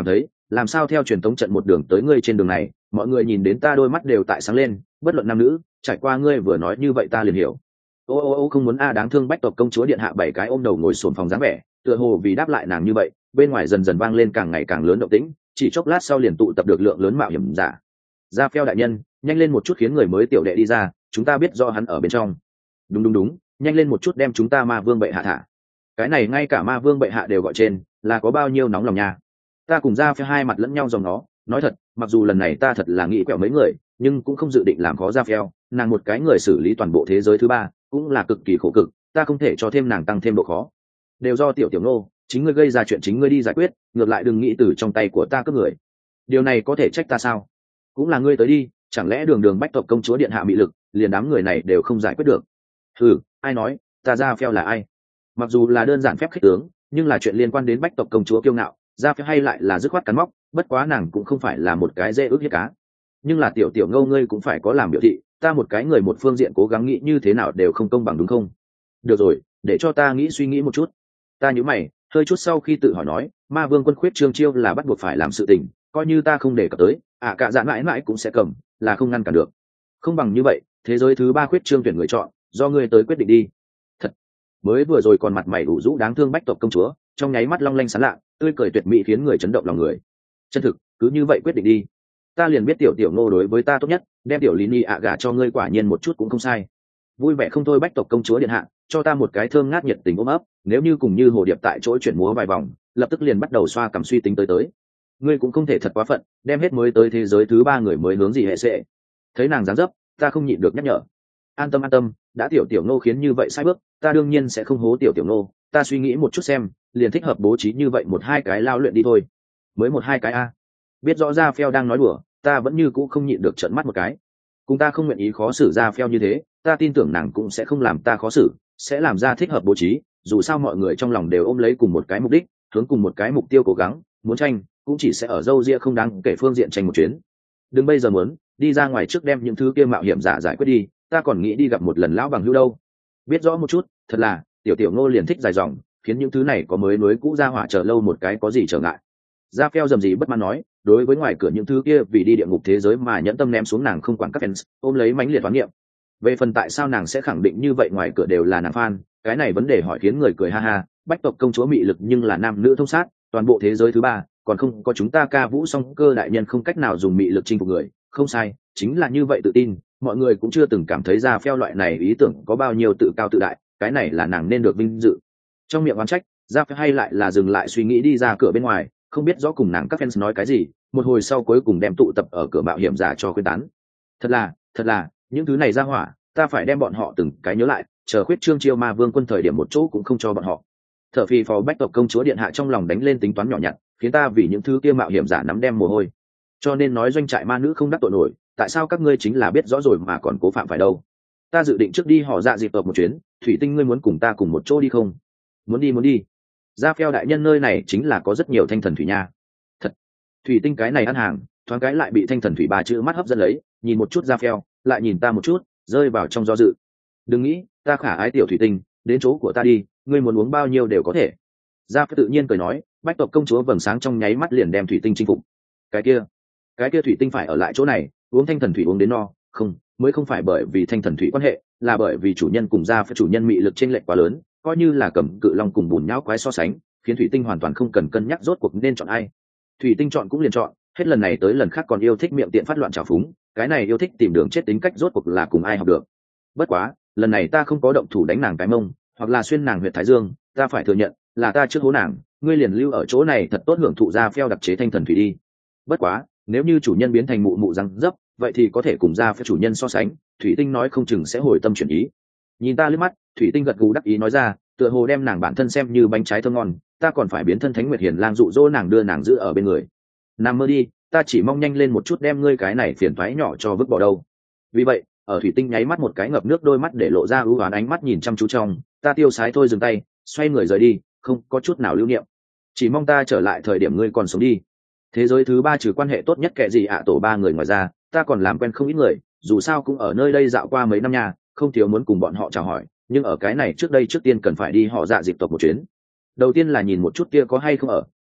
làm sao theo truyền thống trận một đường tới ngươi trên đường này, mọi người nhìn đến ta đôi mắt đều tại sáng lên, bất luận nam nữ, trải qua ngươi vừa nói như vậy ta liền hiểu. Ô không muốn a, đáng thương Bách tộc công chúa điện hạ 7 cái ôm đầu ngồi xổm phòng dáng vẻ, tựa hồ vì đáp lại nàng như vậy, bên ngoài dần dần vang lên càng ngày càng lớn động tĩnh, chỉ chốc lát sau liền tụ tập được lượng lớn mạo hiểm giả. Ra Phèo đại nhân, nhanh lên một chút khiến người mới tiểu đệ đi ra, chúng ta biết do hắn ở bên trong. Đúng, nhanh lên một chút đem chúng ta ma vương bệ hạ thả. Cái này ngay cả ma vương bệ hạ đều gọi trên, là có bao nhiêu nóng lòng nha. Ta cùng Ra Phèo hai mặt lẫn nhau dòng nó, nói thật, mặc dù lần này ta thật là nghĩ quẹo mấy người, nhưng cũng không dự định làm khó Ra Phèo, nàng một cái người xử lý toàn bộ thế giới thứ ba, cũng là cực kỳ khổ cực, ta không thể cho thêm nàng tăng thêm độ khó. Đều do tiểu nô, chính ngươi gây ra chuyện chính ngươi đi giải quyết, ngược lại đừng nghĩ từ trong tay của ta cướp người. Điều này có thể trách ta sao? Cũng là ngươi tới đi, chẳng lẽ đường Bách tộc công chúa điện hạ mị lực, liền đám người này đều không giải quyết được? Ai nói ta Ra Phèo là ai? Mặc dù là đơn giản phép khích tướng, nhưng là chuyện liên quan đến Bách tộc công chúa kiêu ngạo, Ra Phèo hay lại là dứt khoát cắn móc, bất quá nàng cũng không phải là một cái dễ ước hiếp cá. Nhưng là tiểu ngô ngươi cũng phải có làm biểu thị, ta một cái người một phương diện cố gắng nghĩ như thế nào đều không công bằng đúng không? Được rồi, để cho ta suy nghĩ một chút. Ta nhíu mày, hơi chút sau khi tự hỏi nói, ma vương quân khuyết trương chiêu là bắt buộc phải làm sự tình, coi như ta không để cập tới, cả dạ mãi mãi cũng sẽ cầm, là không ngăn cản được. Không bằng như vậy, thế giới thứ ba khuyết trương tuyển người chọn, do ngươi tới quyết định đi. Thật, mới vừa rồi còn mặt mày ủ rũ đáng thương Bách tộc công chúa, trong nháy mắt long lanh sáng lạ, tươi cười tuyệt mỹ khiến người chấn động lòng người. Chân thực, cứ như vậy quyết định đi. Ta liền biết tiểu ngô đối với ta tốt nhất, đem tiểu Lini gả cho ngươi quả nhiên một chút cũng không sai. Vui vẻ không thôi Bách tộc công chúa điện hạ, cho ta một cái thơm ngát nhiệt tình ôm ấp, nếu như cùng như hồ điệp tại chỗ chuyển múa vài vòng, lập tức liền bắt đầu xoa cằm suy tính tới. Ngươi cũng không thể thật quá phận, đem hết mới tới thế giới thứ ba người mới hướng gì hệ sẽ. Thấy nàng dáng dấp, ta không nhịn được nhắc nhở. An tâm, đã tiểu ngô khiến như vậy sai bước, ta đương nhiên sẽ không hố tiểu ngô, ta suy nghĩ một chút xem, liền thích hợp bố trí như vậy một hai cái lao luyện đi thôi. Mới một hai cái a? Biết rõ Ra Phèo đang nói đùa, ta vẫn như cũ không nhịn được trợn mắt một cái. Cùng ta không nguyện ý khó xử Ra Phèo như thế, ta tin tưởng nàng cũng sẽ không làm ta khó xử, sẽ làm ra thích hợp bố trí, dù sao mọi người trong lòng đều ôm lấy cùng một cái mục đích, hướng cùng một cái mục tiêu cố gắng, muốn tranh, cũng chỉ sẽ ở dâu ria không đáng kể phương diện tranh một chuyến. Đừng bây giờ muốn đi ra ngoài trước đem những thứ kia mạo hiểm giả giải quyết đi, ta còn nghĩ đi gặp một lần lão bằng hữu đâu. Biết rõ một chút, thật là tiểu ngô liền thích dài dòng, khiến những thứ này có mới núi cũ ra hỏa chờ lâu một cái có gì trở ngại. Ra Phèo dầm gì bất mãn nói, đối với ngoài cửa những thứ kia vì đi địa ngục thế giới mà nhẫn tâm ném xuống nàng không quản các fans, ôm lấy mãnh liệt toán niệm. Về phần tại sao nàng sẽ khẳng định như vậy ngoài cửa đều là nàng fan, cái này vấn đề hỏi khiến người cười ha ha. Bách tộc công chúa mị lực nhưng là nam nữ thông sát, toàn bộ thế giới thứ ba, còn không có chúng ta ca vũ song cơ đại nhân không cách nào dùng mị lực chinh phục người, không sai, chính là như vậy tự tin, mọi người cũng chưa từng cảm thấy Ra Phèo loại này ý tưởng có bao nhiêu tự cao tự đại, cái này là nàng nên được vinh dự. Trong miệng oán trách, Ra Phèo hay lại là dừng lại suy nghĩ đi ra cửa bên ngoài, không biết rõ cùng nàng các fans nói cái gì, một hồi sau cuối cùng đem tụ tập ở cửa mạo hiểm giả cho khuyên tán. Thật là, những thứ này ra hỏa, ta phải đem bọn họ từng cái nhớ lại, chờ khuyết trương chiêu ma vương quân thời điểm một chỗ cũng không cho bọn họ. Thở phì phò Bách tộc công chúa điện hạ trong lòng đánh lên tính toán nhỏ nhặt, khiến ta vì những thứ kia mạo hiểm giả nắm đem mồ hôi. Cho nên nói doanh trại ma nữ không đắc tội nổi, tại sao các ngươi chính là biết rõ rồi mà còn cố phạm phải đâu? Ta dự định trước đi họ dạ dịp tộc một chuyến, Thủy Tinh ngươi muốn cùng ta cùng một chỗ đi không? Muốn đi. Ra Phèo đại nhân nơi này chính là có rất nhiều thanh thần thủy nha. Thật, Thủy Tinh cái này ăn hàng, thoáng cái lại bị thanh thần thủy ba chữ mắt hấp dẫn lấy, nhìn một chút Ra Phèo, lại nhìn ta một chút, rơi vào trong do dự. Đừng nghĩ, ta khả ái tiểu Thủy Tinh, đến chỗ của ta đi, ngươi muốn uống bao nhiêu đều có thể. Ra Phèo tự nhiên cười nói, Bách tộc công chúa vầng sáng trong nháy mắt liền đem Thủy Tinh chinh phục. Cái kia Thủy Tinh phải ở lại chỗ này, uống thanh thần thủy uống đến no, không, mới không phải bởi vì thanh thần thủy quan hệ, là bởi vì chủ nhân cùng Ra Phèo chủ nhân mị lực chênh lệch quá lớn, coi như là cầm cự long cùng bùn nhão quái so sánh, khiến Thủy Tinh hoàn toàn không cần cân nhắc rốt cuộc nên chọn ai. Thủy Tinh chọn cũng liền chọn, hết lần này tới lần khác còn yêu thích miệng tiện phát loạn trào phúng, cái này yêu thích tìm đường chết tính cách rốt cuộc là cùng ai học được. Bất quá, lần này ta không có động thủ đánh nàng cái mông, hoặc là xuyên nàng huyệt thái dương, ta phải thừa nhận, là ta trước hố nàng, ngươi liền lưu ở chỗ này thật tốt hưởng thụ Ra Phèo đặc chế thanh thần thủy đi. Bất quá, nếu như chủ nhân biến thành mụ mụ răng dấp, vậy thì có thể cùng Ra Phèo chủ nhân so sánh, Thủy Tinh nói không chừng sẽ hồi tâm chuyển ý. Nhìn ta liếc mắt, Thủy Tinh gật gù đắc ý nói ra, tựa hồ đem nàng bản thân xem như bánh trái thơm ngon, ta còn phải biến thân Thánh Nguyệt Hiền lang dụ dỗ nàng đưa nàng giữ ở bên người. Nằm mơ đi, ta chỉ mong nhanh lên một chút đem ngươi cái này phiền toái nhỏ cho vứt bỏ đâu. Vì vậy, ở Thủy Tinh nháy mắt một cái ngập nước đôi mắt để lộ ra ưu oán ánh mắt nhìn chăm chú trong, ta tiêu sái thôi dừng tay, xoay người rời đi, không có chút nào lưu niệm. Chỉ mong ta trở lại thời điểm ngươi còn sống đi. Thế giới thứ ba trừ quan hệ tốt nhất kệ gì tổ ba người ngoài ra, ta còn làm quen không ít người, dù sao cũng ở nơi đây dạo qua mấy năm nha, không thiếu muốn cùng bọn họ chào hỏi, nhưng ở cái này trước tiên cần phải đi họ dạ dịp tộc một chuyến. Đầu tiên là nhìn một chút kia có hay không ở,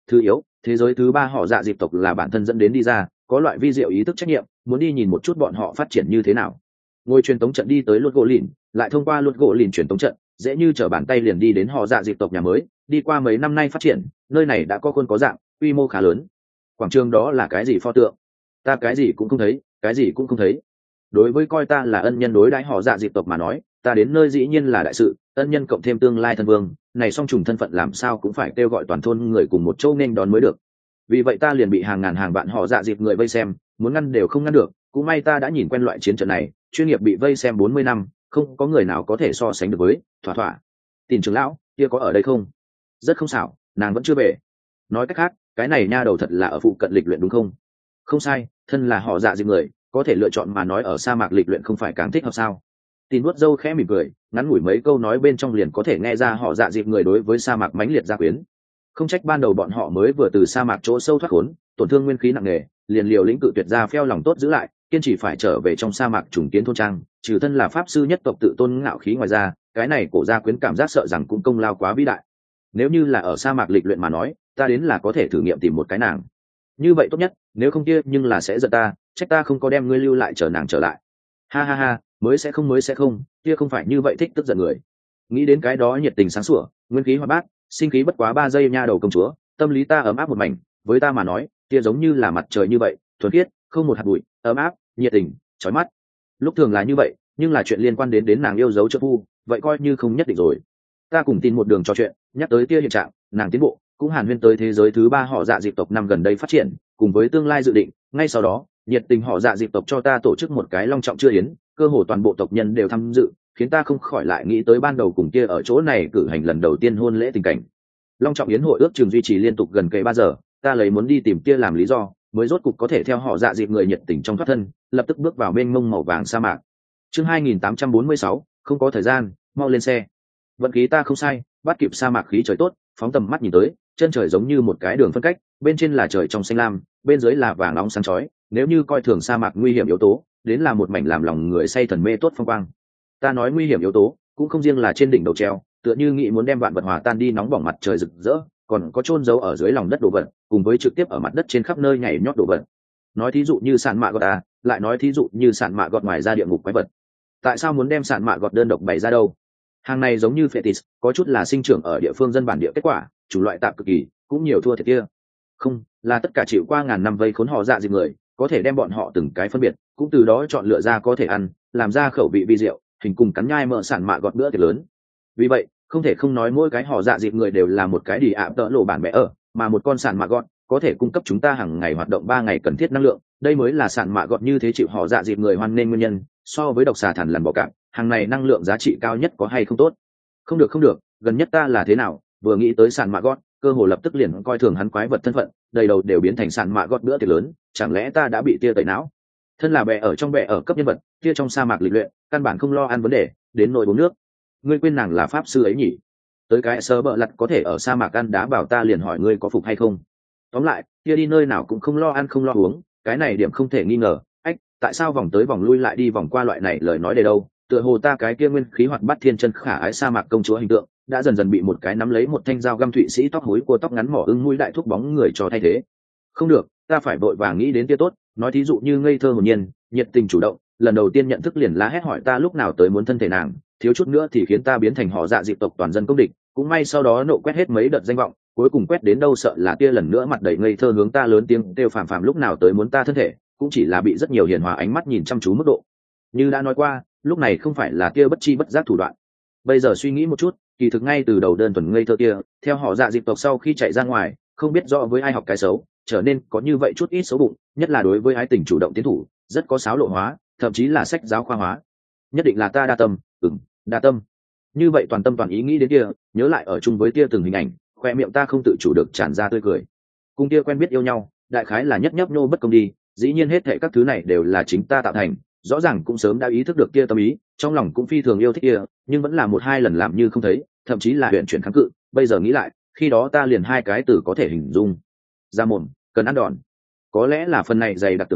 thứ yếu, thế giới thứ ba họ dạ dịp tộc là bản thân dẫn đến đi ra, có loại vi diệu ý thức trách nhiệm, muốn đi nhìn một chút bọn họ phát triển như thế nào. Ngồi truyền tống trận đi tới luật gỗ lìn, lại thông qua luật gỗ lìn truyền tống trận, dễ như trở bàn tay liền đi đến họ dạ dịp tộc nhà mới. Đi qua mấy năm nay phát triển, nơi này đã có khuôn có dạng, quy mô khá lớn. Quảng trường đó là cái gì pho tượng? Ta cái gì cũng không thấy, cái gì cũng không thấy. Đối với coi ta là ân nhân đối đãi họ dạ dịp tộc mà nói, ta đến nơi dĩ nhiên là đại sự, ân nhân cộng thêm tương lai thân vương, này song trùng thân phận làm sao cũng phải kêu gọi toàn thôn người cùng một chỗ nên đón mới được. Vì vậy ta liền bị hàng ngàn hàng vạn họ dạ dịp người vây xem, muốn ngăn đều không ngăn được. Cũng may ta đã nhìn quen loại chiến trận này, chuyên nghiệp bị vây xem 40 năm, không có người nào có thể so sánh được với. Thỏa thỏa. Tìm trưởng lão kia có ở đây không? Rất không xảo, nàng vẫn chưa về. Nói cách khác, cái này nha đầu thật là ở phụ cận lịch luyện đúng không? Không sai, thân là họ dạ dịp người, có thể lựa chọn mà nói ở sa mạc lịch luyện không phải càng thích hợp sao? Tin nuốt dâu khẽ mỉm cười, ngắn ngủi mấy câu nói bên trong liền có thể nghe ra họ dạ dịp người đối với sa mạc mãnh liệt gia quyến. Không trách ban đầu bọn họ mới vừa từ sa mạc chỗ sâu thoát khốn, tổn thương nguyên khí nặng nề, liền liều lĩnh cự tuyệt ra pheo lòng tốt giữ lại, kiên trì phải trở về trong sa mạc trùng kiến thôn trang, trừ thân là pháp sư nhất tộc tự tôn ngạo khí ngoài ra, cái này cổ gia quyến cảm giác sợ rằng cũng công lao quá vĩ đại. Nếu như là ở sa mạc lịch luyện mà nói, ta đến là có thể thử nghiệm tìm một cái nàng. Như vậy tốt nhất, nếu không kia nhưng là sẽ giận ta, trách ta không có đem ngươi lưu lại chờ nàng trở lại. Ha ha ha, mới sẽ không, kia không phải như vậy thích tức giận người. Nghĩ đến cái đó nhiệt tình sáng sủa, nguyên khí hoạt bát, sinh khí bất quá 3 giây nha đầu công chúa, tâm lý ta ấm áp một mảnh, với ta mà nói, kia giống như là mặt trời như vậy, thuần khiết, không một hạt bụi, ấm áp, nhiệt tình, chói mắt. Lúc thường là như vậy, nhưng là chuyện liên quan đến nàng yêu dấu trợ phu, vậy coi như không nhất định rồi. Ta cùng tin một đường trò chuyện, nhắc tới tia hiện trạng, nàng tiến bộ, cũng hàn huyên tới thế giới thứ ba họ dạ dịp tộc năm gần đây phát triển, cùng với tương lai dự định. Ngay sau đó, nhiệt tình họ dạ dịp tộc cho ta tổ chức một cái long trọng chưa yến, cơ hồ toàn bộ tộc nhân đều tham dự, khiến ta không khỏi lại nghĩ tới ban đầu cùng kia ở chỗ này cử hành lần đầu tiên hôn lễ tình cảnh. Long trọng yến hội ước chừng duy trì liên tục gần kề 3 giờ, ta lấy muốn đi tìm kia làm lý do, mới rốt cục có thể theo họ dạ dịp người nhiệt tình trong thoát thân, lập tức bước vào mênh mông màu vàng sa mạc. Chương 2846, không có thời gian, mau lên xe. Vận khí ta không sai, bắt kịp sa mạc khí trời tốt, phóng tầm mắt nhìn tới, chân trời giống như một cái đường phân cách, bên trên là trời trong xanh lam, bên dưới là vàng nóng sáng chói. Nếu như coi thường sa mạc nguy hiểm yếu tố, đến là một mảnh làm lòng người say thần mê tốt phong quang. Ta nói nguy hiểm yếu tố, cũng không riêng là trên đỉnh đầu treo, tựa như nghĩ muốn đem vạn vật hòa tan đi nóng bỏng mặt trời rực rỡ, còn có chôn giấu ở dưới lòng đất đồ vật, cùng với trực tiếp ở mặt đất trên khắp nơi nhảy nhót đồ vật. Nói thí dụ như sạn mạ gọt lại nói thí dụ như sạn mạ gọt ngoài ra địa ngục quái vật. Tại sao muốn đem sạn mạ gọt đơn độc bày ra đâu? Hàng này giống như Fetis, có chút là sinh trưởng ở địa phương dân bản địa kết quả, chủ loại tạp cực kỳ, cũng nhiều thua thiệt kia. Không, là tất cả chịu qua ngàn năm vây khốn họ dạ dịp người, có thể đem bọn họ từng cái phân biệt, cũng từ đó chọn lựa ra có thể ăn, làm ra khẩu vị vi diệu, hình cùng cắn nhai mỡ sản mạ gọt bữa tiệc lớn. Vì vậy, không thể không nói mỗi cái họ dạ dịp người đều là một cái đi ạ tợ lộ bản mẹ ở, mà một con sản mạ gọt có thể cung cấp chúng ta hàng ngày hoạt động 3 ngày cần thiết năng lượng, đây mới là sản mạ gọt như thế chịu họ dạ dịp người hoan nên nguyên nhân. So với độc xà thằn lằn bò cạp, hàng này năng lượng giá trị cao nhất có hay không tốt? Không được, gần nhất ta là thế nào, vừa nghĩ tới sản mạ gọt, cơ hồ lập tức liền coi thường hắn quái vật thân phận, đầy đầu đều biến thành sản mạ gọt bữa tiệc lớn, chẳng lẽ ta đã bị tia tẩy não? Thân là bè ở trong bè ở cấp nhân vật, kia trong sa mạc lịch luyện, căn bản không lo ăn vấn đề, đến nội uống nước. Ngươi quên nàng là pháp sư ấy nhỉ? Tới cái sơ bợ lặt có thể ở sa mạc ăn đá bảo ta liền hỏi ngươi có phục hay không? Tóm lại, kia đi nơi nào cũng không lo ăn không lo uống, cái này điểm không thể nghi ngờ. Ách, tại sao vòng tới vòng lui lại đi vòng qua loại này lời nói để đâu? Tựa hồ ta cái kia nguyên khí hoạt bát thiên chân khả ái sa mạc công chúa hình tượng đã dần dần bị một cái nắm lấy một thanh dao găm Thụy Sĩ tóc hối của tóc ngắn mỏ ưng mũi đại thúc bóng người cho thay thế. Không được, ta phải vội vàng nghĩ đến tia tốt, nói thí dụ như ngây thơ hồn nhiên, nhiệt tình chủ động, lần đầu tiên nhận thức liền la hét hỏi ta lúc nào tới muốn thân thể nàng, thiếu chút nữa thì khiến ta biến thành họ dạ dịp tộc toàn dân công địch. Cũng may sau đó nộ quét hết mấy đợt danh vọng, cuối cùng quét đến đâu sợ là tia lần nữa mặt đầy ngây thơ hướng ta lớn tiếng kêu phàm phàm lúc nào tới muốn ta thân thể, cũng chỉ là bị rất nhiều hiền hòa ánh mắt nhìn chăm chú mức độ. Như đã nói qua, lúc này không phải là tia bất chi bất giác thủ đoạn. Bây giờ suy nghĩ một chút, kỳ thực ngay từ đầu đơn thuần ngây thơ kia, theo họ dạ dịp tộc sau khi chạy ra ngoài, không biết rõ với ai học cái xấu, trở nên có như vậy chút ít xấu bụng, nhất là đối với ái tình chủ động tiến thủ, rất có xáo lộ hóa, thậm chí là sách giáo khoa hóa. Nhất định là ta đa tâm, đa tâm. Như vậy toàn tâm toàn ý nghĩ đến kia, nhớ lại ở chung với tia từng hình ảnh, khoe miệng ta không tự chủ được tràn ra tươi cười. Cùng tia quen biết yêu nhau, đại khái là nhất nhấp nhô bất công đi, dĩ nhiên hết thệ các thứ này đều là chính ta tạo thành, rõ ràng cũng sớm đã ý thức được kia tâm ý, trong lòng cũng phi thường yêu thích kia, nhưng vẫn là 1-2 lần làm như không thấy, thậm chí là huyện chuyển kháng cự. Bây giờ nghĩ lại, khi đó ta liền 2 cái từ có thể hình dung: ra mồm, cần ăn đòn. Có lẽ là phần này dày đặc tưởng niệm,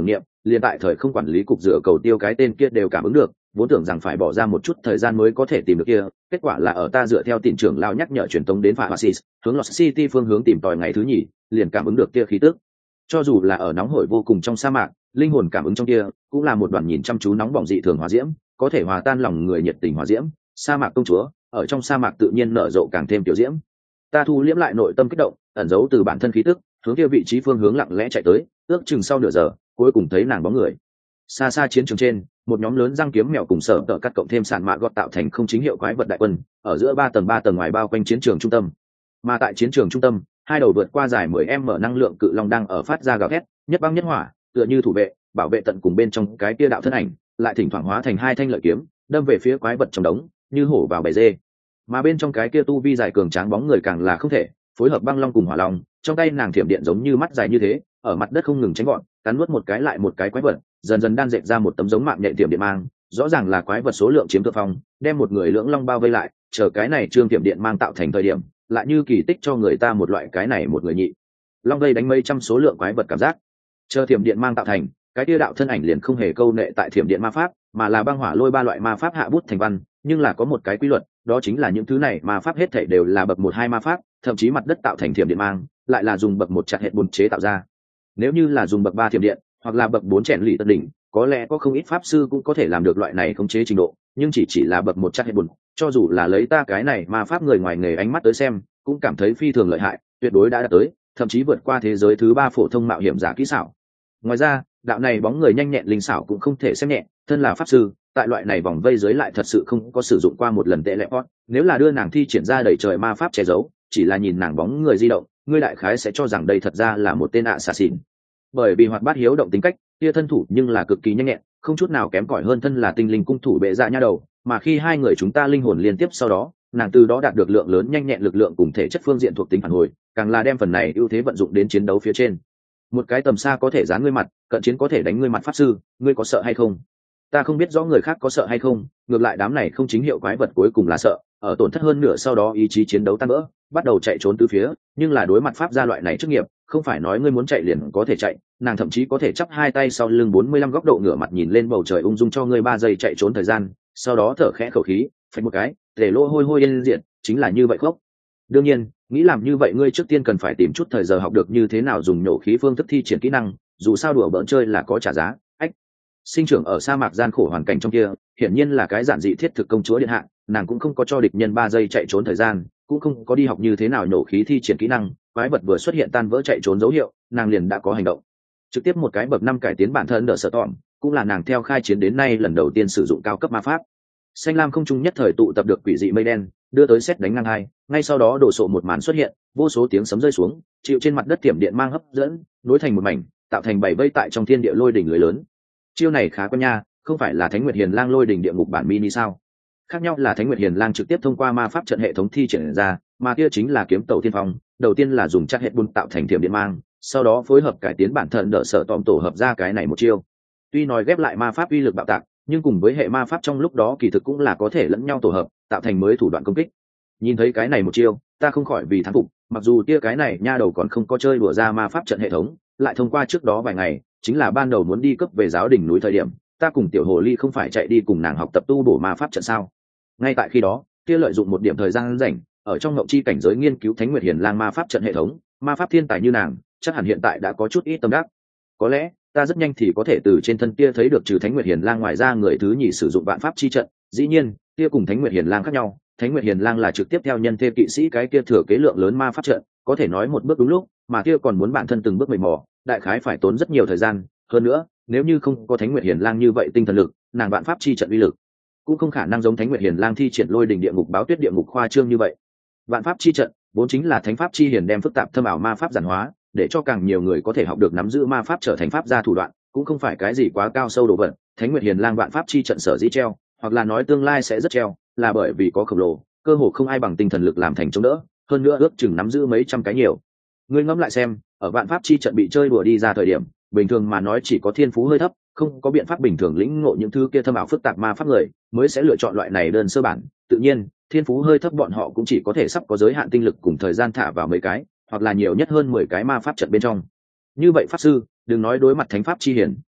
liền tại thời không quản lý cục dựa cầu tiêu cái tên kia đều cảm ứng được, vốn tưởng rằng phải bỏ ra một chút thời gian mới có thể tìm được kia, kết quả là ở ta dựa theo tiền trưởng lao nhắc nhở truyền tống đến Phạ Oasis, hướng Lost City phương hướng tìm tòi ngày thứ nhì, liền cảm ứng được kia khí tức. Cho dù là ở nóng hổi vô cùng trong sa mạc, linh hồn cảm ứng trong kia cũng là một đoàn nhìn chăm chú nóng bỏng dị thường hỏa diễm, có thể hòa tan lòng người nhiệt tình hỏa diễm. Sa mạc công chúa, ở trong sa mạc tự nhiên nở rộ càng thêm tiểu diễm. Ta thu liễm lại nội tâm kích động, ẩn giấu từ bản thân khí tức, hướng kia vị trí phương hướng lặng lẽ chạy tới, ước chừng sau nửa giờ, cuối cùng thấy nàng bóng người. Xa xa chiến trường trên, một nhóm lớn răng kiếm mèo cùng sở tợ cắt cộng thêm sàn mạ gọt tạo thành không chính hiệu quái vật đại quân, ở giữa ba tầng ngoài bao quanh chiến trường trung tâm. Mà tại chiến trường trung tâm, hai đầu vượt qua dài 10m năng lượng cự long đang ở phát ra gào thét, nhất băng nhất hỏa, tựa như thủ vệ, bảo vệ tận cùng bên trong cái kia đạo thân ảnh, lại thỉnh thoảng hóa thành hai thanh lợi kiếm, đâm về phía quái vật trong đống, như hổ vào bầy dê. Mà bên trong cái kia tu vi dài cường tráng bóng người càng là không thể, phối hợp băng long cùng hỏa long, trong tay nàng thiểm điện giống như mắt dài như thế, ở mặt đất không ngừng tránh gọn, cắn nuốt một cái lại một cái quái vật, dần dần đan dệt ra một tấm giống mạng nhện thiểm điện mang, rõ ràng là quái vật số lượng chiếm thượng phong, đem một người lưỡng long bao vây lại, chờ cái này trương thiểm điện mang tạo thành thời điểm, lại như kỳ tích cho người ta một loại cái này một người nhị long vây đánh mấy trăm số lượng quái vật cảm giác. Chờ thiểm điện mang tạo thành, cái kia đạo thân ảnh liền không hề câu nệ tại thiểm điện ma pháp, mà là băng hỏa lôi ba loại ma pháp hạ bút thành văn, nhưng là có một cái quy luật, đó chính là những thứ này ma pháp hết thảy đều là bậc 1-2 ma pháp, thậm chí mặt đất tạo thành thiểm điện mang, lại là dùng bậc 1 chặt hệ bùn chế tạo ra. Nếu như là dùng bậc 3 thiểm điện, hoặc là bậc 4 chèn lì tân đỉnh, có lẽ có không ít pháp sư cũng có thể làm được loại này khống chế trình độ, nhưng chỉ là bậc 1 chặt hệ bùn, cho dù là lấy ta cái này ma pháp người ngoài nghề ánh mắt tới xem, cũng cảm thấy phi thường lợi hại, tuyệt đối đã đạt tới, thậm chí vượt qua thế giới thứ 3 phổ thông mạo hiểm giả kỹ xảo. Ngoài ra, đạo này bóng người nhanh nhẹn linh xảo cũng không thể xem nhẹ, thân là pháp sư, tại loại này vòng vây dưới lại thật sự không có sử dụng qua một lần tệ lệ pot, nếu là đưa nàng thi triển ra đầy trời ma pháp che giấu, chỉ là nhìn nàng bóng người di động, ngươi đại khái sẽ cho rằng đây thật ra là một tên assassin. Bởi vì hoạt bát hiếu động tính cách, kia thân thủ nhưng là cực kỳ nhanh nhẹn, không chút nào kém cỏi hơn thân là tinh linh cung thủ bệ dạ nha đầu, mà khi hai người chúng ta linh hồn liên tiếp sau đó, nàng từ đó đạt được lượng lớn nhanh nhẹn lực lượng cùng thể chất phương diện thuộc tính phản hồi, càng là đem phần này ưu thế vận dụng đến chiến đấu phía trên. Một cái tầm xa có thể dán ngươi mặt, cận chiến có thể đánh ngươi mặt pháp sư, ngươi có sợ hay không? Ta không biết rõ người khác có sợ hay không, ngược lại đám này không chính hiệu quái vật cuối cùng là sợ, ở tổn thất hơn nửa sau đó ý chí chiến đấu tan vỡ, bắt đầu chạy trốn tứ phía, nhưng là đối mặt pháp gia loại này chức nghiệp, không phải nói ngươi muốn chạy liền có thể chạy, nàng thậm chí có thể chắp hai tay sau lưng 45 góc độ ngửa mặt nhìn lên bầu trời ung dung cho ngươi 3 giây chạy trốn thời gian, sau đó thở khẽ khẩu khí, phạch một cái, để lô hôi hôi lên diện, chính là như vậy khốc. Đương nhiên, nghĩ làm như vậy ngươi trước tiên cần phải tìm chút thời giờ học được như thế nào dùng nổ khí phương thức thi triển kỹ năng, dù sao đùa bỡn chơi là có trả giá. Ách, sinh trưởng ở sa mạc gian khổ hoàn cảnh trong kia, hiển nhiên là cái giản dị thiết thực công chúa điện hạ, nàng cũng không có cho địch nhân 3 giây chạy trốn thời gian, cũng không có đi học như thế nào nổ khí thi triển kỹ năng, quái vật vừa xuất hiện tan vỡ chạy trốn dấu hiệu, nàng liền đã có hành động. Trực tiếp một cái bậc 5 cải tiến bản thân đỡ sợ tỏm, cũng là nàng theo khai chiến đến nay lần đầu tiên sử dụng cao cấp ma pháp. Xanh lam không trung nhất thời tụ tập được quỷ dị mây đen, đưa tới sét đánh ngang hai, ngay sau đó đổ sộ một màn xuất hiện, vô số tiếng sấm rơi xuống, chịu trên mặt đất tiệm điện mang hấp dẫn, nối thành một mảnh, tạo thành bảy vây tại trong thiên địa lôi đỉnh lưới lớn. Chiêu này khá quen nha, không phải là Thánh Nguyệt Hiền Lang lôi đỉnh địa ngục bản mini sao? Khác nhau là Thánh Nguyệt Hiền Lang trực tiếp thông qua ma pháp trận hệ thống thi triển ra, mà kia chính là kiếm tẩu thiên phong, đầu tiên là dùng chắc hệ bùn tạo thành tiệm điện mang, sau đó phối hợp cải tiến bản thân đỡ sợ tòm tổ hợp ra cái này một chiêu. Tuy nói ghép lại ma pháp uy lực bạo tạc, nhưng cùng với hệ ma pháp trong lúc đó kỳ thực cũng là có thể lẫn nhau tổ hợp, tạo thành mới thủ đoạn công kích. Nhìn thấy cái này một chiêu, ta không khỏi vì thán phục, mặc dù kia cái này nha đầu còn không có chơi đùa ra ma pháp trận hệ thống, lại thông qua trước đó vài ngày, chính là ban đầu muốn đi cấp về giáo đỉnh núi thời điểm, ta cùng tiểu hồ ly không phải chạy đi cùng nàng học tập tu bổ ma pháp trận sao? Ngay tại khi đó, kia lợi dụng một điểm thời gian rảnh, ở trong ngộ chi cảnh giới nghiên cứu Thánh Nguyệt Hiền Lang ma pháp trận hệ thống, ma pháp thiên tài như nàng, chắc hẳn hiện tại đã có chút ít tâm đắc. Có lẽ, ta rất nhanh thì có thể từ trên thân kia thấy được trừ Thánh Nguyệt Hiền Lang ngoài ra người thứ nhì sử dụng vạn pháp chi trận, dĩ nhiên, kia cùng Thánh Nguyệt Hiền Lang khác nhau, Thánh Nguyệt Hiền Lang là trực tiếp theo nhân thê kỵ sĩ cái kia thừa kế lượng lớn ma pháp trận, có thể nói một bước đúng lúc, mà kia còn muốn bản thân từng bước mày mò, đại khái phải tốn rất nhiều thời gian, hơn nữa, nếu như không có Thánh Nguyệt Hiền Lang như vậy tinh thần lực, nàng vạn pháp chi trận uy lực cũng không khả năng giống Thánh Nguyệt Hiền Lang thi triển lôi đỉnh địa ngục báo tuyết địa ngục khoa trương như vậy. Vạn pháp chi trận vốn chính là thánh pháp chi hiền đem phức tạp thâm ảo ma pháp giản hóa, để cho càng nhiều người có thể học được nắm giữ ma pháp trở thành pháp gia thủ đoạn, cũng không phải cái gì quá cao sâu đồ vật. Thánh Nguyệt Hiền Lang vạn pháp chi trận sở dĩ treo, hoặc là nói tương lai sẽ rất treo, là bởi vì có khổng lồ, cơ hồ không ai bằng tinh thần lực làm thành chống đỡ, hơn nữa ước chừng nắm giữ mấy trăm cái nhiều. Ngươi ngẫm lại xem, ở vạn pháp chi trận bị chơi đùa đi ra thời điểm, bình thường mà nói chỉ có thiên phú hơi thấp, không có biện pháp bình thường lĩnh ngộ những thứ kia thâm ảo phức tạp ma pháp người mới sẽ lựa chọn loại này đơn sơ bản. Tự nhiên, thiên phú hơi thấp bọn họ cũng chỉ có thể sắp có giới hạn tinh lực cùng thời gian thả vào mấy cái, hoặc là nhiều nhất hơn 10 cái ma pháp trận bên trong. Như vậy pháp sư, đừng nói đối mặt thánh pháp chi hiển,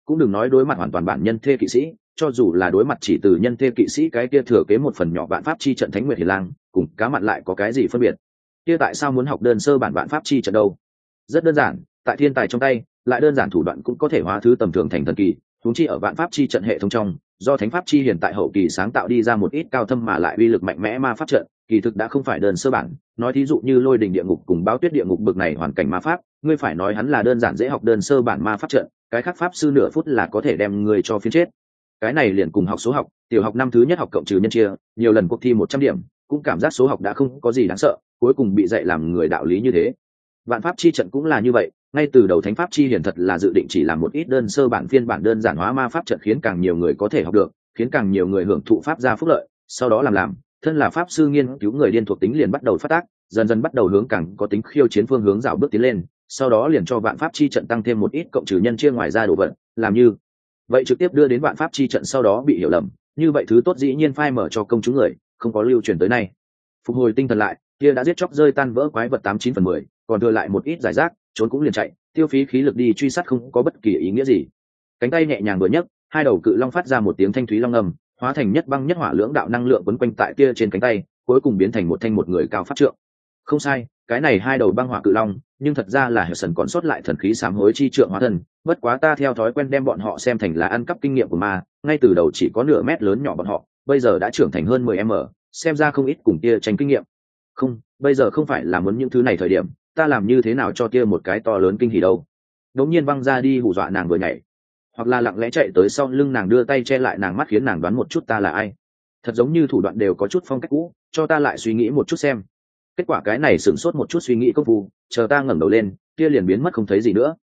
cũng đừng nói đối mặt hoàn toàn bản nhân thê kỵ sĩ, cho dù là đối mặt chỉ từ nhân thê kỵ sĩ cái kia thừa kế một phần nhỏ vạn pháp chi trận Thánh Nguyệt Hiền Lang, cùng cá mặn lại có cái gì phân biệt? Kia tại sao muốn học đơn sơ bản vạn pháp chi trận đâu? Rất đơn giản, tại thiên tài trong tay, lại đơn giản thủ đoạn cũng có thể hóa thứ tầm thường thành thần kỳ, huống chi ở vạn pháp chi trận hệ thống trong, do thánh pháp chi hiện tại hậu kỳ sáng tạo đi ra một ít cao thâm mà lại uy lực mạnh mẽ ma pháp trận, kỳ thực đã không phải đơn sơ bản, nói thí dụ như Lôi Đình địa ngục cùng Báo Tuyết địa ngục bực này hoàn cảnh ma pháp, ngươi phải nói hắn là đơn giản dễ học đơn sơ bản ma pháp trận, cái khác pháp sư nửa phút là có thể đem người cho phiến chết. Cái này liền cùng học số học, tiểu học năm thứ nhất học cộng trừ nhân chia, nhiều lần cuộc thi 100 điểm, cũng cảm giác số học đã không có gì đáng sợ, cuối cùng bị dạy làm người đạo lý như thế. Vạn pháp chi trận cũng là như vậy, ngay từ đầu thánh pháp chi hiển thật là dự định chỉ làm một ít đơn sơ bản phiên bản đơn giản hóa ma pháp trận, khiến càng nhiều người có thể học được, khiến càng nhiều người hưởng thụ pháp gia phúc lợi, sau đó làm thân là pháp sư nghiên cứu người điên thuộc tính liền bắt đầu phát tác, dần dần bắt đầu hướng càng có tính khiêu chiến phương hướng dạo bước tiến lên, sau đó liền cho vạn pháp chi trận tăng thêm một ít cộng trừ nhân chia ngoài ra đồ vật, làm như vậy trực tiếp đưa đến vạn pháp chi trận sau đó bị hiểu lầm, như vậy thứ tốt dĩ nhiên phai mở cho công chúng người, không có lưu truyền tới nay. Phục hồi tinh thần lại, kia đã giết chóc rơi tan vỡ quái vật 89/10, còn thừa lại một ít giải rác, trốn cũng liền chạy, tiêu phí khí lực đi truy sát không có bất kỳ ý nghĩa gì. Cánh tay nhẹ nhàng vừa nhấc, hai đầu cự long phát ra một tiếng thanh thúy long ngầm, hóa thành nhất băng nhất hỏa lưỡng đạo năng lượng quấn quanh tại kia trên cánh tay, cuối cùng biến thành một thanh một người cao pháp trượng. Không sai, cái này hai đầu băng hỏa cự long, nhưng thật ra là Hudson còn sót lại thần khí sám hối chi trượng hóa thân, bất quá ta theo thói quen đem bọn họ xem thành là ăn cắp kinh nghiệm của ma, ngay từ đầu chỉ có nửa mét lớn nhỏ bọn họ, bây giờ đã trưởng thành hơn 10m, xem ra không ít cùng tia tranh kinh nghiệm. Không, bây giờ không phải là muốn những thứ này thời điểm, ta làm như thế nào cho tia một cái to lớn kinh hỉ đâu. Đống nhiên văng ra đi hù dọa nàng vừa nhảy, hoặc là lặng lẽ chạy tới sau lưng nàng đưa tay che lại nàng mắt khiến nàng đoán một chút ta là ai. Thật giống như thủ đoạn đều có chút phong cách cũ, cho ta lại suy nghĩ một chút xem. Kết quả cái này sửng sốt một chút suy nghĩ công phu, chờ ta ngẩng đầu lên, tia liền biến mất không thấy gì nữa.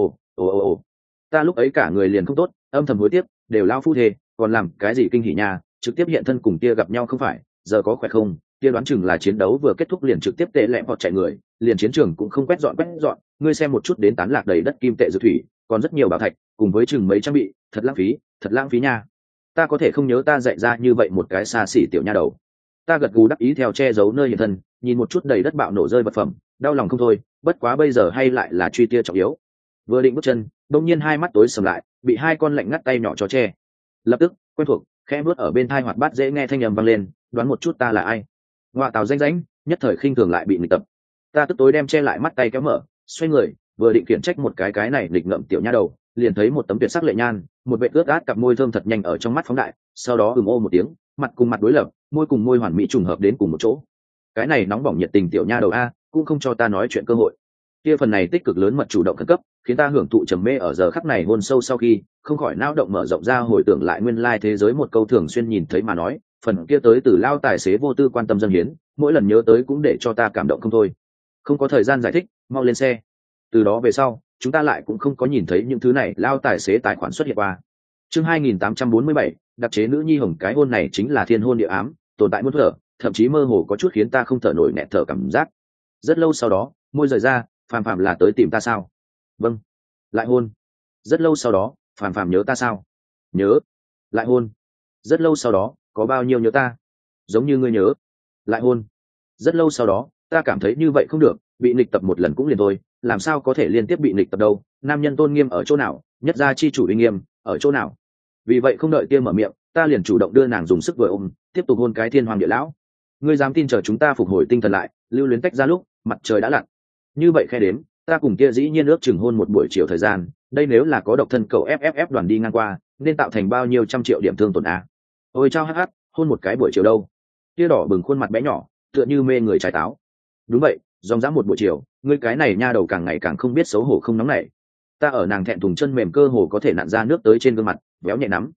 Ồ, ta lúc ấy cả người liền không tốt, âm thầm hối tiếc, đều lao phu thề, còn làm cái gì kinh hỉ nha, trực tiếp hiện thân cùng tia gặp nhau không phải, giờ có khỏe không? Tia đoán chừng là chiến đấu vừa kết thúc liền trực tiếp tệ lẹ hoặc chạy người, liền chiến trường cũng không quét dọn, ngươi xem một chút đến tán lạc đầy đất kim tệ dược thủy, còn rất nhiều bảo thạch, cùng với chừng mấy trang bị, thật lãng phí nha. Ta có thể không nhớ ta dạy ra như vậy một cái xa xỉ tiểu nha đầu. Ta gật gù đắc ý theo che giấu nơi hiện thân, nhìn một chút đầy đất bạo nổ rơi vật phẩm, đau lòng không thôi, bất quá bây giờ hay lại là truy tia trọng yếu. Vừa định bước chân, đột nhiên hai mắt tối sầm lại, bị hai con lạnh ngắt tay nhỏ cho che. Lập tức, quen thuộc, khẽ bước ở bên tai hoạt bát dễ nghe thanh âm vang lên, đoán một chút ta là ai. Ngoạ tào danh rãnh, nhất thời khinh thường lại bị nghịch tập. Ta tức tối đem che lại mắt tay kéo mở, xoay người, vừa định khiển trách một cái này nghịch ngợm tiểu nha đầu, liền thấy một tấm tuyệt sắc lệ nhan, một vệt ướt át cặp môi thơm thật nhanh ở trong mắt phóng đại, sau đó ô một tiếng, mặt cùng mặt đối lập, môi cùng môi hoàn mỹ trùng hợp đến cùng một chỗ. Cái này nóng bỏng nhiệt tình tiểu nha đầu a, cũng không cho ta nói chuyện cơ hội. Kia phần này tích cực lớn mật chủ động khẩn cấp, khiến ta hưởng thụ trầm mê ở giờ khắc này hôn sâu sau khi, không khỏi não động mở rộng ra hồi tưởng lại nguyên lai thế giới một câu thường xuyên nhìn thấy mà nói, phần kia tới từ lao tài xế vô tư quan tâm dâng hiến, mỗi lần nhớ tới cũng để cho ta cảm động không thôi. Không có thời gian giải thích, mau lên xe. Từ đó về sau, chúng ta lại cũng không có nhìn thấy những thứ này lao tài xế tài khoản xuất hiện qua. Chương 2847, đặc chế nữ nhi hồng, cái hôn này chính là thiên hôn địa ám, tồn tại muôn thở, thậm chí mơ hồ có chút khiến ta không thở nổi nẹt thở cảm giác. Rất lâu sau đó, môi rời ra, phàm phàm là tới tìm ta sao? Vâng. Lại hôn. Rất lâu sau đó, phàm phàm nhớ ta sao? Nhớ. Lại hôn. Rất lâu sau đó, có bao nhiêu nhớ ta? Giống như ngươi nhớ. Lại hôn. Rất lâu sau đó, ta cảm thấy như vậy không được, bị nghịch tập một lần cũng liền thôi, làm sao có thể liên tiếp bị nghịch tập đâu? Nam nhân tôn nghiêm ở chỗ nào, nhất gia chi chủ uy nghiêm ở chỗ nào? Vì vậy không đợi Tiêm mở miệng, ta liền chủ động đưa nàng dùng sức vừa ôm, tiếp tục hôn cái thiên hoàng địa lão. Ngươi dám tin chờ chúng ta phục hồi tinh thần lại, lưu luyến tách ra lúc mặt trời đã lặn. Như vậy khe đếm, ta cùng kia dĩ nhiên ước chừng hôn một buổi chiều thời gian, đây nếu là có độc thân cầu FFF đoàn đi ngang qua, nên tạo thành bao nhiêu trăm triệu điểm thương tổn a. Ôi chao hắc hắc, hôn một cái buổi chiều đâu? Kia đỏ bừng khuôn mặt bé nhỏ, tựa như mê người trái táo. Đúng vậy, dòng dã một buổi chiều, ngươi cái này nha đầu càng ngày càng không biết xấu hổ không nóng nảy. Ta ở nàng thẹn thùng chân mềm cơ hồ có thể nặn ra nước tới trên gương mặt, véo nhẹ nắm.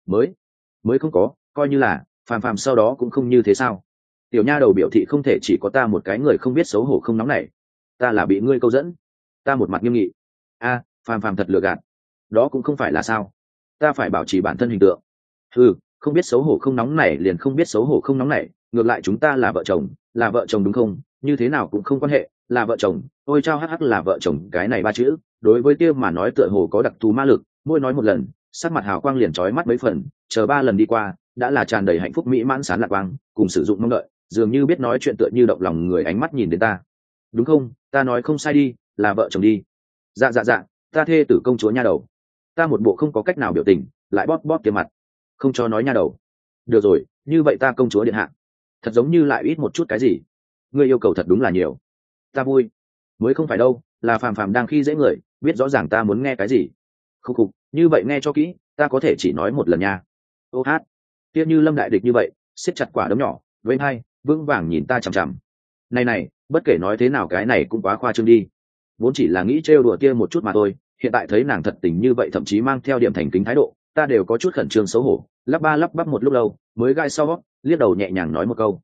Mới không có, coi như là phàm phàm sau đó cũng không như thế sao? Tiểu nha đầu biểu thị không thể chỉ có ta một cái người không biết xấu hổ không nóng nảy, ta là bị ngươi câu dẫn. Ta một mặt nghiêm nghị. A, phàm phàm thật lừa gạt. Đó cũng không phải là sao? Ta phải bảo trì bản thân hình tượng. Không biết xấu hổ không nóng nảy liền không biết xấu hổ không nóng nảy, ngược lại chúng ta là vợ chồng đúng không? Như thế nào cũng không quan hệ, là vợ chồng. Ôi chao hắc hắc, là vợ chồng, cái này ba chữ, đối với Tiêu mà nói tựa hồ có đặc thù ma lực, mỗi nói một lần, sắc mặt hào quang liền trói mắt mấy phần, chờ 3 lần đi qua, đã là tràn đầy hạnh phúc mỹ mãn sán lạc quang, cùng sử dụng mong đợi, dường như biết nói chuyện tựa như động lòng người ánh mắt nhìn đến ta. Đúng không? Ta nói không sai đi, là vợ chồng đi. Dạ, ta thê tử công chúa nha đầu. Ta một bộ không có cách nào biểu tình, lại bóp bóp kia mặt, không cho nói nha đầu. Được rồi, như vậy ta công chúa điện hạ, thật giống như lại ít một chút cái gì. Ngươi yêu cầu thật đúng là nhiều. Ta vui. Mới không phải đâu, là phàm phàm đang khi dễ người, biết rõ ràng ta muốn nghe cái gì. Khúc khục, như vậy nghe cho kỹ, ta có thể chỉ nói một lần nha. Ô hát, kia như lâm đại địch như vậy, siết chặt quả đấm nhỏ, với hai, vững vàng nhìn ta chằm chằm. Này, bất kể nói thế nào cái này cũng quá khoa trương đi. Vốn chỉ là nghĩ trêu đùa kia một chút mà thôi, hiện tại thấy nàng thật tình như vậy, thậm chí mang theo điểm thành kính thái độ, ta đều có chút khẩn trương xấu hổ, lắp ba lắp bắp một lúc lâu, mới gai sau liếc đầu nhẹ nhàng nói một câu.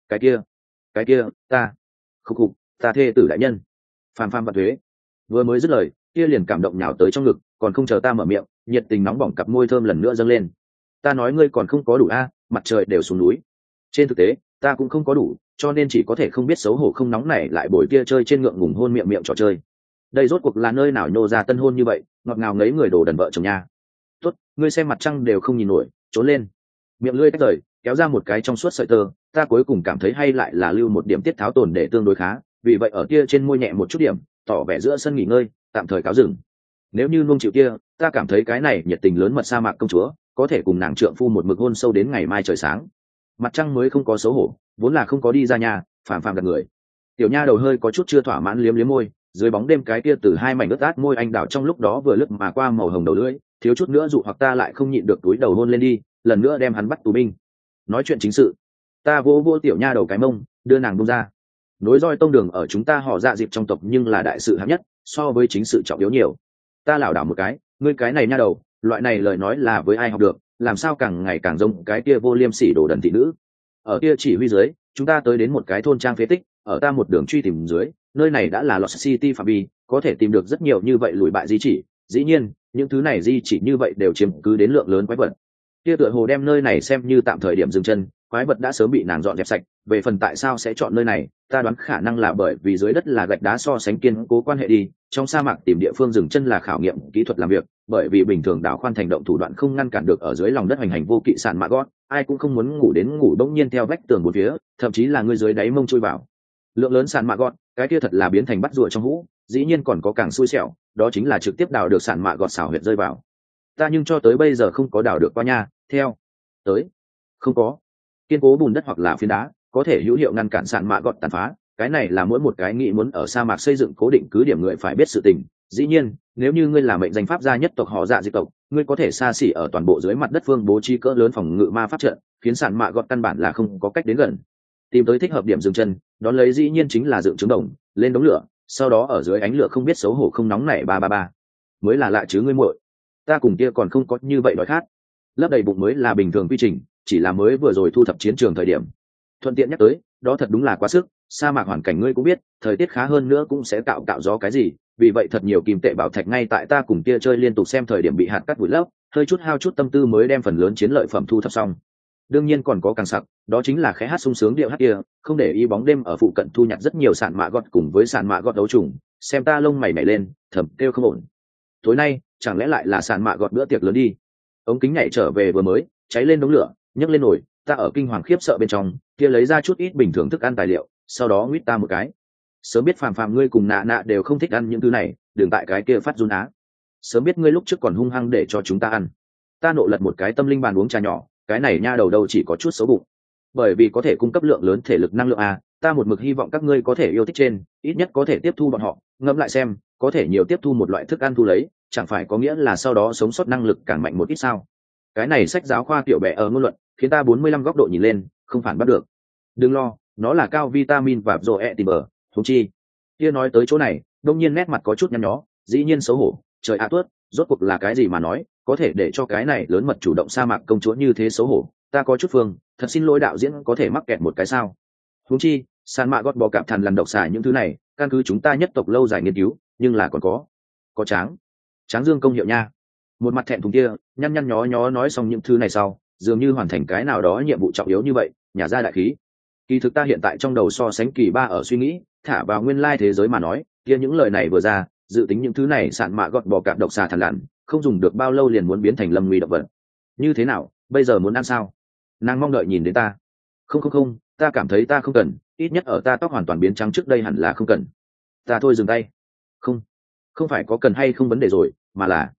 Cái kia, ta, khúc khục, ta thê tử đại nhân. Phàm phàm vạn thuế. Vừa mới dứt lời, kia liền cảm động nhào tới trong ngực, còn không chờ ta mở miệng, nhiệt tình nóng bỏng cặp môi thơm lần nữa dâng lên. Ta nói ngươi còn không có đủ a, mặt trời đều xuống núi. Trên thực tế, ta cũng không có đủ, cho nên chỉ có thể không biết xấu hổ không nóng này lại bồi kia chơi trên ngượng ngùng hôn miệng miệng trò chơi. Đây rốt cuộc là nơi nào nhô ra tân hôn như vậy, ngọt ngào ngấy người đồ đần vợ chồng nha. Tốt, ngươi xem mặt trăng đều không nhìn nổi, trốn lên. Miệng lưỡi tách rời, kéo ra một cái trong suốt sợi tơ, ta cuối cùng cảm thấy hay lại là lưu một điểm tiết tháo tồn để tương đối khá, vì vậy ở kia trên môi nhẹ một chút điểm, tỏ vẻ giữa sân nghỉ ngơi, tạm thời cáo dừng. Nếu như nuông chịu kia, ta cảm thấy cái này nhiệt tình lớn mật sa mạc công chúa, có thể cùng nàng trượng phu một mực hôn sâu đến ngày mai trời sáng. Mặt trăng mới không có xấu hổ, vốn là không có đi ra nhà, phàm phàm đặt người. Tiểu nha đầu hơi có chút chưa thỏa mãn liếm liếm môi, dưới bóng đêm cái kia từ hai mảnh ướt át môi anh đào trong lúc đó vừa lướt mà qua màu hồng đầu lưỡi, thiếu chút nữa dụ hoặc ta lại không nhịn được túi đầu hôn lên đi, lần nữa đem hắn bắt tù binh. Nói chuyện chính sự, ta vỗ vỗ tiểu nha đầu cái mông, đưa nàng buông ra. Nối roi tông đường ở chúng ta họ dạ dịp trong tộc nhưng là đại sự hạng nhất, so với chính sự trọng yếu nhiều. Ta lảo đảo một cái, ngươi cái này nha đầu, loại này lời nói là với ai học được, làm sao càng ngày càng giống cái kia vô liêm sỉ đồ đần thị nữ. Ở kia chỉ huy dưới, chúng ta tới đến một cái thôn trang phế tích, ở ta một đường truy tìm dưới, nơi này đã là Lost City phạm vi, có thể tìm được rất nhiều như vậy lùi bại di chỉ. Dĩ nhiên, những thứ này di chỉ như vậy đều chiếm cứ đến lượng lớn quái vật. Kia tựa hồ đem nơi này xem như tạm thời điểm dừng chân, quái vật đã sớm bị nàng dọn dẹp sạch. Về phần tại sao sẽ chọn nơi này, ta đoán khả năng là bởi vì dưới đất là gạch đá so sánh kiên cố quan hệ đi, trong sa mạc tìm địa phương dừng chân là khảo nghiệm kỹ thuật làm việc, bởi vì bình thường đảo khoan thành động thủ đoạn không ngăn cản được ở dưới lòng đất hoành hành vô kỵ sàn mạ gót, ai cũng không muốn ngủ đến ngủ bỗng nhiên theo vách tường bốn phía, thậm chí là người dưới đáy mông chui vào. Lượng lớn sàn mạ gót, cái kia thật là biến thành bắt rùa trong hũ, dĩ nhiên còn có càng xui xẻo, đó chính là trực tiếp đào được sàn mạ gọt xảo huyệt rơi vào. Ta nhưng cho tới bây giờ không có đào được qua nha, theo tới không có kiên cố bùn đất hoặc là phiến đá có thể hữu hiệu ngăn cản sàn mạ gọt tàn phá, cái này là mỗi một cái nghĩ muốn ở sa mạc xây dựng cố định cứ điểm người phải biết sự tình. Dĩ nhiên, nếu như ngươi là mệnh danh pháp gia nhất tộc họ dạ di tộc, ngươi có thể xa xỉ ở toàn bộ dưới mặt đất phương bố trí cỡ lớn phòng ngự ma pháp trận, khiến sàn mạ gọt căn bản là không có cách đến gần. Tìm tới thích hợp điểm dừng chân, đón lấy dĩ nhiên chính là dựng trứng đồng, lên đống lửa, sau đó ở dưới ánh lửa không biết xấu hổ không nóng nảy ba ba ba. Mới là lạ chứ ngươi muội, ta cùng kia còn không có như vậy đói khát. Lấp đầy bụng mới là bình thường quy trình, chỉ là mới vừa rồi thu thập chiến trường thời điểm. Thuận tiện nhắc tới, đó thật đúng là quá sức, sa mạc hoàn cảnh ngươi cũng biết, thời tiết khá hơn nữa cũng sẽ cạo gió cái gì, vì vậy thật nhiều kim tệ bảo thạch ngay tại ta cùng kia chơi liên tục xem thời điểm bị hạt cắt vùi lấp, hơi chút hao chút tâm tư mới đem phần lớn chiến lợi phẩm thu thập xong. Đương nhiên còn có càng sặc, đó chính là khẽ hát sung sướng điệu hát kia, không để ý bóng đêm ở phụ cận thu nhặt rất nhiều sàn mạ gọt cùng với sàn mạ gọt đấu trùng, xem ta lông mày nhảy lên, thầm kêu không ổn. Tối nay chẳng lẽ lại là sàn mạ gọt bữa tiệc lớn đi. Ống kính nhảy trở về vừa mới cháy lên đống lửa, nhấc lên nồi, ta ở kinh hoàng khiếp sợ bên trong kia lấy ra chút ít bình thường thức ăn tài liệu, sau đó nguyết ta một cái. Sớm biết phàm phàm ngươi cùng nạ nạ đều không thích ăn những thứ này, đừng tại cái kia phát run á. Sớm biết ngươi lúc trước còn hung hăng để cho chúng ta ăn. Ta nộ lật một cái tâm linh bàn uống trà nhỏ, cái này nha đầu đâu chỉ có chút xấu bụng, bởi vì có thể cung cấp lượng lớn thể lực năng lượng a, ta một mực hy vọng các ngươi có thể yêu thích trên, ít nhất có thể tiếp thu bọn họ. Ngẫm lại xem, có thể nhiều tiếp thu một loại thức ăn thu lấy, chẳng phải có nghĩa là sau đó sống sót năng lực càng mạnh một ít sao? Cái này sách giáo khoa tiểu bẻ ở ngôn luận khiến ta 45 góc độ nhìn lên, không phản bắt được. Đừng lo, nó là cao vitamin và rồi tìm bờ, thú chi. Kia nói tới chỗ này, đông nhiên nét mặt có chút nhăn nhó, dĩ nhiên xấu hổ, trời ạ tuốt, rốt cuộc là cái gì mà nói, có thể để cho cái này lớn mật chủ động sa mạc công chúa như thế xấu hổ, ta có chút phương, thật xin lỗi đạo diễn có thể mắc kẹt một cái sao? Huống chi, sàn mạ gót bò cạp thằn lằn độc xài những thứ này, căn cứ chúng ta nhất tộc lâu dài nghiên cứu, nhưng là còn có tráng dương công hiệu nha. Một mặt thẹn thùng kia, nhăn nhăn nhó nhó nói xong những thứ này sau, dường như hoàn thành cái nào đó nhiệm vụ trọng yếu như vậy, nhả ra đại khí. Kỳ thực ta hiện tại trong đầu so sánh kỳ ba ở suy nghĩ, thả vào nguyên lai thế giới mà nói, kia những lời này vừa ra, dự tính những thứ này sàn mạ gót bò cạp độc xà thằn lằn, không dùng được bao lâu liền muốn biến thành lâm nguy động vật. Như thế nào, bây giờ muốn ăn sao? Nàng mong đợi nhìn đến ta. Không, ta cảm thấy ta không cần, ít nhất ở ta tóc hoàn toàn biến trắng trước đây hẳn là không cần. Ta thôi dừng tay. Không phải có cần hay không vấn đề rồi, mà là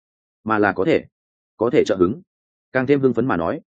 mà là có thể trợ hứng. Càng thêm hưng phấn mà nói,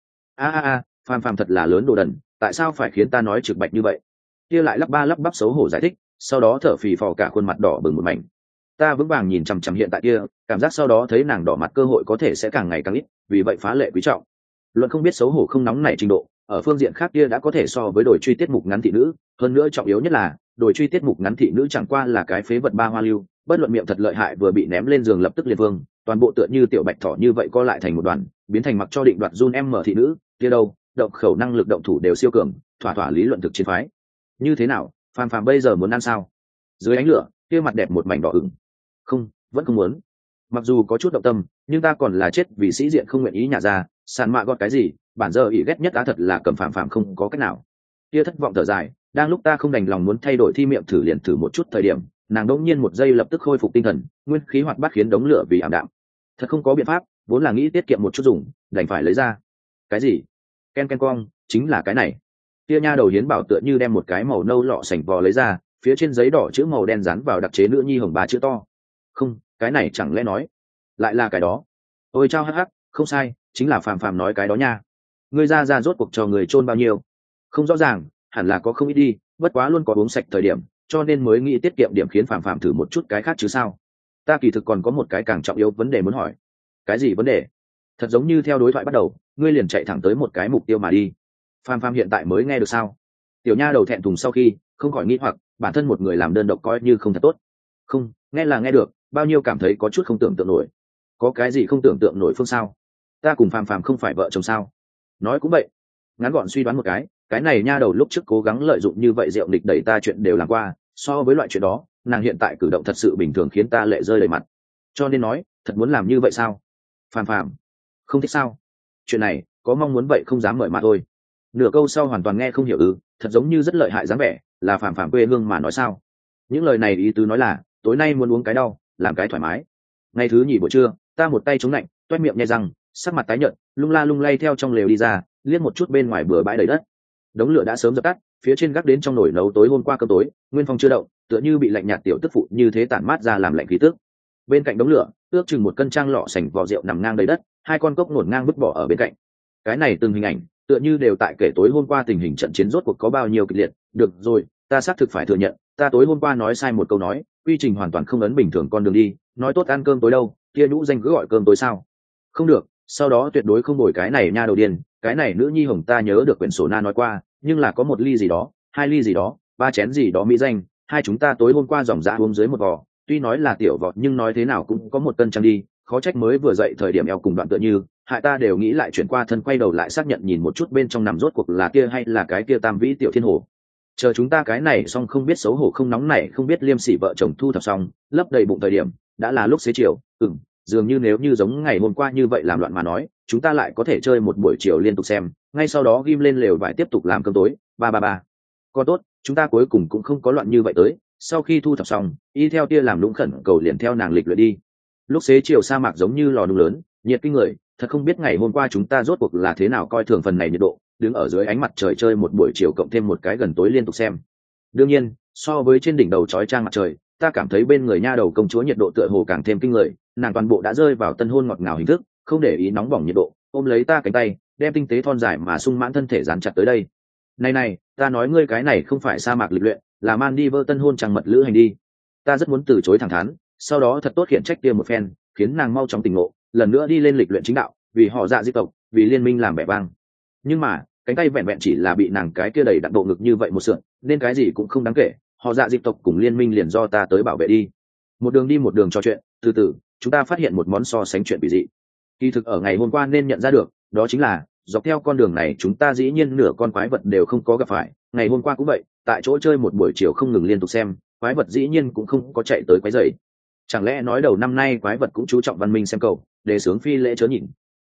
phàm phàm thật là lớn đồ đần, tại sao phải khiến ta nói trực bạch như vậy? Kia lại lắp ba lắp bắp xấu hổ giải thích, sau đó thở phì phò cả khuôn mặt đỏ bừng một mảnh. Ta vững vàng nhìn chằm chằm hiện tại kia, cảm giác sau đó thấy nàng đỏ mặt cơ hội có thể sẽ càng ngày càng ít, vì vậy phá lệ quý trọng. Luận không biết xấu hổ không nóng nảy trình độ, ở phương diện khác kia đã có thể so với đội truy tiết mục ngắn thị nữ, hơn nữa trọng yếu nhất là đội truy tiết mục ngắn thị nữ chẳng qua là cái phế vật ba hoa lưu, bất luận miệng thật lợi hại vừa bị ném lên giường lập tức liệt vương, toàn bộ tựa như tiểu bạch thỏ như vậy co lại thành một đoàn, biến thành mặc cho định đoạt run em mở thị nữ, kia đâu, động khẩu năng lực động thủ đều siêu cường, thỏa thỏa lý luận thực chiến phái. Như thế nào, phàm phàm bây giờ muốn ăn sao? Dưới ánh lửa, kia mặt đẹp một mảnh đỏ ửng. Không, vẫn không muốn. Mặc dù có chút động tâm, nhưng ta còn là chết vì sĩ diện không nguyện ý nhả ra, sàn mạ gót cái gì, bản giờ ỷ ghét nhất á thật là cầm phàm phàm không có cách nào. Kia thất vọng thở dài, đang lúc ta không đành lòng muốn thay đổi thi miệng thử liền thử một chút thời điểm, nàng đống nhiên một giây lập tức khôi phục tinh thần, nguyên khí hoạt bát khiến đống lửa vì ảm đạm. Thật không có biện pháp, vốn là nghĩ tiết kiệm một chút dùng, đành phải lấy ra. Cái gì? Ken ken cong, chính là cái này. Kia nha đầu hiến bảo tựa như đem một cái màu nâu lọ sành vò lấy ra, phía trên giấy đỏ chữ màu đen dán vào đặc chế nữ nhi hồng ba chữ to. Không, cái này chẳng lẽ nói lại là cái đó? Ôi chao hắc hắc, không sai, chính là phàm phàm nói cái đó nha. Ngươi ra rốt cuộc cho người chôn bao nhiêu? Không rõ ràng, hẳn là có không ít đi, bất quá luôn có uống sạch thời điểm, cho nên mới nghĩ tiết kiệm điểm khiến phàm phàm thử một chút cái khác chứ sao. Ta kỳ thực còn có một cái càng trọng yếu vấn đề muốn hỏi. Cái gì vấn đề? Thật giống như theo đối thoại bắt đầu, ngươi liền chạy thẳng tới một cái mục tiêu mà đi. Phàm phàm hiện tại mới nghe được sao? Tiểu nha đầu thẹn thùng sau khi không khỏi nghĩ hoặc bản thân một người làm đơn độc coi như không thật tốt. Không, nghe là nghe được, bao nhiêu cảm thấy có chút không tưởng tượng nổi. Có cái gì không tưởng tượng nổi phương sao? Ta cùng phàm phàm không phải vợ chồng sao? Nói cũng vậy. Ngắn gọn suy đoán một cái này nha đầu lúc trước cố gắng lợi dụng như vậy rượu nịch đẩy ta chuyện đều làm qua, so với loại chuyện đó nàng hiện tại cử động thật sự bình thường khiến ta lệ rơi đầy mặt. Cho nên nói thật muốn làm như vậy sao? Phàm phàm không thích sao? Chuyện này có mong muốn vậy không dám mời mà thôi. Nửa câu sau hoàn toàn nghe không hiểu thật giống như rất lợi hại dáng vẻ, là phàm phàm quê hương mà nói sao? Những lời này ý tứ nói là tối nay muốn uống cái đau, làm cái thoải mái. Ngày thứ nhì buổi trưa, ta một tay chống lạnh, toét miệng nhai răng, sắc mặt tái nhợt, lung la lung lay theo trong lều đi ra, liếc một chút bên ngoài bừa bãi đầy đất. Đống lửa đã sớm dập tắt, phía trên gác đến trong nồi nấu tối hôm qua cơm tối, nguyên phong chưa động, tựa như bị lạnh nhạt tiểu tức phụ như thế tản mát ra làm lạnh khí tức. Bên cạnh đống lửa, ước chừng một cân trang lọ sành vò rượu nằm ngang đầy đất, hai con cốc ngổn ngang vứt bỏ ở bên cạnh. Cái này từng hình ảnh, tựa như đều tại kể tối hôm qua tình hình trận chiến rốt cuộc có bao nhiêu kịch liệt. Được rồi, ta xác thực phải thừa nhận, ta tối hôm qua nói sai một câu nói, quy trình hoàn toàn không ấn bình thường con đường đi, nói tốt ăn cơm tối đâu, kia nhũ danh cứ gọi cơm tối sao? Không được, sau đó tuyệt đối không đổi cái này nha đầu điên, cái này nữ nhi hồng ta nhớ được quyển sổ na nói qua, nhưng là có một ly gì đó, hai ly gì đó, ba chén gì đó mỹ danh, hai chúng ta tối hôm qua dòng dã uống dưới một vò, tuy nói là tiểu vọt nhưng nói thế nào cũng có một cân trang đi, khó trách mới vừa dậy thời điểm eo cùng đoạn tựa như, hại ta đều nghĩ lại chuyển qua thân quay đầu lại xác nhận nhìn một chút bên trong nằm rốt cuộc là kia hay là cái kia tam vĩ tiểu thiên hồ. Chờ chúng ta cái này xong không biết xấu hổ không nóng này không biết liêm sỉ vợ chồng thu thập xong, lấp đầy bụng thời điểm, đã là lúc xế chiều, dường như nếu như giống ngày hôm qua như vậy làm loạn mà nói, chúng ta lại có thể chơi một buổi chiều liên tục xem, ngay sau đó ghim lên lều vải tiếp tục làm cơm tối, ba. Còn tốt, chúng ta cuối cùng cũng không có loạn như vậy tới, sau khi thu thập xong, y theo tia làm lũng khẩn cầu liền theo nàng lịch luyện đi. Lúc xế chiều sa mạc giống như lò nung lớn, nhiệt kinh người, thật không biết ngày hôm qua chúng ta rốt cuộc là thế nào coi thường phần này nhiệt độ, đứng ở dưới ánh mặt trời chơi một buổi chiều cộng thêm một cái gần tối liên tục xem. Đương nhiên, so với trên đỉnh đầu chói chang mặt trời, ta cảm thấy bên người nha đầu công chúa nhiệt độ tựa hồ càng thêm kinh người, nàng toàn bộ đã rơi vào tân hôn ngọt ngào hình thức, không để ý nóng bỏng nhiệt độ, ôm lấy ta cánh tay, đem tinh tế thon dài mà sung mãn thân thể dán chặt tới đây. Này, ta nói ngươi cái này không phải sa mạc lịch luyện, là man đi vơ tân hôn chẳng mật lữ hành đi. Ta rất muốn từ chối thẳng thắn, sau đó thật tốt khiển trách kia một phen, khiến nàng mau chóng tỉnh ngộ, lần nữa đi lên lịch luyện chính đạo, vì họ dạ di tộc, vì liên minh làm vẻ vang. Nhưng mà, cánh tay vẹn vẹn chỉ là bị nàng cái kia đầy đặn bộ ngực như vậy một sượn, nên cái gì cũng không đáng kể, họ dạ di tộc cùng liên minh liền do ta tới bảo vệ đi. Một đường đi một đường trò chuyện, từ từ, chúng ta phát hiện một món so sánh chuyện bị dị. Kỳ thực ở ngày hôm qua nên nhận ra được, đó chính là dọc theo con đường này chúng ta dĩ nhiên nửa con quái vật đều không có gặp phải, ngày hôm qua cũng vậy, tại chỗ chơi một buổi chiều không ngừng liên tục xem, quái vật dĩ nhiên cũng không có chạy tới quái rầy. Chẳng lẽ nói đầu năm nay quái vật cũng chú trọng văn minh xem cầu, để sướng phi lễ chớ nhìn.